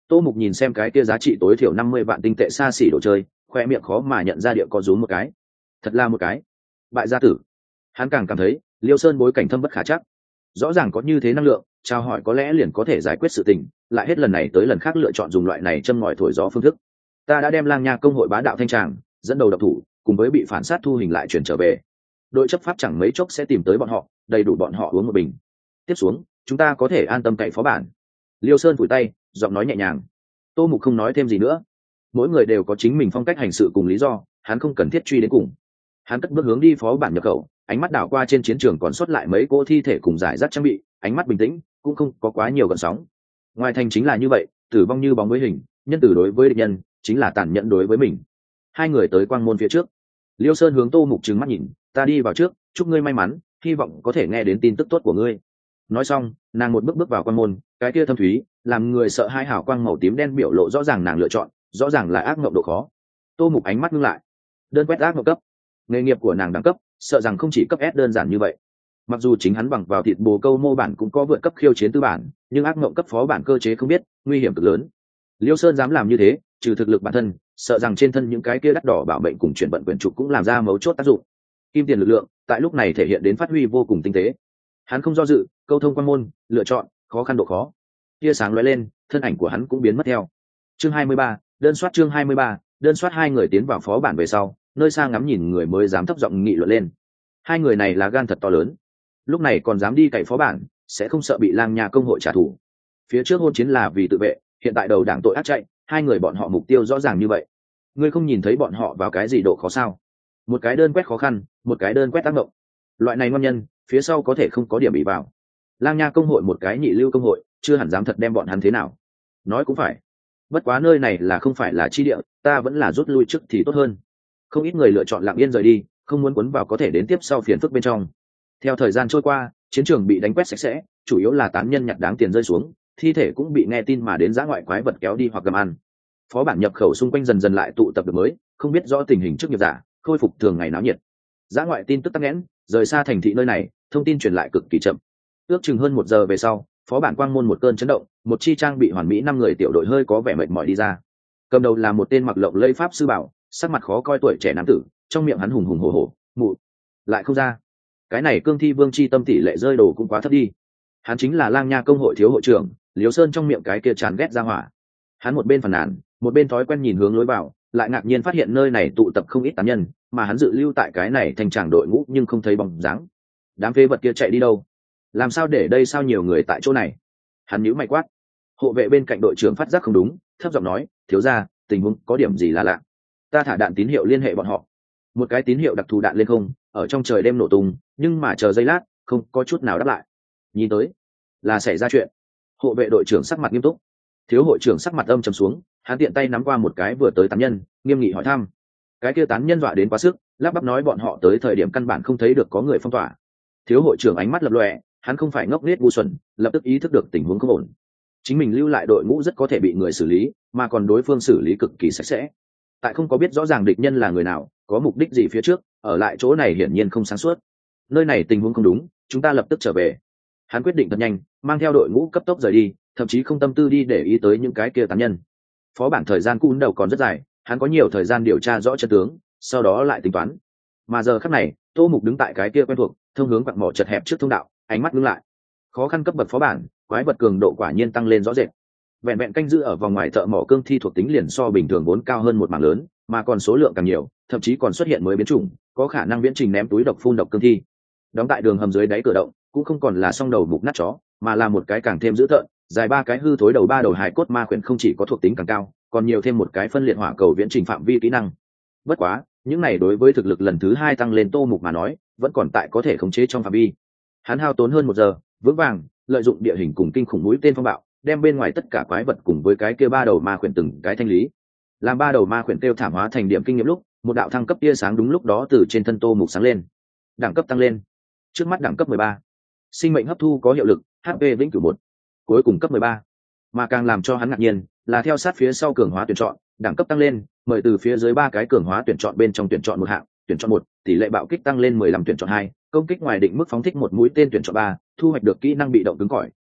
Tô Mục nhìn xem cái kia giá trị tối thiểu 50 vạn tinh tệ xa xỉ đồ chơi, khoe miệng khó mà nhận ra địa có rúm một cái. Thật là một cái bại gia tử. Hắn càng cảm thấy Liêu Sơn bối cảnh thâm bất khả chắc, rõ ràng có như thế năng lượng, chào hỏi có lẽ liền có thể giải quyết sự tình, lại hết lần này tới lần khác lựa chọn dùng loại này châm ngòi thổi gió phương thức. Ta đã đem Lang Nha công hội bá đạo thanh tràng dẫn đầu độc thủ, cùng với bị phản sát thu hình lại chuyển trở về, đội chấp pháp chẳng mấy chốc sẽ tìm tới bọn họ, đầy đủ bọn họ uống một bình. Tiếp xuống chúng ta có thể an tâm cậy phó bản. Liêu Sơn phủi tay, giọng nói nhẹ nhàng. Tô Mục không nói thêm gì nữa, mỗi người đều có chính mình phong cách hành sự cùng lý do, hắn không cần thiết truy đến cùng. Hắn cất bước hướng đi phó bản nhập khẩu, ánh mắt đảo qua trên chiến trường còn sót lại mấy cỗ thi thể cùng giải rác trang bị, ánh mắt bình tĩnh, cũng không có quá nhiều gợn sóng. Ngoài thành chính là như vậy, tử vong như bóng với hình, nhân tử đối với địch nhân chính là tàn nhẫn đối với mình. Hai người tới quang môn phía trước, Liêu Sơn hướng Tô Mục trừng mắt nhìn, ta đi vào trước, chúc ngươi may mắn, hy vọng có thể nghe đến tin tức tốt của ngươi. Nói xong, nàng một bước bước vào quang môn, cái kia thâm thúy, làm người sợ hai hào quang màu tím đen biểu lộ rõ ràng nàng lựa chọn, rõ ràng là ác mộng độ khó. Tô Mục ánh mắt ngưng lại, đơn quét ác mộng cấp, nghề nghiệp của nàng đẳng cấp, sợ rằng không chỉ cấp S đơn giản như vậy. Mặc dù chính hắn bằng vào thịt bồ câu mô bản cũng có vượt cấp khiêu chiến tư bản, nhưng ác mộng cấp phó bản cơ chế không biết, nguy hiểm cực lớn. Liêu Sơn dám làm như thế, trừ thực lực bản thân, sợ rằng trên thân những cái kia đắt đỏ bảo mệnh cùng chuyển vận quyền trục cũng làm ra mấu chốt tác dụng. Kim tiền lực lượng tại lúc này thể hiện đến phát huy vô cùng tinh tế. Hắn không do dự, câu thông quan môn, lựa chọn khó khăn độ khó. Tia sáng lóe lên, thân ảnh của hắn cũng biến mất theo. Chương 23, đơn soát chương 23, đơn soát. Hai người tiến vào phó bản về sau, nơi xa ngắm nhìn người mới dám thấp giọng nghị luận lên. Hai người này là gan thật to lớn, lúc này còn dám đi cày phó bản, sẽ không sợ bị Lang Nha công hội trả thù. Phía trước hôn chiến là vì tự vệ, hiện tại đầu đảng tội ác chạy, hai người bọn họ mục tiêu rõ ràng như vậy. Ngươi không nhìn thấy bọn họ vào cái gì độ khó sao? Một cái đơn quét khó khăn, một cái đơn quét tác động. Loại này ngon nhân, phía sau có thể không có điểm bị vào. Lang Nha công hội một cái nhị lưu công hội, chưa hẳn dám thật đem bọn hắn thế nào. Nói cũng phải, bất quá nơi này là không phải là chi địa, ta vẫn là rút lui trước thì tốt hơn. Không ít người lựa chọn lặng yên rời đi, không muốn cuốn vào có thể đến tiếp sau phiền phức bên trong. Theo thời gian trôi qua, chiến trường bị đánh quét sạch sẽ, chủ yếu là tán nhân nhặt đáng tiền rơi xuống, thi thể cũng bị nghe tin mà đến dã ngoại quái vật kéo đi hoặc gặm ăn. Phó bản nhập khẩu xung quanh dần dần lại tụ tập được mới, không biết rõ tình hình trước nghiệp giả, khôi phục thường ngày náo nhiệt. Dã ngoại tin tức tắc nghẽn, rời xa thành thị nơi này, thông tin truyền lại cực kỳ chậm. Ước chừng hơn 1 giờ về sau, phó bản quang môn một cơn chấn động, một chi trang bị hoàn mỹ 5 người tiểu đội hơi có vẻ mệt mỏi đi ra. Cầm đầu là một tên mặc lộng lẫy pháp sư bảo, sắc mặt khó coi tuổi trẻ nam tử, trong miệng hắn hùng hùng hổ hổ, mụ lại không ra. Cái này cương thi vương chi tâm tỷ lệ rơi đồ cũng quá thấp đi. Hắn chính là Lang Nha công hội thiếu hội trưởng Liêu Sơn, trong miệng cái kia chán ghét ra hỏa. Hắn một bên phàn nàn, một bên thói quen nhìn hướng lối vào, lại ngạc nhiên phát hiện nơi này tụ tập không ít tán nhân, mà hắn dự lưu tại cái này thành tràng đội ngũ nhưng không thấy bóng dáng. Đám phế vật kia chạy đi đâu? Làm sao để đây sao nhiều người tại chỗ này? Hắn nhíu mày quát. Hộ vệ bên cạnh đội trưởng phát giác không đúng, thấp giọng nói, thiếu gia, tình huống có điểm gì là lạ. Ta thả đạn tín hiệu liên hệ bọn họ. Một cái tín hiệu đặc thù đạn lên không, ở trong trời đêm nổ tung, nhưng mà chờ giây lát, không có chút nào đáp lại. Nhìn tới là xảy ra chuyện. Hộ vệ đội trưởng sắc mặt nghiêm túc. Thiếu hội trưởng sắc mặt âm trầm xuống, hắn tiện tay nắm qua một cái vừa tới tán nhân, nghiêm nghị hỏi thăm. Cái kia tán nhân dọa đến quá sức, lắp bắp nói bọn họ tới thời điểm căn bản không thấy được có người phong tỏa. Thiếu hội trưởng ánh mắt lập lòe, hắn không phải ngốc nghếch ngu xuẩn, lập tức ý thức được tình huống không ổn. Chính mình lưu lại đội ngũ rất có thể bị người xử lý, mà còn đối phương xử lý cực kỳ sạch sẽ. Tại không có biết rõ ràng địch nhân là người nào, có mục đích gì phía trước, ở lại chỗ này hiển nhiên không sáng suốt. Nơi này tình huống không đúng, chúng ta lập tức trở về. Hắn quyết định thật nhanh, mang theo đội ngũ cấp tốc rời đi, thậm chí không tâm tư đi để ý tới những cái kia tán nhân. Phó bản thời gian cún đầu còn rất dài, hắn có nhiều thời gian điều tra rõ chân tướng, sau đó lại tính toán. Mà giờ khắc này, Tô Mục đứng tại cái kia quen thuộc, thông hướng quặng mỏ chật hẹp trước thông đạo, ánh mắt ngưng lại. Khó khăn cấp bậc phó bản, quái vật cường độ quả nhiên tăng lên rõ rệt. Vẹn vẹn canh giữ ở vòng ngoài thợ mỏ cương thi thuộc tính liền so bình thường vốn cao hơn một mảng lớn, mà còn số lượng càng nhiều, thậm chí còn xuất hiện mới biến chủng, có khả năng viễn trình ném túi độc phun độc cương thi. Đóng tại đường hầm dưới đáy cửa động, cũng không còn là song đầu mục nát chó, mà là một cái càng thêm dữ tợn, dài 3 cái hư thối đầu 3 đầu hài cốt ma khuyển, không chỉ có thuộc tính càng cao, còn nhiều thêm một cái phân liệt hỏa cầu viễn trình phạm vi kỹ năng. Bất quá, những này đối với thực lực lần thứ 2 tăng lên Tô Mục mà nói, vẫn còn tại có thể khống chế trong phạm vi. Hắn hao tốn hơn 1 giờ, vững vàng lợi dụng địa hình cùng kinh khủng mũi tên phong bạo, đem bên ngoài tất cả quái vật cùng với cái kia 3 đầu ma khuyển từng cái thanh lý. Làm 3 đầu ma khuyển tiêu thảm hóa thành điểm kinh nghiệm lúc, một đạo thăng cấp tia sáng đúng lúc đó từ trên thân Tô Mục sáng lên. Đẳng cấp tăng lên. Trước mắt đẳng cấp 13. Sinh mệnh hấp thu có hiệu lực, HP vĩnh cửu 1. Cuối cùng cấp 13. Mà càng làm cho hắn ngạc nhiên, là theo sát phía sau cường hóa tuyển chọn, đẳng cấp tăng lên, mời từ phía dưới 3 cái cường hóa tuyển chọn bên trong tuyển chọn một hạng, tuyển chọn 1, tỷ lệ bạo kích tăng lên 15, tuyển chọn 2, công kích ngoài định mức phóng thích một mũi tên, tuyển chọn 3, thu hoạch được kỹ năng bị động cứng cỏi,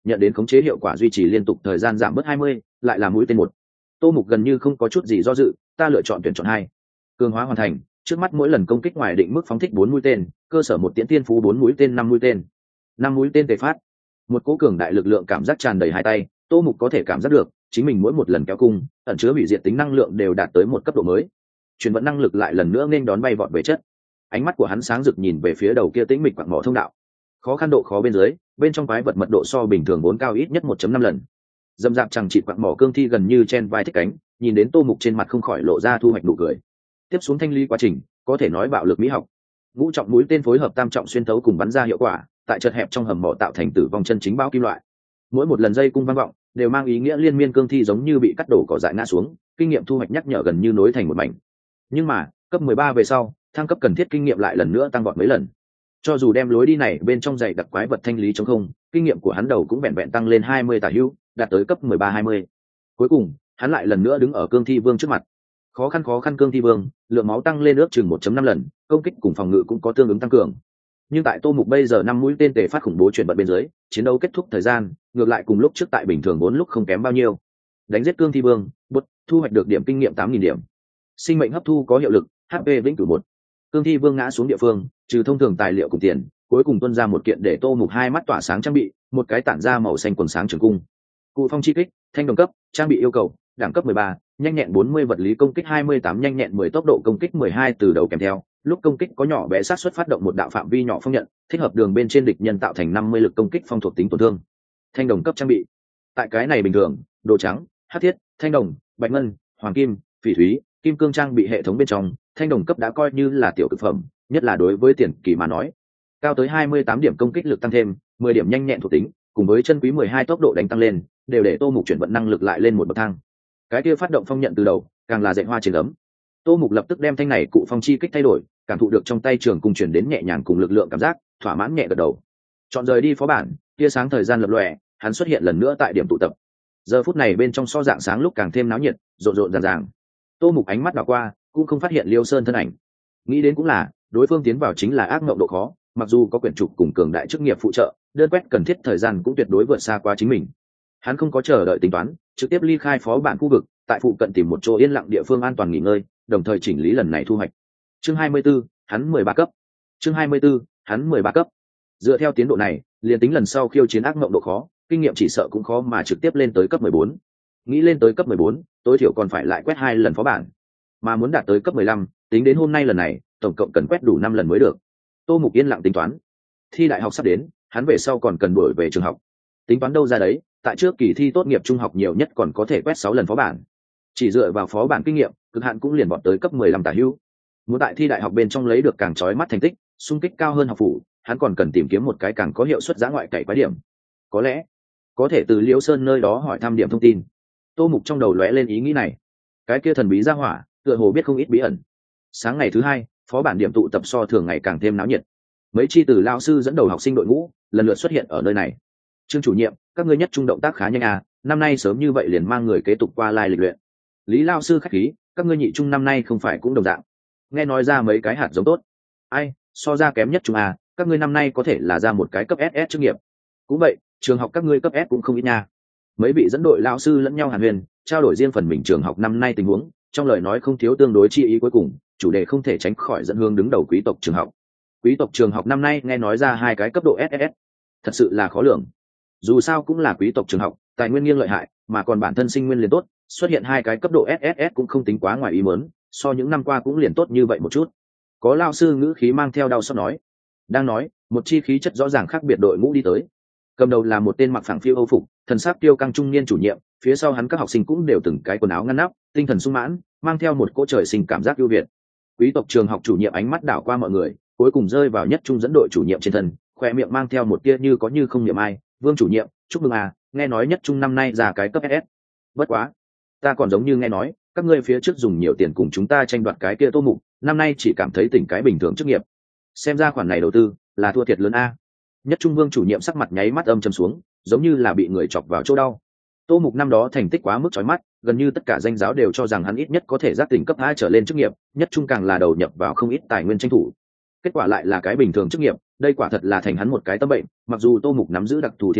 nhận đến khống chế hiệu quả duy trì liên tục thời gian giảm bớt 20, lại là mũi tên một. Tô Mục gần như không có chút gì do dự, ta lựa chọn tuyển chọn 2. Cường hóa hoàn thành, trước mắt mỗi lần công kích ngoài định mức phóng thích 4 mũi tên, cơ sở một tiễn tiên phú 4 mũi tên 5 mũi tên. 5 mũi tên tề phát. Một cỗ cường đại lực lượng cảm giác tràn đầy hai tay, Tô Mục có thể cảm giác được, chính mình mỗi một lần kéo cung, ẩn chứa hủy diệt tính năng lượng đều đạt tới một cấp độ mới. Chuyển vận năng lực lại lần nữa nên đón bay vọt về chất. Ánh mắt của hắn sáng rực nhìn về phía đầu kia tĩnh mịch quặng mỏ thông đạo. Khó khăn độ khó bên dưới, bên trong quái vật mật độ so bình thường 4 cao ít nhất 1.5 lần. Dâm dạp chẳng chỉ quặng mỏ cương thi gần như chen vai thích cánh, nhìn đến Tô Mục trên mặt không khỏi lộ ra thu hoạch nụ cười. Tiếp xuống thanh lý quá trình, có thể nói bạo lực mỹ học. Ngũ trọng mũi tên phối hợp tam trọng xuyên thấu cùng bắn ra hiệu quả, tại chật hẹp trong hầm mỏ tạo thành tử vong chân chính bao kim loại. Mỗi một lần dây cung vang vọng, đều mang ý nghĩa liên miên cương thi giống như bị cắt đổ cỏ dại ngã xuống, kinh nghiệm thu hoạch nhắc nhở gần như nối thành một mảnh. Nhưng mà, cấp 13 về sau, thăng cấp cần thiết kinh nghiệm lại lần nữa tăng vọt mấy lần. Cho dù đem lối đi này bên trong dày đặc quái vật thanh lý trống không, kinh nghiệm của hắn đầu cũng vẹn vẹn tăng lên 20 tả hữu, đạt tới cấp 13-20. Cuối cùng, hắn lại lần nữa đứng ở cương thi vương trước mặt. Khó khăn cương thi vương, lượng máu tăng lên ước chừng 1.5 lần, công kích cùng phòng ngự cũng có tương ứng tăng cường. Nhưng tại Tô Mục bây giờ 5 mũi tên tề phát khủng bố chuyển bật bên dưới, chiến đấu kết thúc thời gian, ngược lại cùng lúc trước tại bình thường 4 lúc không kém bao nhiêu. Đánh giết cương thi vương, thu hoạch được điểm kinh nghiệm 8.000 điểm. Sinh mệnh hấp thu có hiệu lực, HP vĩnh cửu 1. Cương thi vương ngã xuống địa phương, trừ thông thường tài liệu cùng tiền, cuối cùng tuân ra một kiện để Tô Mục hai mắt tỏa sáng trang bị, một cái tản ra màu xanh quần sáng trường cung. Cụ phong chi kích, thanh đồng cấp, trang bị yêu cầu, đẳng cấp 13, nhanh nhẹn 40 vật lý công kích 28 nhanh nhẹn 10 tốc độ công kích 12 từ đầu kèm theo, lúc công kích có nhỏ bé xác suất phát động một đạo phạm vi nhỏ phong nhận, thích hợp đường bên trên địch nhân tạo thành 50 lực công kích phong thuộc tính tổn thương. Thanh đồng cấp trang bị. Tại cái này bình thường, đồ trắng, hắc thiết, thanh đồng, bạch ngân, hoàng kim, phỉ thúy, kim cương trang bị hệ thống bên trong, thanh đồng cấp đã coi như là tiểu cực phẩm, nhất là đối với tiền kỳ mà nói. Cao tới 28 điểm công kích lực tăng thêm, 10 điểm nhanh nhẹn thuộc tính, cùng với chân quý 12 tốc độ đánh tăng lên, đều để Tô Mục chuyển vận năng lực lại lên một bậc thang. Cái kia phát động phong nhận từ đầu, càng là dạy hoa trên ấm. Tô Mục lập tức đem thanh này cụ phong chi kích thay đổi, cảm thụ được trong tay trường cung truyền đến nhẹ nhàng cùng lực lượng cảm giác, thỏa mãn nhẹ gật đầu. Chọn rời đi phó bản, tia sáng thời gian lập lòe, hắn xuất hiện lần nữa tại điểm tụ tập. Giờ phút này bên trong so dạng sáng lúc càng thêm náo nhiệt, rộn rộn ràng ràng. Tô Mục ánh mắt đảo qua, cũng không phát hiện Liêu Sơn thân ảnh. Nghĩ đến cũng là, đối phương tiến vào chính là ác mộng độ khó, mặc dù có quyển trục cùng cường đại chức nghiệp phụ trợ, đơn quét cần thiết thời gian cũng tuyệt đối vượt xa qua chính mình. Hắn không có chờ đợi tính toán, trực tiếp ly khai phó bản khu vực, tại phụ cận tìm một chỗ yên lặng địa phương an toàn nghỉ ngơi, đồng thời chỉnh lý lần này thu hoạch. Chương 24, hắn 13 cấp. Chương 24, hắn 13 cấp. Dựa theo tiến độ này, liền tính lần sau khiêu chiến ác mộng độ khó, kinh nghiệm chỉ sợ cũng khó mà trực tiếp lên tới cấp 14. Nghĩ lên tới cấp 14, tối thiểu còn phải lại quét 2 lần phó bản. Mà muốn đạt tới cấp 15, tính đến hôm nay lần này, tổng cộng cần quét đủ 5 lần mới được. Tô Mục yên lặng tính toán. Thi đại học sắp đến, hắn về sau còn cần đuổi về trường học. Tính toán đâu ra đấy, tại trước kỳ thi tốt nghiệp trung học nhiều nhất còn có thể quét 6 lần phó bản. Chỉ dựa vào phó bản kinh nghiệm, cực hạn cũng liền vọt tới cấp 15 tả hữu. Muốn tại thi đại học bên trong lấy được càng chói mắt thành tích, xung kích cao hơn học phủ, hắn còn cần tìm kiếm một cái càng có hiệu suất dã ngoại cày quái điểm. Có lẽ có thể từ Liễu Sơn nơi đó hỏi thăm điểm thông tin. Tô Mục trong đầu lóe lên ý nghĩ này. Cái kia thần bí gia hỏa, tựa hồ biết không ít bí ẩn. Sáng ngày thứ 2, phó bản điểm tụ tập so thường ngày càng thêm náo nhiệt. Mấy chi từ lao sư dẫn đầu học sinh đội ngũ lần lượt xuất hiện ở nơi này. Trương chủ nhiệm, các ngươi nhất trung động tác khá nhanh à, năm nay sớm như vậy liền mang người kế tục qua lai lịch luyện. Lý lao sư khách khí, các ngươi nhị trung năm nay không phải cũng đồng dạng. Nghe nói ra mấy cái hạt giống tốt. Ai, so ra kém nhất trung à, các ngươi năm nay có thể là ra một cái cấp SS chức nghiệp. Cũng vậy, trường học các ngươi cấp S cũng không ít nha. Mấy vị dẫn đội lao sư lẫn nhau hàn huyền, trao đổi riêng phần mình trường học năm nay tình huống, trong lời nói không thiếu tương đối chi ý cuối cùng, chủ đề không thể tránh khỏi dẫn hương đứng đầu quý tộc trường học. Quý tộc trường học năm nay nghe nói ra 2 cái cấp độ SS, thật sự là khó lường. Dù sao cũng là quý tộc trường học, tài nguyên nghiêng lợi hại, mà còn bản thân sinh nguyên liền tốt, xuất hiện 2 cái cấp độ SSS cũng không tính quá ngoài ý muốn, so những năm qua cũng liền tốt như vậy một chút. Có lao sư ngữ khí mang theo đau xót nói. Đang nói, một chi khí chất rõ ràng khác biệt đội ngũ đi tới. Cầm đầu là một tên mặc phẳng phiêu Âu phục, thần sắc tiêu căng trung niên chủ nhiệm, phía sau hắn các học sinh cũng đều từng cái quần áo ngăn nắp, tinh thần sung mãn, mang theo một cỗ trời sinh cảm giác ưu việt. Quý tộc trường học chủ nhiệm ánh mắt đảo qua mọi người, cuối cùng rơi vào nhất trung dẫn đội chủ nhiệm trên thân, khoe miệng mang theo một tia như có như không niệm ai. Vương chủ nhiệm, chúc mừng à, nghe nói nhất trung năm nay ra cái cấp SS. Bất quá, ta còn giống như nghe nói, các ngươi phía trước dùng nhiều tiền cùng chúng ta tranh đoạt cái kia Tô Mục, năm nay chỉ cảm thấy tỉnh cái bình thường chức nghiệp. Xem ra khoản này đầu tư là thua thiệt lớn a. Nhất trung Vương chủ nhiệm sắc mặt nháy mắt âm trầm xuống, giống như là bị người chọc vào chỗ đau. Tô Mục năm đó thành tích quá mức chói mắt, gần như tất cả danh giáo đều cho rằng hắn ít nhất có thể giác tỉnh cấp 2 trở lên chức nghiệp, nhất trung càng là đầu nhập vào không ít tài nguyên tranh thủ. Kết quả lại là cái bình thường chức nghiệp, đây quả thật là thành hắn một cái tâm bệnh. Mặc dù Tô Mục nắm giữ đặc thù thiên phú,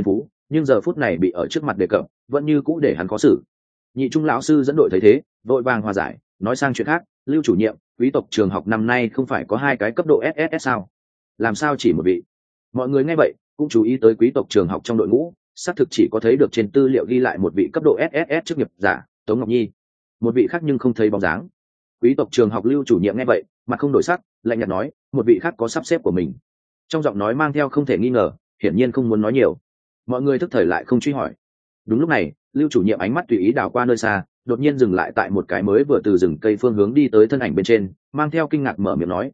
nhưng giờ phút này bị ở trước mặt đề cập vẫn như cũ để hắn khó xử. Nhị trung lão sư dẫn đội thấy thế vội vàng hòa giải, nói sang chuyện khác. Lưu chủ nhiệm, quý tộc trường học năm nay không phải có 2 cái cấp độ SSS sao? Làm sao chỉ một vị? Mọi người nghe vậy cũng chú ý tới quý tộc trường học trong đội ngũ xác thực chỉ có thấy được trên tư liệu ghi lại một vị cấp độ SSS chức nghiệp giả Tống Ngọc Nhi, một vị khác nhưng không thấy bóng dáng. Quý tộc trường học Lưu chủ nhiệm nghe vậy mặt không đổi sắc, lạnh nhạt nói, một vị khác có sắp xếp của mình. Trong giọng nói mang theo không thể nghi ngờ, hiển nhiên không muốn nói nhiều. Mọi người thức thời lại không truy hỏi. Đúng lúc này, Lưu chủ nhiệm ánh mắt tùy ý đảo qua nơi xa, đột nhiên dừng lại tại một cái mới vừa từ rừng cây phương hướng đi tới thân ảnh bên trên, mang theo kinh ngạc mở miệng nói,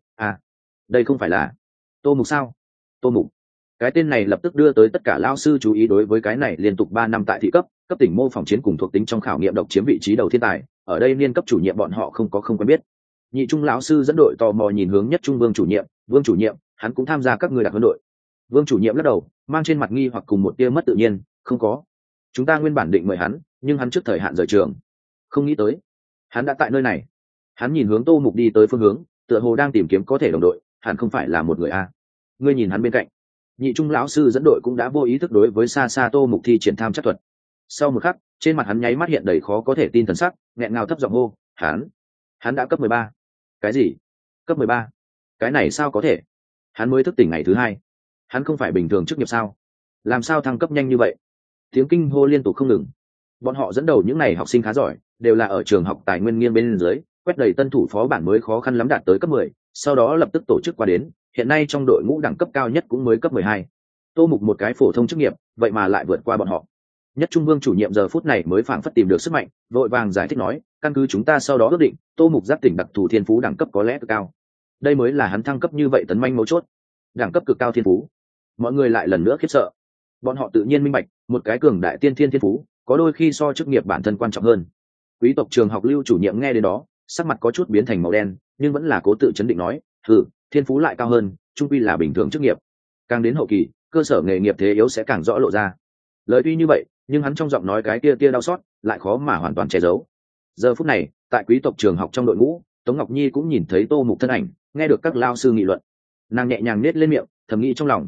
đây không phải là Tô Mục sao? Tô Mục. Cái tên này lập tức đưa tới tất cả lao sư chú ý. Đối với cái này liên tục 3 năm tại thị cấp tỉnh mô phỏng chiến cùng thuộc tính trong khảo nghiệm độc chiếm vị trí đầu thiên tài, ở đây niên cấp chủ nhiệm bọn họ không quen biết. Nhị trung lão sư dẫn đội tò mò nhìn hướng nhất trung Vương chủ nhiệm, Vương chủ nhiệm, hắn cũng tham gia các người đặc huấn đội? Vương chủ nhiệm lắc đầu, mang trên mặt nghi hoặc cùng một tia mất tự nhiên, không có. Chúng ta nguyên bản định mời hắn, nhưng hắn trước thời hạn rời trường. Không nghĩ tới hắn đã tại nơi này. Hắn nhìn hướng Tô Mục đi tới phương hướng, tựa hồ đang tìm kiếm có thể đồng đội, hẳn không phải là một người a. Ngươi nhìn hắn bên cạnh. Nhị trung lão sư dẫn đội cũng đã vô ý thức đối với xa xa Tô Mục thi triển tham chắc thuật. Sau một khắc, trên mặt hắn nháy mắt hiện đầy khó có thể tin thần sắc, nghẹn ngào thấp giọng hô, hắn đã cấp 13. Cái gì? Cấp 13? Cái này sao có thể? Hắn mới thức tỉnh ngày thứ 2. Hắn không phải bình thường chức nghiệp sao? Làm sao thăng cấp nhanh như vậy? Tiếng kinh hô liên tục không ngừng. Bọn họ dẫn đầu những này học sinh khá giỏi, đều là ở trường học tài nguyên nghiêng bên dưới, quét đầy tân thủ phó bản mới khó khăn lắm đạt tới cấp 10, sau đó lập tức tổ chức qua đến, hiện nay trong đội ngũ đẳng cấp cao nhất cũng mới cấp 12. Tô Mục một cái phổ thông chức nghiệp, vậy mà lại vượt qua bọn họ. Nhất trung Vương chủ nhiệm giờ phút này mới phảng phất tìm được sức mạnh, vội vàng giải thích nói, căn cứ chúng ta sau đó ước định, Tô Mục giác tỉnh đặc thù thiên phú đẳng cấp có lẽ cực cao. Đây mới là hắn thăng cấp như vậy tấn manh mấu chốt. Đẳng cấp cực cao thiên phú. Mọi người lại lần nữa khiếp sợ. Bọn họ tự nhiên minh bạch, một cái cường đại tiên thiên thiên phú, có đôi khi so chức nghiệp bản thân quan trọng hơn. Quý tộc trường học Lưu chủ nhiệm nghe đến đó, sắc mặt có chút biến thành màu đen, nhưng vẫn là cố tự chấn định nói, thiên phú lại cao hơn, trung quy là bình thường chức nghiệp. Càng đến hậu kỳ, cơ sở nghề nghiệp thế yếu sẽ càng rõ lộ ra. Lời tuy như vậy, nhưng hắn trong giọng nói cái kia đau xót, lại khó mà hoàn toàn che giấu. Giờ phút này, tại quý tộc trường học trong đội ngũ, Tống Ngọc Nhi cũng nhìn thấy Tô Mục thân ảnh, nghe được các lao sư nghị luận. Nàng nhẹ nhàng nết lên miệng, thầm nghĩ trong lòng,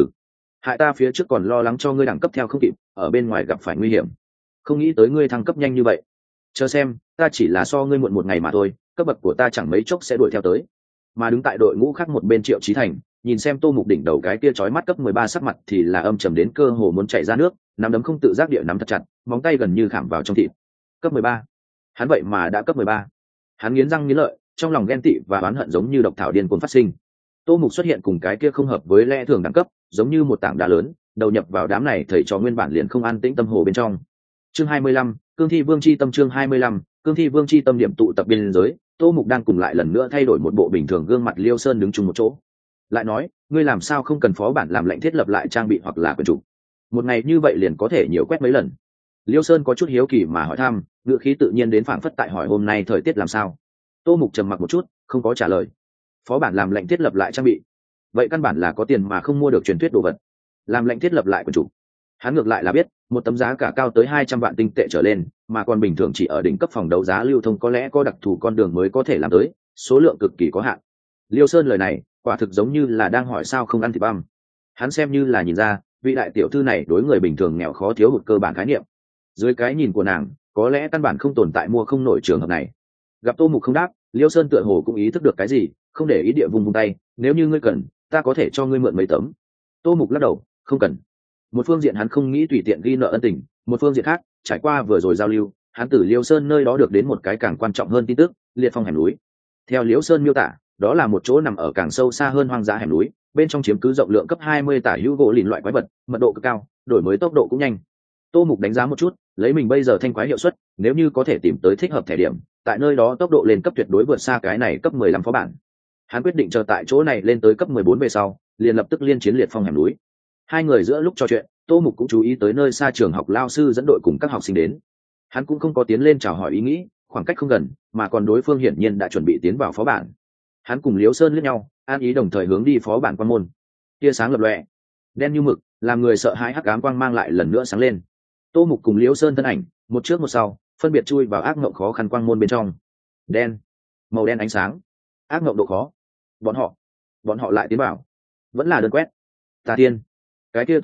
hại ta phía trước còn lo lắng cho ngươi đẳng cấp theo không kịp, ở bên ngoài gặp phải nguy hiểm, không nghĩ tới ngươi thăng cấp nhanh như vậy. Chờ xem, ta chỉ là so ngươi muộn một ngày mà thôi, cấp bậc của ta chẳng mấy chốc sẽ đuổi theo tới. Mà đứng tại đội ngũ khác một bên Triệu Chí Thành, nhìn xem Tô Mục đỉnh đầu cái kia chói mắt cấp 13 sắc mặt thì là âm trầm đến cơ hồ muốn chảy ra nước, nắm đấm không tự giác địa nắm thật chặt, móng tay gần như khảm vào trong thịt. Cấp 13? Hắn vậy mà đã cấp 13. Hắn nghiến răng nghiến lợi, trong lòng ghen tị và oán hận giống như độc thảo điên cuồng phát sinh. Tô Mục xuất hiện cùng cái kia không hợp với lẽ thường đẳng cấp, giống như một tảng đá lớn, đầu nhập vào đám này thầy trò nguyên bản liền không an tĩnh tâm hồ bên trong. Chương 25, Cương Thi Vương chi tâm. Chương 25, Cương Thi Vương chi tâm. Điểm tụ tập biên giới, Tô Mục đang cùng lại lần nữa thay đổi một bộ bình thường gương mặt Liêu Sơn đứng chung một chỗ. Lại nói, ngươi làm sao không cần phó bản làm lệnh thiết lập lại trang bị hoặc là quyền chủ? Một ngày như vậy liền có thể nhiều quét mấy lần. Liêu Sơn có chút hiếu kỳ mà hỏi thăm, ngựa khí tự nhiên đến phảng phất tại hỏi hôm nay thời tiết làm sao. Tô Mục trầm mặc một chút, không có trả lời. Phó bản làm lệnh thiết lập lại trang bị, vậy căn bản là có tiền mà không mua được truyền thuyết đồ vật. Làm lệnh thiết lập lại quyền chủ, hắn ngược lại là biết, một tấm giá cả cao tới 200 vạn tinh tệ trở lên, mà còn bình thường chỉ ở đỉnh cấp phòng đấu giá lưu thông có lẽ có đặc thù con đường mới có thể làm tới, số lượng cực kỳ có hạn. Liêu Sơn lời này, quả thực giống như là đang hỏi sao không ăn thịt băm. Hắn xem như là nhìn ra, vị đại tiểu thư này đối người bình thường nghèo khó thiếu hụt cơ bản khái niệm. Dưới cái nhìn của nàng, có lẽ căn bản không tồn tại mua không nổi trường hợp này. Gặp Tô Mục không đáp, Liêu Sơn tựa hồ cũng ý thức được cái gì, không để ý địa vung vung tay, nếu như ngươi cần, ta có thể cho ngươi mượn mấy tấm. Tô Mục lắc đầu, không cần. Một phương diện hắn không nghĩ tùy tiện ghi nợ ân tình, một phương diện khác, trải qua vừa rồi giao lưu, hắn từ Liêu Sơn nơi đó được đến một cái càng quan trọng hơn tin tức, liệt phong hẻm núi. Theo Liêu Sơn miêu tả, đó là một chỗ nằm ở càng sâu xa hơn hoang dã hẻm núi, bên trong chiếm cứ rộng lượng cấp 20 tả hữu gỗ lìn loại quái vật, mật độ cực cao, đổi mới tốc độ cũng nhanh. Tô Mục đánh giá một chút, lấy mình bây giờ thanh quái hiệu suất, nếu như có thể tìm tới thích hợp thẻ điểm, tại nơi đó tốc độ lên cấp tuyệt đối vượt xa cái này cấp 15 phó bản. Hắn quyết định chờ tại chỗ này lên tới cấp 14 về sau, liền lập tức liên chiến liệt phong hẻm núi. Hai người giữa lúc trò chuyện, Tô Mục cũng chú ý tới nơi xa trường học lao sư dẫn đội cùng các học sinh đến. Hắn cũng không có tiến lên chào hỏi ý nghĩ, khoảng cách không gần, mà còn đối phương hiển nhiên đã chuẩn bị tiến vào phó bản. Hắn cùng Liễu Sơn liếc nhau, an ý đồng thời hướng đi phó bản quan môn. Tia sáng lập lòe, đen như mực, làm người sợ hãi hắc ám quang mang lại lần nữa sáng lên. Tô Mục cùng Liễu Sơn thân ảnh, một trước một sau, phân biệt chui vào ác ngộng khó khăn quang môn bên trong. Đen, màu đen ánh sáng, ác ngộng độ khó. Bọn họ lại tiến vào, vẫn là đơn quét. Tà Thiên, cái kia Tô Mục,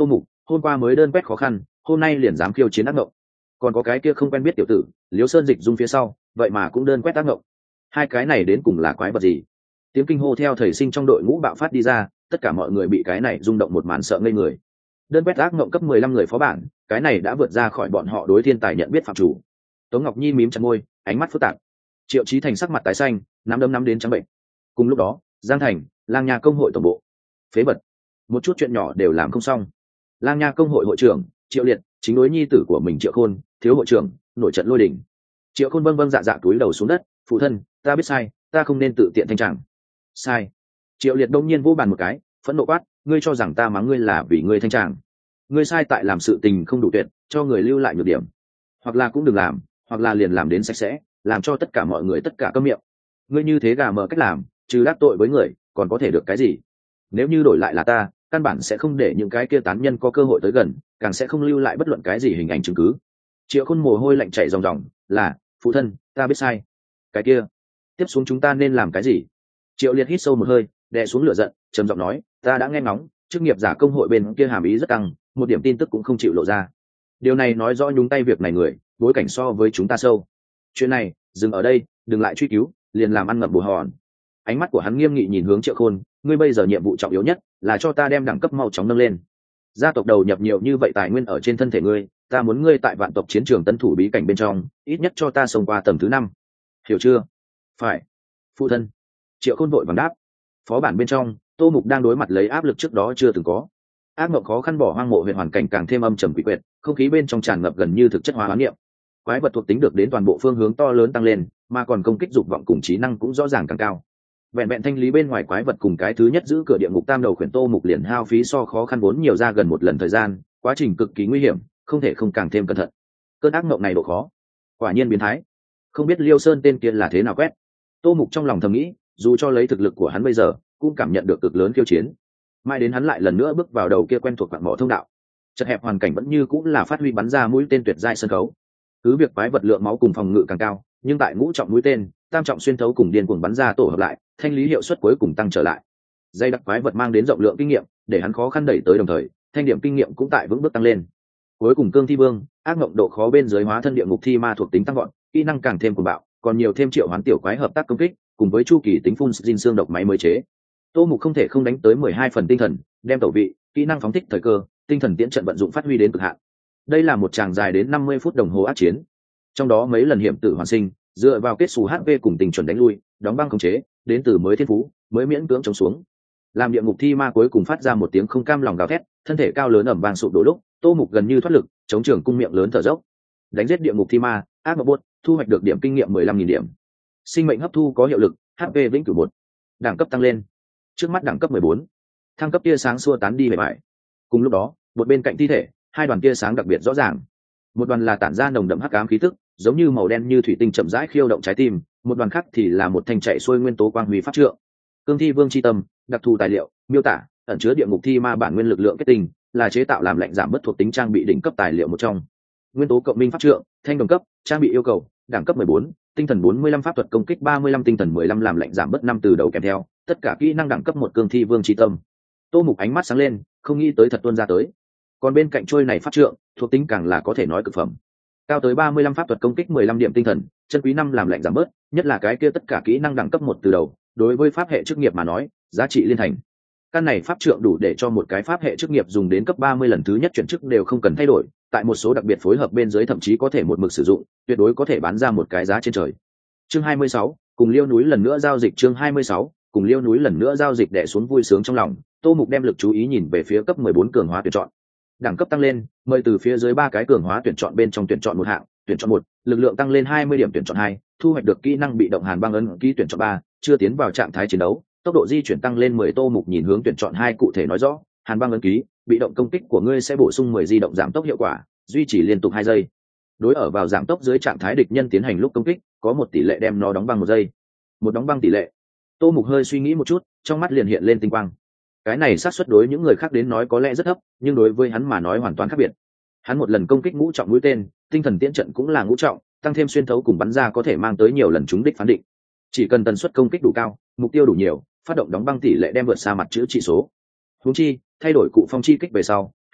hôm qua mới đơn quét khó khăn, hôm nay liền dám khiêu chiến ác ngộng. Còn có cái kia không quen biết tiểu tử Liễu Sơn Dịch Dung phía sau, vậy mà cũng đơn quét ác ngộng. Hai cái này đến cùng là quái vật gì? Tiếng kinh hô theo thầy sinh trong đội ngũ bạo phát đi ra, tất cả mọi người bị cái này rung động một màn sợ ngây người. Đơn quét ác ngộng cấp 15 người phó bản, cái này đã vượt ra khỏi bọn họ đối thiên tài nhận biết phạm chủ. Tống Ngọc Nhi mím chặt môi, ánh mắt phức tạp. Triệu Chí Thành sắc mặt tái xanh, nắm đến trắng bệnh. Cùng lúc đó, Giang Thành, Lang Nha công hội tổng bộ. Phế vật, một chút chuyện nhỏ đều làm không xong. Lang Nha công hội hội trưởng Triệu Liệt chính đối nhi tử của mình Triệu Khôn, thiếu hội trưởng, nổi trận lôi đình. Triệu Khôn vâng dạ dạ túi đầu xuống đất, phụ thân, ta biết sai, ta không nên tự tiện thanh trạng. Sai. Triệu Liệt đông nhiên vỗ bàn một cái, phẫn nộ quát, ngươi cho rằng ta mắng ngươi là vì ngươi thanh trạng? Ngươi sai tại làm sự tình không đủ tuyệt, cho người lưu lại nhược điểm, hoặc là cũng đừng làm, hoặc là liền làm đến sạch sẽ, làm cho tất cả mọi người tất cả câm miệng. Ngươi như thế gà mờ cách làm, trừ đắc tội với người, còn có thể được cái gì? Nếu như đổi lại là ta, căn bản sẽ không để những cái kia tán nhân có cơ hội tới gần, càng sẽ không lưu lại bất luận cái gì hình ảnh chứng cứ. Triệu Khôn mồ hôi lạnh chảy ròng ròng, là, phụ thân, ta biết sai. Cái kia, tiếp xuống chúng ta nên làm cái gì? Triệu Liệt hít sâu một hơi, đè xuống lửa giận, trầm giọng nói, ta đã nghe ngóng, chức nghiệp giả công hội bên kia hàm ý rất căng, một điểm tin tức cũng không chịu lộ ra. Điều này nói rõ nhúng tay việc này người, bối cảnh so với chúng ta sâu. Chuyện này, dừng ở đây, đừng lại truy cứu, liền làm ăn ngậm bồ hòn. Ánh mắt của hắn nghiêm nghị nhìn hướng Triệu Khôn, ngươi bây giờ nhiệm vụ trọng yếu nhất là cho ta đem đẳng cấp mau chóng nâng lên. Gia tộc đầu nhập nhiều như vậy tài nguyên ở trên thân thể ngươi, ta muốn ngươi tại vạn tộc chiến trường tân thủ bí cảnh bên trong, ít nhất cho ta xông qua tầng thứ 5. Hiểu chưa? Phải. Phụ thân. Triệu Khôn vội vàng đáp. Phó bản bên trong, Tô Mục đang đối mặt lấy áp lực trước đó chưa từng có. Ác mộng khó khăn bỏ hoang mộ huyện hoàn cảnh càng thêm âm trầm quỷ quyệt, không khí bên trong tràn ngập gần như thực chất hóa hoán niệm. Quái vật thuộc tính được đến toàn bộ phương hướng to lớn tăng lên, mà còn công kích dục vọng cùng trí năng cũng rõ ràng càng cao. Vẹn vẹn thanh lý bên ngoài quái vật cùng cái thứ nhất giữ cửa địa ngục tam đầu khuyển Tô Mục liền hao phí so khó khăn vốn nhiều ra gần một lần thời gian, quá trình cực kỳ nguy hiểm, không thể không càng thêm cẩn thận. Cơn ác mộng này độ khó, quả nhiên biến thái. Không biết Liêu Sơn tên kia là thế nào quét. Tô Mục trong lòng thầm nghĩ, dù cho lấy thực lực của hắn bây giờ, cũng cảm nhận được cực lớn khiêu chiến. Mai đến hắn lại lần nữa bước vào đầu kia quen thuộc quặng mỏ thông đạo. Chật hẹp hoàn cảnh vẫn như cũng là phát huy bắn ra mũi tên tuyệt giai sân khấu. Cứ việc quái vật lượng máu cùng phòng ngự càng cao, nhưng tại ngũ trọng mũi tên, tam trọng xuyên thấu cùng điên cuồng bắn ra tổ hợp lại, thanh lý hiệu suất cuối cùng tăng trở lại. Dây đặc quái vật mang đến rộng lượng kinh nghiệm, để hắn khó khăn đẩy tới đồng thời, thanh điểm kinh nghiệm cũng tại vững bước tăng lên. Cuối cùng cương thi vương, ác mộng độ khó bên dưới hóa thân địa ngục thi ma thuộc tính tăng vọt, kỹ năng càng thêm cuồng bạo, còn nhiều thêm triệu hoán tiểu quái hợp tác công kích, cùng với chu kỳ tính phun xin xương độc máy mới chế. Tô Mục không thể không đánh tới 12 phần tinh thần, đem tẩu vị, kỹ năng phóng thích thời cơ, tinh thần tiễn trận vận dụng phát huy đến cực hạn. Đây là một tràng dài đến 50 phút đồng hồ ác chiến. Trong đó mấy lần hiểm tử hoàn sinh, dựa vào kết xù HP cùng tình chuẩn đánh lui, đóng băng khống chế, đến từ mới thiên phú, mới miễn cưỡng chống xuống. Làm địa ngục thi ma cuối cùng phát ra một tiếng không cam lòng gào thét, thân thể cao lớn ầm vang sụp đổ lúc, Tô Mục gần như thoát lực, chống trường cung miệng lớn thở dốc. Đánh giết địa ngục thi ma, ác mộng buốt, thu hoạch được điểm kinh nghiệm 15.000 điểm. Sinh mệnh hấp thu có hiệu lực, HP vĩnh cửu 1. Đẳng cấp tăng lên. Trước mắt đẳng cấp 14. Thăng cấp tia sáng xua tán đi bề bại. Cùng lúc đó, một bên cạnh thi thể, hai đoàn tia sáng đặc biệt rõ ràng. Một đoàn là tản ra nồng đậm hắc ám khí tức, giống như màu đen như thủy tinh chậm rãi khiêu động trái tim, một đoàn khác thì là một thanh chạy xuôi nguyên tố quang huy pháp trượng. Cương thi vương chi tâm, đặc thù tài liệu, miêu tả, ẩn chứa địa ngục thi ma bản nguyên lực lượng kết tinh, là chế tạo làm lạnh giảm bất thuộc tính trang bị đỉnh cấp tài liệu một trong. Nguyên tố cộng minh pháp trượng, thanh đồng cấp, trang bị yêu cầu, đẳng cấp 14, tinh thần 45 pháp thuật công kích 35 tinh thần 15 làm lạnh giảm bất 5 từ đầu kèm theo, tất cả kỹ năng đẳng cấp 1 cương thi vương chi tâm. Tô Mục ánh mắt sáng lên, không nghĩ tới thật tuôn ra tới. Còn bên cạnh trôi này pháp trượng, thuộc tính càng là có thể nói cực phẩm. Cao tới 35 pháp thuật công kích 15 điểm tinh thần, chân quý 5 làm lạnh giảm bớt, nhất là cái kia tất cả kỹ năng đẳng cấp 1 từ đầu, đối với pháp hệ chức nghiệp mà nói, giá trị liên thành. Căn này pháp trượng đủ để cho một cái pháp hệ chức nghiệp dùng đến cấp 30 lần thứ nhất chuyển chức đều không cần thay đổi, tại một số đặc biệt phối hợp bên dưới thậm chí có thể một mực sử dụng, tuyệt đối có thể bán ra một cái giá trên trời. Chương 26, cùng Liêu núi lần nữa giao dịch. Chương 26, cùng Liêu núi lần nữa giao dịch đè xuống vui sướng trong lòng, Tô Mục đem lực chú ý nhìn về phía cấp 14 cường hóa tuyển chọn. Đẳng cấp tăng lên, mời từ phía dưới 3 cái cường hóa tuyển chọn bên trong tuyển chọn một hạng, tuyển chọn 1, lực lượng tăng lên 20 điểm tuyển chọn 2, thu hoạch được kỹ năng bị động hàn băng ấn ký tuyển chọn 3, chưa tiến vào trạng thái chiến đấu, tốc độ di chuyển tăng lên 10. Tô Mục nhìn hướng tuyển chọn 2 cụ thể nói rõ, hàn băng ấn ký, bị động công kích của ngươi sẽ bổ sung 10 di động giảm tốc hiệu quả, duy trì liên tục 2 giây. Đối ở vào giảm tốc dưới trạng thái địch nhân tiến hành lúc công kích, có một tỷ lệ đem nó đóng băng 1 giây. Một đóng băng tỷ lệ. Tô Mục hơi suy nghĩ một chút, trong mắt liền hiện lên tinh quang. Cái này xác suất đối những người khác đến nói có lẽ rất thấp, nhưng đối với hắn mà nói hoàn toàn khác biệt. Hắn một lần công kích ngũ trọng mũi tên, tinh thần tiễn trận cũng là ngũ trọng, tăng thêm xuyên thấu cùng bắn ra có thể mang tới nhiều lần trúng đích phán định. Chỉ cần tần suất công kích đủ cao, mục tiêu đủ nhiều, phát động đóng băng tỷ lệ đem vượt xa mặt chữ trị số. Huống chi, thay đổi cụ phong chi kích về sau,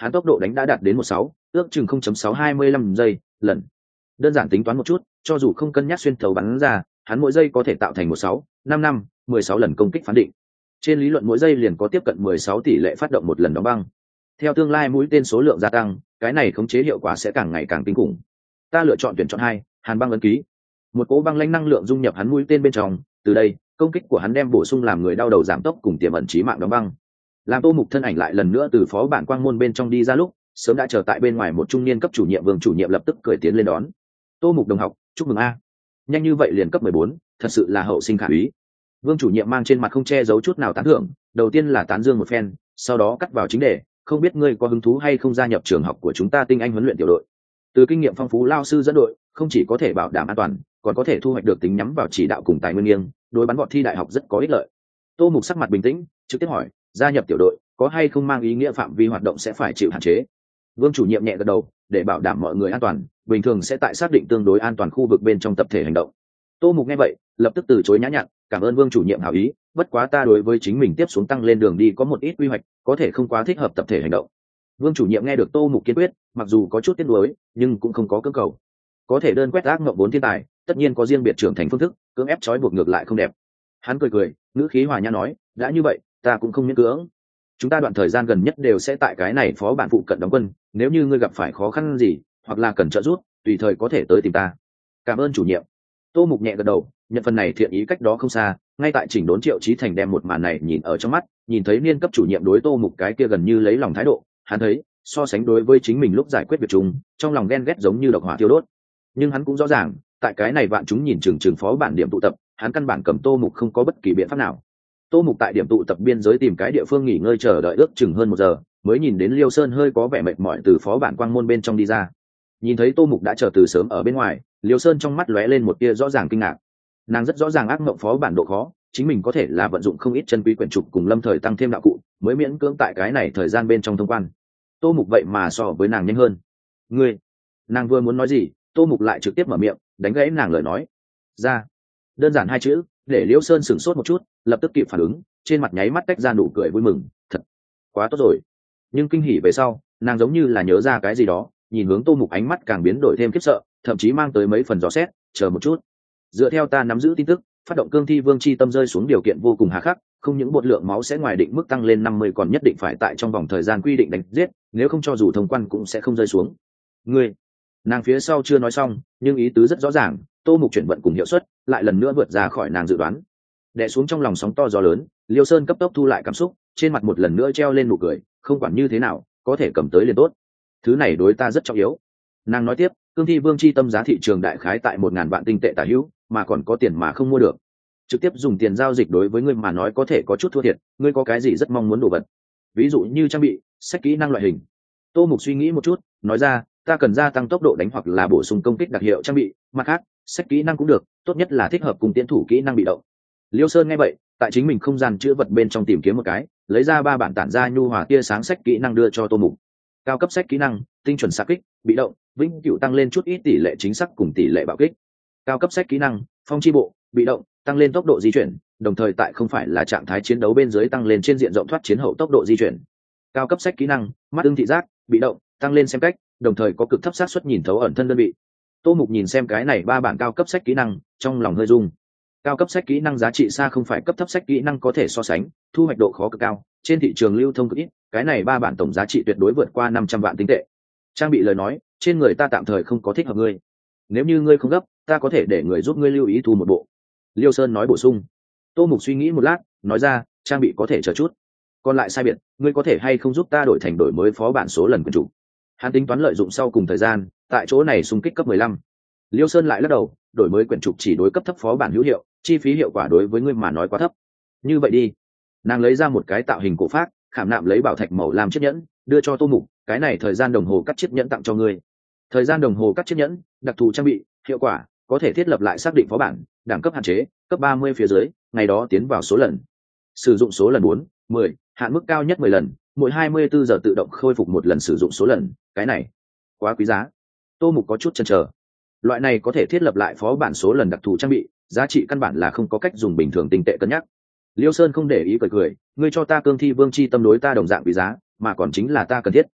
hắn tốc độ đánh đã đạt đến 16, ước chừng 0.625 giây lần. Đơn giản tính toán một chút, cho dù không cân nhắc xuyên thấu bắn ra, hắn mỗi giây có thể tạo thành 16, 55, 16 lần công kích phán định. Trên lý luận mỗi giây liền có tiếp cận 16 tỷ lệ phát động một lần đóng băng. Theo tương lai mũi tên số lượng gia tăng, cái này khống chế hiệu quả sẽ càng ngày càng kinh khủng. Ta lựa chọn tuyển chọn 2, Hàn băng ấn ký. Một cỗ băng lãnh năng lượng dung nhập hắn mũi tên bên trong, từ đây, công kích của hắn đem bổ sung làm người đau đầu giảm tốc cùng tiềm ẩn chí mạng đóng băng. Làm Tô Mục thân ảnh lại lần nữa từ phó bản quang môn bên trong đi ra lúc, sớm đã chờ tại bên ngoài một trung niên cấp chủ nhiệm Vương chủ nhiệm lập tức cười tiến lên đón. Tô Mục đồng học, chúc mừng a. Nhanh như vậy liền cấp 14, thật sự là hậu sinh khả úy. Vương chủ nhiệm mang trên mặt không che giấu chút nào tán thưởng, đầu tiên là tán dương một phen, sau đó cắt vào chính đề, không biết ngươi có hứng thú hay không gia nhập trường học của chúng ta tinh anh huấn luyện tiểu đội. Từ kinh nghiệm phong phú lao sư dẫn đội, không chỉ có thể bảo đảm an toàn, còn có thể thu hoạch được tính nhắm vào chỉ đạo cùng tài nguyên nghiêng, đối bắn bọn thi đại học rất có ích lợi. Tô Mục sắc mặt bình tĩnh, trực tiếp hỏi, gia nhập tiểu đội có hay không mang ý nghĩa phạm vi hoạt động sẽ phải chịu hạn chế? Vương chủ nhiệm nhẹ gật đầu, để bảo đảm mọi người an toàn, bình thường sẽ tại xác định tương đối an toàn khu vực bên trong tập thể hành động. Tô Mục nghe vậy, lập tức từ chối nhã nhặn, cảm ơn Vương chủ nhiệm hảo ý, bất quá ta đối với chính mình tiếp xuống tăng lên đường đi có một ít quy hoạch, có thể không quá thích hợp tập thể hành động. Vương chủ nhiệm nghe được Tô Mục kiên quyết, mặc dù có chút tiếc nuối, nhưng cũng không có cưỡng cầu. Có thể đơn quét ác ngộng 4 thiên tài, tất nhiên có riêng biệt trưởng thành phương thức, cưỡng ép trói buộc ngược lại không đẹp. Hắn cười cười, ngữ khí hòa nhã nói, đã như vậy, ta cũng không miễn cưỡng. Chúng ta đoạn thời gian gần nhất đều sẽ tại cái này phó bản phụ cận đóng quân, nếu như ngươi gặp phải khó khăn gì, hoặc là cần trợ giúp, tùy thời có thể tới tìm ta. Cảm ơn chủ nhiệm. Tô Mục nhẹ gật đầu, nhận phần này thiện ý cách đó không xa, ngay tại chỉnh đốn Triệu Chí Thành đem một màn này nhìn ở trong mắt, nhìn thấy niên cấp chủ nhiệm đối Tô Mục cái kia gần như lấy lòng thái độ, hắn thấy, so sánh đối với chính mình lúc giải quyết việc chung, trong lòng ghen ghét giống như độc hỏa thiêu đốt. Nhưng hắn cũng rõ ràng, tại cái này vạn chúng nhìn chừng phó bản điểm tụ tập, hắn căn bản cầm Tô Mục không có bất kỳ biện pháp nào. Tô Mục tại điểm tụ tập biên giới tìm cái địa phương nghỉ ngơi chờ đợi ước chừng hơn 1 giờ, mới nhìn đến Liêu Sơn hơi có vẻ mệt mỏi từ phó bản quang môn bên trong đi ra. Nhìn thấy Tô Mục đã chờ từ sớm ở bên ngoài, Liêu Sơn trong mắt lóe lên một tia rõ ràng kinh ngạc. Nàng rất rõ ràng ác mộng phó bản độ khó, chính mình có thể là vận dụng không ít chân quý quyển trục cùng lâm thời tăng thêm đạo cụ, mới miễn cưỡng tại cái này thời gian bên trong thông quan. Tô Mục vậy mà so với nàng nhanh hơn. Ngươi, nàng vừa muốn nói gì, Tô Mục lại trực tiếp mở miệng, đánh gãy nàng lời nói. Ra, đơn giản 2 chữ, để Liêu Sơn sửng sốt một chút, lập tức kịp phản ứng, trên mặt nháy mắt tách ra nụ cười vui mừng, thật, quá tốt rồi. Nhưng kinh hỉ về sau, nàng giống như là nhớ ra cái gì đó, nhìn hướng Tô Mục ánh mắt càng biến đổi thêm khiếp sợ, thậm chí mang tới mấy phần dò xét, chờ một chút. Dựa theo ta nắm giữ tin tức, phát động cương thi vương chi tâm rơi xuống điều kiện vô cùng hà khắc, không những bột lượng máu sẽ ngoài định mức tăng lên 50 còn nhất định phải tại trong vòng thời gian quy định đánh giết, nếu không cho dù thông quan cũng sẽ không rơi xuống. Ngươi, nàng phía sau chưa nói xong, nhưng ý tứ rất rõ ràng, Tô Mục chuyển vận cùng hiệu suất lại lần nữa vượt ra khỏi nàng dự đoán. Đè xuống trong lòng sóng to gió lớn, Liêu Sơn cấp tốc thu lại cảm xúc, trên mặt một lần nữa treo lên nụ cười, không quản như thế nào, có thể cầm tới liền tốt. Thứ này đối ta rất trọng yếu. Nàng nói tiếp, cương thi vương chi tâm giá thị trường đại khái tại 1.000 vạn tinh tệ tả hữu, mà còn có tiền mà không mua được. Trực tiếp dùng tiền giao dịch đối với ngươi mà nói có thể có chút thua thiệt, ngươi có cái gì rất mong muốn đồ vật? Ví dụ như trang bị, sách kỹ năng loại hình. Tô Mục suy nghĩ một chút, nói ra, ta cần gia tăng tốc độ đánh hoặc là bổ sung công kích đặc hiệu trang bị, mặt khác, sách kỹ năng cũng được, tốt nhất là thích hợp cùng tiến thủ kỹ năng bị động. Liêu Sơn nghe vậy, tại chính mình không gian chứa vật bên trong tìm kiếm một cái, lấy ra 3 bản tản ra nhu hòa tia sáng sách kỹ năng đưa cho Tô Mục. Cao cấp sách kỹ năng, tinh chuẩn xạ kích, bị động, vĩnh cửu tăng lên chút ít tỷ lệ chính xác cùng tỷ lệ bạo kích. Cao cấp sách kỹ năng, phong chi bộ, bị động, tăng lên tốc độ di chuyển, đồng thời tại không phải là trạng thái chiến đấu bên dưới tăng lên trên diện rộng thoát chiến hậu tốc độ di chuyển. Cao cấp sách kỹ năng, mắt ưng thị giác, bị động, tăng lên xem cách, đồng thời có cực thấp xác suất nhìn thấu ẩn thân đơn vị. Tô Mục nhìn xem cái này 3 bản cao cấp sách kỹ năng, trong lòng hơi rung. Cao cấp sách kỹ năng giá trị xa không phải cấp thấp sách kỹ năng có thể so sánh, thu hoạch độ khó cực cao, trên thị trường lưu thông cực ít, cái này 3 bản tổng giá trị tuyệt đối vượt qua 500 vạn tinh tệ. Trang bị lời nói, trên người ta tạm thời không có thích hợp ngươi. Nếu như ngươi không gấp, ta có thể để người giúp ngươi lưu ý thu một bộ. Liêu Sơn nói bổ sung. Tô Mục suy nghĩ một lát, nói ra, trang bị có thể chờ chút. Còn lại sai biệt, ngươi có thể hay không giúp ta đổi mới phó bản số lần quyền chủ. Hắn tính toán lợi dụng sau cùng thời gian, tại chỗ này xung kích cấp 15. Liêu Sơn lại lắc đầu, đổi mới quyển trục chỉ đối cấp thấp phó bản hữu hiệu, chi phí hiệu quả đối với ngươi mà nói quá thấp. Như vậy đi, nàng lấy ra một cái tạo hình cổ phác, khảm nạm lấy bảo thạch màu làm chiếc nhẫn, đưa cho Tô Mục, cái này thời gian đồng hồ cắt chiếc nhẫn tặng cho ngươi. Thời gian đồng hồ cắt chiếc nhẫn, đặc thù trang bị, hiệu quả, có thể thiết lập lại xác định phó bản, đẳng cấp hạn chế, cấp 30 phía dưới, ngày đó tiến vào số lần. Sử dụng số lần 4, 10, hạn mức cao nhất 10 lần, mỗi 24 giờ tự động khôi phục 1 lần sử dụng số lần, cái này quá quý giá. Tô Mục có chút chần chờ. Loại này có thể thiết lập lại phó bản số lần đặc thù trang bị, giá trị căn bản là không có cách dùng bình thường tinh tệ cân nhắc. Liêu Sơn không để ý cười cười, ngươi cho ta cương thi vương chi tâm đối ta đồng dạng quý giá, mà còn chính là ta cần thiết.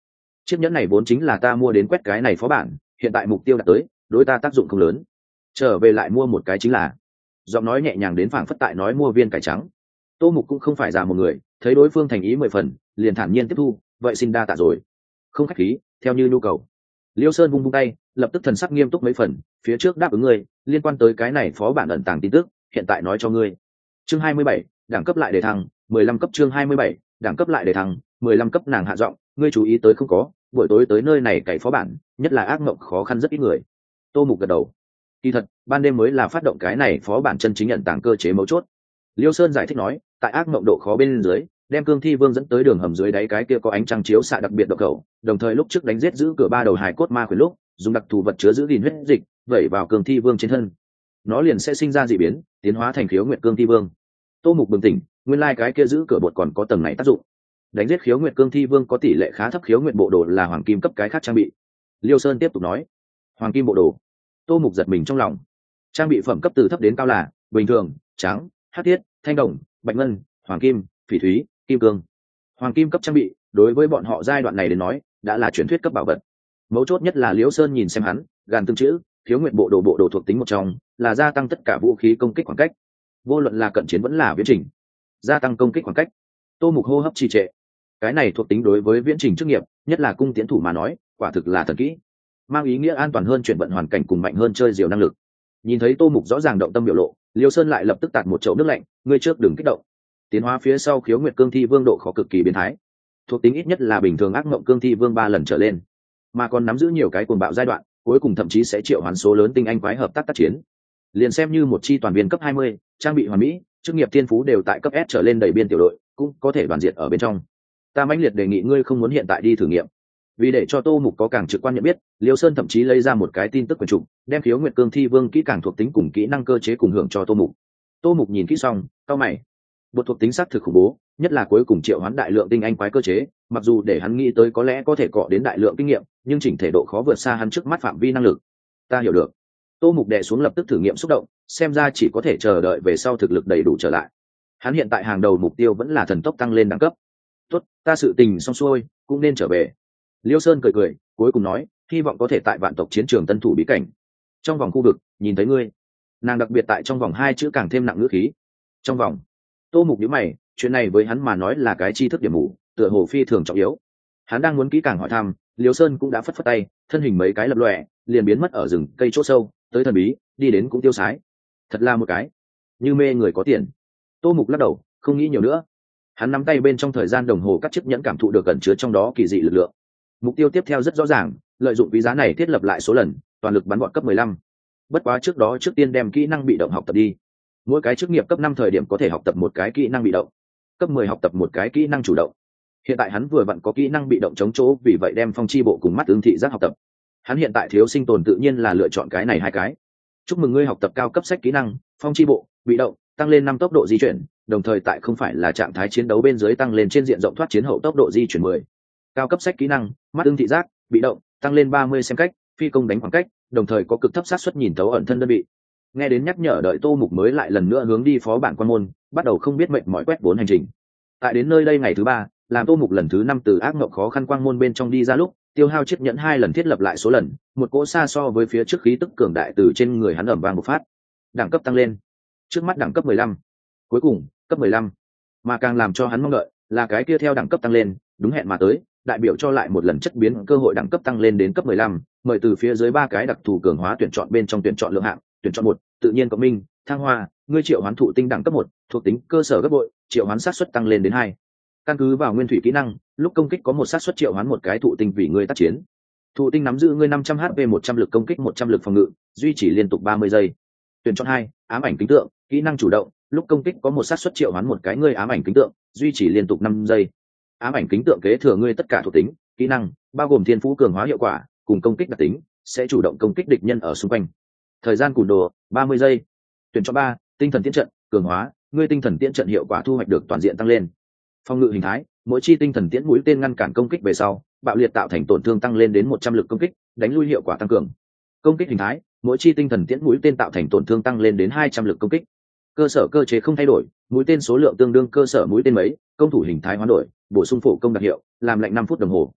Chiếc nhẫn này vốn chính là ta mua đến quét cái này phó bản, hiện tại mục tiêu đạt tới, đối ta tác dụng không lớn, trở về lại mua một cái chính là. Giọng nói nhẹ nhàng đến phảng phất tại nói mua viên cải trắng. Tô Mục cũng không phải già một người, thấy đối phương thành ý 10 phần, liền thản nhiên tiếp thu, vậy xin đa tạ rồi. Không khách khí, theo như nhu cầu. Liêu Sơn vung vung tay, lập tức thần sắc nghiêm túc mấy phần, phía trước đáp ứng ngươi, liên quan tới cái này phó bản ẩn tàng tin tức, hiện tại nói cho ngươi. Chương 27, đẳng cấp lại để thăng, 15 cấp. Chương 27, đẳng cấp lại để thăng, 15 cấp. Nàng hạ giọng, ngươi chú ý tới không có, buổi tối tới nơi này cày phó bản, nhất là ác mộng khó khăn rất ít người. Tô Mục gật đầu. Kỳ thật, ban đêm mới là phát động cái này phó bản chân chính ẩn tàng cơ chế mấu chốt. Liêu Sơn giải thích nói, tại ác mộng độ khó bên dưới, đem cương thi vương dẫn tới đường hầm dưới đáy cái kia có ánh trăng chiếu xạ đặc biệt độc khẩu, đồng thời lúc trước đánh giết giữ cửa ba đầu hài cốt ma khuyển lúc, dùng đặc thù vật chứa giữ gìn huyết dịch, vẩy vào cương thi vương trên thân, nó liền sẽ sinh ra dị biến, tiến hóa thành khiếu nguyệt cương thi vương. Tô Mục bừng tỉnh, nguyên lai cái kia giữ cửa bột còn có tầng này tác dụng. Đánh giết khiếu nguyệt cương thi vương có tỷ lệ khá thấp, khiếu nguyệt bộ đồ là hoàng kim cấp, cái khác trang bị. Liêu Sơn tiếp tục nói, hoàng kim bộ đồ. Tô Mục giật mình trong lòng. Trang bị phẩm cấp từ thấp đến cao là bình thường, trắng, hắc thiết, thanh đồng, bạch ngân, hoàng kim, phỉ thúy, kim cương. Hoàng kim cấp trang bị đối với bọn họ giai đoạn này đến nói đã là truyền thuyết cấp bảo vật. Mấu chốt nhất là Liễu Sơn nhìn xem hắn, gàn tương chữ thiếu nguyện bộ đồ thuộc tính một trong là gia tăng tất cả vũ khí công kích khoảng cách, vô luận là cận chiến vẫn là viễn trình, gia tăng công kích khoảng cách. Tô Mục hô hấp trì trệ. Cái này thuộc tính đối với viễn trình chức nghiệp, nhất là cung tiến thủ mà nói, quả thực là thần kỹ, mang ý nghĩa an toàn hơn chuyển vận hoàn cảnh cùng mạnh hơn chơi diều năng lực. Nhìn thấy Tô Mục rõ ràng động tâm biểu lộ, Liêu Sơn lại lập tức tạt một chậu nước lạnh, ngươi trước đừng kích động. Tiến hóa phía sau khiếu nguyệt cương thi vương độ khó cực kỳ biến thái, thuộc tính ít nhất là bình thường ác mộng cương thi vương 3 lần trở lên, mà còn nắm giữ nhiều cái cuồng bạo giai đoạn, cuối cùng thậm chí sẽ triệu hoán số lớn tinh anh quái hợp tác tác chiến. Liền xem như một chi toàn viên cấp 20, trang bị hoàn mỹ, chức nghiệp thiên phú đều tại cấp S trở lên đầy biên tiểu đội, cũng có thể đoàn diệt ở bên trong. Ta mãnh liệt đề nghị ngươi không muốn hiện tại đi thử nghiệm. Vì để cho Tô Mục có càng trực quan nhận biết, Liêu Sơn thậm chí lấy ra một cái tin tức quyển trục, đem khiếu nguyệt cương thi vương kỹ càng thuộc tính cùng kỹ năng cơ chế cùng hưởng cho Tô Mục. Tô Mục nhìn kỹ xong, cau mày. Bộ thuộc tính xác thực khủng bố, nhất là cuối cùng triệu hoán đại lượng tinh anh quái cơ chế, mặc dù để hắn nghĩ tới có lẽ có thể cọ đến đại lượng kinh nghiệm, nhưng chỉnh thể độ khó vượt xa hắn trước mắt phạm vi năng lực. Ta hiểu được. Tô Mục đè xuống lập tức thử nghiệm xúc động, xem ra chỉ có thể chờ đợi về sau thực lực đầy đủ trở lại. Hắn hiện tại hàng đầu mục tiêu vẫn là thần tốc tăng lên đẳng cấp. Tốt, ta sự tình xong xuôi, cũng nên trở về. Liêu Sơn cười cười, cuối cùng nói, hy vọng có thể tại vạn tộc chiến trường tân thủ bí cảnh, trong vòng khu vực nhìn thấy ngươi. Nàng đặc biệt tại trong vòng 2 chữ càng thêm nặng ngữ khí. Trong vòng. Tô Mục nhíu mày, chuyện này với hắn mà nói là cái tri thức điểm mù, tựa hồ phi thường trọng yếu. Hắn đang muốn kỹ càng hỏi thăm, Liêu Sơn cũng đã phất phất tay, thân hình mấy cái lập lòe, liền biến mất ở rừng cây chỗ sâu, tới thần bí, đi đến cũng tiêu sái. Thật là một cái như mê người có tiền. Tô Mục lắc đầu, không nghĩ nhiều nữa. Hắn nắm tay bên trong thời gian đồng hồ cắt chiếc nhẫn, cảm thụ được gần chứa trong đó kỳ dị lực lượng. Mục tiêu tiếp theo rất rõ ràng, lợi dụng quý giá này thiết lập lại số lần, toàn lực bắn gọn cấp 15. Bất quá trước đó trước tiên đem kỹ năng bị động học tập đi. Mỗi cái chức nghiệp cấp 5 thời điểm có thể học tập một cái kỹ năng bị động, cấp 10 học tập một cái kỹ năng chủ động. Hiện tại hắn vừa vặn có kỹ năng bị động chống chỗ, vì vậy đem phong chi bộ cùng mắt ứng thị giác học tập. Hắn hiện tại thiếu sinh tồn, tự nhiên là lựa chọn cái này hai cái. Chúc mừng ngươi học tập cao cấp sách kỹ năng phong chi bộ bị động, tăng lên 5 tốc độ di chuyển, đồng thời tại không phải là trạng thái chiến đấu bên dưới tăng lên trên diện rộng thoát chiến hậu tốc độ di chuyển 10. Cao cấp sách kỹ năng mắt ưng thị giác bị động, tăng lên 30 xem cách, phi công đánh khoảng cách, đồng thời có cực thấp sát suất nhìn thấu ẩn thân đơn vị. Nghe đến nhắc nhở, đợi Tô Mục mới lại lần nữa hướng đi phó bản quan môn, bắt đầu không biết mệnh mỏi quét vốn hành trình. Tại đến nơi đây ngày thứ 3, làm Tô Mục lần thứ 5 từ ác mộng khó khăn quang môn bên trong đi ra lúc, tiêu hao chiếc nhẫn 2 lần thiết lập lại số lần, một cỗ xa so với phía trước khí tức cường đại từ trên người hắn ầm vang bộc phát. Đẳng cấp tăng lên, trước mắt đẳng cấp 15, cuối cùng cấp 15. Mà càng làm cho hắn mong đợi là cái kia theo đẳng cấp tăng lên, đúng hẹn mà tới, đại biểu cho lại một lần chất biến cơ hội đẳng cấp tăng lên đến cấp 15, mời từ phía dưới 3 cái đặc thù cường hóa tuyển chọn bên trong tuyển chọn lượng hạng, tuyển chọn 1, tự nhiên cộng minh, thăng hoa, ngươi triệu hoán thụ tinh đẳng cấp 1, thuộc tính cơ sở gấp bội, triệu hoán xác suất tăng lên đến 2. Căn cứ vào nguyên thủy kỹ năng, lúc công kích có một xác suất triệu hoán một cái thụ tinh vì ngươi tác chiến. Thụ tinh nắm giữ ngươi 500 HP, 100 lực công kích, 100 lực phòng ngự, duy trì liên tục 30 giây. Tuyển chọn 2, ám ảnh kính tượng, kỹ năng chủ động, lúc công kích có một xác suất triệu hoán một cái ngươi ám ảnh kính tượng, duy trì liên tục 5 giây. Ám ảnh kính tượng kế thừa ngươi tất cả thuộc tính, kỹ năng, bao gồm thiên phú cường hóa hiệu quả cùng công kích đặc tính, sẽ chủ động công kích địch nhân ở xung quanh. Thời gian cùn đồ 30 giây. Tuyển chọn 3, tinh thần tiễn trận, cường hóa, ngươi tinh thần tiễn trận hiệu quả thu hoạch được toàn diện tăng lên. Phòng ngự hình thái, mỗi chi tinh thần tiễn mũi tên ngăn cản công kích về sau, bạo liệt tạo thành tổn thương tăng lên đến 100 lực công kích, đánh lui hiệu quả tăng cường. Công kích hình thái, mỗi chi tinh thần tiễn mũi tên tạo thành tổn thương tăng lên đến 200 lực công kích. Cơ sở cơ chế không thay đổi, mũi tên số lượng tương đương cơ sở mũi tên mấy, công thủ hình thái hoán đổi, bổ sung phổ công đặc hiệu, làm lệnh 5 phút đồng hồ.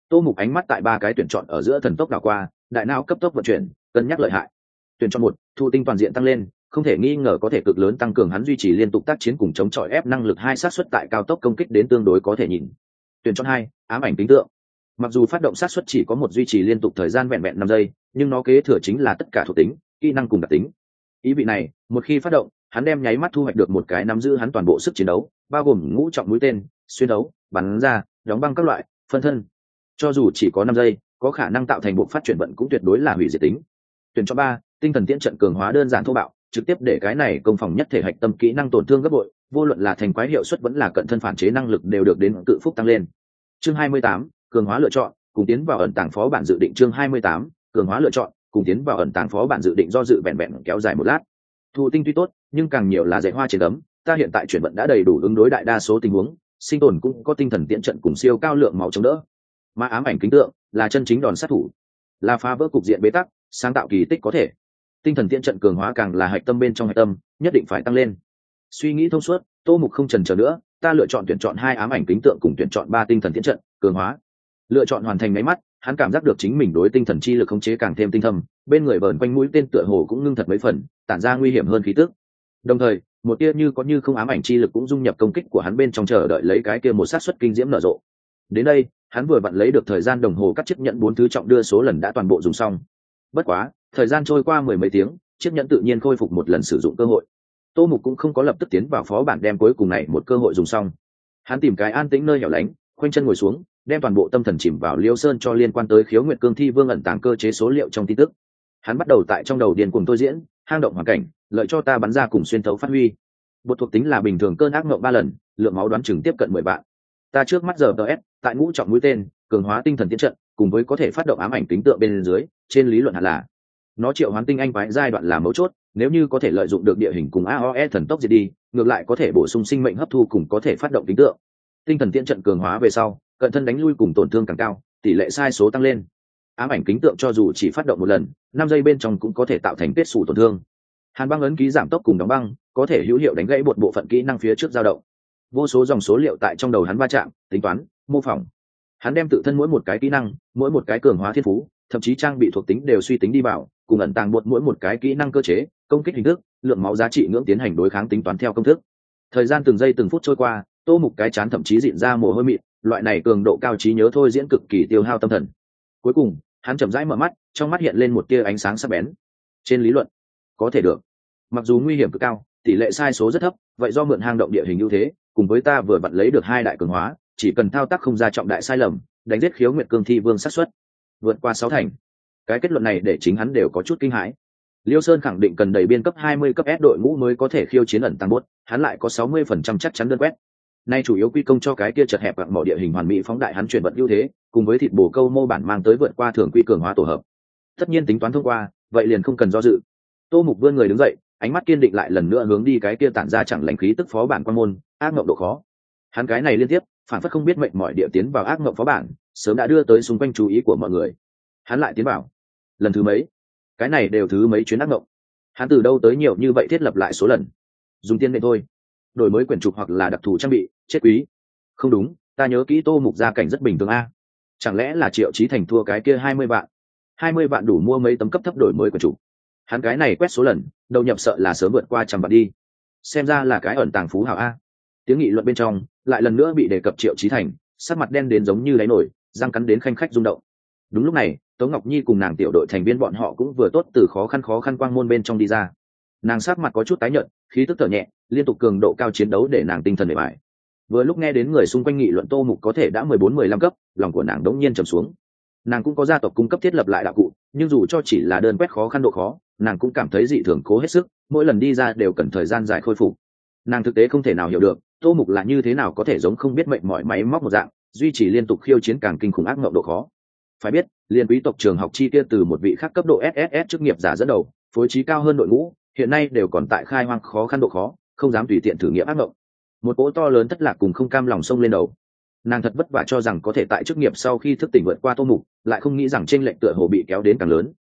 Tô Mục ánh mắt tại ba cái tuyển chọn ở giữa thần tốc đảo qua, đại não cấp tốc vận chuyển, cân nhắc lợi hại. Tuyển chọn một, thụ tinh toàn diện tăng lên, không thể nghi ngờ có thể cực lớn tăng cường hắn duy trì liên tục tác chiến cùng chống chọi ép năng lực hai xác suất tại cao tốc công kích đến tương đối có thể nhìn. Tuyển chọn hai, ám ảnh tính tượng. Mặc dù phát động xác suất chỉ có một duy trì liên tục thời gian vẹn vẹn 5 giây, nhưng nó kế thừa chính là tất cả thuộc tính, kỹ năng cùng đặc tính. Ý vị này, một khi phát động, hắn đem nháy mắt thu hoạch được một cái nắm giữ hắn toàn bộ sức chiến đấu, bao gồm ngũ trọng mũi tên, xuyên đấu, bắn ra, đóng băng các loại, phân thân. Cho dù chỉ có 5 giây, có khả năng tạo thành bộ phát chuyển vận cũng tuyệt đối là hủy diệt tính. Tuyển cho ba, tinh thần tiễn trận cường hóa đơn giản thô bạo, trực tiếp để cái này công phòng nhất thể hạch tâm kỹ năng tổn thương gấp bội, vô luận là thành quái hiệu suất vẫn là cận thân phản chế năng lực đều được đến cự phúc tăng lên. Chương 28, cường hóa lựa chọn, cùng tiến vào ẩn tàng phó bản dự định. Chương 28, cường hóa lựa chọn, cùng tiến vào ẩn tàng phó bản dự định do dự vẹn vẹn kéo dài một lát. Thụ tinh tuy tốt, nhưng càng nhiều là dạy hoa trên ấm, ta hiện tại chuyển vận đã đầy đủ ứng đối đại đa số tình huống, sinh tồn cũng có tinh thần tiễn trận cùng siêu cao lượng máu chống đỡ. Mà ám ảnh kính tượng là chân chính đòn sát thủ, là phá vỡ cục diện bế tắc, sáng tạo kỳ tích có thể. Tinh thần tiễn trận cường hóa càng là hạch tâm bên trong hạch tâm, nhất định phải tăng lên. Suy nghĩ thông suốt, Tô Mục không chần chờ nữa, ta lựa chọn tuyển chọn 2 ám ảnh kính tượng cùng tuyển chọn 3 tinh thần tiễn trận cường hóa. Lựa chọn hoàn thành máy mắt, hắn cảm giác được chính mình đối tinh thần chi lực khống chế càng thêm tinh thâm, bên người vờn quanh mũi tên tựa hồ cũng ngưng thật mấy phần, tản ra nguy hiểm hơn khí tức. Đồng thời, một tia như có như không ám ảnh chi lực cũng dung nhập công kích của hắn bên trong, chờ đợi lấy cái kia một sát suất kinh diễm nở rộ. Đến đây, hắn vừa vặn lấy được thời gian đồng hồ cắt chiếc nhẫn 4 thứ trọng đưa số lần đã toàn bộ dùng xong. Bất quá, thời gian trôi qua mười mấy tiếng, chiếc nhẫn tự nhiên khôi phục một lần sử dụng cơ hội. Tô Mục cũng không có lập tức tiến vào phó bản đem cuối cùng này một cơ hội dùng xong. Hắn tìm cái an tĩnh nơi hẻo lánh, khoanh chân ngồi xuống, đem toàn bộ tâm thần chìm vào Liêu Sơn cho liên quan tới Khiếu Nguyệt Cương Thi Vương ẩn tàng cơ chế số liệu trong tin tức. Hắn bắt đầu tại trong đầu điền cuồng tôi diễn, hang động hoàn cảnh, lợi cho ta bắn ra cùng xuyên thấu phát huy. Bột thuộc tính là bình thường cơn ác mộng 3 lần, lượng máu đoán chừng tiếp cận 10 vạn. Ta trước mắt giờ DS, tại ngũ trọng mũi tên, cường hóa tinh thần tiến trận, cùng với có thể phát động ám ảnh tính tượng bên dưới, trên lý luận hẳn là nó triệu hoán tinh anh quái giai đoạn là mấu chốt, nếu như có thể lợi dụng được địa hình cùng AOE thần tốc diệt đi, ngược lại có thể bổ sung sinh mệnh hấp thu cùng có thể phát động tính tượng. Tinh thần tiễn trận cường hóa về sau, cận thân đánh lui cùng tổn thương càng cao, tỷ lệ sai số tăng lên. Ám ảnh kính tượng cho dù chỉ phát động một lần, 5 giây bên trong cũng có thể tạo thành kết xù tổn thương. Hàn băng ấn ký giảm tốc cùng đóng băng, có thể hữu hiệu đánh gãy một bộ phận kỹ năng phía trước dao động. Vô số dòng số liệu tại trong đầu hắn va chạm, tính toán, mô phỏng. Hắn đem tự thân mỗi một cái kỹ năng, mỗi một cái cường hóa thiên phú, thậm chí trang bị thuộc tính đều suy tính đi vào, cùng ẩn tàng mỗi một cái kỹ năng cơ chế, công kích hình thức, lượng máu giá trị ngưỡng tiến hành đối kháng tính toán theo công thức. Thời gian từng giây từng phút trôi qua, Tô Mục cái chán thậm chí dịn ra mồ hôi mịn, loại này cường độ cao trí nhớ thôi diễn cực kỳ tiêu hao tâm thần. Cuối cùng, hắn chậm rãi mở mắt, trong mắt hiện lên một tia ánh sáng sắc bén. Trên lý luận, có thể được. Mặc dù nguy hiểm cực cao, tỷ lệ sai số rất thấp, vậy do mượn hang động địa hình ưu thế, cùng với ta vừa vặn lấy được 2 đại cường hóa, chỉ cần thao tác không ra trọng đại sai lầm, đánh giết Khiếu Nguyệt Cương Thi Vương xác suất vượt qua 6 thành. Cái kết luận này để chính hắn đều có chút kinh hãi. Liêu Sơn khẳng định cần đầy biên cấp 20 cấp S đội ngũ mới có thể khiêu chiến ẩn tăng bốt, hắn lại có 60% chắc chắn đơn quét. Nay chủ yếu quy công cho cái kia chật hẹp gặng mỏ địa hình hoàn mỹ phóng đại hắn chuyển vận ưu thế, cùng với thịt bổ câu mô bản mang tới vượt qua thường quy cường hóa tổ hợp. Tất nhiên tính toán thông qua, vậy liền không cần do dự. Tô Mục vươn người đứng dậy, ánh mắt kiên định lại lần nữa hướng đi cái kia tản ra chẳng lành khí tức phó bản quan môn, ác ngộng độ khó. Hắn cái này liên tiếp, phản phất không biết mệnh mọi địa tiến vào ác ngộng phó bản, sớm đã đưa tới xung quanh chú ý của mọi người. Hắn lại tiến vào, lần thứ mấy? Cái này đều thứ mấy chuyến ác ngộng? Hắn từ đâu tới nhiều như vậy thiết lập lại số lần? Dùng tiên nệ thôi, đổi mới quyển trục hoặc là đặc thù trang bị, chết quý. Không đúng, ta nhớ kỹ Tô Mục gia cảnh rất bình thường a. Chẳng lẽ là Triệu Chí Thành thua cái kia 20 vạn? 20 vạn đủ mua mấy tấm cấp thấp đổi mới quyển trục. Hắn cái này quét số lần, đầu nhập sợ là sớm vượt qua 100 vạn đi. Xem ra là cái ẩn tàng phú hào a. Tiếng nghị luận bên trong lại lần nữa bị đề cập Triệu Chí Thành, sắc mặt đen đến giống như đáy nổi, răng cắn đến khanh khách rung động. Đúng lúc này, Tống Ngọc Nhi cùng nàng tiểu đội thành viên bọn họ cũng vừa tốt từ khó khăn quang môn bên trong đi ra. Nàng sắc mặt có chút tái nhợt, khí tức thở nhẹ, liên tục cường độ cao chiến đấu để nàng tinh thần bề bại. Vừa lúc nghe đến người xung quanh nghị luận Tô Mục có thể đã 14-15 cấp, lòng của nàng đống nhiên trầm xuống. Nàng cũng có gia tộc cung cấp thiết lập lại đạo cụ, nhưng dù cho chỉ là đơn quét khó khăn độ khó, nàng cũng cảm thấy dị thường cố hết sức, mỗi lần đi ra đều cần thời gian dài khôi phục. Nàng thực tế không thể nào hiểu được, Tô Mục là như thế nào có thể giống không biết mệnh mỏi máy móc một dạng, duy trì liên tục khiêu chiến càng kinh khủng ác ngộng độ khó. Phải biết, liên quý tộc trường học chi kia từ một vị khác cấp độ SSS chức nghiệp giả dẫn đầu, phối trí cao hơn đội ngũ, hiện nay đều còn tại khai hoang khó khăn độ khó, không dám tùy tiện thử nghiệm ác ngộng. Một cỗ to lớn thất lạc cùng không cam lòng xông lên đầu. Nàng thật vất vả cho rằng có thể tại chức nghiệp sau khi thức tỉnh vượt qua Tô Mục, lại không nghĩ rằng chênh lệch tựa hồ bị kéo đến càng lớn.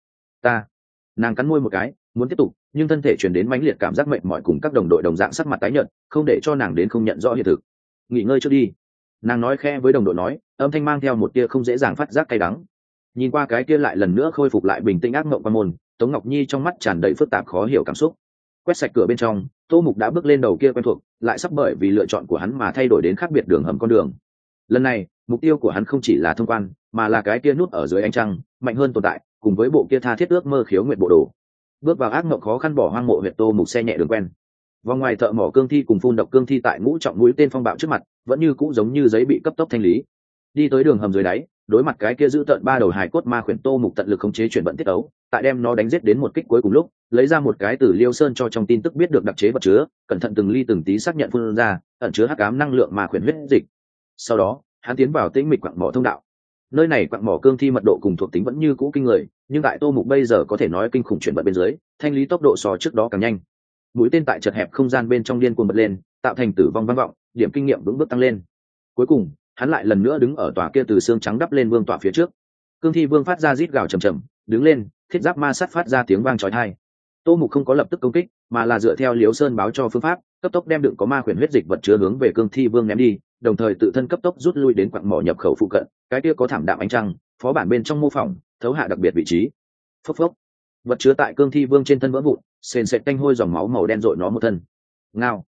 Nàng cắn môi một cái, muốn tiếp tục, nhưng thân thể truyền đến mãnh liệt cảm giác mệt mỏi cùng các đồng đội đồng dạng sắc mặt tái nhợt, không để cho nàng đến không nhận rõ hiện thực. Nghỉ ngơi trước đi. Nàng nói khẽ với đồng đội nói, âm thanh mang theo một tia không dễ dàng phát giác cay đắng. Nhìn qua cái kia lại lần nữa khôi phục lại bình tĩnh ác mộng quan môn, Tống Ngọc Nhi trong mắt tràn đầy phức tạp khó hiểu cảm xúc. Quét sạch cửa bên trong, Tô Mục đã bước lên đầu kia quen thuộc, lại sắp bởi vì lựa chọn của hắn mà thay đổi đến khác biệt đường hầm con đường. Lần này, mục tiêu của hắn không chỉ là thông quan, mà là cái kia nút ở dưới ánh trăng, mạnh hơn tồn tại, cùng với bộ kia tha thiết ước mơ khiếu nguyện bộ đồ. Bước vào ác mộng khó khăn bỏ hoang mộ huyệt, Tô Mục xe nhẹ đường quen. Vòng ngoài thợ mỏ cương thi cùng phun độc cương thi tại ngũ trọng mũi tên phong bạo trước mặt, vẫn như cũ giống như giấy bị cấp tốc thanh lý. Đi tới đường hầm dưới đáy, đối mặt cái kia giữ tợn ba đầu hài cốt ma khuyển, Tô Mục tận lực khống chế chuyển vận tiết ấu, tại đem nó đánh giết đến một kích cuối cùng lúc, lấy ra một cái từ Liêu Sơn cho trong tin tức biết được đặc chế vật chứa, cẩn thận từng ly từng tí xác nhận phun ra, ẩn chứa hắc ám năng lượng ma khuyển huyết dịch. Sau đó, hắn tiến vào tĩnh mịch quặng mỏ thông đạo. Nơi này quặng mỏ cương thi mật độ cùng thuộc tính vẫn như cũ kinh người, nhưng tại Tô Mục bây giờ có thể nói kinh khủng chuyển vận bên dưới, thanh lý tốc độ so trước đó càng nhanh. Mũi tên tại chật hẹp không gian bên trong điên cuồng bật lên, tạo thành tử vong vang vọng, điểm kinh nghiệm vững bước tăng lên. Cuối cùng, hắn lại lần nữa đứng ở tòa kia từ xương trắng đắp lên vương tọa phía trước. Cương thi vương phát ra rít gào trầm trầm, đứng lên, thiết giáp ma sắt phát ra tiếng vang chói tai. Tô Mục không có lập tức công kích, mà là dựa theo Liễu Sơn báo cho phương pháp, cấp tốc đem đựng có ma khuyển huyết dịch vật chứa hướng về cương thi vương ném đi, đồng thời tự thân cấp tốc rút lui đến quặng mỏ nhập khẩu phụ cận, cái kia có thảm đạm ánh trăng, phó bản bên trong mô phỏng, thấu hạ đặc biệt vị trí. Phốc phốc. Vật chứa tại cương thi vương trên thân vỡ vụn, sền sệt tanh hôi dòng máu màu đen rội nó một thân. Ngao.